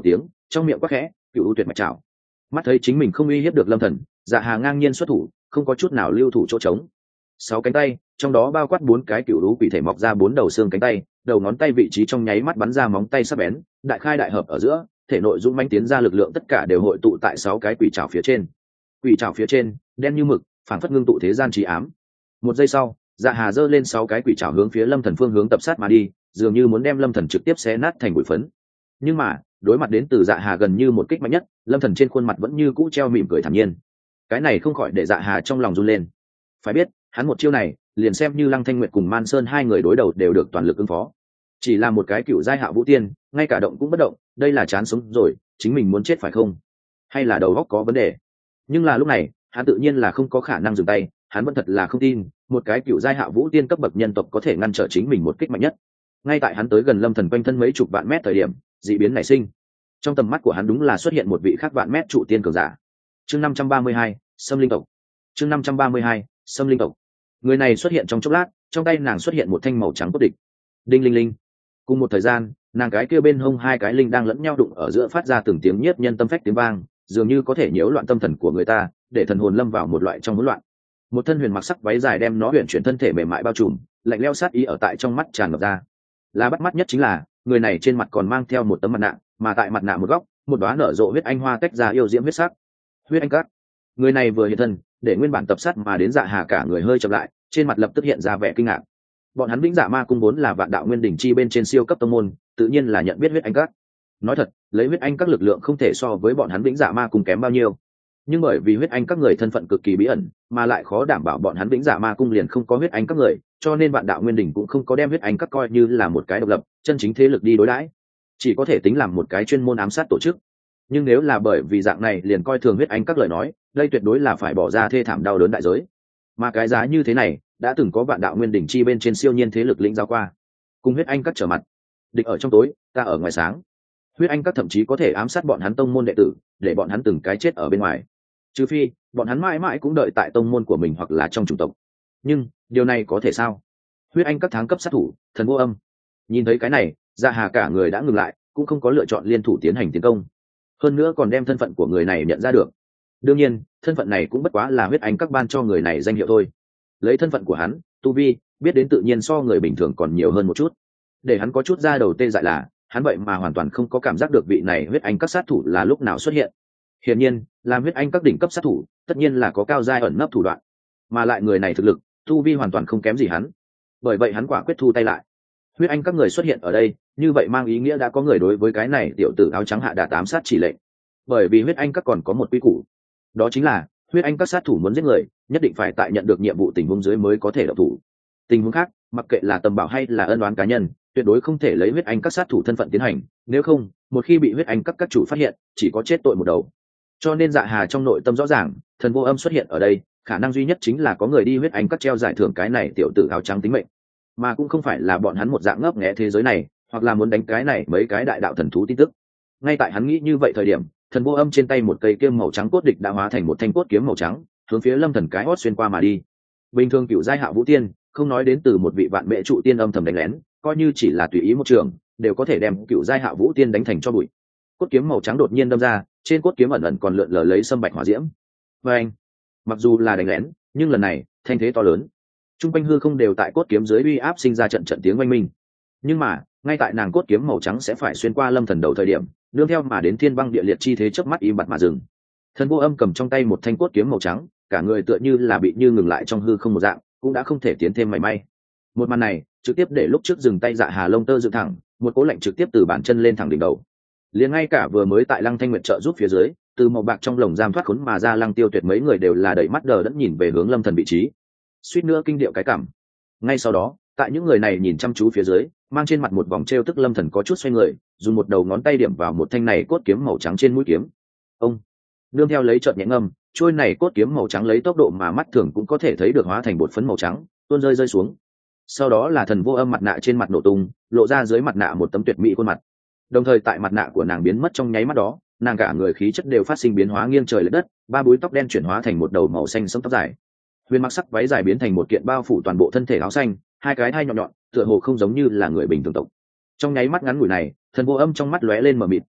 trong miệng quắc khẽ cựu u tuyệt mạch trảo. Mắt thấy chính mình không uy hiếp được lâm thần, dạ hà ngang nhiên xuất thủ, không có chút nào lưu thủ chỗ trống. 6 cánh tay, trong đó bao quát 4 cái cựu u quỷ thể mọc ra 4 đầu xương cánh tay, đầu ngón tay vị trí trong nháy mắt bắn ra móng tay sắc bén, đại khai đại hợp ở giữa, thể nội dũng mãnh tiến ra lực lượng tất cả đều hội tụ tại 6 cái quỷ trảo phía trên. Quỷ trảo phía trên, đen như mực, phản phất ngưng tụ thế gian trí ám. Một giây sau, dạ hà giơ lên 6 cái quỷ trảo hướng phía lâm thần phương hướng tập sát mà đi, dường như muốn đem lâm thần trực tiếp xé nát thành bụi phấn. Nhưng mà đối mặt đến từ dạ hà gần như một kích mạnh nhất, lâm thần trên khuôn mặt vẫn như cũ treo mỉm cười thản nhiên. Cái này không khỏi để dạ hà trong lòng run lên. Phải biết hắn một chiêu này liền xem như Lăng Thanh Nguyệt cùng Man Sơn hai người đối đầu đều được toàn lực ứng phó, chỉ là một cái cựu giai hạ vũ tiên ngay cả động cũng bất động, đây là chán sống rồi, chính mình muốn chết phải không, hay là đầu óc có vấn đề? Nhưng là lúc này hắn tự nhiên là không có khả năng dừng tay, hắn vẫn thật là không tin một cái cựu giai hạ vũ tiên cấp bậc nhân tộc có thể ngăn trở chính mình một kích mạnh nhất. Ngay tại hắn tới gần lâm thần quanh thân mấy chục vạn mét thời điểm, dị biến nảy sinh. Trong tầm mắt của hắn đúng là xuất hiện một vị khác vạn mét trụ tiên cường giả. Chương 532, Xâm Linh tộc. Chương 532, Xâm Linh tộc. Người này xuất hiện trong chốc lát, trong tay nàng xuất hiện một thanh màu trắng cốt địch. Đinh linh linh. Cùng một thời gian, nàng cái kia bên hông hai cái linh đang lẫn nhau đụng ở giữa, phát ra từng tiếng nhiếp nhân tâm phách tiếng vang, dường như có thể nhiễu loạn tâm thần của người ta, để thần hồn lâm vào một loại trong hỗn loạn. Một thân huyền mặc sắc váy dài đem nó huyền chuyển thân thể mềm mại bao trùm, lạnh lẽo sát ý ở tại trong mắt tràn ngập ra. Là bắt mắt nhất chính là người này trên mặt còn mang theo một tấm mặt nạ, mà tại mặt nạ một góc, một đóa nở rộ huyết anh hoa tách ra yêu diễm huyết sắc. Huyết anh các. Người này vừa hiện thân, để nguyên bản tập sát mà đến dạ hà cả người hơi chậm lại, trên mặt lập tức hiện ra vẻ kinh ngạc. Bọn hắn Vĩnh Dạ Ma cung vốn là vạn đạo nguyên đỉnh chi bên trên siêu cấp tông môn, tự nhiên là nhận biết huyết anh các. Nói thật, lấy huyết anh các lực lượng không thể so với bọn hắn Vĩnh Dạ Ma cung kém bao nhiêu. Nhưng bởi vì huyết anh các người thân phận cực kỳ bí ẩn, mà lại khó đảm bảo bọn hắn Vĩnh Dạ Ma cung liền không có huyết anh các người, cho nên vạn đạo nguyên đỉnh cũng không có đem huyết anh các coi như là một cái độc lập, chân chính thế lực đi đối đãi, chỉ có thể tính làm một cái chuyên môn ám sát tổ chức. Nhưng nếu là bởi vì dạng này liền coi thường huyết anh các lời nói, đây tuyệt đối là phải bỏ ra thê thảm đau đớn đại giới. Mà cái giá như thế này, đã từng có vạn đạo nguyên đỉnh chi bên trên siêu nhiên thế lực lĩnh giao qua. Cùng huyết anh các trở mặt, địch ở trong tối, ta ở ngoài sáng. Huyết anh các thậm chí có thể ám sát bọn hắn tông môn đệ tử, để bọn hắn từng cái chết ở bên ngoài. Trừ phi bọn hắn mãi mãi cũng đợi tại tông môn của mình hoặc là trong chủng tộc. Nhưng điều này có thể sao? Huyết anh các tháng cấp sát thủ, Thần Vô Âm. Nhìn thấy cái này, Dạ Hà cả người đã ngừng lại, cũng không có lựa chọn liên thủ tiến hành tiến công. Hơn nữa còn đem thân phận của người này nhận ra được. Đương nhiên, thân phận này cũng bất quá là huyết anh các ban cho người này danh hiệu thôi. Lấy thân phận của hắn, tu vi, biết đến tự nhiên so người bình thường còn nhiều hơn một chút. Để hắn có chút ra đầu tê dại là, hắn vậy mà hoàn toàn không có cảm giác được vị này huyết anh các sát thủ là lúc nào xuất hiện. Hiển nhiên, làm huyết anh các đỉnh cấp sát thủ, tất nhiên là có cao giai ẩn nấp thủ đoạn, mà lại người này thực lực, tu vi hoàn toàn không kém gì hắn. Bởi vậy hắn quả quyết thu tay lại. Huyết anh các người xuất hiện ở đây, như vậy mang ý nghĩa đã có người đối với cái này tiểu tử áo trắng hạ đạt ám sát chỉ lệnh. Bởi vì huyết anh các còn có một quy củ, đó chính là huyết anh các sát thủ muốn giết người, nhất định phải tại nhận được nhiệm vụ tình huống dưới mới có thể động thủ. Tình huống khác, mặc kệ là tầm bảo hay là ân oán cá nhân, tuyệt đối không thể lấy huyết anh các sát thủ thân phận tiến hành, nếu không, một khi bị huyết anh các chủ phát hiện, chỉ có chết tội một đầu. Cho nên Dạ Hà trong nội tâm rõ ràng, Thần Vô Âm xuất hiện ở đây, khả năng duy nhất chính là có người đi huyết anh các treo giải thưởng cái này tiểu tử áo trắng tính mệnh, mà cũng không phải là bọn hắn một dạng ngấp nghé thế giới này, hoặc là muốn đánh cái này mấy cái đại đạo thần thú tin tức. Ngay tại hắn nghĩ như vậy thời điểm, Thần Vô Âm trên tay một cây kiếm màu trắng cốt địch đã hóa thành một thanh cốt kiếm màu trắng, hướng phía lâm thần cái hót xuyên qua mà đi. Bình thường cựu giai hạ vũ tiên, không nói đến từ một vị vạn mệ trụ tiên âm thầm đánh lén, coi như chỉ là tùy ý một trường, đều có thể đem cựu giai hạ vũ tiên đánh thành cho bụi. Cốt kiếm màu trắng đột nhiên đâm ra, trên cốt kiếm ẩn ẩn còn lượn lờ lấy sâm bạch hỏa diễm. Và anh, mặc dù là đánh lén, nhưng lần này thanh thế to lớn, trung quanh hư không đều tại cốt kiếm dưới uy áp sinh ra trận trận tiếng oanh minh. Nhưng mà ngay tại nàng cốt kiếm màu trắng sẽ phải xuyên qua lâm thần đầu thời điểm, nương theo mà đến thiên băng địa liệt chi thế chớp mắt im bặt mà dừng. Thần Vô Âm cầm trong tay một thanh cốt kiếm màu trắng, cả người tựa như là bị như ngừng lại trong hư không một dạng, cũng đã không thể tiến thêm mảy may. Một màn này trực tiếp để lúc trước dừng tay Dạ Hà lông tơ dựng thẳng, một cỗ lạnh trực tiếp từ bàn chân lên thẳng đỉnh đầu. Liền ngay cả vừa mới tại Lăng Thanh Nguyệt trợ giúp phía dưới, từ màu bạc trong lồng giam thoát khốn mà ra Lăng Tiêu Tuyệt mấy người đều là đẩy mắt đờ đẫn nhìn về hướng lâm thần vị trí, suýt nữa kinh điệu cái cảm. Ngay sau đó, tại những người này nhìn chăm chú phía dưới, mang trên mặt một vòng trêu tức lâm thần có chút xoay người, dùng một đầu ngón tay điểm vào một thanh này cốt kiếm màu trắng trên mũi kiếm. Ông nương theo lấy chợt nhẹ ngâm, trôi này cốt kiếm màu trắng lấy tốc độ mà mắt thường cũng có thể thấy được hóa thành bột phấn màu trắng, tuôn rơi xuống. Sau đó là Thần Vô Âm mặt nạ trên mặt nổ tung, lộ ra dưới mặt nạ một tấm tuyệt mỹ khuôn mặt. Đồng thời tại mặt nạ của nàng biến mất trong nháy mắt đó, nàng cả người khí chất đều phát sinh biến hóa nghiêng trời lệch đất, ba búi tóc đen chuyển hóa thành một đầu màu xanh sẫm tóc dài. Huyền mặc sắc váy dài biến thành một kiện bao phủ toàn bộ thân thể áo xanh, hai cái thai nhọn nhọn, tựa hồ không giống như là người bình thường tộc. Trong nháy mắt ngắn ngủi này, Thần Vô Âm trong mắt lóe lên mờ mịt,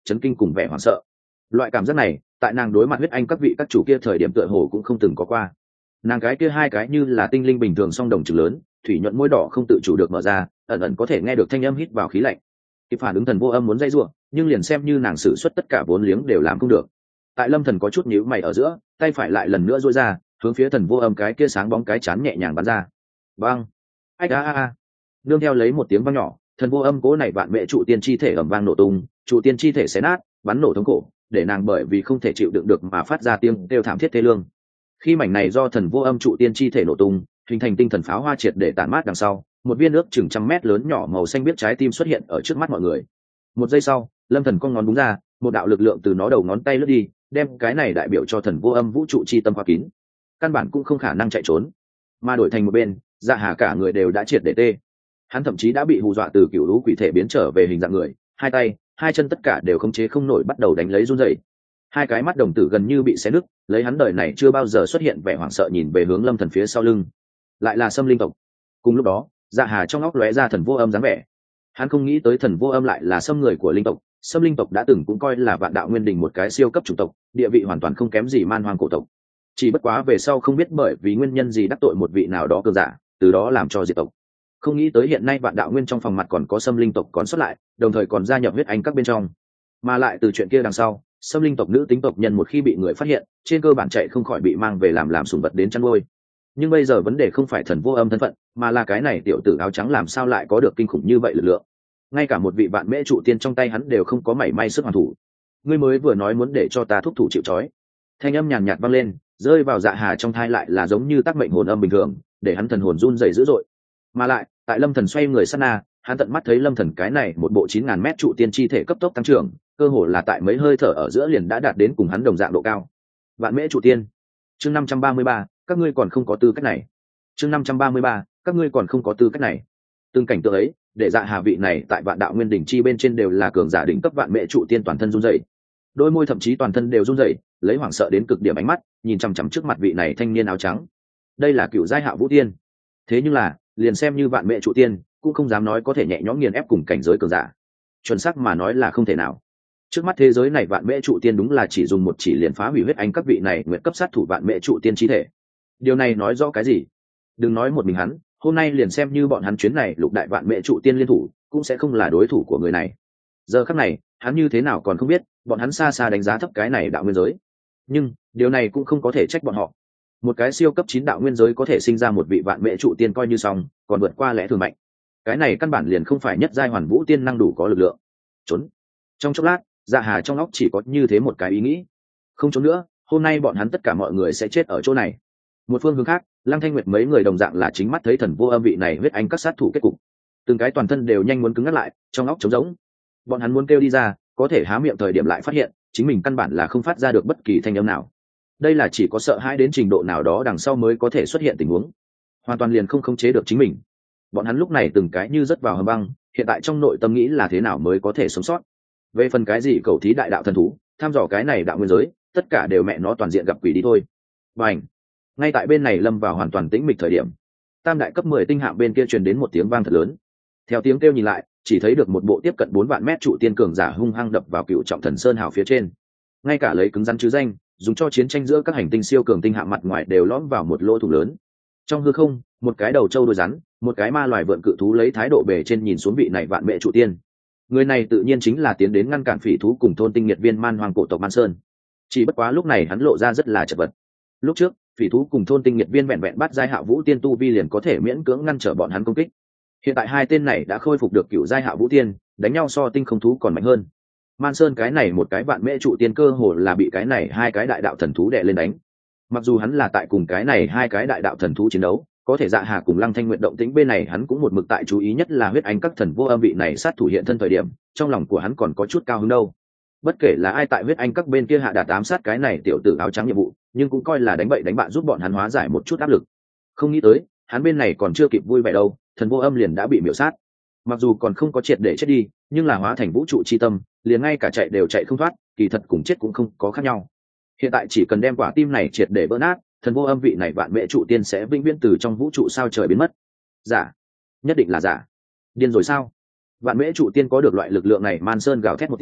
chấn kinh cùng vẻ hoảng sợ. Loại cảm giác này tại nàng đối mặt huyết anh các vị các chủ kia thời điểm tựa hồ cũng không từng có qua. Nàng cái kia hai cái như là tinh linh bình thường song đồng trừng lớn, thủy nhuận môi đỏ không tự chủ được mở ra, ẩn ẩn có thể nghe được thanh âm hít vào khí lạnh. Kịp phản ứng Thần Vô Âm muốn dây giụa, nhưng liền xem như nàng sử xuất tất cả vốn liếng đều làm không được. Tại Lâm Thần có chút nhíu mày ở giữa, tay phải lại lần nữa duỗi ra, hướng phía Thần Vô Âm cái kia sáng bóng cái chán nhẹ nhàng bắn ra. Bang! Ách a a a! Nương theo lấy một tiếng vang nhỏ, Thần Vô Âm cố này vạn mẹ trụ tiên chi thể ầm vang nổ tung, trụ tiên chi thể xé nát, bắn nổ thống cổ, để nàng bởi vì không thể chịu đựng được mà phát ra tiếng kêu thảm thiết thê lương. Khi mảnh này do Thần Vô Âm trụ tiên chi thể nổ tung, hình thành tinh thần pháo hoa triệt để tản mát đằng sau, một viên nước chừng trăm mét lớn nhỏ màu xanh biết trái tim xuất hiện ở trước mắt mọi người. Một giây sau, Lâm Thần cong ngón búng ra, một đạo lực lượng từ nó đầu ngón tay lướt đi, đem cái này đại biểu cho Thần Vô Âm vũ trụ chi tâm khóa kín, căn bản cũng không khả năng chạy trốn. Mà đổi thành một bên, Dạ Hà cả người đều đã triệt để tê. Hắn thậm chí đã bị hù dọa từ cựu lũ quỷ thể biến trở về hình dạng người, hai tay, hai chân tất cả đều khống chế không nổi, bắt đầu đánh lấy run rẩy. Hai cái mắt đồng tử gần như bị xé nứt, lấy hắn đời này chưa bao giờ xuất hiện vẻ hoảng sợ nhìn về hướng Lâm Thần phía sau lưng. Lại là Sâm Linh tộc. Cùng lúc đó, Dạ Hà trong óc lóe ra Thần Vô Âm dáng vẻ. Hắn không nghĩ tới Thần Vô Âm lại là Sâm người của linh tộc. Sâm linh tộc đã từng cũng coi là Vạn Đạo Nguyên Đình một cái siêu cấp chủng tộc, địa vị hoàn toàn không kém gì Man Hoang cổ tộc. Chỉ bất quá về sau không biết bởi vì nguyên nhân gì đắc tội một vị nào đó cường giả, từ đó làm cho diệt tộc. Không nghĩ tới hiện nay Vạn Đạo Nguyên trong phòng mặt còn có Sâm linh tộc còn xuất lại, đồng thời còn gia nhập huyết anh các bên trong. Mà lại từ chuyện kia đằng sau, Sâm linh tộc nữ tính tộc nhân một khi bị người phát hiện, trên cơ bản chạy không khỏi bị mang về làm sủng vật đến chăn nuôi. Nhưng bây giờ vấn đề không phải Thần Vô Âm thân phận, mà là cái này tiểu tử áo trắng làm sao lại có được kinh khủng như vậy lực lượng. Ngay cả một vị vạn mễ trụ tiên trong tay hắn đều không có mảy may sức hoàn thủ. Ngươi mới vừa nói muốn để cho ta thúc thủ chịu trói. Thanh âm nhàn nhạt vang lên, rơi vào Dạ Hà trong thai lại là giống như tác mệnh hồn âm bình thường, để hắn thần hồn run rẩy dữ dội. Mà lại, tại Lâm Thần xoay người sát na, hắn tận mắt thấy Lâm Thần cái này một bộ 9000 mét trụ tiên chi thể cấp tốc tăng trưởng, cơ hồ là tại mấy hơi thở ở giữa liền đã đạt đến cùng hắn đồng dạng độ cao. Vạn mễ trụ tiên. Chương 533, các ngươi còn không có tư cách này. Chương 533, các ngươi còn không có tư cách này. Từng cảnh tượng ấy, để Dạ Hà vị này tại Vạn Đạo Nguyên đỉnh chi bên trên đều là cường giả đỉnh cấp vạn mễ trụ tiên toàn thân run rẩy. Đôi môi thậm chí toàn thân đều run rẩy, lấy hoảng sợ đến cực điểm ánh mắt, nhìn chằm chằm trước mặt vị này thanh niên áo trắng. Đây là cựu giai Hạo Vũ Tiên. Thế nhưng là, liền xem như vạn mễ trụ tiên, cũng không dám nói có thể nhẹ nhõm nghiền ép cùng cảnh giới cường giả. Chuẩn xác mà nói là không thể nào. Trước mắt thế giới này vạn mễ trụ tiên đúng là chỉ dùng một chỉ liền phá hủy huyết anh các vị này nguyện cấp sát thủ vạn mễ trụ tiên chi thể. Điều này nói rõ cái gì? Đừng nói một mình hắn, hôm nay liền xem như bọn hắn chuyến này lục đại vạn mễ trụ tiên liên thủ, cũng sẽ không là đối thủ của người này. Giờ khắc này, hắn như thế nào còn không biết, bọn hắn xa xa đánh giá thấp cái này đạo nguyên giới. Nhưng, điều này cũng không có thể trách bọn họ. Một cái siêu cấp 9 đạo nguyên giới có thể sinh ra một vị vạn mễ trụ tiên coi như xong, còn vượt qua lẽ thường mạnh. Cái này căn bản liền không phải nhất giai hoàn vũ tiên năng đủ có lực lượng. Trốn. Trong chốc lát, Dạ Hà trong óc chỉ có như thế một cái ý nghĩ. Không trốn nữa, hôm nay bọn hắn tất cả mọi người sẽ chết ở chỗ này. Một phương hướng khác, Lăng Thanh Nguyệt mấy người đồng dạng là chính mắt thấy Thần Vô Âm vị này huyết anh các sát thủ kết cục. Từng cái toàn thân đều nhanh muốn cứng ngắt lại, trong óc trống rỗng. Bọn hắn muốn kêu đi ra, có thể há miệng thời điểm lại phát hiện, chính mình căn bản là không phát ra được bất kỳ thanh âm nào. Đây là chỉ có sợ hãi đến trình độ nào đó đằng sau mới có thể xuất hiện tình huống. Hoàn toàn liền không khống chế được chính mình. Bọn hắn lúc này từng cái như rớt vào hầm băng, hiện tại trong nội tâm nghĩ là thế nào mới có thể sống sót. Về phần cái gì cầu thí đại đạo thần thú, tham dò cái này đạo nguyên giới, tất cả đều mẹ nó toàn diện gặp quỷ đi thôi. Bành! Ngay tại bên này lâm vào hoàn toàn tĩnh mịch thời điểm, tam đại cấp 10 tinh hạng bên kia truyền đến một tiếng vang thật lớn. Theo tiếng kêu nhìn lại, chỉ thấy được một bộ tiếp cận 4 vạn mét trụ tiên cường giả hung hăng đập vào Cựu Trọng Thần Sơn hào phía trên. Ngay cả lấy cứng rắn chứ danh, dùng cho chiến tranh giữa các hành tinh siêu cường tinh hạng mặt ngoài đều lõm vào một lỗ thủng lớn. Trong hư không, một cái đầu trâu đuôi rắn, một cái ma loài vượn cự thú lấy thái độ bề trên nhìn xuống vị này vạn mẹ trụ tiên. Người này tự nhiên chính là tiến đến ngăn cản phỉ thú cùng thôn tinh nghiệt viên Man Hoang cổ tộc Man Sơn. Chỉ bất quá lúc này hắn lộ ra rất là chật vật. Lúc trước, phỉ thú cùng thôn tinh nghiệt viên vẹn vẹn bắt giai Hạo Vũ Tiên tu vi liền có thể miễn cưỡng ngăn trở bọn hắn công kích. Hiện tại hai tên này đã khôi phục được cựu giai Hạo Vũ Tiên, đánh nhau so tinh không thú còn mạnh hơn. Man Sơn cái này một cái vạn mễ trụ tiên cơ hồ là bị cái này hai cái đại đạo thần thú đè lên đánh. Mặc dù hắn là tại cùng cái này hai cái đại đạo thần thú chiến đấu, có thể Dạ Hà cùng Lăng Thanh Nguyệt động tĩnh bên này hắn cũng một mực tại chú ý, nhất là huyết anh các thần vô âm vị này sát thủ hiện thân thời điểm, trong lòng của hắn còn có chút cao hứng đâu. Bất kể là ai tại huyết anh các bên kia hạ đạt ám sát cái này tiểu tử áo trắng nhiệm vụ, nhưng cũng coi là đánh bậy đánh bạn giúp bọn hắn hóa giải một chút áp lực. Không nghĩ tới, hắn bên này còn chưa kịp vui vẻ đâu, thần vô âm liền đã bị miểu sát. Mặc dù còn không có triệt để chết đi, nhưng là hóa thành vũ trụ chi tâm, liền ngay cả chạy đều chạy không thoát, kỳ thật cùng chết cũng không có khác nhau. Hiện tại chỉ cần đem quả tim này triệt để vỡ nát, thần vô âm vị này vạn mẹ trụ tiên sẽ vĩnh viễn từ trong vũ trụ sao trời biến mất. Giả, nhất định là giả. Điên rồi sao? Vạn mễ trụ tiên có được loại lực lượng này, Man Sơn gào thét một tiếng,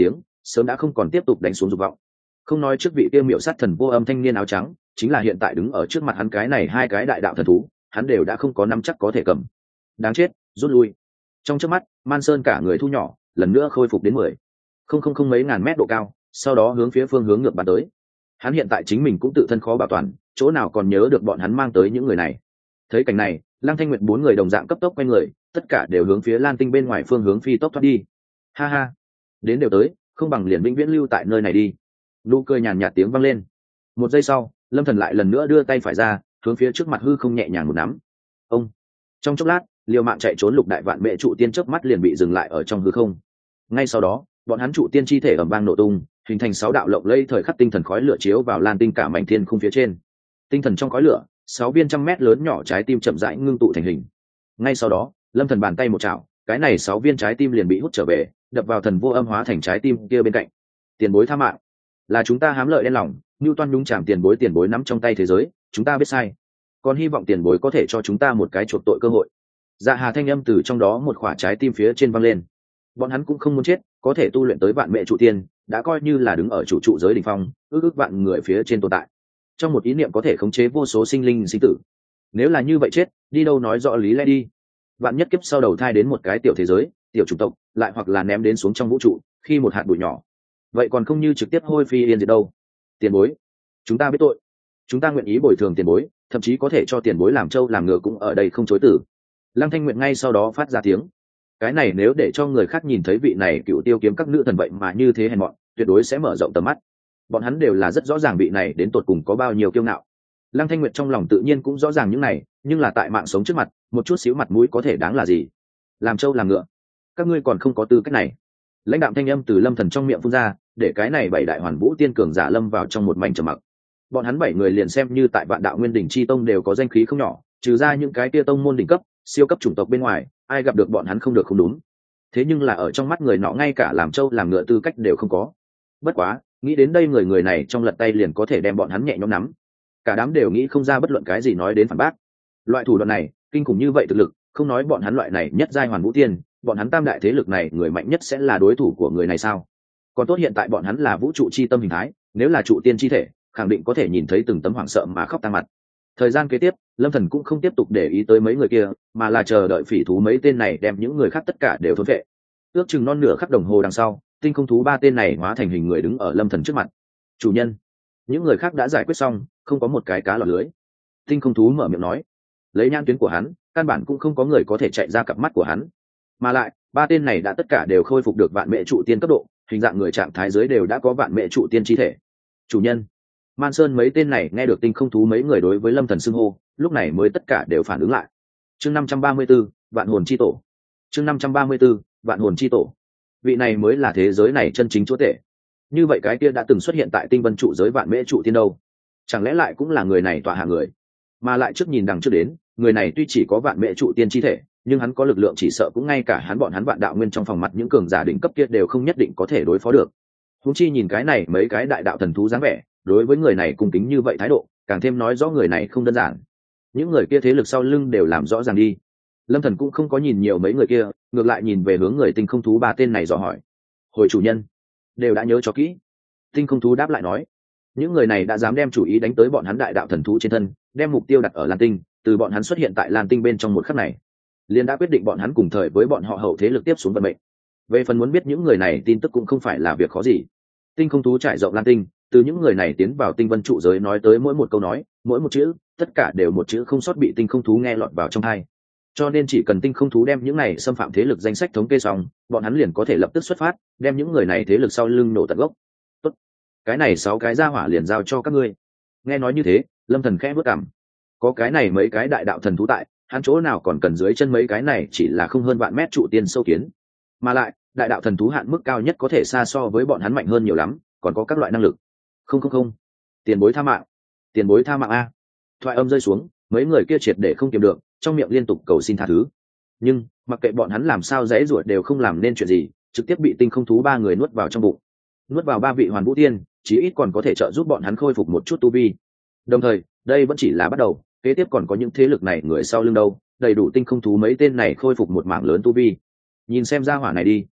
sớm đã không còn tiếp tục đánh xuống dục vọng. Không nói trước vị kia miệu sát thần vô âm thanh niên áo trắng, chính là hiện tại đứng ở trước mặt hắn cái này hai cái đại đạo thần thú, hắn đều đã không có nắm chắc có thể cầm. Đáng chết, rút lui. Trong chớp mắt, Man Sơn cả người thu nhỏ, lần nữa khôi phục đến 10,000 mấy ngàn mét độ cao, sau đó hướng phía phương hướng ngược bắn tới. Hắn hiện tại chính mình cũng tự thân khó bảo toàn, chỗ nào còn nhớ được bọn hắn mang tới những người này. Thấy cảnh này, Lăng Thanh Nguyệt bốn người đồng dạng cấp tốc quay người, tất cả đều hướng phía Lan Tinh bên ngoài phương hướng phi tốc thoát đi. Ha ha, đến đều tới, không bằng liền vĩnh viễn lưu tại nơi này đi. Nụ cười nhàn nhạt tiếng vang lên. Một giây sau, Lâm Thần lại lần nữa đưa tay phải ra, hướng phía trước mặt hư không nhẹ nhàng một nắm. Ông. Trong chốc lát, liều mạng chạy trốn lục đại vạn mẹ trụ tiên chớp mắt liền bị dừng lại ở trong hư không. Ngay sau đó, bọn hắn trụ tiên chi thể ầm vang nổ tung, hình thành 6 đạo lộng lẫy thời khắc tinh thần khói lửa chiếu vào Lan Tinh cả mảnh thiên khung phía trên. Tinh thần trong khói lửa, 6 viên trăm mét lớn nhỏ trái tim chậm rãi ngưng tụ thành hình. Ngay sau đó, Lâm Thần bàn tay một chảo, cái này 6 viên trái tim liền bị hút trở về, đập vào thần vô âm hóa thành trái tim kia bên cạnh. Tiền bối tha mạng, là chúng ta hám lợi đen lòng, Newton nhúng chạm tiền bối nắm trong tay thế giới, chúng ta biết sai. Còn hy vọng tiền bối có thể cho chúng ta một cái chuộc tội cơ hội. Dạ Hà thanh âm từ trong đó một quả trái tim phía trên vang lên. Bọn hắn cũng không muốn chết, có thể tu luyện tới vạn mẹ trụ tiên, đã coi như là đứng ở chủ trụ giới đỉnh phong, ước vạn người phía trên tồn tại. Trong một ý niệm có thể khống chế vô số sinh linh sinh tử. Nếu là như vậy chết, đi đâu nói rõ lý lẽ đi. Vạn nhất kiếp sau đầu thai đến một cái tiểu thế giới, tiểu chủng tộc, lại hoặc là ném đến xuống trong vũ trụ, khi một hạt bụi nhỏ. Vậy còn không như trực tiếp hôi phi yên diệt đâu. Tiền bối, chúng ta biết tội, chúng ta nguyện ý bồi thường tiền bối, thậm chí có thể cho tiền bối làm trâu làm ngựa cũng ở đây không chối từ. Lăng Thanh Nguyệt ngay sau đó phát ra tiếng. Cái này nếu để cho người khác nhìn thấy vị này cựu tiêu kiếm các nữ thần vậy mà như thế hèn mọn, tuyệt đối sẽ mở rộng tầm mắt. Bọn hắn đều là rất rõ ràng vị này đến tột cùng có bao nhiêu kiêu ngạo. Lăng Thanh Nguyệt trong lòng tự nhiên cũng rõ ràng những này, nhưng là tại mạng sống trước mặt, một chút xíu mặt mũi có thể đáng là gì? Làm trâu làm ngựa, các ngươi còn không có tư cách này. Lãnh đạm thanh âm từ Lâm Thần trong miệng phun ra, để cái này 7 đại hoàn vũ tiên cường giả lâm vào trong một mảnh trầm mặc. Bọn hắn 7 người liền xem như tại Vạn Đạo Nguyên Đỉnh chi tông đều có danh khí không nhỏ, trừ ra những cái kia tông môn đỉnh cấp, siêu cấp chủng tộc bên ngoài, ai gặp được bọn hắn không được không đúng. Thế nhưng là ở trong mắt người nọ ngay cả làm trâu làm ngựa tư cách đều không có. Bất quá, nghĩ đến đây người này trong lật tay liền có thể đem bọn hắn nhẹ nhõm nắm. Cả đám đều nghĩ không ra bất luận cái gì nói đến phản bác. Loại thủ đoạn này, kinh khủng như vậy thực lực, không nói bọn hắn loại này nhất giai hoàn vũ tiên, bọn hắn tam đại thế lực này người mạnh nhất sẽ là đối thủ của người này sao? Còn tốt hiện tại bọn hắn là vũ trụ chi tâm hình thái, nếu là trụ tiên chi thể, khẳng định có thể nhìn thấy từng tấm hoảng sợ mà khóc tang mặt. Thời gian kế tiếp, Lâm Thần cũng không tiếp tục để ý tới mấy người kia, mà là chờ đợi phỉ thú mấy tên này đem những người khác tất cả đều thôn vệ. Ước chừng non nửa khắc đồng hồ đằng sau, tinh không thú 3 tên này hóa thành hình người đứng ở Lâm Thần trước mặt. Chủ nhân, những người khác đã giải quyết xong, không có một cái cá lọt lưới. Tinh không thú mở miệng nói, lấy nhãn tuyến của hắn, căn bản cũng không có người có thể chạy ra cặp mắt của hắn. Mà lại, 3 tên này đã tất cả đều khôi phục được vạn mẹ trụ tiên cấp độ, hình dạng người trạng thái dưới đều đã có vạn mẹ trụ tiên chi thể. Chủ nhân, Man Sơn mấy tên này nghe được tinh không thú mấy người đối với Lâm Thần xưng hô, lúc này mới tất cả đều phản ứng lại. Chương 534, vạn hồn chi tổ. Chương 534, vạn hồn chi tổ. Vị này mới là thế giới này chân chính chúa tể. Như vậy cái kia đã từng xuất hiện tại tinh vân trụ giới vạn mễ trụ tiên đâu? Chẳng lẽ lại cũng là người này tọa hạ người? Mà lại trước nhìn đằng trước đến, người này tuy chỉ có vạn mễ trụ tiên chi thể, nhưng hắn có lực lượng chỉ sợ cũng ngay cả bọn hắn vạn đạo nguyên trong phòng mặt những cường giả đỉnh cấp kia đều không nhất định có thể đối phó được. Huống chi nhìn cái này mấy cái đại đạo thần thú dáng vẻ, đối với người này cung kính như vậy thái độ, càng thêm nói rõ người này không đơn giản. Những người kia thế lực sau lưng đều làm rõ ràng đi. Lâm Thần cũng không có nhìn nhiều mấy người kia, ngược lại nhìn về hướng người tinh không thú 3 tên này dò hỏi. Hồi chủ nhân, đều đã nhớ cho kỹ. Tinh không thú đáp lại nói, những người này đã dám đem chủ ý đánh tới bọn hắn đại đạo thần thú trên thân, đem mục tiêu đặt ở Lan Tinh, từ bọn hắn xuất hiện tại Lan Tinh bên trong một khắc này, liền đã quyết định bọn hắn cùng thời với bọn họ hậu thế lực tiếp xuống vận mệnh. Về phần muốn biết những người này tin tức cũng không phải là việc khó gì. Tinh không thú trải rộng Lan Tinh, từ những người này tiến vào tinh vân trụ giới nói tới mỗi một câu nói, mỗi một chữ, tất cả đều một chữ không sót bị tinh không thú nghe lọt vào trong tai. Cho nên chỉ cần tinh không thú đem những này xâm phạm thế lực danh sách thống kê xong, bọn hắn liền có thể lập tức xuất phát, đem những người này thế lực sau lưng nổ tận gốc. Tốt, cái này 6 cái gia hỏa liền giao cho các ngươi. Nghe nói như thế, Lâm Thần khẽ bước cằm. Có cái này mấy cái đại đạo thần thú tại, hắn chỗ nào còn cần dưới chân mấy cái này chỉ là không hơn vạn mét trụ tiên sâu kiến. Mà lại, đại đạo thần thú hạn mức cao nhất có thể xa so với bọn hắn mạnh hơn nhiều lắm, còn có các loại năng lực. Không, tiền bối tha mạng, tiền bối tha mạng a. Thoại âm rơi xuống, mấy người kia triệt để không kiềm được, trong miệng liên tục cầu xin tha thứ. Nhưng mặc kệ bọn hắn làm sao dễ ruột đều không làm nên chuyện gì, trực tiếp bị tinh không thú 3 người nuốt vào trong bụng. Nuốt vào 3 vị hoàn vũ tiên, chí ít còn có thể trợ giúp bọn hắn khôi phục một chút tu vi. Đồng thời, đây vẫn chỉ là bắt đầu, kế tiếp còn có những thế lực này người sau lưng đâu, đầy đủ tinh không thú mấy tên này khôi phục một mảng lớn tu vi. Nhìn xem ra hỏa này đi,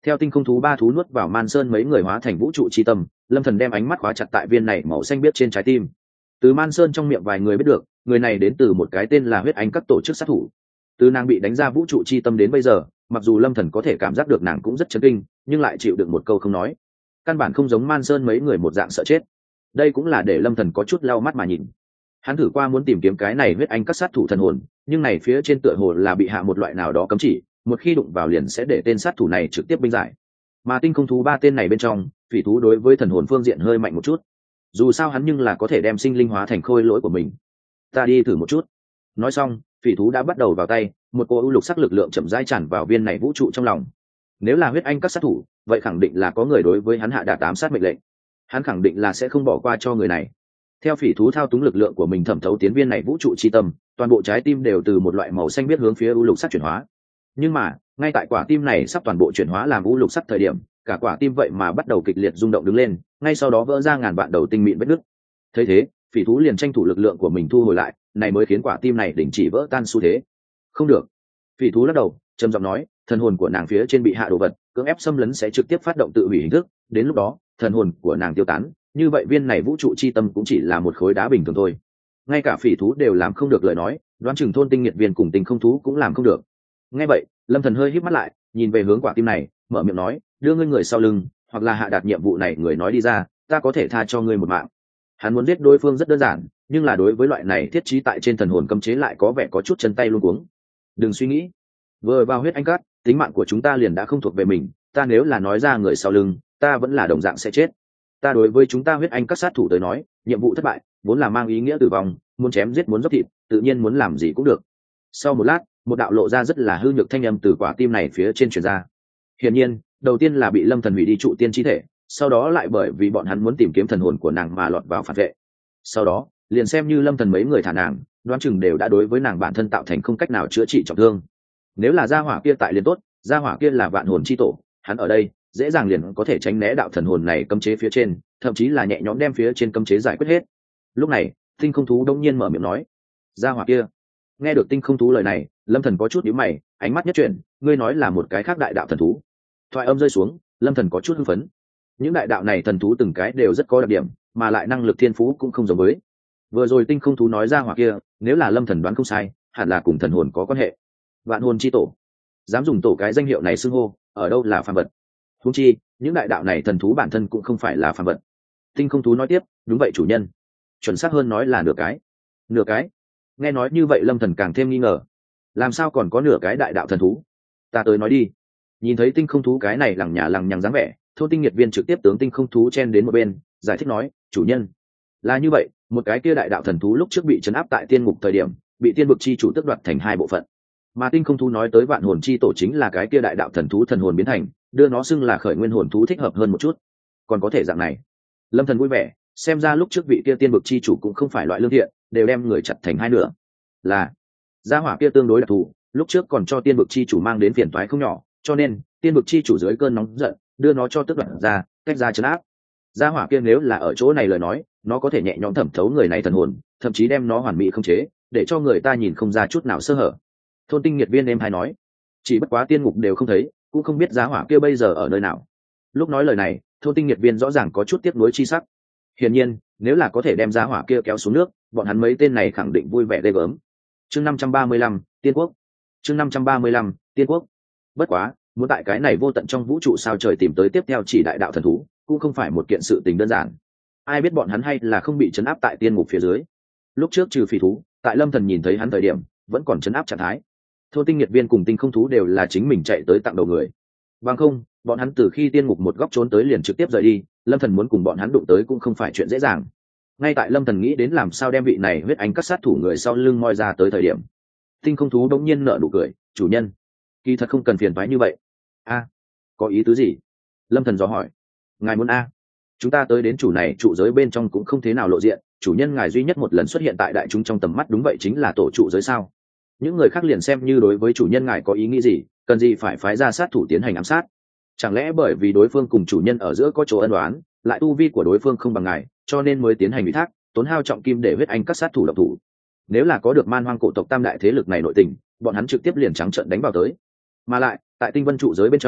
Theo tinh không thú ba thú nuốt vào man sơn mấy người hóa thành vũ trụ chi tâm, lâm thần đem ánh mắt khóa chặt tại viên này màu xanh biếc trên trái tim. Từ man sơn trong miệng vài người biết được, người này đến từ một cái tên là huyết anh các tổ chức sát thủ. Từ nàng bị đánh ra vũ trụ chi tâm đến bây giờ, mặc dù lâm thần có thể cảm giác được nàng cũng rất chấn kinh, nhưng lại chịu đựng một câu không nói. Căn bản không giống man sơn mấy người một dạng sợ chết. Đây cũng là để lâm thần có chút lau mắt mà nhìn. Hắn thử qua muốn tìm kiếm cái này huyết anh các sát thủ thần hồn, nhưng này phía trên tựa hồ là bị hạ một loại nào đó cấm chỉ, một khi đụng vào liền sẽ để tên sát thủ này trực tiếp binh giải. Mà tinh không thú ba tên này bên trong, phỉ thú đối với thần hồn phương diện hơi mạnh một chút. Dù sao hắn nhưng là có thể đem sinh linh hóa thành khôi lỗi của mình. Ta đi thử một chút. Nói xong, phỉ thú đã bắt đầu vào tay, một cỗ ưu lục sắc lực lượng chậm rãi tràn vào viên này vũ trụ trong lòng. Nếu là huyết anh các sát thủ, vậy khẳng định là có người đối với hắn hạ đạt ám sát mệnh lệnh. Hắn khẳng định là sẽ không bỏ qua cho người này. Theo phỉ thú thao túng lực lượng của mình thẩm thấu tiến viên này vũ trụ chi tâm, toàn bộ trái tim đều từ một loại màu xanh biết hướng phía ưu lục sắc chuyển hóa. Nhưng mà, ngay tại quả tim này sắp toàn bộ chuyển hóa làm ưu lục sắc thời điểm, cả quả tim vậy mà bắt đầu kịch liệt rung động đứng lên, ngay sau đó vỡ ra ngàn vạn đầu tinh mịn vết nứt. Thấy thế, phỉ thú liền tranh thủ lực lượng của mình thu hồi lại, này mới khiến quả tim này đình chỉ vỡ tan xu thế. Không được. Phỉ thú lắc đầu, trầm giọng nói, thần hồn của nàng phía trên bị hạ đồ vật, cưỡng ép xâm lấn sẽ trực tiếp phát động tự hủy hình thức, đến lúc đó, thần hồn của nàng tiêu tán, như vậy viên này vũ trụ chi tâm cũng chỉ là một khối đá bình thường thôi. Ngay cả phỉ thú đều làm không được lời nói, đoán chừng thôn tinh nghiệt viên cùng tinh không thú cũng làm không được. Nghe vậy, lâm thần hơi híp mắt lại, nhìn về hướng quả tim này, mở miệng nói, đưa ngươi người sau lưng, hoặc là hạ đạt nhiệm vụ này người nói đi ra, ta có thể tha cho ngươi một mạng. Hắn muốn giết đối phương rất đơn giản, nhưng là đối với loại này thiết trí tại trên thần hồn cấm chế lại có vẻ có chút chân tay luống cuống. Đừng suy nghĩ, vừa vào huyết anh cát, tính mạng của chúng ta liền đã không thuộc về mình, ta nếu là nói ra người sau lưng, ta vẫn là đồng dạng sẽ chết. Ta đối với chúng ta huyết anh các sát thủ tới nói, nhiệm vụ thất bại vốn là mang ý nghĩa tử vong, muốn chém giết muốn dốc thịt, tự nhiên muốn làm gì cũng được. Sau một lát, một đạo lộ ra rất là hư nhược thanh âm từ quả tim này phía trên truyền ra. Hiển nhiên, đầu tiên là bị lâm thần hủy đi trụ tiên chi thể, sau đó lại bởi vì bọn hắn muốn tìm kiếm thần hồn của nàng mà lọt vào phản vệ. Sau đó, liền xem như lâm thần mấy người thả nàng, đoán chừng đều đã đối với nàng bản thân tạo thành không cách nào chữa trị trọng thương. Nếu là gia hỏa kia tại liền tốt, gia hỏa kia là vạn hồn chi tổ, hắn ở đây dễ dàng liền có thể tránh né đạo thần hồn này cấm chế phía trên, thậm chí là nhẹ nhõm đem phía trên cấm chế giải quyết hết. Lúc này, tinh không thú đông nhiên mở miệng nói, gia hỏa kia. Nghe được tinh không thú lời này, lâm thần có chút nhíu mày, ánh mắt nhất chuyển, ngươi nói là một cái khác đại đạo thần thú. Thoại âm rơi xuống, lâm thần có chút hưng phấn. Những đại đạo này thần thú từng cái đều rất có đặc điểm, mà lại năng lực thiên phú cũng không giống với. Vừa rồi tinh không thú nói ra hỏa kia, nếu là lâm thần đoán không sai, hẳn là cùng thần hồn có quan hệ. Vạn hồn chi tổ, dám dùng tổ cái danh hiệu này xưng hô, ở đâu là phàm vật. Huống chi, những đại đạo này thần thú bản thân cũng không phải là phàm vật. Tinh không thú nói tiếp, đúng vậy chủ nhân, chuẩn xác hơn nói là nửa cái. Nửa cái? Nghe nói như vậy lâm thần càng thêm nghi ngờ, làm sao còn có nửa cái đại đạo thần thú? Ta tới nói đi. Nhìn thấy tinh không thú cái này lằng nhà lằng nhằng dáng vẻ, thôn tinh nhiệt viên trực tiếp tướng tinh không thú chen đến một bên, giải thích nói, chủ nhân, là như vậy, một cái kia đại đạo thần thú lúc trước bị trấn áp tại tiên ngục thời điểm, bị tiên vực chi chủ tước đoạt thành hai bộ phận. Mà tinh không thú nói tới vạn hồn chi tổ chính là cái kia đại đạo thần thú thần hồn biến thành, đưa nó xưng là khởi nguyên hồn thú thích hợp hơn một chút. Còn có thể dạng này. Lâm thần vui vẻ, xem ra lúc trước vị kia tiên vực chi chủ cũng không phải loại lương thiện, đều đem người chặt thành hai nửa. Là gia hỏa kia tương đối đặc thù, lúc trước còn cho tiên vực chi chủ mang đến phiền toái không nhỏ, cho nên tiên vực chi chủ dưới cơn nóng giận đưa nó cho tước đoạt ra, cách ra trấn áp. Gia hỏa kia nếu là ở chỗ này lời nói, nó có thể nhẹ nhõm thẩm thấu người này thần hồn, thậm chí đem nó hoàn mỹ không chế, để cho người ta nhìn không ra chút nào sơ hở. Thôn tinh nhiệt viên em hay nói, chỉ bất quá tiên ngục đều không thấy, cũng không biết gia hỏa kia bây giờ ở nơi nào. Lúc nói lời này, thôn tinh nhiệt viên rõ ràng có chút tiếc nuối chi sắc. Hiển nhiên, nếu là có thể đem gia hỏa kia kéo xuống nước, bọn hắn mấy tên này khẳng định vui vẻ ghê gớm. Chương 535, Tiên Quốc. Chương 535, Tiên Quốc. Bất quá, muốn tại cái này vô tận trong vũ trụ sao trời tìm tới tiếp theo chỉ đại đạo thần thú, cũng không phải một kiện sự tình đơn giản. Ai biết bọn hắn hay là không bị trấn áp tại tiên ngục phía dưới. Lúc trước trừ phỉ thú, tại lâm thần nhìn thấy hắn thời điểm, vẫn còn trấn áp trạng thái. Thôn tinh nhiệt viên cùng tinh không thú đều là chính mình chạy tới tặng đầu người. Bằng không, bọn hắn từ khi tiên ngục một góc trốn tới liền trực tiếp rời đi, lâm thần muốn cùng bọn hắn đụng tới cũng không phải chuyện dễ dàng. Ngay tại lâm thần nghĩ đến làm sao đem vị này huyết ánh cắt sát thủ người sau lưng moi ra tới thời điểm, tinh không thú đống nhiên nở nụ cười, chủ nhân, kỳ thật không cần phiền toái như vậy. A, có ý tứ gì? Lâm thần dò hỏi. Ngài muốn a? Chúng ta tới đến chủ này trụ giới bên trong cũng không thế nào lộ diện, chủ nhân ngài duy nhất một lần xuất hiện tại đại chúng trong tầm mắt đúng vậy chính là tổ trụ giới sao? Những người khác liền xem như đối với chủ nhân ngài có ý nghĩ gì, cần gì phải phái ra sát thủ tiến hành ám sát? Chẳng lẽ bởi vì đối phương cùng chủ nhân ở giữa có chỗ ân oán, lại tu vi của đối phương không bằng ngài, cho nên mới tiến hành ủy thác, tốn hao trọng kim để huyết anh các sát thủ độc thủ? Nếu là có được man hoang cổ tộc tam đại thế lực này nội tình, bọn hắn trực tiếp liền trắng trợn đánh vào tới. Mà lại, tại tinh vân trụ giới bên trong,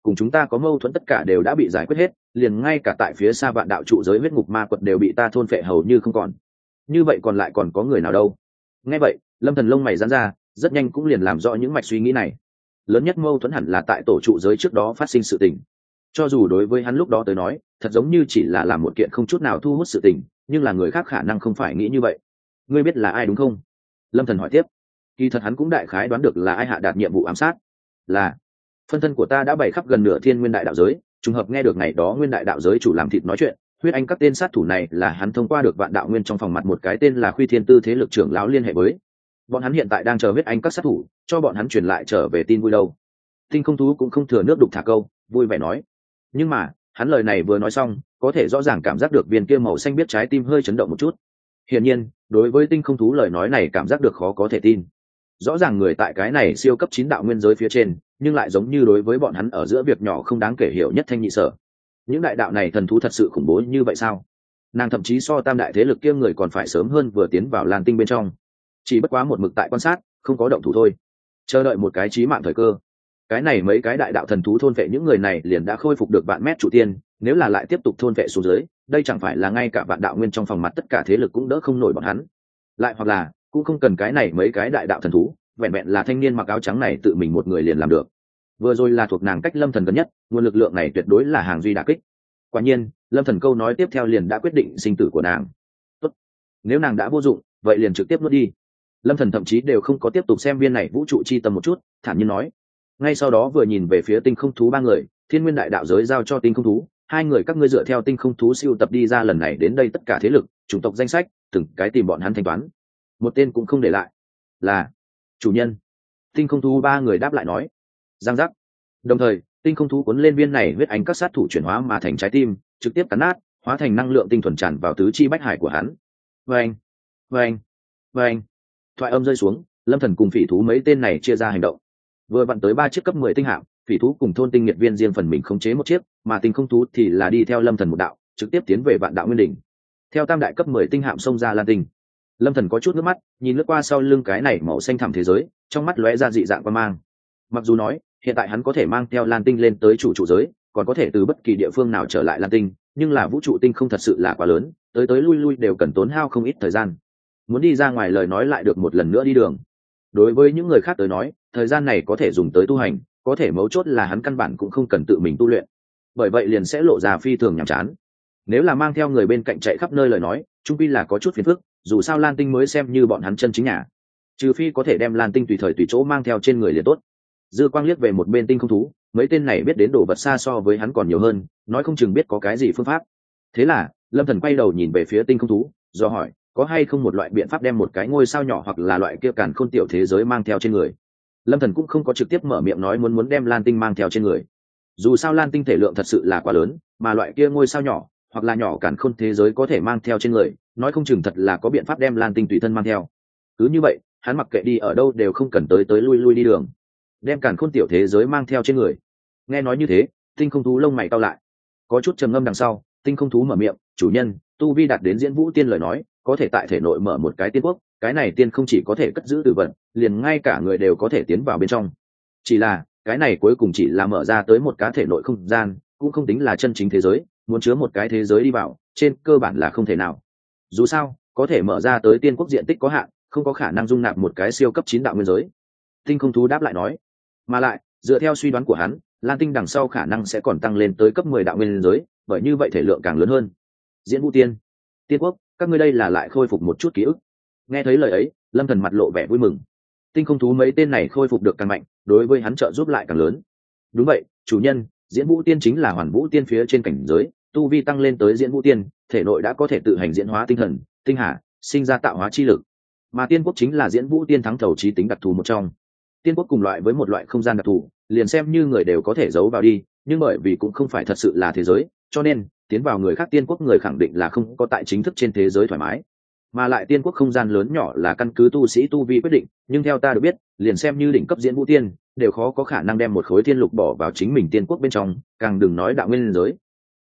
cùng chúng ta có mâu thuẫn tất cả đều đã bị giải quyết hết, liền ngay cả tại phía xa vạn đạo trụ giới huyết ngục ma quật đều bị ta thôn phệ hầu như không còn. Như vậy còn lại còn có người nào đâu? Nghe vậy, Lâm Thần lông mày giãn ra, rất nhanh cũng liền làm rõ những mạch suy nghĩ này. Lớn nhất mâu thuẫn hẳn là tại tổ trụ giới trước đó phát sinh sự tình. Cho dù đối với hắn lúc đó tới nói, thật giống như chỉ là làm một kiện không chút nào thu hút sự tình, nhưng là người khác khả năng không phải nghĩ như vậy. Ngươi biết là ai đúng không? Lâm Thần hỏi tiếp. Kỳ thật hắn cũng đại khái đoán được là ai hạ đạt nhiệm vụ ám sát. Là phân thân của ta đã bày khắp gần nửa thiên nguyên đại đạo giới, trùng hợp nghe được ngày đó nguyên đại đạo giới chủ làm thịt nói chuyện, huyết anh các tên sát thủ này là hắn thông qua được vạn đạo nguyên trong phòng mặt một cái tên là Khuy Thiên Tư thế lực trưởng lão liên hệ với. Bọn hắn hiện tại đang chờ huyết anh các sát thủ cho bọn hắn truyền lại trở về tin vui đâu. Tinh Không Thú cũng không thừa nước đục thả câu, vui vẻ nói. Nhưng mà hắn lời này vừa nói xong, có thể rõ ràng cảm giác được viên kia màu xanh biết trái tim hơi chấn động một chút. Hiển nhiên, đối với Tinh Không Thú lời nói này cảm giác được khó có thể tin. Rõ ràng người tại cái này siêu cấp 9 đạo nguyên giới phía trên, nhưng lại giống như đối với bọn hắn ở giữa việc nhỏ không đáng kể hiểu nhất thanh nhị sở. Những đại đạo này thần thú thật sự khủng bố như vậy sao? Nàng thậm chí so tam đại thế lực kia người còn phải sớm hơn vừa tiến vào Lan Tinh bên trong. Chỉ bất quá một mực tại quan sát, không có động thủ thôi. Chờ đợi một cái chí mạng thời cơ. Cái này mấy cái đại đạo thần thú thôn vệ những người này liền đã khôi phục được vạn mét trụ tiên, nếu là lại tiếp tục thôn vệ xuống dưới, đây chẳng phải là ngay cả vạn đạo nguyên trong phòng mặt tất cả thế lực cũng đỡ không nổi bọn hắn. Lại hoặc là, cũng không cần cái này mấy cái đại đạo thần thú, vẹn vẹn là thanh niên mặc áo trắng này tự mình một người liền làm được. Vừa rồi là thuộc nàng cách Lâm Thần gần nhất, nguồn lực lượng này tuyệt đối là hàng duy đả kích. Quả nhiên, Lâm Thần câu nói tiếp theo liền đã quyết định sinh tử của nàng. Tốt, nếu nàng đã vô dụng, vậy liền trực tiếp nuốt đi. Lâm Thần thậm chí đều không có tiếp tục xem viên này vũ trụ chi tâm một chút, thản nhiên nói. Ngay sau đó vừa nhìn về phía Tinh Không Thú ba người, Thiên Nguyên đại đạo giới giao cho Tinh Không Thú, hai người các ngươi dựa theo Tinh Không Thú siêu tập đi ra lần này đến đây tất cả thế lực, chủng tộc danh sách, từng cái tìm bọn hắn thanh toán. Một tên cũng không để lại. Là chủ nhân. Tinh Không Thú ba người đáp lại nói. Giang giác. Đồng thời, Tinh Không Thú cuốn lên viên này huyết ánh các sát thủ chuyển hóa mà thành trái tim, trực tiếp cắn nát, hóa thành năng lượng tinh thuần tràn vào tứ chi bách hải của hắn. Vâng, vâng, vâng. Thoại âm rơi xuống, Lâm Thần cùng Phỉ Thú mấy tên này chia ra hành động. Vừa vặn tới 3 chiếc cấp 10 tinh hạm, Phỉ Thú cùng thôn tinh nghiệt viên riêng phần mình khống chế một chiếc, mà Tinh Không Thú thì là đi theo Lâm Thần một đạo, trực tiếp tiến về Vạn Đạo Nguyên đỉnh. Theo tam đại cấp 10 tinh hạm xông ra Lan Tinh. Lâm Thần có chút nước mắt, nhìn lướt qua sau lưng cái này màu xanh thẳm thế giới, trong mắt lóe ra dị dạng quan mang. Mặc dù nói, hiện tại hắn có thể mang theo Lan Tinh lên tới chủ trụ giới, còn có thể từ bất kỳ địa phương nào trở lại Lan Tinh, nhưng là vũ trụ tinh không thật sự là quá lớn, tới tới lui lui đều cần tốn hao không ít thời gian. Muốn đi ra ngoài lời nói lại được một lần nữa đi đường. Đối với những người khác tới nói, thời gian này có thể dùng tới tu hành, có thể mấu chốt là hắn căn bản cũng không cần tự mình tu luyện. Bởi vậy liền sẽ lộ ra phi thường nhàm chán. Nếu là mang theo người bên cạnh chạy khắp nơi lời nói, chung quy là có chút phiền phức, dù sao Lan Tinh mới xem như bọn hắn chân chính nhà. Trừ phi có thể đem Lan Tinh tùy thời tùy chỗ mang theo trên người liền tốt. Dư Quang liếc về một bên Tinh Không Thú, mấy tên này biết đến đồ vật xa so với hắn còn nhiều hơn, nói không chừng biết có cái gì phương pháp. Thế là, Lâm Thần quay đầu nhìn về phía Tinh Không Thú, do hỏi, có hay không một loại biện pháp đem một cái ngôi sao nhỏ hoặc là loại kia càn khôn tiểu thế giới mang theo trên người. Lâm Thần cũng không có trực tiếp mở miệng nói muốn đem Lan Tinh mang theo trên người. Dù sao Lan Tinh thể lượng thật sự là quá lớn, mà loại kia ngôi sao nhỏ hoặc là nhỏ càn khôn thế giới có thể mang theo trên người, nói không chừng thật là có biện pháp đem Lan Tinh tùy thân mang theo. Cứ như vậy, hắn mặc kệ đi ở đâu đều không cần tới lui lui đi đường, đem càn khôn tiểu thế giới mang theo trên người. Nghe nói như thế, Tinh Không Thú lông mày cau lại, có chút trầm ngâm đằng sau, Tinh Không Thú mở miệng, chủ nhân, tu vi đạt đến diễn vũ tiên lời nói, có thể tại thể nội mở một cái tiên quốc, cái này tiên không chỉ có thể cất giữ tử vận, liền ngay cả người đều có thể tiến vào bên trong. Chỉ là cái này cuối cùng chỉ là mở ra tới một cá thể nội không gian, cũng không tính là chân chính thế giới, muốn chứa một cái thế giới đi vào, trên cơ bản là không thể nào. Dù sao, có thể mở ra tới tiên quốc diện tích có hạn, không có khả năng dung nạp một cái siêu cấp 9 đạo nguyên giới. Tinh Không Thú đáp lại nói, mà lại, dựa theo suy đoán của hắn, Lan Tinh đằng sau khả năng sẽ còn tăng lên tới cấp 10 đạo nguyên giới, bởi như vậy thể lượng càng lớn hơn. Diễn Vũ Tiên, Tiên Quốc, các ngươi đây là lại khôi phục một chút ký ức. Nghe thấy lời ấy, Lâm Thần mặt lộ vẻ vui mừng. Tinh Không Thú mấy tên này khôi phục được càng mạnh, đối với hắn trợ giúp lại càng lớn. Đúng vậy, chủ nhân, Diễn Vũ Tiên chính là Hoàn Vũ Tiên phía trên cảnh giới, tu vi tăng lên tới Diễn Vũ Tiên, thể nội đã có thể tự hành diễn hóa tinh thần, tinh hà, sinh ra tạo hóa chi lực. Mà Tiên Quốc chính là Diễn Vũ Tiên thắng thầu chí tính đặc thù một trong. Tiên Quốc cùng loại với một loại không gian đặc thù, liền xem như người đều có thể giấu vào đi, nhưng bởi vì cũng không phải thật sự là thế giới, cho nên tiến vào người khác Tiên Quốc người khẳng định là không có tại chính thức trên thế giới thoải mái. Mà lại Tiên Quốc không gian lớn nhỏ là căn cứ tu sĩ tu vi quyết định, nhưng theo ta được biết, liền xem như đỉnh cấp Diễn Vũ Tiên, đều khó có khả năng đem một khối thiên lục bỏ vào chính mình Tiên Quốc bên trong, càng đừng nói đạo nguyên giới.